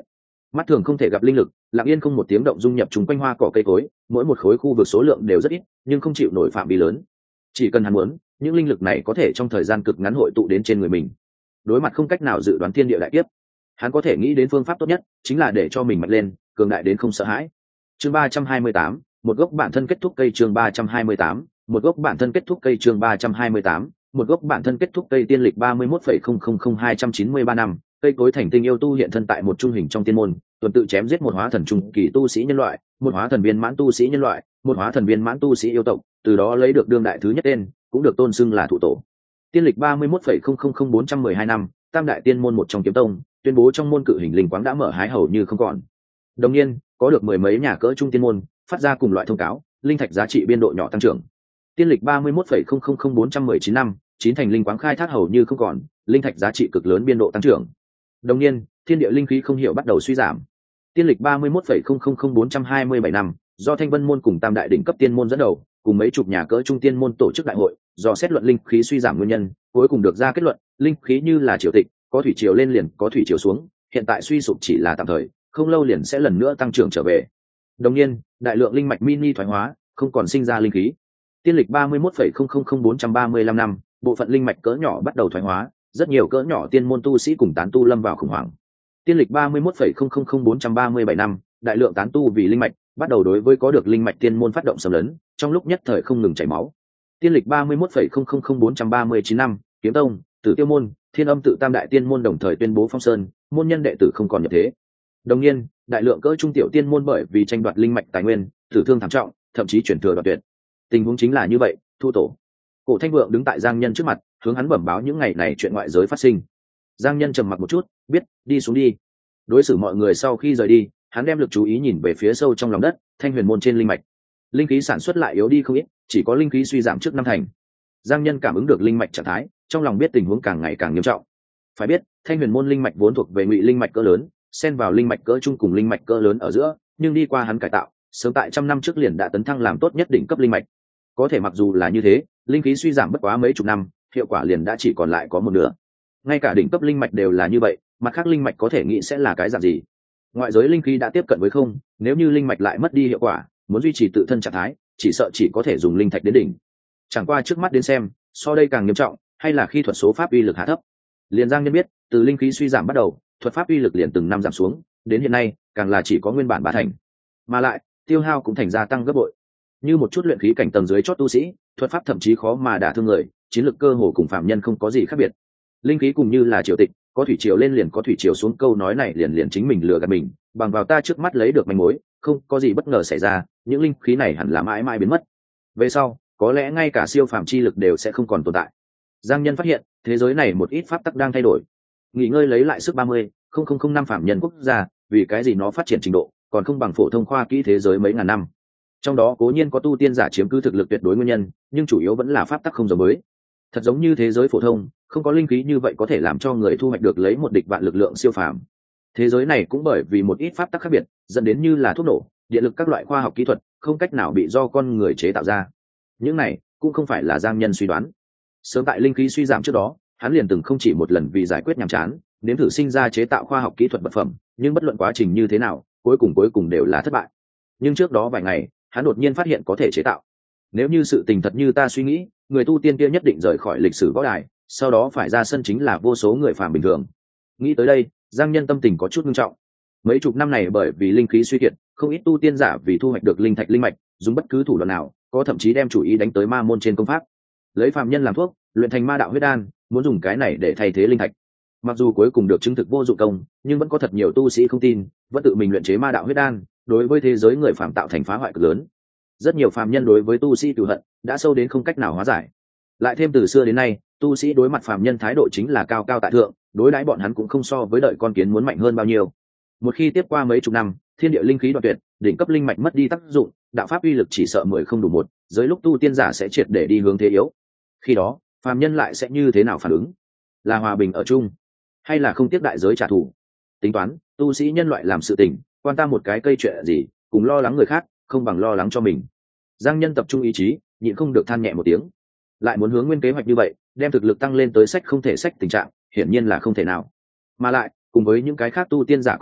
mắt thường không thể gặp linh lực lặng yên không một tiếng động dung nhập chúng quanh hoa cỏ cây cối, mỗi một khối khu vực số lượng đều rất ít nhưng không chịu nổi phạm vi lớn. Chỉ cần hắn muốn, những linh lực này có thể trong thời gian cực ngắn hội tụ đến trên người mình. Đối mặt không cách nào dự đoán thiên địa đại kiếp, hắn có thể nghĩ đến phương pháp tốt nhất chính là để cho mình mạnh lên, cường đại đến không sợ hãi. Chương ba trăm hai mươi tám, một gốc bản thân kết thúc cây. Chương ba trăm hai mươi tám, một gốc bản thân kết thúc cây. Chương ba trăm hai mươi tám, một gốc bản thân kết thúc cây. Tiên lịch ba mươi mốt phẩy không không không hai trăm chín mươi ba năm, cây cối thành tinh yêu tu hiện thân tại một trung hình trong tiên môn, tuần tự chém giết một hóa thần trung kỳ tu sĩ nhân loại, một hóa thần viên mãn tu sĩ nhân loại, một hóa thần viên mãn tu sĩ yêu tộc, từ đó lấy được đương đại thứ nhất tên, cũng được tôn xưng là thụ tổ. Tiên lịch ba mươi mốt phẩy không không không bốn trăm mười hai năm, tam đại tiên môn một trong kiếm tông tuyên bố trong môn cự hình linh quáng đã mở hái hầu như không còn. Đồng nhiên, có được mười mấy nhà cỡ trung tiên môn phát ra cùng loại thông cáo, linh thạch giá trị biên độ nhỏ tăng trưởng. Tiên lịch ba mươi mốt phẩy không không không bốn trăm mười chín năm, chín thành linh quáng khai thác hầu như không còn, linh thạch giá trị cực lớn biên độ tăng trưởng. Đồng nhiên, thiên địa linh khí không hiểu bắt đầu suy giảm. Tiên lịch ba mươi mốt phẩy không không không bốn trăm hai mươi bảy năm, do Thanh Vân môn cùng tam đại đỉnh cấp tiên môn dẫn đầu, cùng mấy chục nhà cỡ trung tiên môn tổ chức đại hội, do xét luận linh khí suy giảm nguyên nhân, cuối cùng được ra kết luận, linh khí như là triều tịch, có thủy triều lên liền có thủy triều xuống, hiện tại suy sụp chỉ là tạm thời, không lâu liền sẽ lần nữa tăng trưởng trở về. Đồng nhiên, đại lượng linh mạch mini thoái hóa, không còn sinh ra linh khí. Tiên lịch ba mươi mốt phẩy không không không bốn trăm ba mươi lăm năm, bộ phận linh mạch cỡ nhỏ bắt đầu thoái hóa, rất nhiều cỡ nhỏ tiên môn tu sĩ cùng tán tu lâm vào khủng hoảng. Tiên lịch ba mươi mốt phẩy không không không bốn trăm ba mươi bảy năm, đại lượng tán tu vì linh mạch, bắt đầu đối với có được linh mạch tiên môn phát động xâm lấn, trong lúc nhất thời không ngừng chảy máu. Tiên lịch ba mươi mốt phẩy không không không bốn trăm ba mươi chín năm, kiếm tông, Tử Tiêu môn, Thiên Âm tự tam đại tiên môn đồng thời tuyên bố phong sơn, môn nhân đệ tử không còn nhập thế. Đồng nhiên, đại lượng cỡ trung tiểu tiên môn bởi vì tranh đoạt linh mạch tài nguyên, tử thương thảm trọng, thậm chí chuyển thừa đoạt tuyệt. Tình huống chính là như vậy, thu tổ. Cổ Thanh Vượng đứng tại Giang Nhân trước mặt, hướng hắn bẩm báo những ngày này chuyện ngoại giới phát sinh. Giang Nhân trầm mặc một chút, biết, đi xuống đi. Đối xử mọi người sau khi rời đi, hắn đem lực chú ý nhìn về phía sâu trong lòng đất, Thanh Huyền môn trên linh mạch. Linh khí sản xuất lại yếu đi không ít, chỉ có linh khí suy giảm trước năm thành. Giang Nhân cảm ứng được linh mạch trạng thái, trong lòng biết tình huống càng ngày càng nghiêm trọng. Phải biết, Thanh Huyền môn linh mạch vốn thuộc về ngụy linh mạch cỡ lớn, xen vào linh mạch cỡ trung cùng linh mạch cỡ lớn ở giữa, nhưng đi qua hắn cải tạo, sớm tại trăm năm trước liền đã tấn thăng làm tốt nhất đỉnh cấp linh mạch. Có thể mặc dù là như thế, linh khí suy giảm bất quá mấy chục năm, hiệu quả liền đã chỉ còn lại có một nửa. Ngay cả đỉnh cấp linh mạch đều là như vậy, mặt khác linh mạch có thể nghĩ sẽ là cái dạng gì? Ngoại giới linh khí đã tiếp cận với không, nếu như linh mạch lại mất đi hiệu quả, muốn duy trì tự thân trạng thái, chỉ sợ chỉ có thể dùng linh thạch đến đỉnh. Chẳng qua trước mắt đến xem, so đây càng nghiêm trọng, hay là khi thuật số pháp uy lực hạ thấp. Liền Giang Nhân biết, từ linh khí suy giảm bắt đầu, thuật pháp uy lực liền từng năm giảm xuống, đến hiện nay, càng là chỉ có nguyên bản bá thành. Mà lại, tiêu hao cũng thành gia tăng gấp bội. Như một chút luyện khí cảnh tầng dưới chót tu sĩ, thuật pháp thậm chí khó mà đả thương người, chiến lược cơ hồ cùng phạm nhân không có gì khác biệt. Linh khí cùng như là triều tịch, có thủy triều lên liền có thủy triều xuống, câu nói này liền liền chính mình lừa gạt mình, bằng vào ta trước mắt lấy được manh mối, không có gì bất ngờ xảy ra, những linh khí này hẳn là mãi mãi biến mất. Về sau, có lẽ ngay cả siêu phàm chi lực đều sẽ không còn tồn tại. Giang Nhân phát hiện, thế giới này một ít pháp tắc đang thay đổi. Nghỉ ngơi lấy lại sức ba mươi, không không không năm phạm nhân quốc gia, vì cái gì nó phát triển trình độ, còn không bằng phổ thông khoa kỹ thế giới mấy ngàn năm. Trong đó cố nhiên có tu tiên giả chiếm cứ thực lực tuyệt đối nguyên nhân, nhưng chủ yếu vẫn là pháp tắc không giống mới. Thật giống như thế giới phổ thông, không có linh khí như vậy có thể làm cho người thu hoạch được lấy một địch vạn lực lượng siêu phàm. Thế giới này cũng bởi vì một ít pháp tắc khác biệt, dẫn đến như là thuốc nổ, điện lực các loại khoa học kỹ thuật, không cách nào bị do con người chế tạo ra. Những này cũng không phải là Giang Nhân suy đoán. Sớm tại linh khí suy giảm trước đó, hắn liền từng không chỉ một lần vì giải quyết nhàm chán, nếm thử sinh ra chế tạo khoa học kỹ thuật vật phẩm, nhưng bất luận quá trình như thế nào, cuối cùng cuối cùng đều là thất bại. Nhưng trước đó vài ngày, hắn đột nhiên phát hiện có thể chế tạo. Nếu như sự tình thật như ta suy nghĩ, người tu tiên kia nhất định rời khỏi lịch sử võ đài, sau đó phải ra sân chính là vô số người phàm bình thường. Nghĩ tới đây, Giang Nhân tâm tình có chút nghiêm trọng. Mấy chục năm này bởi vì linh khí suy kiệt, không ít tu tiên giả vì thu hoạch được linh thạch linh mạch, dùng bất cứ thủ đoạn nào, có thậm chí đem chủ ý đánh tới ma môn trên công pháp, lấy phàm nhân làm thuốc, luyện thành ma đạo huyết đan, muốn dùng cái này để thay thế linh thạch. Mặc dù cuối cùng được chứng thực vô dụng công, nhưng vẫn có thật nhiều tu sĩ không tin, vẫn tự mình luyện chế ma đạo huyết đan, đối với thế giới người phàm tạo thành phá hoại cực lớn. Rất nhiều phàm nhân đối với tu sĩ cừu hận đã sâu đến không cách nào hóa giải. Lại thêm từ xưa đến nay, tu sĩ đối mặt phàm nhân thái độ chính là cao cao tại thượng, đối đãi bọn hắn cũng không so với đợi con kiến muốn mạnh hơn bao nhiêu. Một khi tiếp qua mấy chục năm, thiên địa linh khí đoạn tuyệt, đỉnh cấp linh mạch mất đi tác dụng, đạo pháp uy lực chỉ sợ mười không đủ một, giới lúc tu tiên giả sẽ triệt để đi hướng thế yếu. Khi đó, phàm nhân lại sẽ như thế nào phản ứng? Là hòa bình ở chung, hay là không tiếc đại giới trả thù? Tính toán, tu sĩ nhân loại làm sự tình, quan ta một cái cây chuyện gì, cùng lo lắng người khác, không bằng lo lắng cho mình. Giang Nhân tập trung ý chí, nhịn không được than nhẹ một tiếng. Lại muốn hướng nguyên kế hoạch như vậy, đem thực lực tăng lên tới sách không thể sách tình trạng, hiển nhiên là không thể nào. Mà lại, cùng với những cái khác tu tiên giả cùng loại,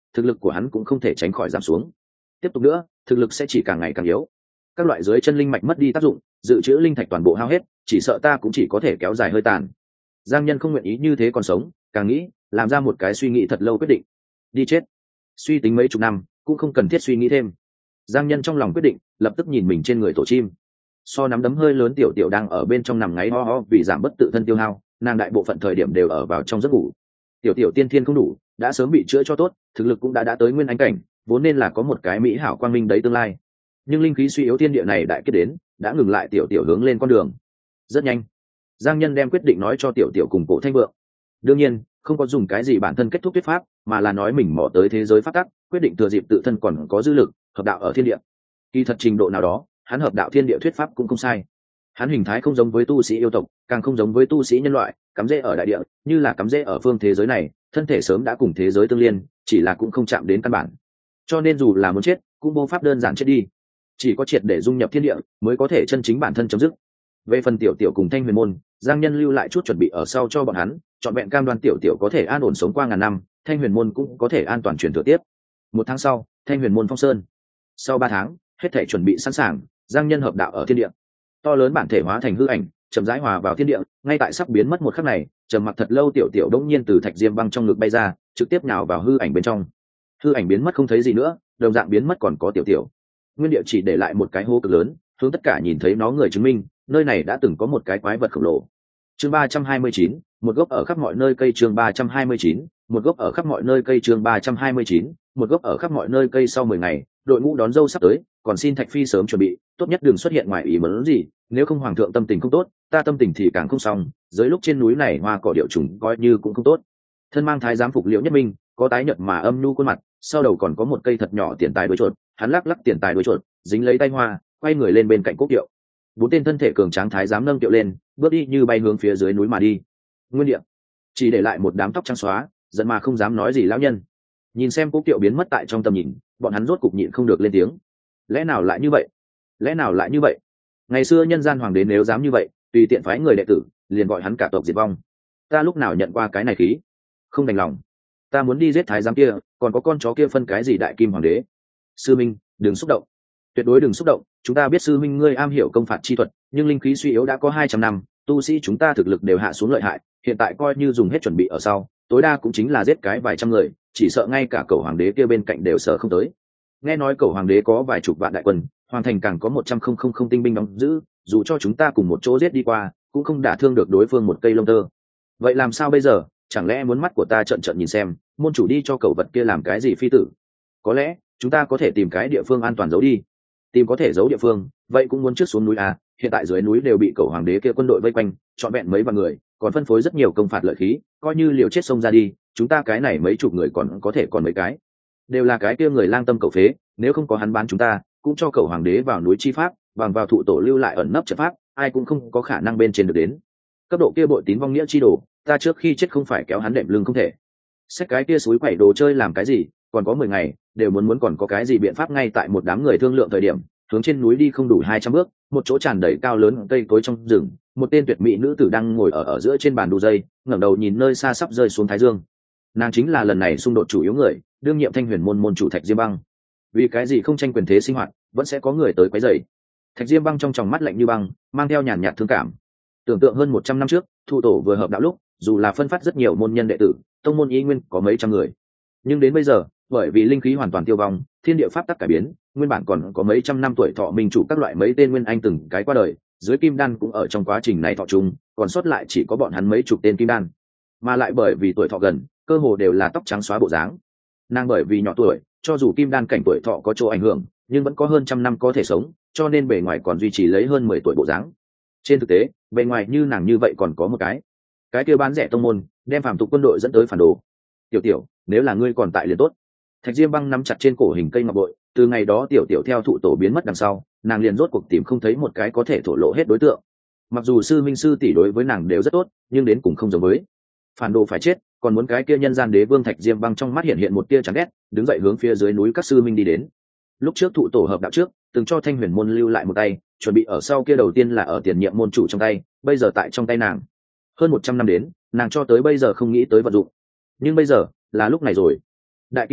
thực lực của hắn cũng không thể tránh khỏi giảm xuống. Tiếp tục nữa thực lực sẽ chỉ càng ngày càng yếu, các loại dưới chân linh mạch mất đi tác dụng, dự trữ linh thạch toàn bộ hao hết, chỉ sợ ta cũng chỉ có thể kéo dài hơi tàn. Giang Nhân không nguyện ý như thế còn sống, càng nghĩ làm ra một cái suy nghĩ thật lâu quyết định: đi chết. Suy tính mấy chục năm cũng không cần thiết suy nghĩ thêm. Giang Nhân trong lòng quyết định, lập tức nhìn mình trên người tổ chim. So nắm đấm hơi lớn tiểu tiểu đang ở bên trong nằm ngáy ho ho vì giảm bất tự thân tiêu hao, nàng đại bộ phận thời điểm đều ở vào trong giấc ngủ. Tiểu tiểu tiên thiên không đủ, đã sớm bị chữa cho tốt, thực lực cũng đã đã tới nguyên ánh cảnh, vốn nên là có một cái mỹ hảo quang minh đấy tương lai. Nhưng linh khí suy yếu thiên địa này đại kết đến, đã ngừng lại tiểu tiểu hướng lên con đường. Rất nhanh, Giang Nhân đem quyết định nói cho tiểu tiểu cùng Cổ Thanh Vượng. Đương nhiên không có dùng cái gì bản thân kết thúc thuyết pháp, mà là nói mình mò tới thế giới pháp tắc, quyết định thừa dịp tự thân còn có dư lực, hợp đạo ở thiên địa. Kỳ thật trình độ nào đó, hắn hợp đạo thiên địa thuyết pháp cũng không sai. Hắn hình thái không giống với tu sĩ yêu tộc, càng không giống với tu sĩ nhân loại, cắm rễ ở đại địa, như là cắm rễ ở phương thế giới này, thân thể sớm đã cùng thế giới tương liên, chỉ là cũng không chạm đến căn bản. Cho nên dù là muốn chết, cũng vô pháp đơn giản chết đi. Chỉ có triệt để dung nhập thiên địa, mới có thể chân chính bản thân chấm dứt. Về phần tiểu tiểu cùng Thanh Huyền môn, Giang Nhân lưu lại chút chuẩn bị ở sau cho bọn hắn, chọn vẹn cam đoan tiểu tiểu có thể an ổn sống qua ngàn năm, Thanh Huyền môn cũng có thể an toàn truyền thừa tiếp. Một tháng sau, Thanh Huyền môn phong sơn. Sau ba tháng, hết thể chuẩn bị sẵn sàng, Giang Nhân hợp đạo ở thiên địa. To lớn bản thể hóa thành hư ảnh, chậm rãi hòa vào thiên địa, ngay tại sắp biến mất một khắc này, trầm mặc thật lâu tiểu tiểu đống nhiên từ thạch diêm băng trong ngực bay ra, trực tiếp nhào vào hư ảnh bên trong. Hư ảnh biến mất không thấy gì nữa, đồng dạng biến mất còn có tiểu tiểu. Nguyên địa chỉ để lại một cái hố cực lớn, hướng tất cả nhìn thấy nó người chứng minh, nơi này đã từng có một cái quái vật khổng lồ. Chương ba trăm hai mươi chín, một gốc ở khắp mọi nơi cây chương ba trăm hai mươi chín, một gốc ở khắp mọi nơi cây chương ba trăm hai mươi chín, một gốc ở khắp mọi nơi cây sau mười ngày, đội ngũ đón dâu sắp tới, còn xin Thạch Phi sớm chuẩn bị, tốt nhất đừng xuất hiện ngoài ý muốn gì, nếu không hoàng thượng tâm tình không tốt, ta tâm tình thì càng không xong, dưới lúc trên núi này hoa cỏ điệu trùng coi như cũng không tốt. Thân mang thái giám phục Liễu Nhất Minh, có tái nhợt mà âm nhu khuôn mặt, sau đầu còn có một cây thật nhỏ tiền tài đuôi chuột, hắn lắc lắc tiền tài đuôi chuột, dính lấy tay hoa, quay người lên bên cạnh cốc kiệu. Bốn tên thân thể cường tráng thái giám nâng kiệu lên, bước đi như bay hướng phía dưới núi mà đi. Nguyên địa chỉ để lại một đám tóc trắng xóa, giận mà không dám nói gì lão nhân. Nhìn xem cốc kiệu biến mất tại trong tầm nhìn, bọn hắn rốt cục nhịn không được lên tiếng. Lẽ nào lại như vậy? Lẽ nào lại như vậy? Ngày xưa nhân gian hoàng đế nếu dám như vậy, tùy tiện phái người đệ tử, liền gọi hắn cả tộc diệt vong. Ta lúc nào nhận qua cái này khí? Không đành lòng. Ta muốn đi giết thái giám kia, còn có con chó kia phân cái gì đại kim hoàng đế? Sư minh, đừng xúc động. Tuyệt đối đừng xúc động, chúng ta biết sư minh ngươi am hiểu công phạt chi thuật, nhưng linh khí suy yếu đã có hai trăm năm, tu sĩ chúng ta thực lực đều hạ xuống lợi hại, hiện tại coi như dùng hết chuẩn bị ở sau, tối đa cũng chính là giết cái vài trăm người, chỉ sợ ngay cả cầu hoàng đế kia bên cạnh đều sợ không tới. Nghe nói cầu hoàng đế có vài chục vạn đại quân, hoàng thành càng có một trăm không không không tinh binh đóng giữ, dù cho chúng ta cùng một chỗ giết đi qua, cũng không đả thương được đối phương một cây lông tơ. Vậy làm sao bây giờ? Chẳng lẽ muốn mắt của ta trợn trợn nhìn xem, môn chủ đi cho cậu vật kia làm cái gì phi tử? Có lẽ chúng ta có thể tìm cái địa phương an toàn giấu đi. Tìm có thể giấu địa phương, vậy cũng muốn trước xuống núi à? Hiện tại dưới núi đều bị cầu hoàng đế kia quân đội vây quanh, trọn vẹn mấy vạn người, còn phân phối rất nhiều công phạt lợi khí, coi như liều chết xông ra đi, chúng ta cái này mấy chục người còn có thể còn mấy cái, đều là cái kia người lang tâm cầu phế, nếu không có hắn bán chúng ta, cũng cho cầu hoàng đế vào núi chi pháp, bằng vào thụ tổ lưu lại ẩn nấp trận pháp, ai cũng không có khả năng bên trên được đến. Cấp độ kia bội tín vong nghĩa chi đồ, ta trước khi chết không phải kéo hắn đệm lưng không thể. Xách cái kia suối quẩy đồ chơi làm cái gì, còn có mười ngày, đều muốn muốn còn có cái gì biện pháp. Ngay tại một đám người thương lượng thời điểm, hướng trên núi đi không đủ hai trăm bước, một chỗ tràn đầy cao lớn cây cối trong rừng, một tên tuyệt mỹ nữ tử đang ngồi ở ở giữa trên bàn đu dây, ngẩng đầu nhìn nơi xa sắp rơi xuống thái dương. Nàng chính là lần này xung đột chủ yếu người, đương nhiệm Thanh Huyền môn môn chủ Thạch Diêm Băng. Vì cái gì không tranh quyền thế sinh hoạt, vẫn sẽ có người tới quấy rầy. Thạch Diêm Băng trong tròng mắt lạnh như băng, mang theo nhàn nhạt thương cảm. Tưởng tượng hơn một trăm năm trước, thụ tổ vừa hợp đạo lúc, dù là phân phát rất nhiều môn nhân đệ tử, tông môn y nguyên có mấy trăm người, nhưng đến bây giờ, bởi vì linh khí hoàn toàn tiêu vong, thiên địa pháp tắc cải biến, nguyên bản còn có mấy trăm năm tuổi thọ minh chủ các loại mấy tên nguyên anh từng cái qua đời, dưới kim đan cũng ở trong quá trình này thọ chung, còn sót lại chỉ có bọn hắn mấy chục tên kim đan, mà lại bởi vì tuổi thọ gần, cơ hồ đều là tóc trắng xóa bộ dáng. Nàng bởi vì nhỏ tuổi, cho dù kim đan cảnh tuổi thọ có chỗ ảnh hưởng, nhưng vẫn có hơn trăm năm có thể sống, cho nên bề ngoài còn duy trì lấy hơn mười tuổi bộ dáng. Trên thực tế, bề ngoài như nàng như vậy còn có một cái, cái kia bán rẻ tông môn, đem phàm tục quân đội dẫn tới phản đồ. Tiểu tiểu, nếu là ngươi còn tại liền tốt. Thạch Diêm Băng nắm chặt trên cổ hình cây ngọc bội, từ ngày đó tiểu tiểu theo thụ tổ biến mất đằng sau, nàng liền rốt cuộc tìm không thấy một cái có thể thổ lộ hết đối tượng. Mặc dù sư minh sư tỷ đối với nàng đều rất tốt, nhưng đến cùng không giống với. Phản đồ phải chết, còn muốn cái kia nhân gian đế vương. Thạch Diêm Băng trong mắt hiện hiện một tia chán ghét, đứng dậy hướng phía dưới núi các sư minh đi đến. Lúc trước thụ tổ hợp đạo trước, từng cho Thanh Huyền môn lưu lại một tay, chuẩn bị ở sau kia đầu tiên là ở tiền nhiệm môn chủ trong tay, bây giờ tại trong tay nàng. Hơn một trăm năm đến, nàng cho tới bây giờ không nghĩ tới vận dụng, nhưng bây giờ là lúc này rồi. Đại Kim Quốc,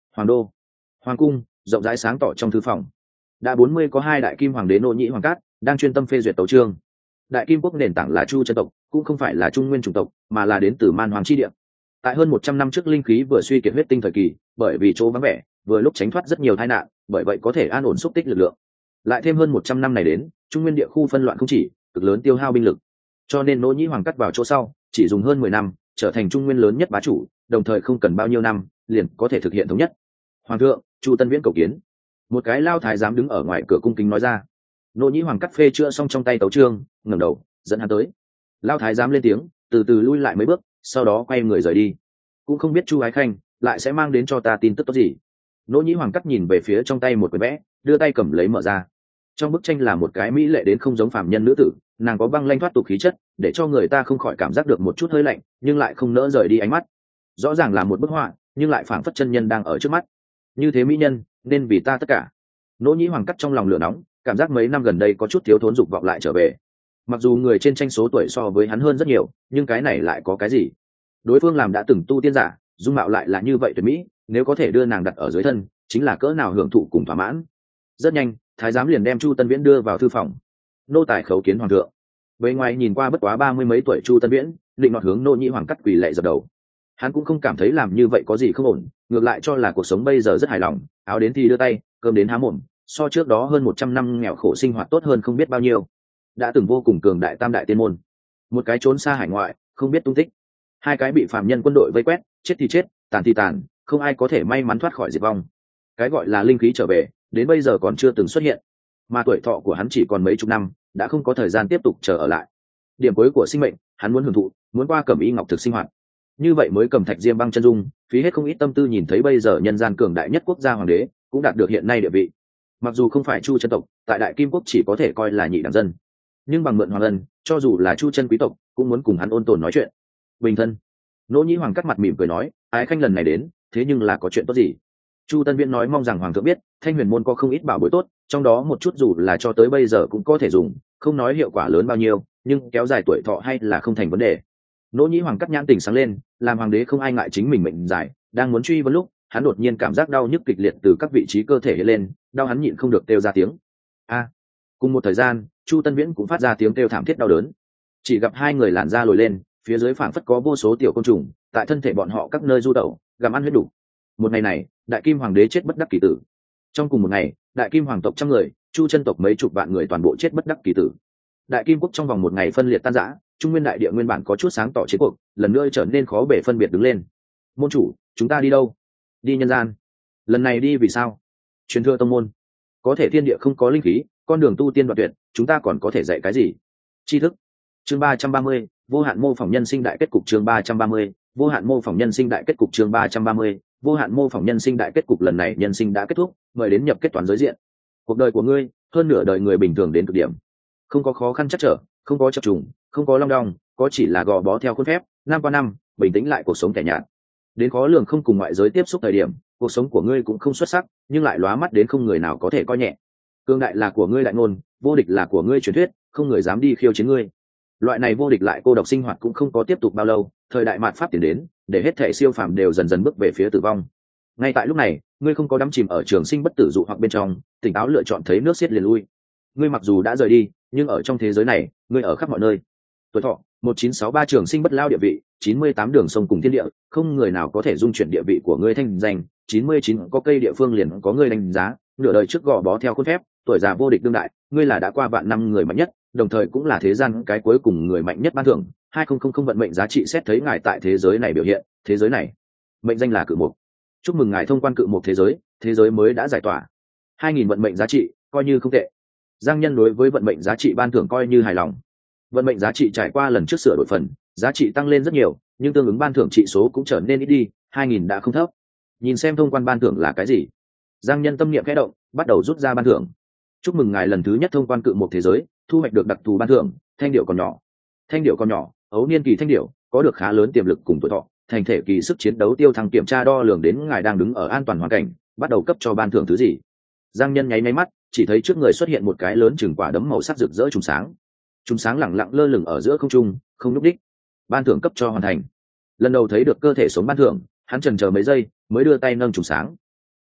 Hoàng đô, hoàng cung rộng rãi sáng tỏ trong thư phòng. Đã bốn mươi có hai đại kim hoàng đế Nỗ Nhĩ Hoàng Cát đang chuyên tâm phê duyệt tấu chương. Đại kim quốc nền tảng là Chu chân tộc, cũng không phải là Trung Nguyên chủng tộc, mà là đến từ Man Hoàng chi địa. Tại hơn một trăm năm trước linh khí vừa suy kiệt huyết tinh thời kỳ, bởi vì chỗ vắng vẻ, vừa lúc tránh thoát rất nhiều tai nạn, bởi vậy có thể an ổn xúc tích lực lượng. Lại thêm hơn một trăm năm này đến, Trung Nguyên địa khu phân loạn không chỉ, cực lớn tiêu hao binh lực. Cho nên Nỗ Nhĩ Hoàng Cát vào chỗ sau, chỉ dùng hơn mười năm, trở thành Trung Nguyên lớn nhất bá chủ, đồng thời không cần bao nhiêu năm, liền có thể thực hiện thống nhất. Hoàng thượng, Chu Tân Viễn cầu kiến. Một cái lao thái giám đứng ở ngoài cửa cung kính nói ra. Nỗ Nhĩ Hoàng Cát phê chữa xong trong tay tấu chương, ngẩng đầu dẫn hắn tới. Lao thái giám lên tiếng, từ từ lui lại mấy bước, sau đó quay người rời đi. Cũng không biết Chu Ái Khanh lại sẽ mang đến cho ta tin tức tốt gì. Nỗ Nhĩ Hoàng Cát nhìn về phía trong tay một quyển vẽ, đưa tay cầm lấy mở ra. Trong bức tranh là một cái mỹ lệ đến không giống phàm nhân nữ tử, nàng có băng lanh thoát tục khí chất, để cho người ta không khỏi cảm giác được một chút hơi lạnh, nhưng lại không nỡ rời đi ánh mắt. Rõ ràng là một bức họa, nhưng lại phảng phất chân nhân đang ở trước mắt. Như thế mỹ nhân, nên vì ta tất cả. Nỗ Nhĩ Hoàng Cát trong lòng lửa nóng, cảm giác mấy năm gần đây có chút thiếu thốn dục vọng lại trở về. Mặc dù người trên tranh số tuổi so với hắn hơn rất nhiều, nhưng cái này lại có cái gì? Đối phương làm đã từng tu tiên giả, dung mạo lại là như vậy tuyệt mỹ, nếu có thể đưa nàng đặt ở dưới thân, chính là cỡ nào hưởng thụ cùng thỏa mãn. Rất nhanh, thái giám liền đem Chu Tân Viễn đưa vào thư phòng. Nô tài khấu kiến hoàng thượng. Bề ngoài nhìn qua bất quá ba mươi mấy tuổi Chu Tân Viễn, định nọt hướng Nỗ Nhĩ Hoàng Cát quỳ lạy dập đầu. Hắn cũng không cảm thấy làm như vậy có gì không ổn, ngược lại cho là cuộc sống bây giờ rất hài lòng, áo đến thì đưa tay, cơm đến há mồm, so trước đó hơn một trăm năm nghèo khổ sinh hoạt tốt hơn không biết bao nhiêu. Đã từng vô cùng cường đại tam đại tiên môn, một cái trốn xa hải ngoại, không biết tung tích, hai cái bị phạm nhân quân đội vây quét, chết thì chết, tàn thì tàn, không ai có thể may mắn thoát khỏi diệt vong. Cái gọi là linh khí trở về, đến bây giờ còn chưa từng xuất hiện, mà tuổi thọ của hắn chỉ còn mấy chục năm, đã không có thời gian tiếp tục chờ ở lại. Điểm cuối của sinh mệnh, hắn muốn hưởng thụ, muốn qua Cẩm Y Ngọc thực sinh hoạt. Như vậy mới cầm thạch diêm băng chân dung, phí hết không ít tâm tư nhìn thấy bây giờ nhân gian cường đại nhất quốc gia hoàng đế, cũng đạt được hiện nay địa vị. Mặc dù không phải Chu chân tộc, tại Đại Kim quốc chỉ có thể coi là nhị đẳng dân, nhưng bằng mượn hoàng ân, cho dù là Chu chân quý tộc, cũng muốn cùng hắn ôn tồn nói chuyện. Bình thân. Nỗ Nhĩ Hoàng Cát mặt mỉm cười nói, Ái Khanh lần này đến, thế nhưng là có chuyện tốt gì? Chu Tân Viễn nói mong rằng hoàng thượng biết, Thanh Huyền môn có không ít bảo bối tốt, trong đó một chút dù là cho tới bây giờ cũng có thể dùng, không nói hiệu quả lớn bao nhiêu, nhưng kéo dài tuổi thọ hay là không thành vấn đề. Nỗ Nhĩ Hoàng Cát nhãn tình sáng lên, làm hoàng đế không ai ngại chính mình mệnh dài, đang muốn truy vấn lúc, hắn đột nhiên cảm giác đau nhức kịch liệt từ các vị trí cơ thể hiện lên, đau hắn nhịn không được kêu ra tiếng. A! Cùng một thời gian, Chu Tân Viễn cũng phát ra tiếng kêu thảm thiết đau đớn. Chỉ gặp hai người làn da lồi lên, phía dưới phảng phất có vô số tiểu côn trùng, tại thân thể bọn họ các nơi du tẩu, gặm ăn huyết đủ. Một ngày này, Đại Kim Hoàng đế chết bất đắc kỳ tử. Trong cùng một ngày, Đại Kim Hoàng tộc trăm người, Chu chân tộc mấy chục vạn người toàn bộ chết bất đắc kỳ tử. Đại Kim quốc trong vòng một ngày phân liệt tan rã, Trung Nguyên đại địa nguyên bản có chút sáng tỏ chiến cuộc, lần nữa trở nên khó bể phân biệt đứng lên. Môn chủ, chúng ta đi đâu? Đi nhân gian. Lần này đi vì sao? Truyền thừa tông môn. Có thể thiên địa không có linh khí, con đường tu tiên đoạn tuyệt, chúng ta còn có thể dạy cái gì? Tri thức. Chương ba trăm ba mươi, vô hạn mô phỏng nhân sinh đại kết cục. Chương ba trăm ba mươi, vô hạn mô phỏng nhân sinh đại kết cục. Chương ba trăm ba mươi, vô hạn mô phỏng nhân sinh đại kết cục. Lần này nhân sinh đã kết thúc, mời đến nhập kết toán giới diện. Cuộc đời của ngươi, hơn nửa đời người bình thường đến cực điểm, không có khó khăn chắc trở, không có chập trùng, không có long đong, có chỉ là gò bó theo khuôn phép, năm qua năm, bình tĩnh lại cuộc sống tẻ nhạt. Đến khó lường không cùng ngoại giới tiếp xúc thời điểm, cuộc sống của ngươi cũng không xuất sắc, nhưng lại lóa mắt đến không người nào có thể coi nhẹ. Cương đại là của ngươi đại ngôn, vô địch là của ngươi truyền thuyết, không người dám đi khiêu chiến ngươi. Loại này vô địch lại cô độc sinh hoạt cũng không có tiếp tục bao lâu, thời đại mạt pháp tiến đến, để hết thảy siêu phàm đều dần dần bước về phía tử vong. Ngay tại lúc này, ngươi không có đắm chìm ở trường sinh bất tử dụ hoặc bên trong, tỉnh táo lựa chọn thấy nước xiết liền lui. Ngươi mặc dù đã rời đi, nhưng ở trong thế giới này, ngươi ở khắp mọi nơi. Tuổi thọ một chín sáu ba trường sinh bất lao địa vị, chín mươi tám đường sông cùng thiên địa, không người nào có thể dung chuyển địa vị của ngươi thanh danh, chín mươi chín có cây địa phương liền có ngươi đánh giá, nửa đời trước gò bó theo khuôn phép, tuổi già vô địch đương đại, ngươi là đã qua vạn năm người mạnh nhất, đồng thời cũng là thế gian cái cuối cùng người mạnh nhất ban thưởng, hai không không không vận mệnh giá trị xét thấy ngài tại thế giới này biểu hiện, thế giới này, mệnh danh là cự mục. Chúc mừng ngài thông quan cự mục thế giới, thế giới mới đã giải tỏa. hai nghìn vận mệnh giá trị, coi như không tệ. Giang Nhân đối với vận mệnh giá trị ban thưởng coi như hài lòng. Vận mệnh giá trị trải qua lần trước sửa đổi phần, giá trị tăng lên rất nhiều, nhưng tương ứng ban thưởng trị số cũng trở nên ít đi, hai nghìn đã không thấp. Nhìn xem thông quan ban thưởng là cái gì. Giang Nhân tâm niệm khẽ động, bắt đầu rút ra ban thưởng. Chúc mừng ngài lần thứ nhất thông quan cự một thế giới, thu hoạch được đặc thù ban thưởng, thanh điệu còn nhỏ. Thanh điệu còn nhỏ, ấu niên kỳ thanh điệu, có được khá lớn tiềm lực cùng tuổi thọ, thành thể kỳ sức chiến đấu tiêu thăng kiểm tra đo lường đến ngài đang đứng ở an toàn hoàn cảnh, bắt đầu cấp cho ban thưởng thứ gì. Giang Nhân nháy nháy mắt, chỉ thấy trước người xuất hiện một cái lớn chừng quả đấm màu sắc rực rỡ trùng sáng. Trùng sáng lẳng lặng lơ lửng ở giữa không trung, không lúc đích. Ban thưởng cấp cho hoàn thành. Lần đầu thấy được cơ thể sống ban thưởng, hắn chần chờ mấy giây, mới đưa tay nâng trùng sáng.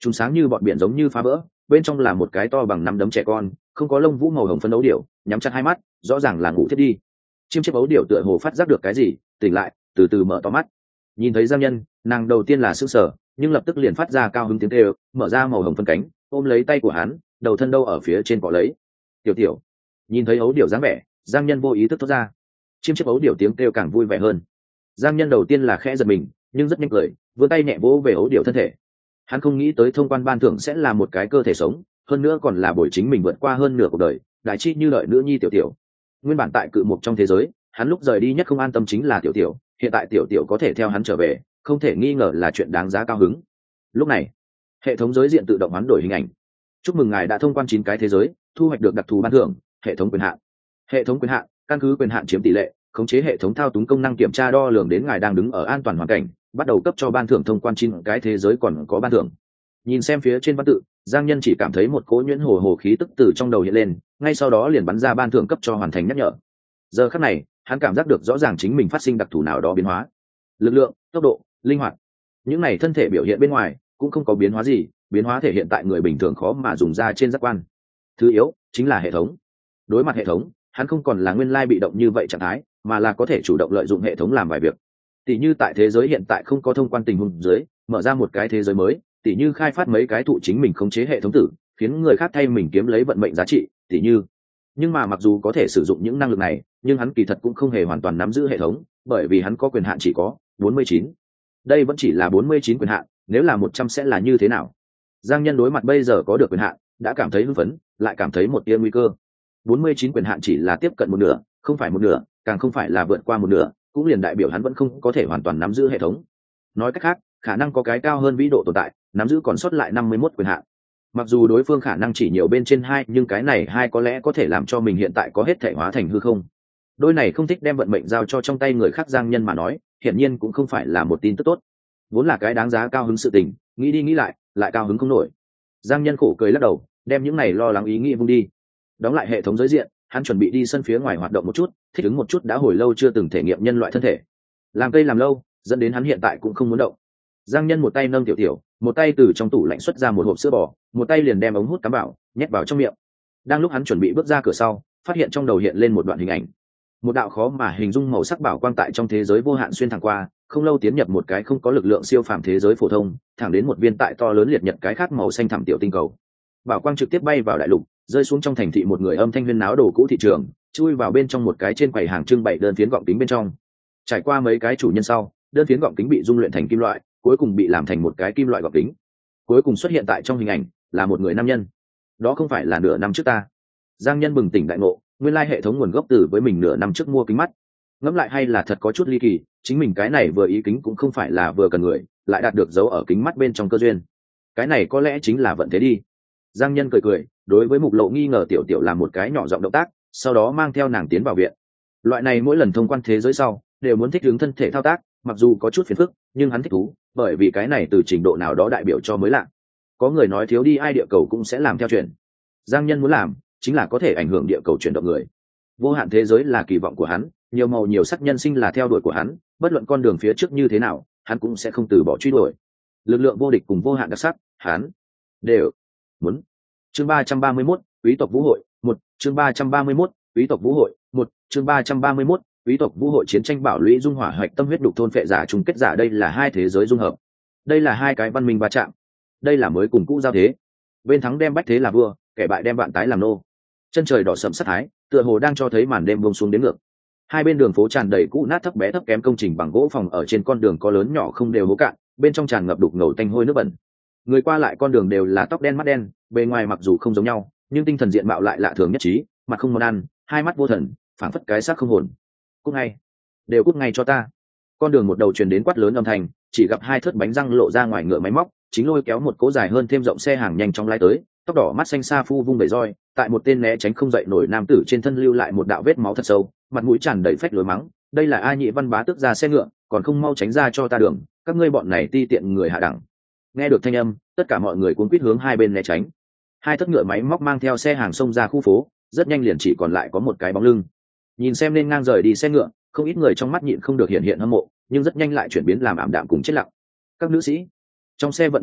chúng sáng như bọn biển giống như phá vỡ, bên trong là một cái to bằng nắm đấm trẻ con, không có lông vũ màu hồng phấn ấu điểu, nhắm chặt hai mắt, rõ ràng là ngủ thiết đi. Chim chiếc ấu điểu tựa hồ phát giác được cái gì, tỉnh lại, từ từ mở to mắt. Nhìn thấy Giang Nhân, nàng đầu tiên là sững sờ, nhưng lập tức liền phát ra cao hứng tiếng kêu, mở ra màu hồng phân cánh, ôm lấy tay của hắn, đầu thân đâu ở phía trên cọ lấy. Tiểu tiểu. Nhìn thấy ấu điểu dáng vẻ, Giang Nhân vô ý thức thốt ra. Chim chiếc ấu điểu tiếng kêu càng vui vẻ hơn. Giang Nhân đầu tiên là khẽ giật mình, nhưng rất nhanh cười, vươn tay nhẹ vỗ về ấu điểu thân thể. Hắn không nghĩ tới thông quan ban thưởng sẽ là một cái cơ thể sống, hơn nữa còn là buổi chính mình vượt qua hơn nửa cuộc đời, đại chi như lợi nữ nhi tiểu tiểu. Nguyên bản tại cự mục trong thế giới, hắn lúc rời đi nhất không an tâm chính là tiểu tiểu, hiện tại tiểu tiểu có thể theo hắn trở về, không thể nghi ngờ là chuyện đáng giá cao hứng. Lúc này, hệ thống giới diện tự động hoán đổi hình ảnh. Chúc mừng ngài đã thông quan chín cái thế giới, thu hoạch được đặc thù ban thưởng, hệ thống quyền hạn. Hệ thống quyền hạn, căn cứ quyền hạn chiếm tỷ lệ, khống chế hệ thống thao túng công năng kiểm tra đo lường đến ngài đang đứng ở an toàn hoàn cảnh, bắt đầu cấp cho ban thưởng thông quan chín cái thế giới còn có ban thưởng. Nhìn xem phía trên văn tự, Giang Nhân chỉ cảm thấy một cỗ nhuyễn hồ hồ khí tức từ trong đầu hiện lên, ngay sau đó liền bắn ra ban thưởng cấp cho hoàn thành nhắc nhở. Giờ khắc này, hắn cảm giác được rõ ràng chính mình phát sinh đặc thù nào đó biến hóa. Lực lượng, tốc độ, linh hoạt. Những này thân thể biểu hiện bên ngoài cũng không có biến hóa gì, biến hóa thể hiện tại người bình thường khó mà dùng ra trên giác quan. Thứ yếu chính là hệ thống. Đối mặt hệ thống, hắn không còn là nguyên lai bị động như vậy trạng thái, mà là có thể chủ động lợi dụng hệ thống làm vài việc. Tỷ như tại thế giới hiện tại không có thông quan tình huống dưới, mở ra một cái thế giới mới, tỷ như khai phát mấy cái thụ chính mình khống chế hệ thống tử, khiến người khác thay mình kiếm lấy vận mệnh giá trị, tỷ như. Nhưng mà mặc dù có thể sử dụng những năng lực này, nhưng hắn kỳ thật cũng không hề hoàn toàn nắm giữ hệ thống, bởi vì hắn có quyền hạn chỉ có bốn mươi chín. Đây vẫn chỉ là bốn mươi chín quyền hạn, nếu là một trăm sẽ là như thế nào? Giang Nhân đối mặt bây giờ có được quyền hạn, đã cảm thấy hưng phấn, lại cảm thấy một tia nguy cơ. bốn mươi chín quyền hạn chỉ là tiếp cận một nửa, không phải một nửa, càng không phải là vượt qua một nửa, cũng liền đại biểu hắn vẫn không có thể hoàn toàn nắm giữ hệ thống. Nói cách khác, khả năng có cái cao hơn vĩ độ tồn tại, nắm giữ còn sót lại năm mươi mốt quyền hạn. Mặc dù đối phương khả năng chỉ nhiều bên trên hai, nhưng cái này hai có lẽ có thể làm cho mình hiện tại có hết thể hóa thành hư không. Đôi này không thích đem vận mệnh giao cho trong tay người khác Giang Nhân mà nói, hiển nhiên cũng không phải là một tin tức tốt. Vốn là cái đáng giá cao hứng sự tình, nghĩ đi nghĩ lại, lại cao hứng không nổi. Giang Nhân khổ cười lắc đầu, đem những này lo lắng ý nghĩ vung đi. Đóng lại hệ thống giới diện, hắn chuẩn bị đi sân phía ngoài hoạt động một chút, thích ứng một chút đã hồi lâu chưa từng thể nghiệm nhân loại thân thể. Làm cây làm lâu, dẫn đến hắn hiện tại cũng không muốn động. Giang Nhân một tay nâng tiểu tiểu, một tay từ trong tủ lạnh xuất ra một hộp sữa bò, một tay liền đem ống hút cắm vào, nhét vào trong miệng. Đang lúc hắn chuẩn bị bước ra cửa sau, phát hiện trong đầu hiện lên một đoạn hình ảnh. Một đạo khó mà hình dung màu sắc bảo quang tại trong thế giới vô hạn xuyên thẳng qua, không lâu tiến nhập một cái không có lực lượng siêu phàm thế giới phổ thông, thẳng đến một viên tại to lớn liệt nhật cái khác màu xanh thẳm tiểu tinh cầu. Bảo quang trực tiếp bay vào đại lục, rơi xuống trong thành thị một người âm thanh huyên náo đồ cũ thị trường, chui vào bên trong một cái trên quầy hàng trưng bày đơn phiến gọng kính bên trong. Trải qua mấy cái chủ nhân sau, đơn phiến gọng kính bị dung luyện thành kim loại, cuối cùng bị làm thành một cái kim loại gọng kính. Cuối cùng xuất hiện tại trong hình ảnh là một người nam nhân. Đó không phải là nửa năm trước ta. Giang Nhân bừng tỉnh đại ngộ, nguyên lai hệ thống nguồn gốc từ với mình nửa năm trước mua kính mắt. Ngẫm lại hay là thật có chút ly kỳ, chính mình cái này vừa ý kính cũng không phải là vừa cần người, lại đạt được dấu ở kính mắt bên trong cơ duyên. Cái này có lẽ chính là vận thế đi. Giang Nhân cười cười, đối với Mục Lộ nghi ngờ tiểu tiểu làm một cái nhỏ giọng động tác, sau đó mang theo nàng tiến vào viện. Loại này mỗi lần thông quan thế giới sau, đều muốn thích ứng thân thể thao tác, mặc dù có chút phiền phức, nhưng hắn thích thú, bởi vì cái này từ trình độ nào đó đại biểu cho mới lạ. Có người nói thiếu đi ai địa cầu cũng sẽ làm theo chuyện. Giang Nhân muốn làm, chính là có thể ảnh hưởng địa cầu chuyển động người. Vô hạn thế giới là kỳ vọng của hắn, nhiều màu nhiều sắc nhân sinh là theo đuổi của hắn, bất luận con đường phía trước như thế nào, hắn cũng sẽ không từ bỏ truy đuổi. Lực lượng vô địch cùng vô hạn đặc sắc, hắn đều muốn. Chương ba trăm ba mươi mốt, quý tộc vũ hội, một, chương ba trăm ba mươi mốt, quý tộc vũ hội, một, chương ba trăm ba mươi mốt, quý tộc vũ hội chiến tranh bảo lũy dung hỏa hoạch tâm huyết đục thôn phệ giả chung kết giả, đây là hai thế giới dung hợp. Đây là hai cái văn minh va chạm. Đây là mới cùng cũ giao thế. Bên thắng đem bách thế là vua, kẻ bại đem vạn tái làm nô. Chân trời đỏ sẫm sát thái, tựa hồ đang cho thấy màn đêm buông xuống đến ngược. Hai bên đường phố tràn đầy cũ nát thấp bé thấp kém công trình bằng gỗ phòng, ở trên con đường có lớn nhỏ không đều hố cạn, bên trong tràn ngập đục ngầu tanh hôi nước bẩn. Người qua lại con đường đều là tóc đen mắt đen, bề ngoài mặc dù không giống nhau, nhưng tinh thần diện mạo lại lạ thường nhất trí, mặt không món ăn, hai mắt vô thần, phảng phất cái xác không hồn. Cút ngay, đều cút ngay cho ta. Con đường một đầu truyền đến quát lớn âm thanh, chỉ gặp hai thớt bánh răng lộ ra ngoài ngựa máy móc, chính lôi kéo một cỗ dài hơn thêm rộng xe hàng nhanh chóng lái tới, tóc đỏ mắt xanh xa phu vung đẩy roi, tại một tên né tránh không dậy nổi nam tử trên thân lưu lại một đạo vết máu thật sâu, mặt mũi tràn đầy phách lối mắng, đây là ai nhị văn bá tức ra xe ngựa, còn không mau tránh ra cho ta đường, các ngươi bọn này ti tiện người hạ đẳng. Nghe được thanh âm, tất cả mọi người cuống quýt hướng hai bên né tránh. Hai thất ngựa máy móc mang theo xe hàng xông ra khu phố, rất nhanh liền chỉ còn lại có một cái bóng lưng. Nhìn xem nên ngang rời đi xe ngựa, không ít người trong mắt nhịn không được hiện hiện hâm mộ, nhưng rất nhanh lại chuyển biến làm ảm đạm cùng chết lặng. Các nữ sĩ trong xe vận tải bộ,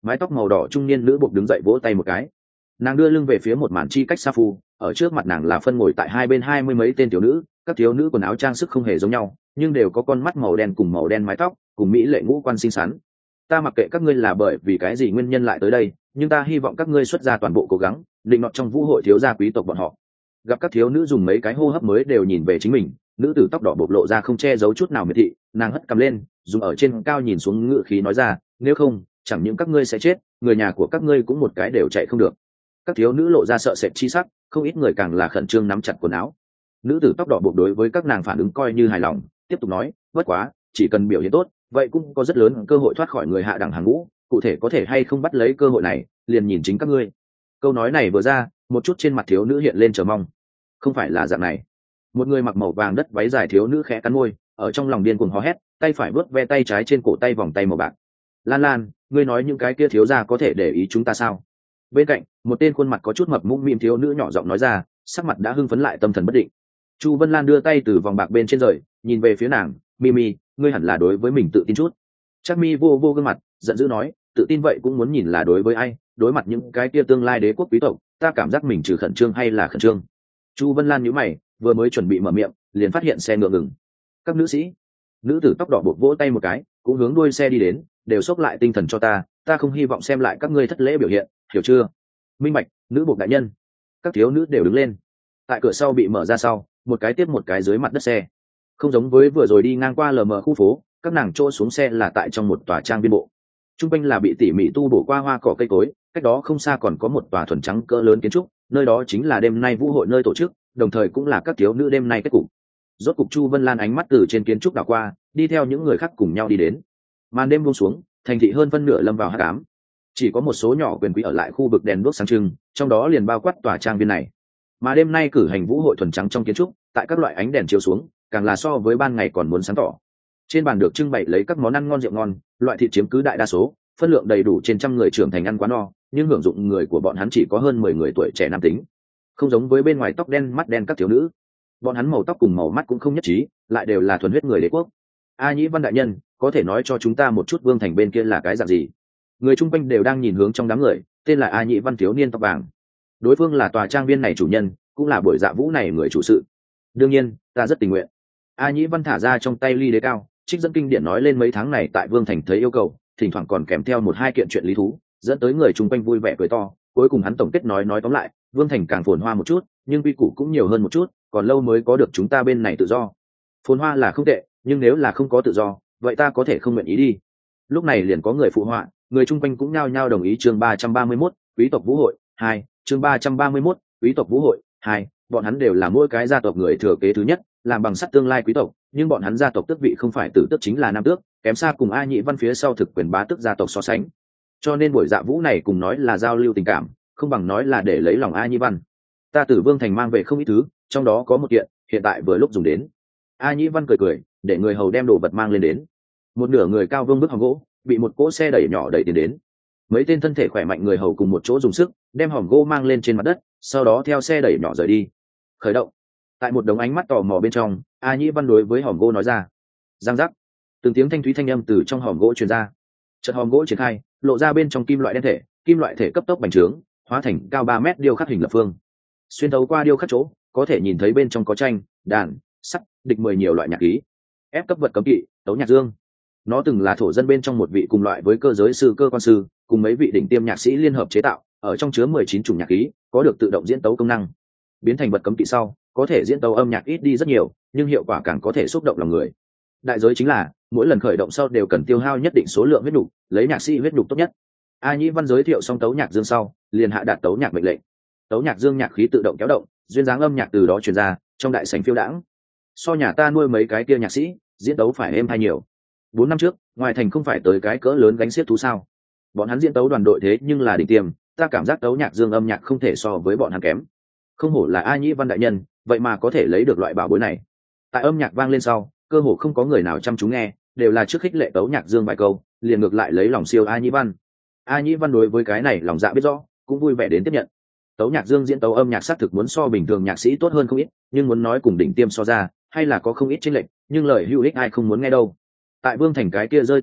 Mái tóc màu đỏ trung niên nữ buộc đứng dậy vỗ tay một cái, nàng đưa lưng về phía một màn chi cách xa phu, ở trước mặt nàng là phân ngồi tại hai bên hai mươi mấy tên thiếu nữ, các thiếu nữ quần áo trang sức không hề giống nhau, nhưng đều có con mắt màu đen cùng màu đen mái tóc, cùng mỹ lệ ngũ quan xinh xắn. Ta mặc kệ các ngươi là bởi vì cái gì nguyên nhân lại tới đây, nhưng ta hy vọng các ngươi xuất ra toàn bộ cố gắng định nọt trong vũ hội thiếu gia quý tộc bọn họ. Gặp các thiếu nữ dùng mấy cái hô hấp mới đều nhìn về chính mình, nữ tử tóc đỏ bộc lộ ra không che giấu chút nào miệt thị, nàng hất cầm lên dùng ở trên cao nhìn xuống ngự khí nói ra, nếu không chẳng những các ngươi sẽ chết, người nhà của các ngươi cũng một cái đều chạy không được. Các thiếu nữ lộ ra sợ sệt chi sắc, không ít người càng là khẩn trương nắm chặt quần áo. Nữ tử tóc đỏ buộc đối với các nàng phản ứng coi như hài lòng, tiếp tục nói, bất quá chỉ cần biểu hiện tốt, vậy cũng có rất lớn cơ hội thoát khỏi người hạ đẳng hàng ngũ, cụ thể có thể hay không bắt lấy cơ hội này liền nhìn chính các ngươi. Câu nói này vừa ra, một chút trên mặt thiếu nữ hiện lên chờ mong. Không phải là dạng này. Một người mặc màu vàng đất váy dài thiếu nữ khẽ cắn môi, ở trong lòng điên cuồng hò hét, tay phải vớt ve tay trái trên cổ tay vòng tay màu bạc. Lan Lan, ngươi nói những cái kia thiếu gia có thể để ý chúng ta sao? Bên cạnh, một tên khuôn mặt có chút mập mũm mĩm thiếu nữ nhỏ giọng nói ra, sắc mặt đã hưng phấn lại tâm thần bất định. Chu Vân Lan đưa tay từ vòng bạc bên trên rời, nhìn về phía nàng, Mimi, ngươi hẳn là đối với mình tự tin chút. Chắc Mi vô vô gương mặt, giận dữ nói, tự tin vậy cũng muốn nhìn là đối với ai, đối mặt những cái kia tương lai đế quốc quý tộc, ta cảm giác mình trừ khẩn trương hay là khẩn trương. Chu Vân Lan nhíu mày, vừa mới chuẩn bị mở miệng, liền phát hiện xe ngựa ngừng. Các nữ sĩ, nữ tử tóc đỏ buộc vỗ tay một cái, cũng hướng đuôi xe đi đến, đều xốc lại tinh thần cho ta, ta không hy vọng xem lại các ngươi thất lễ biểu hiện, hiểu chưa? Minh bạch, nữ buộc đại nhân. Các thiếu nữ đều đứng lên. Tại cửa sau bị mở ra sau, một cái tiếp một cái dưới mặt đất xe. Không giống với vừa rồi đi ngang qua lờ mờ khu phố, các nàng trôi xuống xe là tại trong một tòa trang viên bộ. Trung quanh là bị tỉ mỉ tu bổ qua hoa cỏ cây cối, cách đó không xa còn có một tòa thuần trắng cỡ lớn kiến trúc, nơi đó chính là đêm nay vũ hội nơi tổ chức, đồng thời cũng là các thiếu nữ đêm nay kết cục. Rốt cục Chu Vân Lan ánh mắt từ trên kiến trúc đảo qua, đi theo những người khác cùng nhau đi đến. Màn đêm buông xuống, thành thị hơn phân nửa lâm vào hắc ám. Chỉ có một số nhỏ quyền quý ở lại khu vực đèn đuốc sáng trưng, trong đó liền bao quát tòa trang viên này. Mà đêm nay cử hành vũ hội thuần trắng trong kiến trúc, tại các loại ánh đèn chiếu xuống, càng là so với ban ngày còn muốn sáng tỏ. Trên bàn được trưng bày lấy các món ăn ngon rượu ngon, loại thịt chiếm cứ đại đa số, phân lượng đầy đủ trên trăm người trưởng thành ăn quá no, nhưng hưởng dụng người của bọn hắn chỉ có hơn mười người tuổi trẻ nam tính. Không giống với bên ngoài tóc đen mắt đen các thiếu nữ, bọn hắn màu tóc cùng màu mắt cũng không nhất trí, lại đều là thuần huyết người đế quốc. A Nhĩ Văn đại nhân, có thể nói cho chúng ta một chút Vương Thành bên kia là cái dạng gì? Người chung quanh đều đang nhìn hướng trong đám người, tên là A Nhĩ Văn thiếu niên tóc vàng. Đối phương là tòa trang viên này chủ nhân, cũng là buổi dạ vũ này người chủ sự. Đương nhiên, ta rất tình nguyện. A Nhĩ Văn thả ra trong tay ly đế cao, trích dẫn kinh điển nói lên mấy tháng này tại Vương Thành thấy yêu cầu, thỉnh thoảng còn kèm theo một hai kiện chuyện lý thú, dẫn tới người chung quanh vui vẻ cười to. Cuối cùng hắn tổng kết nói nói tóm lại, Vương Thành càng phồn hoa một chút, nhưng quy củ cũng nhiều hơn một chút, còn lâu mới có được chúng ta bên này tự do. Phồn hoa là không tệ, nhưng nếu là không có tự do, vậy ta có thể không nguyện ý đi. Lúc này liền có người phụ họa, người chung quanh cũng nhao nhao đồng ý. Chương ba trăm ba mươi mốt, quý tộc vũ hội hai. Chương ba trăm ba mươi mốt, quý tộc vũ hội hai. Bọn hắn đều là mỗi cái gia tộc người thừa kế thứ nhất, làm bằng sắt tương lai quý tộc, nhưng bọn hắn gia tộc tước vị không phải tử tước chính là nam tước, kém xa cùng A Nhĩ Văn phía sau thực quyền bá tước gia tộc so sánh. Cho nên buổi dạ vũ này cùng nói là giao lưu tình cảm, không bằng nói là để lấy lòng A Nhĩ Văn. Ta từ Vương Thành mang về không ít thứ, trong đó có một kiện hiện tại vừa lúc dùng đến. A Nhĩ Văn cười cười, để người hầu đem đồ vật mang lên đến. Một nửa người cao vương bức hòm gỗ, bị một cỗ xe đẩy nhỏ đẩy tiến đến. Mấy tên thân thể khỏe mạnh người hầu cùng một chỗ dùng sức đem hòm gỗ mang lên trên mặt đất, sau đó theo xe đẩy nhỏ rời đi. Khởi động. Tại một đống ánh mắt tò mò bên trong, A Nhĩ Văn đối với hòm gỗ nói ra. Giang giác. Từng tiếng thanh thúy thanh âm từ trong hòm gỗ truyền ra. Chợt hòm gỗ triển khai, lộ ra bên trong kim loại đen thể, kim loại thể cấp tốc bành trướng, hóa thành cao ba mét điêu khắc hình lập phương. Xuyên thấu qua điêu khắc chỗ, có thể nhìn thấy bên trong có tranh, đàn, sắt, địch mười nhiều loại nhạc khí. Ép cấp vật cấm kỵ, tấu nhạc dương. Nó từng là thổ dân bên trong một vị cùng loại với cơ giới sư cơ quan sư, cùng mấy vị đỉnh tiêm nhạc sĩ liên hợp chế tạo, ở trong chứa mười chín chủng nhạc khí, có được tự động diễn tấu công năng. Biến thành vật cấm kỵ sau, có thể diễn tấu âm nhạc ít đi rất nhiều, nhưng hiệu quả càng có thể xúc động lòng người. Đại giới chính là, mỗi lần khởi động sau đều cần tiêu hao nhất định số lượng huyết nục, lấy nhạc sĩ huyết nục tốt nhất. A Nhĩ Văn giới thiệu xong tấu nhạc dương sau, liền hạ đạt tấu nhạc mệnh lệnh. Tấu nhạc dương nhạc khí tự động kéo động, duyên dáng âm nhạc từ đó truyền ra, trong đại sảnh phiêu đãng. So nhà ta nuôi mấy cái kia nhạc sĩ, diễn tấu phải êm hay nhiều. Bốn năm trước, ngoài thành không phải tới cái cỡ lớn gánh xiếc thú sao? Bọn hắn diễn tấu đoàn đội thế nhưng là đỉnh tiêm, ta cảm giác tấu nhạc dương âm nhạc không thể so với bọn hắn kém. Không hổ là A Nhĩ Văn đại nhân, vậy mà có thể lấy được loại bảo bối này. Tại âm nhạc vang lên sau, cơ hồ không có người nào chăm chú nghe, đều là trước khích lệ tấu nhạc dương vài câu, liền ngược lại lấy lòng siêu A Nhĩ Văn. A Nhĩ Văn đối với cái này lòng dạ biết rõ, cũng vui vẻ đến tiếp nhận. Tấu nhạc dương diễn tấu âm nhạc xác thực muốn so bình thường nhạc sĩ tốt hơn không ít, nhưng muốn nói cùng đỉnh tiêm so ra, hay là có không ít chênh lệch, nhưng lời hữu ích ai không muốn nghe đâu. Tại Vương Thành cái kia rơi tảng đá,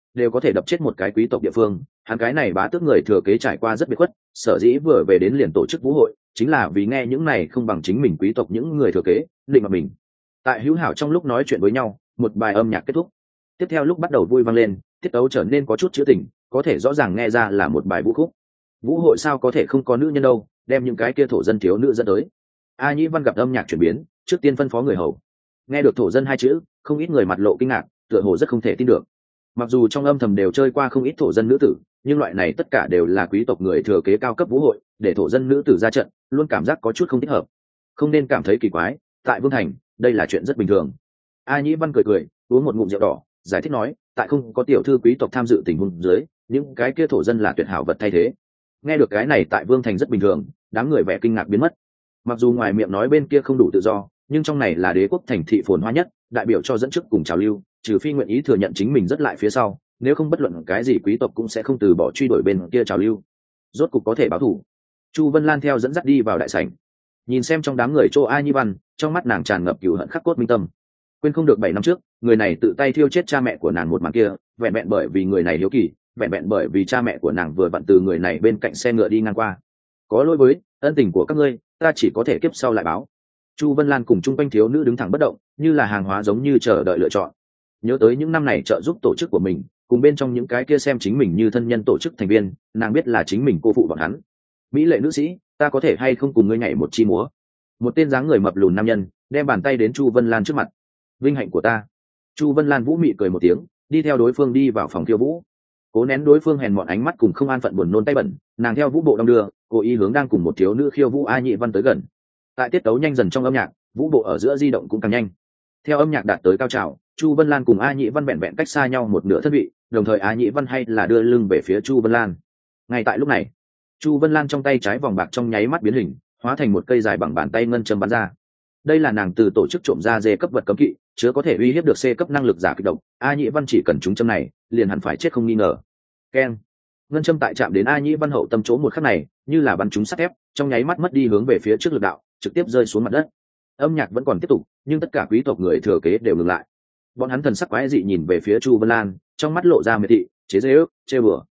đều có thể đập chết một cái quý tộc địa phương. Hắn cái này bá tước người thừa kế trải qua rất biệt khuất, sở dĩ vừa về đến liền tổ chức vũ hội, chính là vì nghe những này không bằng chính mình quý tộc những người thừa kế định mà mình. Tại hữu hảo trong lúc nói chuyện với nhau, một bài âm nhạc kết thúc. Tiếp theo lúc bắt đầu vui vang lên, tiết tấu trở nên có chút trữ tình, có thể rõ ràng nghe ra là một bài vũ khúc. Vũ hội sao có thể không có nữ nhân đâu, đem những cái kia thổ dân thiếu nữ dẫn tới. A Nhĩ Văn gặp âm nhạc chuyển biến, trước tiên phân phó người hầu. Nghe được thổ dân hai chữ, không ít người mặt lộ kinh ngạc, tựa hồ rất không thể tin được. Mặc dù trong âm thầm đều chơi qua không ít thổ dân nữ tử, nhưng loại này tất cả đều là quý tộc người thừa kế cao cấp vũ hội, để thổ dân nữ tử ra trận, luôn cảm giác có chút không thích hợp. Không nên cảm thấy kỳ quái, tại Vương Thành, đây là chuyện rất bình thường. A Nhĩ Văn cười cười, uống một ngụm rượu đỏ, giải thích nói, tại không có tiểu thư quý tộc tham dự tình huống dưới, những cái kia thổ dân là tuyệt hảo vật thay thế. Nghe được cái này tại Vương Thành rất bình thường, đám người vẻ kinh ngạc biến mất. Mặc dù ngoài miệng nói bên kia không đủ tự do, nhưng trong này là đế quốc thành thị phồn hoa nhất, đại biểu cho dẫn trước cùng trào lưu, trừ phi nguyện ý thừa nhận chính mình rất lại phía sau, nếu không bất luận cái gì quý tộc cũng sẽ không từ bỏ truy đuổi bên kia trào lưu. Rốt cục có thể báo thủ. Chu Vân Lan theo dẫn dắt đi vào đại sảnh, nhìn xem trong đám người Tô A Nhi Văn, trong mắt nàng tràn ngập cừu hận khắc cốt minh tâm. Quên không được bảy năm trước, người này tự tay thiêu chết cha mẹ của nàng một màn kia, vẹn vẹn bởi vì người này hiếu kỳ, vẹn vẹn bởi vì cha mẹ của nàng vừa vặn từ người này bên cạnh xe ngựa đi ngang qua. Có lỗi với ân tình của các ngươi, ta chỉ có thể kiếp sau lại báo. Chu Vân Lan cùng chung quanh thiếu nữ đứng thẳng bất động, như là hàng hóa giống như chờ đợi lựa chọn. Nhớ tới những năm này trợ giúp tổ chức của mình, cùng bên trong những cái kia xem chính mình như thân nhân tổ chức thành viên, nàng biết là chính mình cô phụ bọn hắn. Mỹ lệ nữ sĩ, ta có thể hay không cùng ngươi nhảy một chi múa? Một tên dáng người mập lùn nam nhân đem bàn tay đến Chu Vân Lan trước mặt. Vinh hạnh của ta. Chu Vân Lan vũ mị cười một tiếng, đi theo đối phương đi vào phòng khiêu vũ. Cố nén đối phương hèn mọn ánh mắt cùng không an phận buồn nôn tay bẩn, nàng theo vũ bộ đong đưa, cố ý hướng đang cùng một thiếu nữ khiêu vũ A Nhị Văn tới gần. Tại tiết tấu nhanh dần trong âm nhạc, vũ bộ ở giữa di động cũng càng nhanh. Theo âm nhạc đạt tới cao trào, Chu Vân Lan cùng A Nhị Văn vẹn vẹn cách xa nhau một nửa thân vị, đồng thời A Nhị Văn hay là đưa lưng về phía Chu Vân Lan. Ngay tại lúc này, Chu Vân Lan trong tay trái vòng bạc trong nháy mắt biến hình, hóa thành một cây dài bằng bàn tay ngân châm bắn ra. Đây là nàng từ tổ chức trộm ra dê cấp vật cấm kỵ, chứa có thể uy hiếp được C cấp năng lực giả kịch độc. A Nhị Văn chỉ cần trúng châm này, liền hẳn phải chết không nghi ngờ. Keng. Ngân châm tại chạm đến A Nhị Văn hậu tâm chỗ một khắc này, như là bắn trúng sắt thép, trong nháy mắt mất đi hướng về phía trước lực đạo, trực tiếp rơi xuống mặt đất. Âm nhạc vẫn còn tiếp tục, nhưng tất cả quý tộc người thừa kế đều ngừng lại. Bọn hắn thần sắc quái dị nhìn về phía Chu Vân Lan, trong mắt lộ ra miệt thị, chế giễu, trêu đùa.